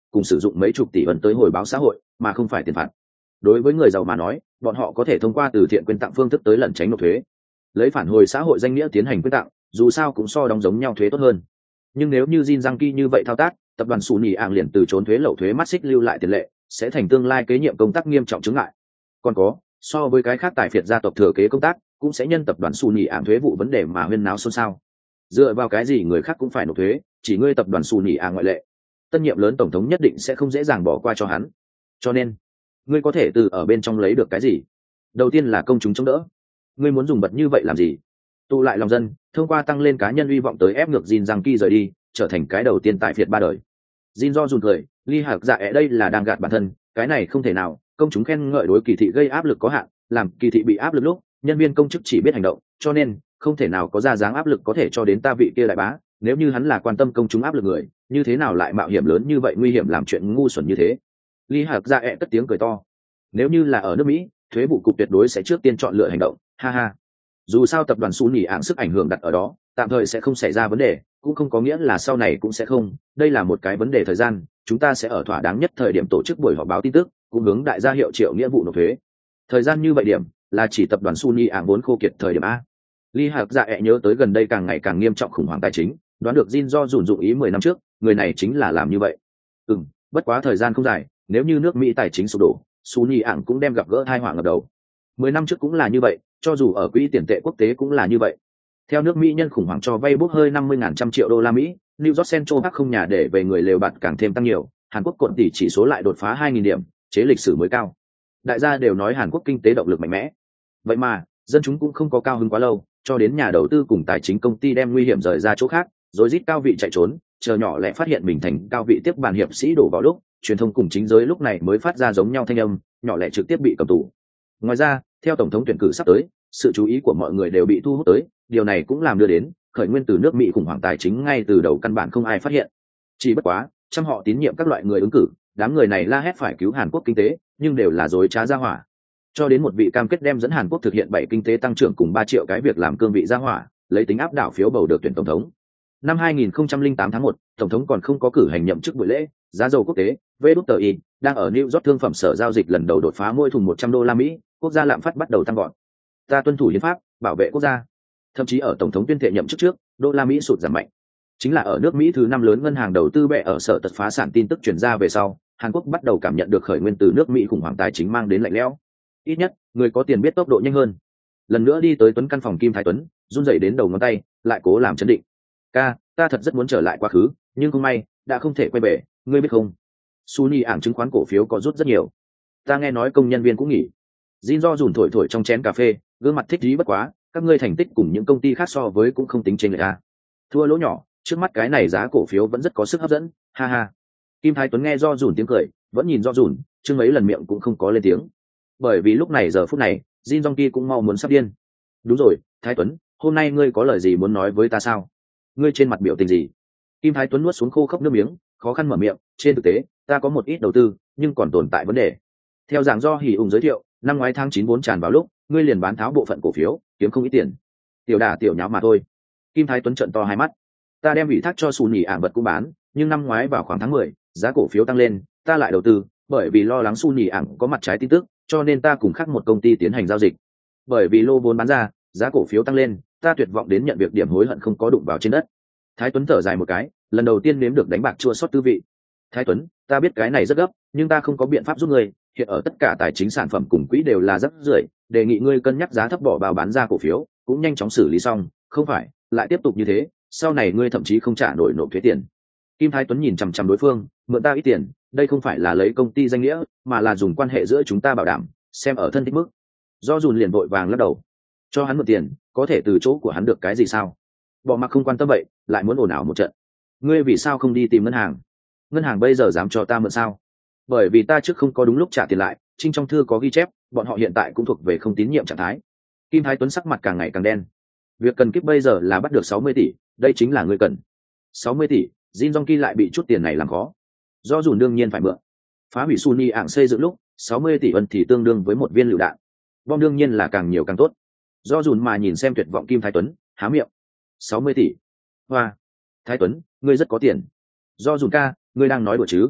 cùng sử dụng mấy chục tỷ ẩn tới hồi báo xã hội mà không phải tiền phạt. Đối với người giàu mà nói, bọn họ có thể thông qua từ thiện quyên tặng phương thức tới lẩn tránh nộp thuế, lấy phản hồi xã hội danh nghĩa tiến hành quyên tặng, dù sao cũng so đóng giống nhau thuế tốt hơn. Nhưng nếu như Jin Giang Ki như vậy thao tác, tập đoàn Sony ảng liền từ trốn thuế lậu thuế mắt xích lưu lại tiền lệ, sẽ thành tương lai kế nhiệm công tác nghiêm trọng chứng ngại. Còn có, so với cái khác tài phiệt gia tộc thừa kế công tác, cũng sẽ nhân tập đoàn Sony ảng thuế vụ vấn đề mà huyên náo xôn xao. Dựa vào cái gì người khác cũng phải nộp thuế, chỉ ngươi tập đoàn Sony ảng ngoại lệ? Tân nhiệm lớn tổng thống nhất định sẽ không dễ dàng bỏ qua cho hắn. Cho nên, ngươi có thể từ ở bên trong lấy được cái gì? Đầu tiên là công chúng chống đỡ. Ngươi muốn dùng bật như vậy làm gì? Tụ lại lòng dân, thông qua tăng lên cá nhân hy vọng tới ép ngược Jin Giang Ki rời đi, trở thành cái đầu tiên tại phiệt ba đời. Jin do run cười, Ly Hạc Dạ ẹ đây là đang gạt bản thân, cái này không thể nào, công chúng khen ngợi đối kỳ thị gây áp lực có hạn, làm kỳ thị bị áp lực lúc, nhân viên công chức chỉ biết hành động, cho nên không thể nào có ra dáng áp lực có thể cho đến ta vị kia đại bá, nếu như hắn là quan tâm công chúng áp lực người, như thế nào lại mạo hiểm lớn như vậy nguy hiểm làm chuyện ngu xuẩn như thế. Ly Hạc Dạ ẹ cất tiếng cười to. Nếu như là ở nước Mỹ, thuế vụ cục tuyệt đối sẽ trước tiên chọn lựa hành động, ha ha. Dù sao tập đoàn Sony ảng sức ảnh hưởng đặt ở đó, tạm thời sẽ không xảy ra vấn đề, cũng không có nghĩa là sau này cũng sẽ không, đây là một cái vấn đề thời gian, chúng ta sẽ ở thỏa đáng nhất thời điểm tổ chức buổi họp báo tin tức, cũng hướng đại gia hiệu triệu nghĩa vụ nộp thuế. Thời gian như vậy điểm, là chỉ tập đoàn Sony ảng vốn khô kiệt thời điểm a. Ly Hạc Dạ ẹ nhớ tới gần đây càng ngày càng nghiêm trọng khủng hoảng tài chính, đoán được Jin do dùn dụng ý mười năm trước, người này chính là làm như vậy. Ừm, bất quá thời gian không dài, nếu như nước Mỹ tài chính sụp đổ, Sony ảng cũng đem gặp gỡ tai họa ngập đầu. Mười năm trước cũng là như vậy, cho dù ở quỹ tiền tệ quốc tế cũng là như vậy. Theo nước Mỹ nhân khủng hoảng cho vay bốc hơi năm mươi ngàn trăm triệu đô la Mỹ, New York Central Park không nhà để về người lều bạt càng thêm tăng nhiều, Hàn Quốc cột tỷ chỉ số lại đột phá hai nghìn điểm, chế lịch sử mới cao. Đại gia đều nói Hàn Quốc kinh tế động lực mạnh mẽ. Vậy mà, dân chúng cũng không có cao hứng quá lâu, cho đến nhà đầu tư cùng tài chính công ty đem nguy hiểm rời ra chỗ khác, rồi rít cao vị chạy trốn, chờ nhỏ lẹ phát hiện mình thành cao vị tiếp bàn hiệp sĩ đổ vào lúc, truyền thông cùng chính giới lúc này mới phát ra giống nhau thanh âm, nhỏ lẹ trực tiếp bị cầm tù. Ngoài ra, theo tổng thống tuyển cử sắp tới, sự chú ý của mọi người đều bị thu hút tới, điều này cũng làm đưa đến khởi nguyên từ nước Mỹ khủng hoảng tài chính ngay từ đầu căn bản không ai phát hiện. Chỉ bất quá, trăm họ tín nhiệm các loại người ứng cử, đám người này la hét phải cứu Hàn Quốc kinh tế, nhưng đều là dối trá ra hỏa. Cho đến một vị cam kết đem dẫn Hàn Quốc thực hiện bảy kinh tế tăng trưởng cùng ba triệu cái việc làm cương vị ra hỏa, lấy tính áp đảo phiếu bầu được tuyển tổng thống. Năm hai nghìn không trăm lẻ tám tháng một, tổng thống còn không có cử hành nhậm chức buổi lễ, giá dầu quốc tế, vê đê tê i, đang ở New York thương phẩm sở giao dịch lần đầu đột phá mỗi thùng một trăm đô la Mỹ, quốc gia lạm phát bắt đầu tăng vọt. Ta tuân thủ hiến pháp, bảo vệ quốc gia. Thậm chí ở tổng thống tuyên thệ nhậm chức trước, đô la Mỹ sụt giảm mạnh. Chính là ở nước Mỹ thứ năm lớn ngân hàng đầu tư bệ ở sở tật phá sản tin tức truyền ra về sau, Hàn Quốc bắt đầu cảm nhận được khởi nguyên từ nước Mỹ khủng hoảng tài chính mang đến lạnh lẽo. Ít nhất, người có tiền biết tốc độ nhanh hơn. Lần nữa đi tới Tuấn căn phòng Kim Thái Tuấn, run rẩy đến đầu ngón tay, lại cố làm chấn định. Ca, ta thật rất muốn trở lại quá khứ, nhưng không may, đã không thể quay về, ngươi biết không? Sony ảng chứng khoán cổ phiếu có rút rất nhiều. Ta nghe nói công nhân viên cũng nghỉ. Jin do rủn thổi thổi trong chén cà phê, gương mặt thích dí bất quá, các ngươi thành tích cùng những công ty khác so với cũng không tính chênh lệch a. Thua lỗ nhỏ, trước mắt cái này giá cổ phiếu vẫn rất có sức hấp dẫn, ha ha. Kim Thái Tuấn nghe do rủn tiếng cười, vẫn nhìn do rủn, chứ mấy lần miệng cũng không có lên tiếng. Bởi vì lúc này giờ phút này, Jin Jong Ki cũng mau muốn sắp điên. Đúng rồi, Thái Tuấn, hôm nay ngươi có lời gì muốn nói với ta sao? Ngươi trên mặt biểu tình gì? Kim Thái Tuấn nuốt xuống khô khốc nước miếng, khó khăn mở miệng, trên thực tế, ta có một ít đầu tư, nhưng còn tồn tại vấn đề. Theo giảng do Hỉ ung giới thiệu, năm ngoái tháng chín vốn tràn vào lúc, ngươi liền bán tháo bộ phận cổ phiếu, kiếm không ít tiền. Tiểu đả tiểu nháo mà thôi. Kim Thái Tuấn trợn to hai mắt. Ta đem ủy thác cho Sony ảng vật cũng bán, nhưng năm ngoái vào khoảng tháng mười, giá cổ phiếu tăng lên, ta lại đầu tư, bởi vì lo lắng Sony ảng có mặt trái tin tức, cho nên ta cùng khác một công ty tiến hành giao dịch. Bởi vì lô vốn bán ra, giá cổ phiếu tăng lên, ta tuyệt vọng đến nhận việc điểm hối hận không có đụng vào trên đất. Thái Tuấn thở dài một cái, lần đầu tiên nếm được đánh bạc chua xót tư vị. Thái Tuấn, ta biết cái này rất gấp, nhưng ta không có biện pháp giúp ngươi, hiện ở tất cả tài chính sản phẩm cùng quỹ đều là rất rưởi, đề nghị ngươi cân nhắc giá thấp bỏ vào bán ra cổ phiếu, cũng nhanh chóng xử lý xong, không phải, lại tiếp tục như thế, sau này ngươi thậm chí không trả nổi nộp thuế tiền. Kim Thái Tuấn nhìn chằm chằm đối phương, mượn ta ít tiền, đây không phải là lấy công ty danh nghĩa, mà là dùng quan hệ giữa chúng ta bảo đảm, xem ở thân thích mức. Do dùn liền vội vàng lắc đầu, cho hắn mượn tiền, có thể từ chỗ của hắn được cái gì sao? Bỏ mặc không quan tâm vậy, lại muốn ồn ào một trận. Ngươi vì sao không đi tìm ngân hàng? Ngân hàng bây giờ dám cho ta mượn sao? Bởi vì ta trước không có đúng lúc trả tiền lại, trinh trong thư có ghi chép, bọn họ hiện tại cũng thuộc về không tín nhiệm trạng thái. Kim Thái Tuấn sắc mặt càng ngày càng đen. Việc cần kíp bây giờ là bắt được sáu mươi tỷ, đây chính là ngươi cần. sáu mươi tỷ, Jin Jong Ki lại bị chút tiền này làm khó. Do dùn đương nhiên phải mượn. Phá hủy Sony ảng xây dựng lúc, sáu mươi tỷ ân thì tương đương với một viên lựu đạn. Bom đương nhiên là càng nhiều càng tốt. Do dùn mà nhìn xem tuyệt vọng Kim Thái Tuấn, há miệng. sáu mươi tỷ. Hoa. Thái Tuấn, ngươi rất có tiền. Do dùn ca, ngươi đang nói đùa chứ?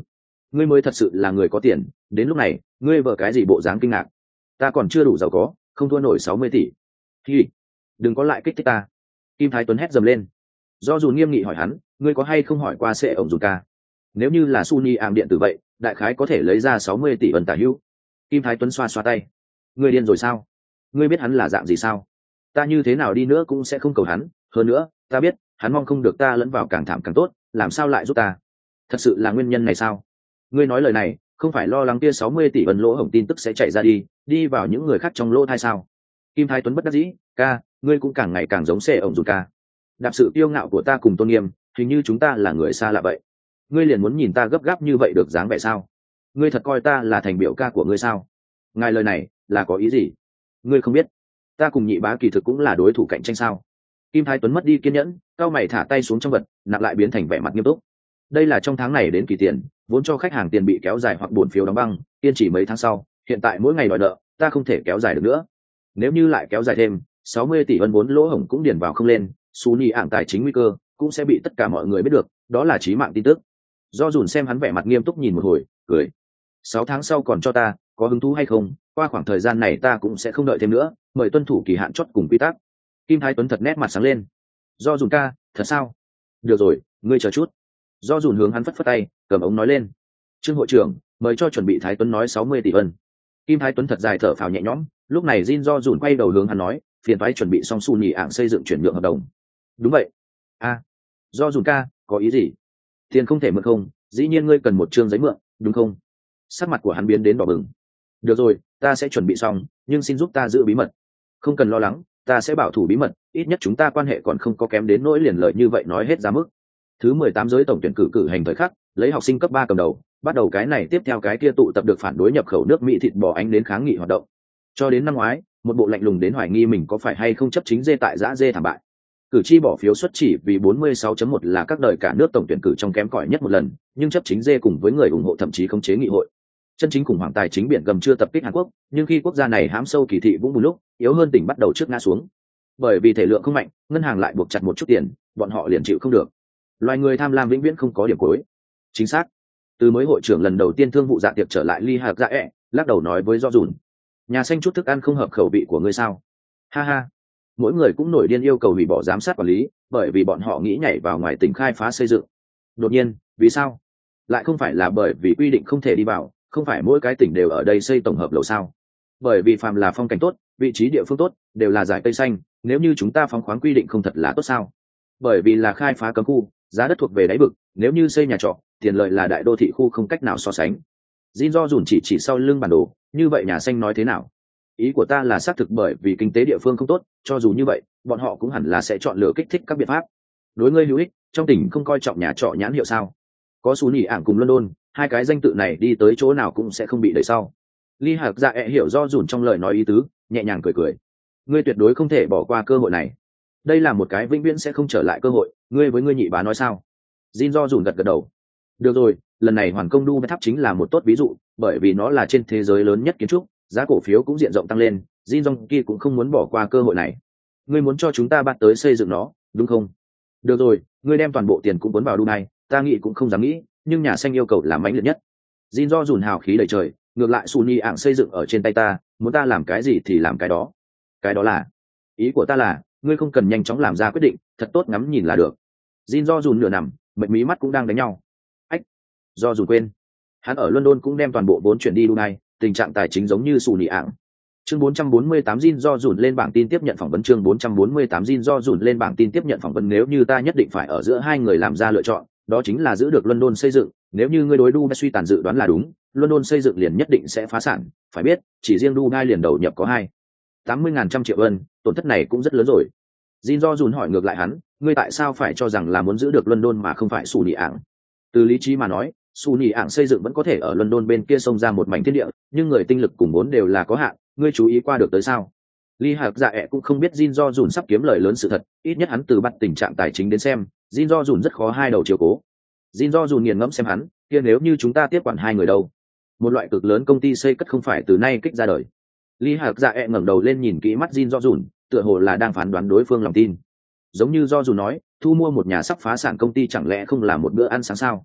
ngươi mới thật sự là người có tiền, đến lúc này ngươi vợ cái gì bộ dáng kinh ngạc. Ta còn chưa đủ giàu có, không thua nổi sáu mươi tỷ. Hi, đừng có lại kích thích ta. Kim Thái Tuấn hét dầm lên. Do dù nghiêm nghị hỏi hắn, ngươi có hay không hỏi qua sẽ ổng dùng ca? Nếu như là Suni ảm điện tử vậy, đại khái có thể lấy ra sáu mươi tỷ ẩn tả hữu. Kim Thái Tuấn xoa xoa tay. Ngươi điên rồi sao? Ngươi biết hắn là dạng gì sao? Ta như thế nào đi nữa cũng sẽ không cầu hắn, hơn nữa ta biết hắn mong không được ta lẫn vào càng thảm càng tốt, làm sao lại giúp ta? Thật sự là nguyên nhân này sao? Ngươi nói lời này không phải lo lắng kia sáu mươi tỷ ẩn lỗ hổng tin tức sẽ chạy ra đi đi vào những người khác trong lỗ thai sao? Kim Thái Tuấn bất đắc dĩ. Ca, ngươi cũng càng ngày càng giống xe ổng dù ca. Đạp sự kiêu ngạo của ta cùng tôn nghiêm, hình như chúng ta là người xa lạ vậy. Ngươi liền muốn nhìn ta gấp gáp như vậy được dáng vẻ sao? Ngươi thật coi ta là thành biểu ca của ngươi sao? Ngài lời này là có ý gì? Ngươi không biết ta cùng nhị bá kỳ thực cũng là đối thủ cạnh tranh sao? Kim Thái Tuấn mất đi kiên nhẫn, cao mày thả tay xuống trong vật, nặng lại biến thành vẻ mặt nghiêm túc. Đây là trong tháng này đến kỳ tiền, vốn cho khách hàng tiền bị kéo dài hoặc buồn phiếu đóng băng, kiên trì mấy tháng sau, hiện tại mỗi ngày đòi nợ, ta không thể kéo dài được nữa. Nếu như lại kéo dài thêm, sáu mươi tỷ ân vốn lỗ hổng cũng điền vào không lên, Suni ảng tài chính nguy cơ cũng sẽ bị tất cả mọi người biết được, đó là chí mạng tin tức. Do dùn xem hắn vẻ mặt nghiêm túc nhìn một hồi, cười. Sáu tháng sau còn cho ta, có hứng thú hay không? Qua khoảng thời gian này ta cũng sẽ không đợi thêm nữa, mời tuân thủ kỳ hạn chót cùng quy tắc. Kim Thái Tuấn thật nét mặt sáng lên. Do dùn ca, thật sao? Được rồi, ngươi chờ chút. Do dùn hướng hắn phất phất tay, cầm ống nói lên. Trương hội trưởng, mời cho chuẩn bị Thái Tuấn nói sáu mươi tỷ ân. Kim Thái Tuấn thật dài thở phào nhẹ nhõm, lúc này Jin do dùn quay đầu hướng hắn nói, phiền toái chuẩn bị xong su nhì ảng xây dựng chuyển nhượng hợp đồng. Đúng vậy. A, à, do dùn ca, có ý gì? Tiền không thể mượn không, dĩ nhiên ngươi cần một chương giấy mượn, đúng không? Sắc mặt của hắn biến đến đỏ bừng. Được rồi, ta sẽ chuẩn bị xong, nhưng xin giúp ta giữ bí mật. Không cần lo lắng, ta sẽ bảo thủ bí mật, ít nhất chúng ta quan hệ còn không có kém đến nỗi liền lợi như vậy nói hết ra mức. Thứ mười tám giới tổng tuyển cử cử hành thời khắc, lấy học sinh cấp ba cầm đầu, bắt đầu cái này tiếp theo cái kia tụ tập được phản đối nhập khẩu nước Mỹ thịt bò ánh đến kháng nghị hoạt động. Cho đến năm ngoái, một bộ lạnh lùng đến hoài nghi mình có phải hay không chấp chính dê tại giã dê thảm bại. Cử tri bỏ phiếu xuất chỉ vì bốn mươi sáu chấm một là các đời cả nước tổng tuyển cử trong kém cỏi nhất một lần, nhưng chấp chính dê cùng với người ủng hộ thậm chí khống chế nghị hội. Chân chính khủng hoảng tài chính biển gầm chưa tập kích Hàn Quốc, nhưng khi quốc gia này hãm sâu kỳ thị vũng bùn lúc, yếu hơn tỉnh bắt đầu trước ngã xuống. Bởi vì thể lượng không mạnh, ngân hàng lại buộc chặt một chút tiền, bọn họ liền chịu không được. Loài người tham lam vĩnh viễn không có điểm cuối. Chính xác. Từ mới hội trưởng lần đầu tiên thương vụ dạ tiệc trở lại Ly Hạc Dạ ẹ, lắc đầu nói với Do Dùn, nhà xanh chút thức ăn không hợp khẩu vị của ngươi sao? Ha ha. Mỗi người cũng nổi điên yêu cầu hủy bỏ giám sát quản lý, bởi vì bọn họ nghĩ nhảy vào ngoài tỉnh khai phá xây dựng. Đột nhiên, vì sao? Lại không phải là bởi vì quy định không thể đi vào, không phải mỗi cái tỉnh đều ở đây xây tổng hợp lầu sao? Bởi vì phàm là phong cảnh tốt, vị trí địa phương tốt, đều là giải cây xanh, nếu như chúng ta phóng khoáng quy định không thật là tốt sao? Bởi vì là khai phá cấm khu, giá đất thuộc về đáy vực, nếu như xây nhà trọ, tiền lợi là đại đô thị khu không cách nào so sánh. Jin do dùn chỉ chỉ sau lưng bản đồ, như vậy nhà xanh nói thế nào? Ý của ta là xác thực bởi vì kinh tế địa phương không tốt, cho dù như vậy, bọn họ cũng hẳn là sẽ chọn lựa kích thích các biện pháp. Đối ngươi hữu ích, trong tỉnh không coi trọng nhà trọ nhãn hiệu sao? Có xú nhỉ ảng cùng London, hai cái danh tự này đi tới chỗ nào cũng sẽ không bị đẩy sau. Ly Hạc Dạ ẹ hiểu do dùn trong lời nói ý tứ, nhẹ nhàng cười cười. Ngươi tuyệt đối không thể bỏ qua cơ hội này. Đây là một cái vĩnh viễn sẽ không trở lại cơ hội, ngươi với ngươi nhị bá nói sao? Jin do dùn gật gật đầu. Được rồi, lần này hoàn công Dubai tháp chính là một tốt ví dụ, bởi vì nó là trên thế giới lớn nhất kiến trúc, giá cổ phiếu cũng diện rộng tăng lên, Jin Dong Ki cũng không muốn bỏ qua cơ hội này. Ngươi muốn cho chúng ta bắt tới xây dựng nó, đúng không? Được rồi, ngươi đem toàn bộ tiền cũng cuốn vào Dubai, ta nghĩ cũng không dám nghĩ, nhưng nhà xanh yêu cầu là mãnh liệt nhất. Jin do dùn hào khí đầy trời, ngược lại Suni ảng xây dựng ở trên tay ta, muốn ta làm cái gì thì làm cái đó. Cái đó là, ý của ta là, ngươi không cần nhanh chóng làm ra quyết định, thật tốt ngắm nhìn là được. Jin do dùn nửa nằm, mệt mí mắt cũng đang đánh nhau. Ách, do dùn quên, hắn ở London cũng đem toàn bộ vốn chuyển đi Dubai, tình trạng tài chính giống như Suni ảng. Chương bốn trăm bốn mươi tám Jin do dùn lên bảng tin tiếp nhận phỏng vấn. Chương bốn trăm bốn mươi tám Jin do dùn lên bảng tin tiếp nhận phỏng vấn. Nếu như ta nhất định phải ở giữa hai người làm ra lựa chọn, đó chính là giữ được London xây dựng. Nếu như ngươi đối Dubai suy tàn dự đoán là đúng, London xây dựng liền nhất định sẽ phá sản. Phải biết, chỉ riêng Dubai liền đầu nhập có hai tám mươi ngàn trăm triệu ân, tổn thất này cũng rất lớn rồi. Jin do dùn hỏi ngược lại hắn, ngươi tại sao phải cho rằng là muốn giữ được London mà không phải Suni ảng? Từ lý trí mà nói, Suni ảng xây dựng vẫn có thể ở London bên kia xông ra một mảnh thiên địa, nhưng người tinh lực cùng vốn đều là có hạn, ngươi chú ý qua được tới sao? Ly Hạc Dạ ẹ cũng không biết Jin do dùn sắp kiếm lời lớn sự thật, ít nhất hắn từ bắt tình trạng tài chính đến xem, Jin do dùn rất khó hai đầu chiều cố. Jin do dùn nghiền ngẫm xem hắn, kia nếu như chúng ta tiếp quản hai người đâu? Một loại cực lớn công ty xây cất không phải từ nay kích ra đời. Ly Hạc Dạ ẹ ngẩng đầu lên nhìn kỹ mắt Jin do dùn, tựa hồ là đang phán đoán đối phương lòng tin. Giống như do dùn nói, thu mua một nhà sắp phá sản công ty chẳng lẽ không là một bữa ăn sáng sao?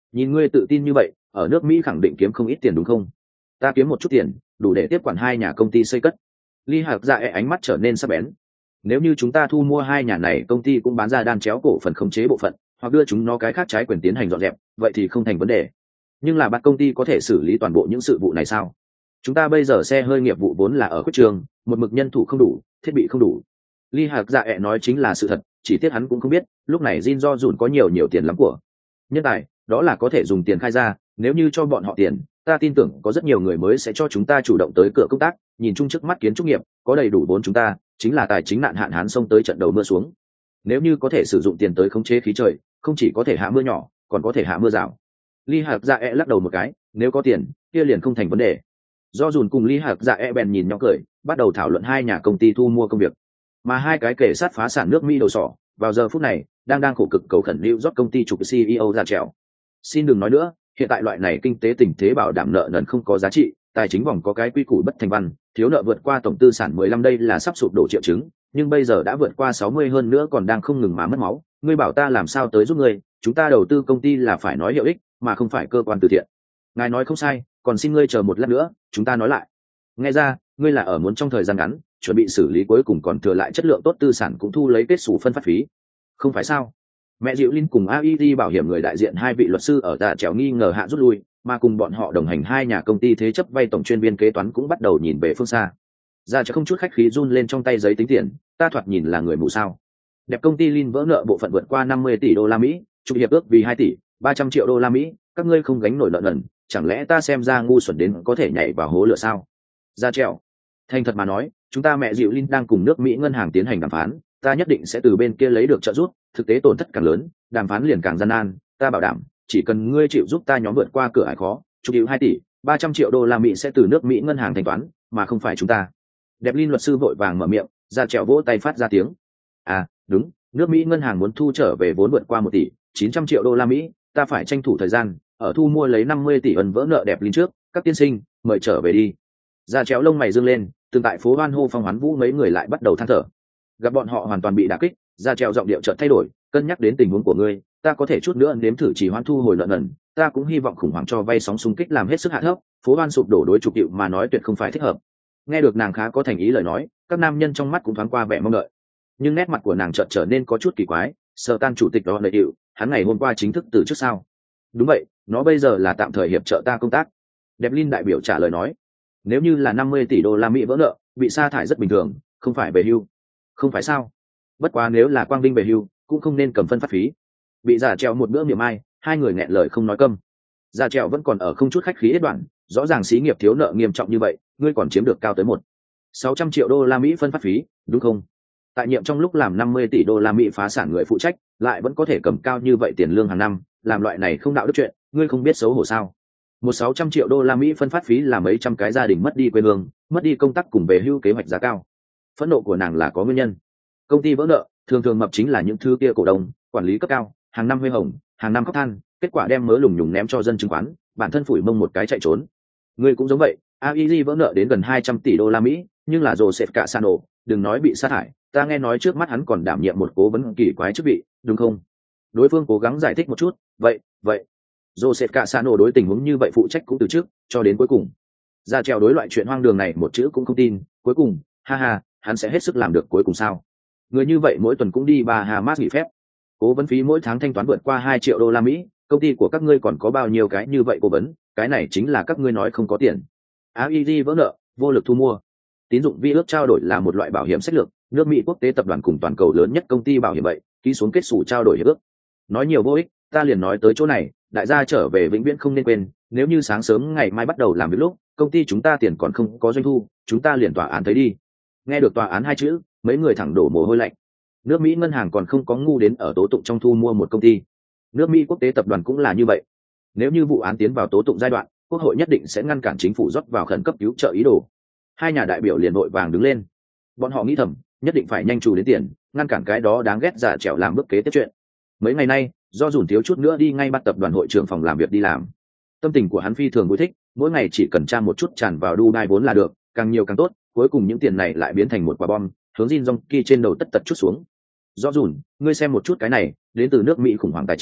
Nhìn ngươi tự tin như vậy, ở nước Mỹ khẳng định kiếm không ít tiền đúng không? Ta kiếm một chút tiền, đủ để tiếp quản hai nhà công ty xây cất. Ly Hạc Dạ e ánh mắt trở nên sắc bén. Nếu như chúng ta thu mua hai nhà này công ty cũng bán ra đan chéo cổ phần khống chế bộ phận, hoặc đưa chúng nó cái khác trái quyền tiến hành dọn dẹp, vậy thì không thành vấn đề. Nhưng là bắt công ty có thể xử lý toàn bộ những sự vụ này sao? Chúng ta bây giờ xe hơi nghiệp vụ vốn là ở khuyết trường, một mực nhân thủ không đủ, thiết bị không đủ. Ly Hạc Dạ e nói chính là sự thật, chỉ tiếc hắn cũng không biết, lúc này Jin Do Dùn có nhiều nhiều tiền lắm của. Nhân tài, đó là có thể dùng tiền khai ra, nếu như cho bọn họ tiền, ta tin tưởng có rất nhiều người mới sẽ cho chúng ta chủ động tới cửa công tác, nhìn chung trước mắt kiến trúc nghiệp, có đầy đủ vốn chúng ta, chính là tài chính nạn hạn hán xông tới trận đầu mưa xuống. Nếu như có thể sử dụng tiền tới khống chế khí trời, không chỉ có thể hạ mưa nhỏ, còn có thể hạ mưa rào. Ly Hạc Dạ e lắc đầu một cái, nếu có tiền, kia liền không thành vấn đề. Do Dùn cùng Ly Hạc Dạ e bèn nhìn nhau cười, bắt đầu thảo luận hai nhà công ty thu mua công việc. Mà hai cái kể sát phá sản nước Mỹ đầu sỏ, vào giờ phút này, đang đang khổ cực cầu khẩn lưu rót công ty chủ xê e ô ra trèo. Xin đừng nói nữa, hiện tại loại này kinh tế tình thế bảo đảm nợ nần không có giá trị, tài chính vòng có cái quy củ bất thành văn, thiếu nợ vượt qua tổng tư sản mười lăm đây là sắp sụp đổ triệu chứng, nhưng bây giờ đã vượt qua sáu mươi hơn nữa còn đang không ngừng mà mất máu, ngươi bảo ta làm sao tới giúp ngươi, chúng ta đầu tư công ty là phải nói hiệu ích, mà không phải cơ quan từ thiện. Ngài nói không sai, còn xin ngươi chờ một lát nữa, chúng ta nói lại. Nghe ra, ngươi là ở muốn trong thời gian ngắn, chuẩn bị xử lý cuối cùng còn thừa lại chất lượng tốt tư sản cũng thu lấy kết sổ phân phát phí. Không phải sao? Mẹ Diệu Linh cùng a i đê bảo hiểm người đại diện hai vị luật sư ở Tạ Trèo nghi ngờ hạ rút lui, mà cùng bọn họ đồng hành hai nhà công ty thế chấp vay tổng chuyên viên kế toán cũng bắt đầu nhìn về phương xa. Ra chứ không chút khách khí run lên trong tay giấy tính tiền, ta thoạt nhìn là người mù sao? Đẹp công ty Lin vỡ nợ bộ phận vượt qua năm mươi tỷ đô la Mỹ, chụp hiệp ước vì hai tỷ ba trăm triệu đô la Mỹ, các ngươi không gánh nổi nợ nần, chẳng lẽ ta xem ra ngu xuẩn đến có thể nhảy vào hố lửa sao? Ra Trèo, thành thật mà nói, chúng ta mẹ Diệu Linh đang cùng nước Mỹ ngân hàng tiến hành đàm phán, ta nhất định sẽ từ bên kia lấy được trợ giúp, thực tế tổn thất càng lớn, đàm phán liền càng gian nan, ta bảo đảm, chỉ cần ngươi chịu giúp ta nhóm vượt qua cửa ải khó, chụp hữu hai tỷ ba trăm triệu đô la Mỹ sẽ từ nước Mỹ ngân hàng thanh toán, mà không phải chúng ta. Đẹp Linh luật sư vội vàng mở miệng, Ra Trèo vỗ tay phát ra tiếng. À, đúng, nước Mỹ ngân hàng muốn thu trở về vốn vượt qua một tỷ chín trăm triệu đô la Mỹ, ta phải tranh thủ thời gian, ở thu mua lấy năm mươi tỷ ẩn vỡ nợ Đẹp Linh trước, các tiên sinh, mời trở về đi. Ra Trèo lông mày dương lên, từng tại phố Hoan hô phong hoán vũ mấy người lại bắt đầu than thở. Gặp bọn họ hoàn toàn bị đả kích, Ra Trèo giọng điệu chợt thay đổi, cân nhắc đến tình huống của ngươi, ta có thể chút nữa nếm thử chỉ hoan thu hồi nợ nần, ta cũng hy vọng khủng hoảng cho vay sóng xung kích làm hết sức hạ thấp, phố Hoan sụp đổ đối trục hiệu mà nói tuyệt không phải thích hợp. Nghe được nàng khá có thành ý lời nói, các nam nhân trong mắt cũng thoáng qua vẻ mong đợi, nhưng nét mặt của nàng chợt trở nên có chút kỳ quái. Sở Tan chủ tịch đó lợi hiệu, hắn ngày hôm qua chính thức từ trước sao? Đúng vậy, nó bây giờ là tạm thời hiệp trợ ta công tác. Đẹp Linh đại biểu trả lời nói, nếu như là năm mươi tỷ đô la Mỹ vỡ nợ, bị sa thải rất bình thường, không phải về hưu. Không phải sao? Bất quá nếu là Quang Vinh về hưu, cũng không nên cầm phân phát phí. Bị Giả Trèo một bữa miệng ai, hai người nghẹn lời không nói câm. Giả Trèo vẫn còn ở không chút khách khí hết đoạn, rõ ràng xí nghiệp thiếu nợ nghiêm trọng như vậy, ngươi còn chiếm được cao tới một sáu trăm triệu đô la Mỹ phân phát phí, đúng không? Tại nhiệm trong lúc làm năm mươi tỷ đô la Mỹ phá sản người phụ trách, lại vẫn có thể cầm cao như vậy tiền lương hàng năm, làm loại này không đạo đức chuyện, ngươi không biết xấu hổ sao? Một sáu trăm triệu đô la Mỹ phân phát phí là mấy trăm cái gia đình mất đi quê hương, mất đi công tác cùng về hưu kế hoạch giá cao. Phẫn nộ của nàng là có nguyên nhân. Công ty vỡ nợ, thường thường mập chính là những thứ kia cổ đông, quản lý cấp cao, hàng năm huy hồng, hàng năm khóc than, kết quả đem mớ lùng nhùng ném cho dân chứng khoán, bản thân phủi mông một cái chạy trốn. Ngươi cũng giống vậy, a i giê vỡ nợ đến gần hai trăm tỷ đô la Mỹ, nhưng là Joseph Cassano, đừng nói bị sát hại, ta nghe nói trước mắt hắn còn đảm nhiệm một cố vấn kỳ quái chức vị, đúng không? Đối phương cố gắng giải thích một chút, vậy, vậy. Joseph Cassano đối tình huống như vậy phụ trách cũng từ trước, cho đến cuối cùng. Ra Trèo đối loại chuyện hoang đường này một chữ cũng không tin, cuối cùng, ha ha, hắn sẽ hết sức làm được cuối cùng sao? Người như vậy mỗi tuần cũng đi Bahamas nghỉ phép, cố vấn phí mỗi tháng thanh toán vượt qua hai triệu đô la Mỹ, công ty của các ngươi còn có bao nhiêu cái như vậy cố vấn, cái này chính là các ngươi nói không có tiền. a i giê vỡ nợ, vô lực thu mua. Tín dụng vi ước trao đổi là một loại bảo hiểm sách lược, nước Mỹ quốc tế tập đoàn cùng toàn cầu lớn nhất công ty bảo hiểm vậy, ký xuống kết sủ trao đổi hiệp ước. Nói nhiều vô ích, ta liền nói tới chỗ này, đại gia trở về vĩnh viễn không nên quên, nếu như sáng sớm ngày mai bắt đầu làm việc lúc, công ty chúng ta tiền còn không có doanh thu, chúng ta liền tòa án thấy đi. Nghe được tòa án hai chữ, mấy người thẳng đổ mồ hôi lạnh. Nước Mỹ ngân hàng còn không có ngu đến ở tố tụng trong thu mua một công ty. Nước Mỹ quốc tế tập đoàn cũng là như vậy. Nếu như vụ án tiến vào tố tụng giai đoạn, quốc hội nhất định sẽ ngăn cản chính phủ rót vào khẩn cấp cứu trợ ý đồ. Hai nhà đại biểu liền vội vàng đứng lên. Bọn họ nghĩ thầm, nhất định phải nhanh trù đến tiền, ngăn cản cái đó đáng ghét Giả Trèo làm bước kế tiếp chuyện. Mấy ngày nay, do dùn thiếu chút nữa đi ngay bắt tập đoàn hội trưởng phòng làm việc đi làm. Tâm tình của hắn phi thường vui thích, mỗi ngày chỉ cần tra một chút tràn vào Dubai vốn là được, càng nhiều càng tốt. Cuối cùng những tiền này lại biến thành một quả bom, hướng Jin Jong Ki trên đầu tất tật chút xuống. Do dùn, ngươi xem một chút cái này, đến từ nước Mỹ khủng hoảng tài chính,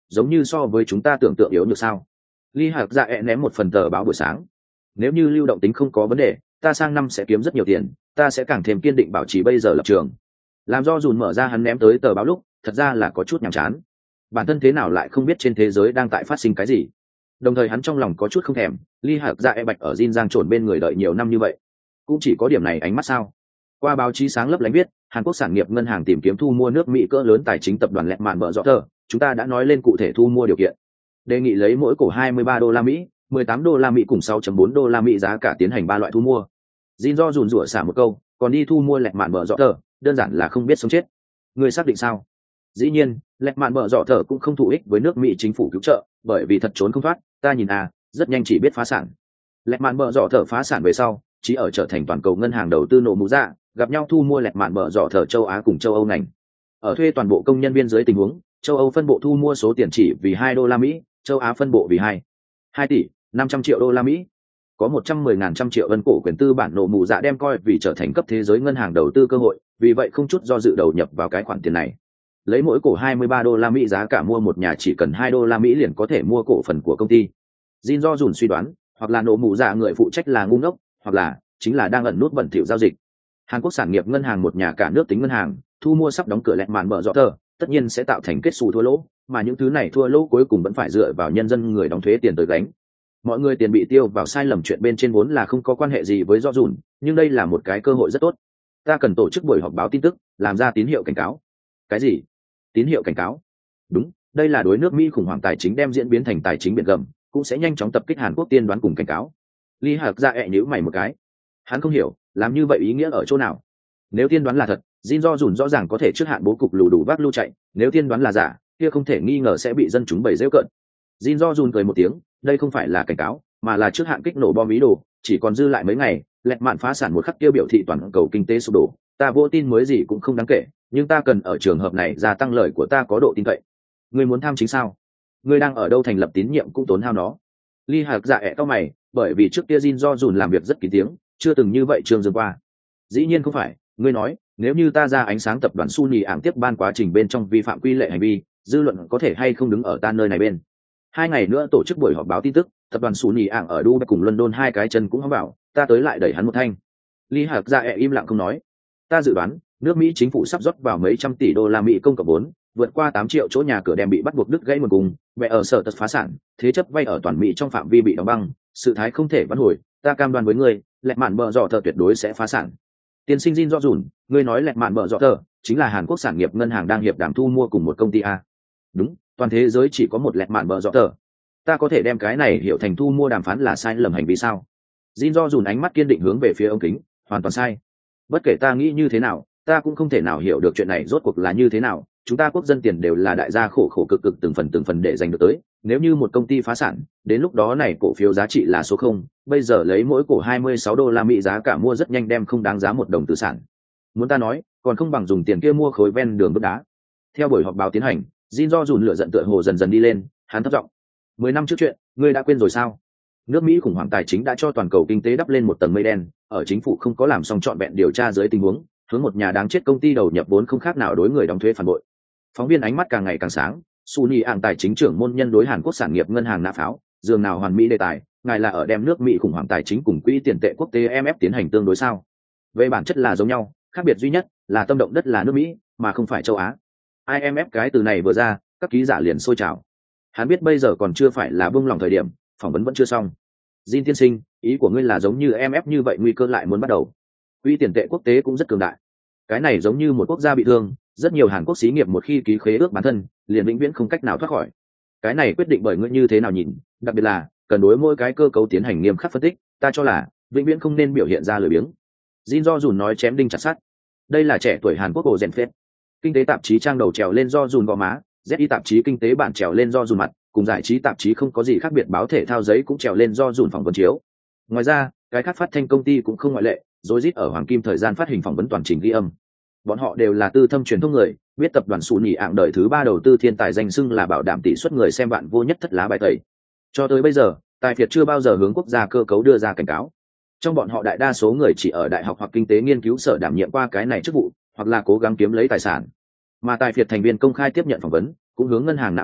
giống như so với chúng ta tưởng tượng yếu như sao? Ly Hạc Dạ ẹ ném một phần tờ báo buổi sáng. Nếu như lưu động tính không có vấn đề, ta sang năm sẽ kiếm rất nhiều tiền, ta sẽ càng thêm kiên định bảo trì bây giờ lập trường. Làm do dùn mở ra hắn ném tới tờ báo lúc, thật ra là có chút nhàm chán. Bản thân thế nào lại không biết trên thế giới đang tại phát sinh cái gì. Đồng thời hắn trong lòng có chút không thèm, Ly Hạc Dạ e bạch ở Jin Giang trộn bên người đợi nhiều năm như vậy, cũng chỉ có điểm này ánh mắt sao? Qua báo chí sáng lấp lánh viết, Hàn Quốc sản nghiệp ngân hàng tìm kiếm thu mua nước Mỹ cỡ lớn tài chính tập đoàn lẹt mạn bợ rõ tờ, chúng ta đã nói lên cụ thể thu mua điều kiện. Đề nghị lấy mỗi cổ hai mươi ba đô la Mỹ, mười tám đô la Mỹ cùng sáu phẩy bốn đô la Mỹ giá cả tiến hành ba loại thu mua. Jin do rủn rủa xả một câu, còn đi thu mua lẹt mạn bợ rõ tờ, đơn giản là không biết sống chết. Người xác định sao? Dĩ nhiên, lẹt mạn bợ rõ tờ cũng không thụ ích với nước Mỹ chính phủ cứu trợ, bởi vì thật trốn không thoát, ta nhìn à, rất nhanh chỉ biết phá sản. Lẹt mạn bợ rõ tờ phá sản về sau, chỉ ở trở thành toàn cầu ngân hàng đầu tư nổ mũ dạ, gặp nhau thu mua lẹt mạn bợ rõ tờ châu Á cùng châu Âu ngành. Ở thuê toàn bộ công nhân viên dưới tình huống, châu Âu phân bộ thu mua số tiền chỉ vì hai đô la Mỹ, châu Á phân bộ vì hai hai tỷ năm trăm triệu đô la Mỹ. Có một trăm mười ngàn trăm triệu ân cổ quyền tư bản nổ mù dạ đem coi vì trở thành cấp thế giới ngân hàng đầu tư cơ hội, vì vậy không chút do dự đầu nhập vào cái khoản tiền này. Lấy mỗi cổ hai mươi ba đô la Mỹ giá cả mua một nhà chỉ cần hai đô la Mỹ liền có thể mua cổ phần của công ty. Jin do dùn suy đoán, hoặc là nổ mù dạ người phụ trách là ngu ngốc, hoặc là chính là đang ẩn nút bẩn thỉu giao dịch. Hàn Quốc sản nghiệp ngân hàng một nhà cả nước tính ngân hàng, thu mua sắp đóng cửa lẹt mạn bợ rõ tờ, tất nhiên sẽ tạo thành kết xù thua lỗ, mà những thứ này thua lỗ cuối cùng vẫn phải dựa vào nhân dân người đóng thuế tiền tới gánh. Mọi người tiền bị tiêu vào sai lầm chuyện bên trên vốn là không có quan hệ gì với do dùn, nhưng đây là một cái cơ hội rất tốt. Ta cần tổ chức buổi họp báo tin tức, làm ra tín hiệu cảnh cáo. Cái gì? Tín hiệu cảnh cáo? Đúng, đây là đối nước Mỹ khủng hoảng tài chính đem diễn biến thành tài chính biển gầm, cũng sẽ nhanh chóng tập kích Hàn Quốc tiên đoán cùng cảnh cáo. Ly Hạc Dạ ẹ nhíu mày một cái. Hắn không hiểu, làm như vậy ý nghĩa ở chỗ nào? Nếu tiên đoán là thật, Jin do dùn rõ ràng có thể trước hạn bố cục lù đủ vác lưu chạy, nếu tiên đoán là giả, kia không thể nghi ngờ sẽ bị dân chúng bầy rêu cợt. Jin do dùn cười một tiếng, đây không phải là cảnh cáo, mà là trước hạn kích nổ bom ý đồ, chỉ còn dư lại mấy ngày, lẹt mạn phá sản một khắc kia biểu thị toàn cầu kinh tế sụp đổ, ta vô tin mới gì cũng không đáng kể, nhưng ta cần ở trường hợp này gia tăng lời của ta có độ tin cậy. Ngươi muốn tham chính sao? Ngươi đang ở đâu thành lập tín nhiệm cũng tốn hao nó. Ly Hạc Dạ ẹ cau mày, bởi vì trước kia Jin do dùn làm việc rất kín tiếng, chưa từng như vậy trường dương qua. Dĩ nhiên không phải, ngươi nói, nếu như ta ra ánh sáng tập đoàn Sunny ảng tiếp ban quá trình bên trong vi phạm quy lệ hành vi, dư luận có thể hay không đứng ở ta nơi này bên. Hai ngày nữa tổ chức buổi họp báo tin tức, tập đoàn Sunny ảng ở Dubai cùng London hai cái chân cũng hóng bảo, ta tới lại đẩy hắn một thanh. Ly Hạc Dạ ẹ im lặng không nói. Ta dự đoán, nước Mỹ chính phủ sắp rót vào mấy trăm tỷ đô la Mỹ công cộng vốn, vượt qua tám triệu chỗ nhà cửa đem bị bắt buộc đứt gãy một cùng, mẹ ở sở tật phá sản, thế chấp vay ở toàn Mỹ trong phạm vi bị đóng băng, sự thái không thể vãn hồi, ta cam đoan với ngươi, lẹt mạn bợ rõ tờ tuyệt đối sẽ phá sản. Tiên sinh Jin do dùn, ngươi nói lẹt mạn bợ rõ tờ chính là Hàn Quốc sản nghiệp ngân hàng đang hiệp đàm thu mua cùng một công ty a? Đúng, toàn thế giới chỉ có một lẹt mạn bợ rõ tờ. Ta có thể đem cái này hiểu thành thu mua đàm phán là sai lầm hành vi sao? Jin do dùn ánh mắt kiên định hướng về phía ống kính, hoàn toàn sai. Bất kể ta nghĩ như thế nào, ta cũng không thể nào hiểu được chuyện này rốt cuộc là như thế nào. Chúng ta quốc dân tiền đều là đại gia khổ khổ cực cực từng phần từng phần để giành được tới, nếu như một công ty phá sản, đến lúc đó này cổ phiếu giá trị là số không, bây giờ lấy mỗi cổ hai mươi sáu đô la Mỹ giá cả mua rất nhanh đem không đáng giá một đồng tư sản. Muốn ta nói, còn không bằng dùng tiền kia mua khối ven đường bước đá. Theo buổi họp báo tiến hành, Jin do dùn lửa giận tựa hồ dần dần đi lên, hắn thấp giọng. Mười năm trước chuyện, ngươi đã quên rồi sao? Nước Mỹ khủng hoảng tài chính đã cho toàn cầu kinh tế đắp lên một tầng mây đen, ở chính phủ không có làm xong trọn vẹn điều tra dưới tình huống, hướng một nhà đáng chết công ty đầu nhập vốn không khác nào đối người đóng thuế phản bội. Phóng viên ánh mắt càng ngày càng sáng, Sunny ảng tài chính trưởng môn nhân đối Hàn Quốc sản nghiệp ngân hàng nã pháo, dường nào hoàn mỹ đề tài, ngài là ở đem nước Mỹ khủng hoảng tài chính cùng quỹ tiền tệ quốc tế I M F tiến hành tương đối sao? Về bản chất là giống nhau, khác biệt duy nhất là tâm động đất là nước Mỹ, mà không phải châu Á. I M F cái từ này vừa ra, các ký giả liền sôi trào. Hắn biết bây giờ còn chưa phải là buông lòng thời điểm, phỏng vấn vẫn chưa xong. Jin tiên sinh, ý của ngươi là giống như I M F như vậy nguy cơ lại muốn bắt đầu. Quỹ tiền tệ quốc tế cũng rất cường đại. Cái này giống như một quốc gia bị thương, rất nhiều Hàn Quốc xí nghiệp một khi ký khế ước bản thân, liền vĩnh viễn không cách nào thoát khỏi. Cái này quyết định bởi ngươi như thế nào nhìn, đặc biệt là cần đối mỗi cái cơ cấu tiến hành nghiêm khắc phân tích, ta cho là vĩnh viễn không nên biểu hiện ra lười biếng. Jin do dùn nói chém đinh chặt sắt. Đây là trẻ tuổi Hàn Quốc cổ rèn phết. Kinh tế tạp chí trang đầu trèo lên do dùn gò má, Z I tạp chí kinh tế bản trèo lên do dùn mặt, cùng giải trí tạp chí không có gì khác biệt báo thể thao giấy cũng trèo lên do dùn phỏng vấn chiếu. Ngoài ra, cái khác phát thanh công ty cũng không ngoại lệ, rối rít ở hoàng kim thời gian phát hình phỏng vấn toàn trình ghi âm. Bọn họ đều là tư thâm truyền thông người, biết tập đoàn Sunny ảng đời thứ ba đầu tư thiên tài danh xưng là bảo đảm tỷ suất người xem bạn vô nhất thất lá bài tẩy. Cho tới bây giờ, tài phiệt chưa bao giờ hướng quốc gia cơ cấu đưa ra cảnh cáo. Trong bọn họ đại đa số người chỉ ở đại học hoặc kinh tế nghiên cứu sở đảm nhiệm qua cái này chức vụ, hoặc là cố gắng kiếm lấy tài sản. Mà tài phiệt thành viên công khai tiếp nhận phỏng vấn, cũng hướng ngân hàng nã pháo,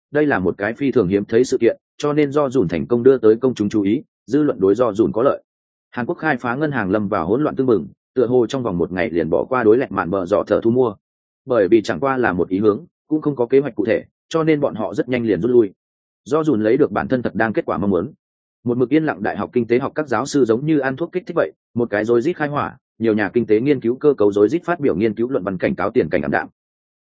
đây là một cái phi thường hiếm thấy sự kiện, cho nên do dùn thành công đưa tới công chúng chú ý, dư luận đối do dùn có lợi. Hàn Quốc khai phá ngân hàng lâm vào hỗn loạn tương mừng, tựa hồ trong vòng một ngày liền bỏ qua đối lẹt mạn bờ dọ thở thu mua, bởi vì chẳng qua là một ý hướng, cũng không có kế hoạch cụ thể, cho nên bọn họ rất nhanh liền rút lui. Do dùn lấy được bản thân thật đang kết quả mong muốn. Một mực yên lặng đại học kinh tế học các giáo sư giống như ăn thuốc kích thích vậy, một cái rối rít khai hỏa, nhiều nhà kinh tế nghiên cứu cơ cấu rối rít phát biểu nghiên cứu luận văn cảnh cáo tiền cảnh ảm đạm,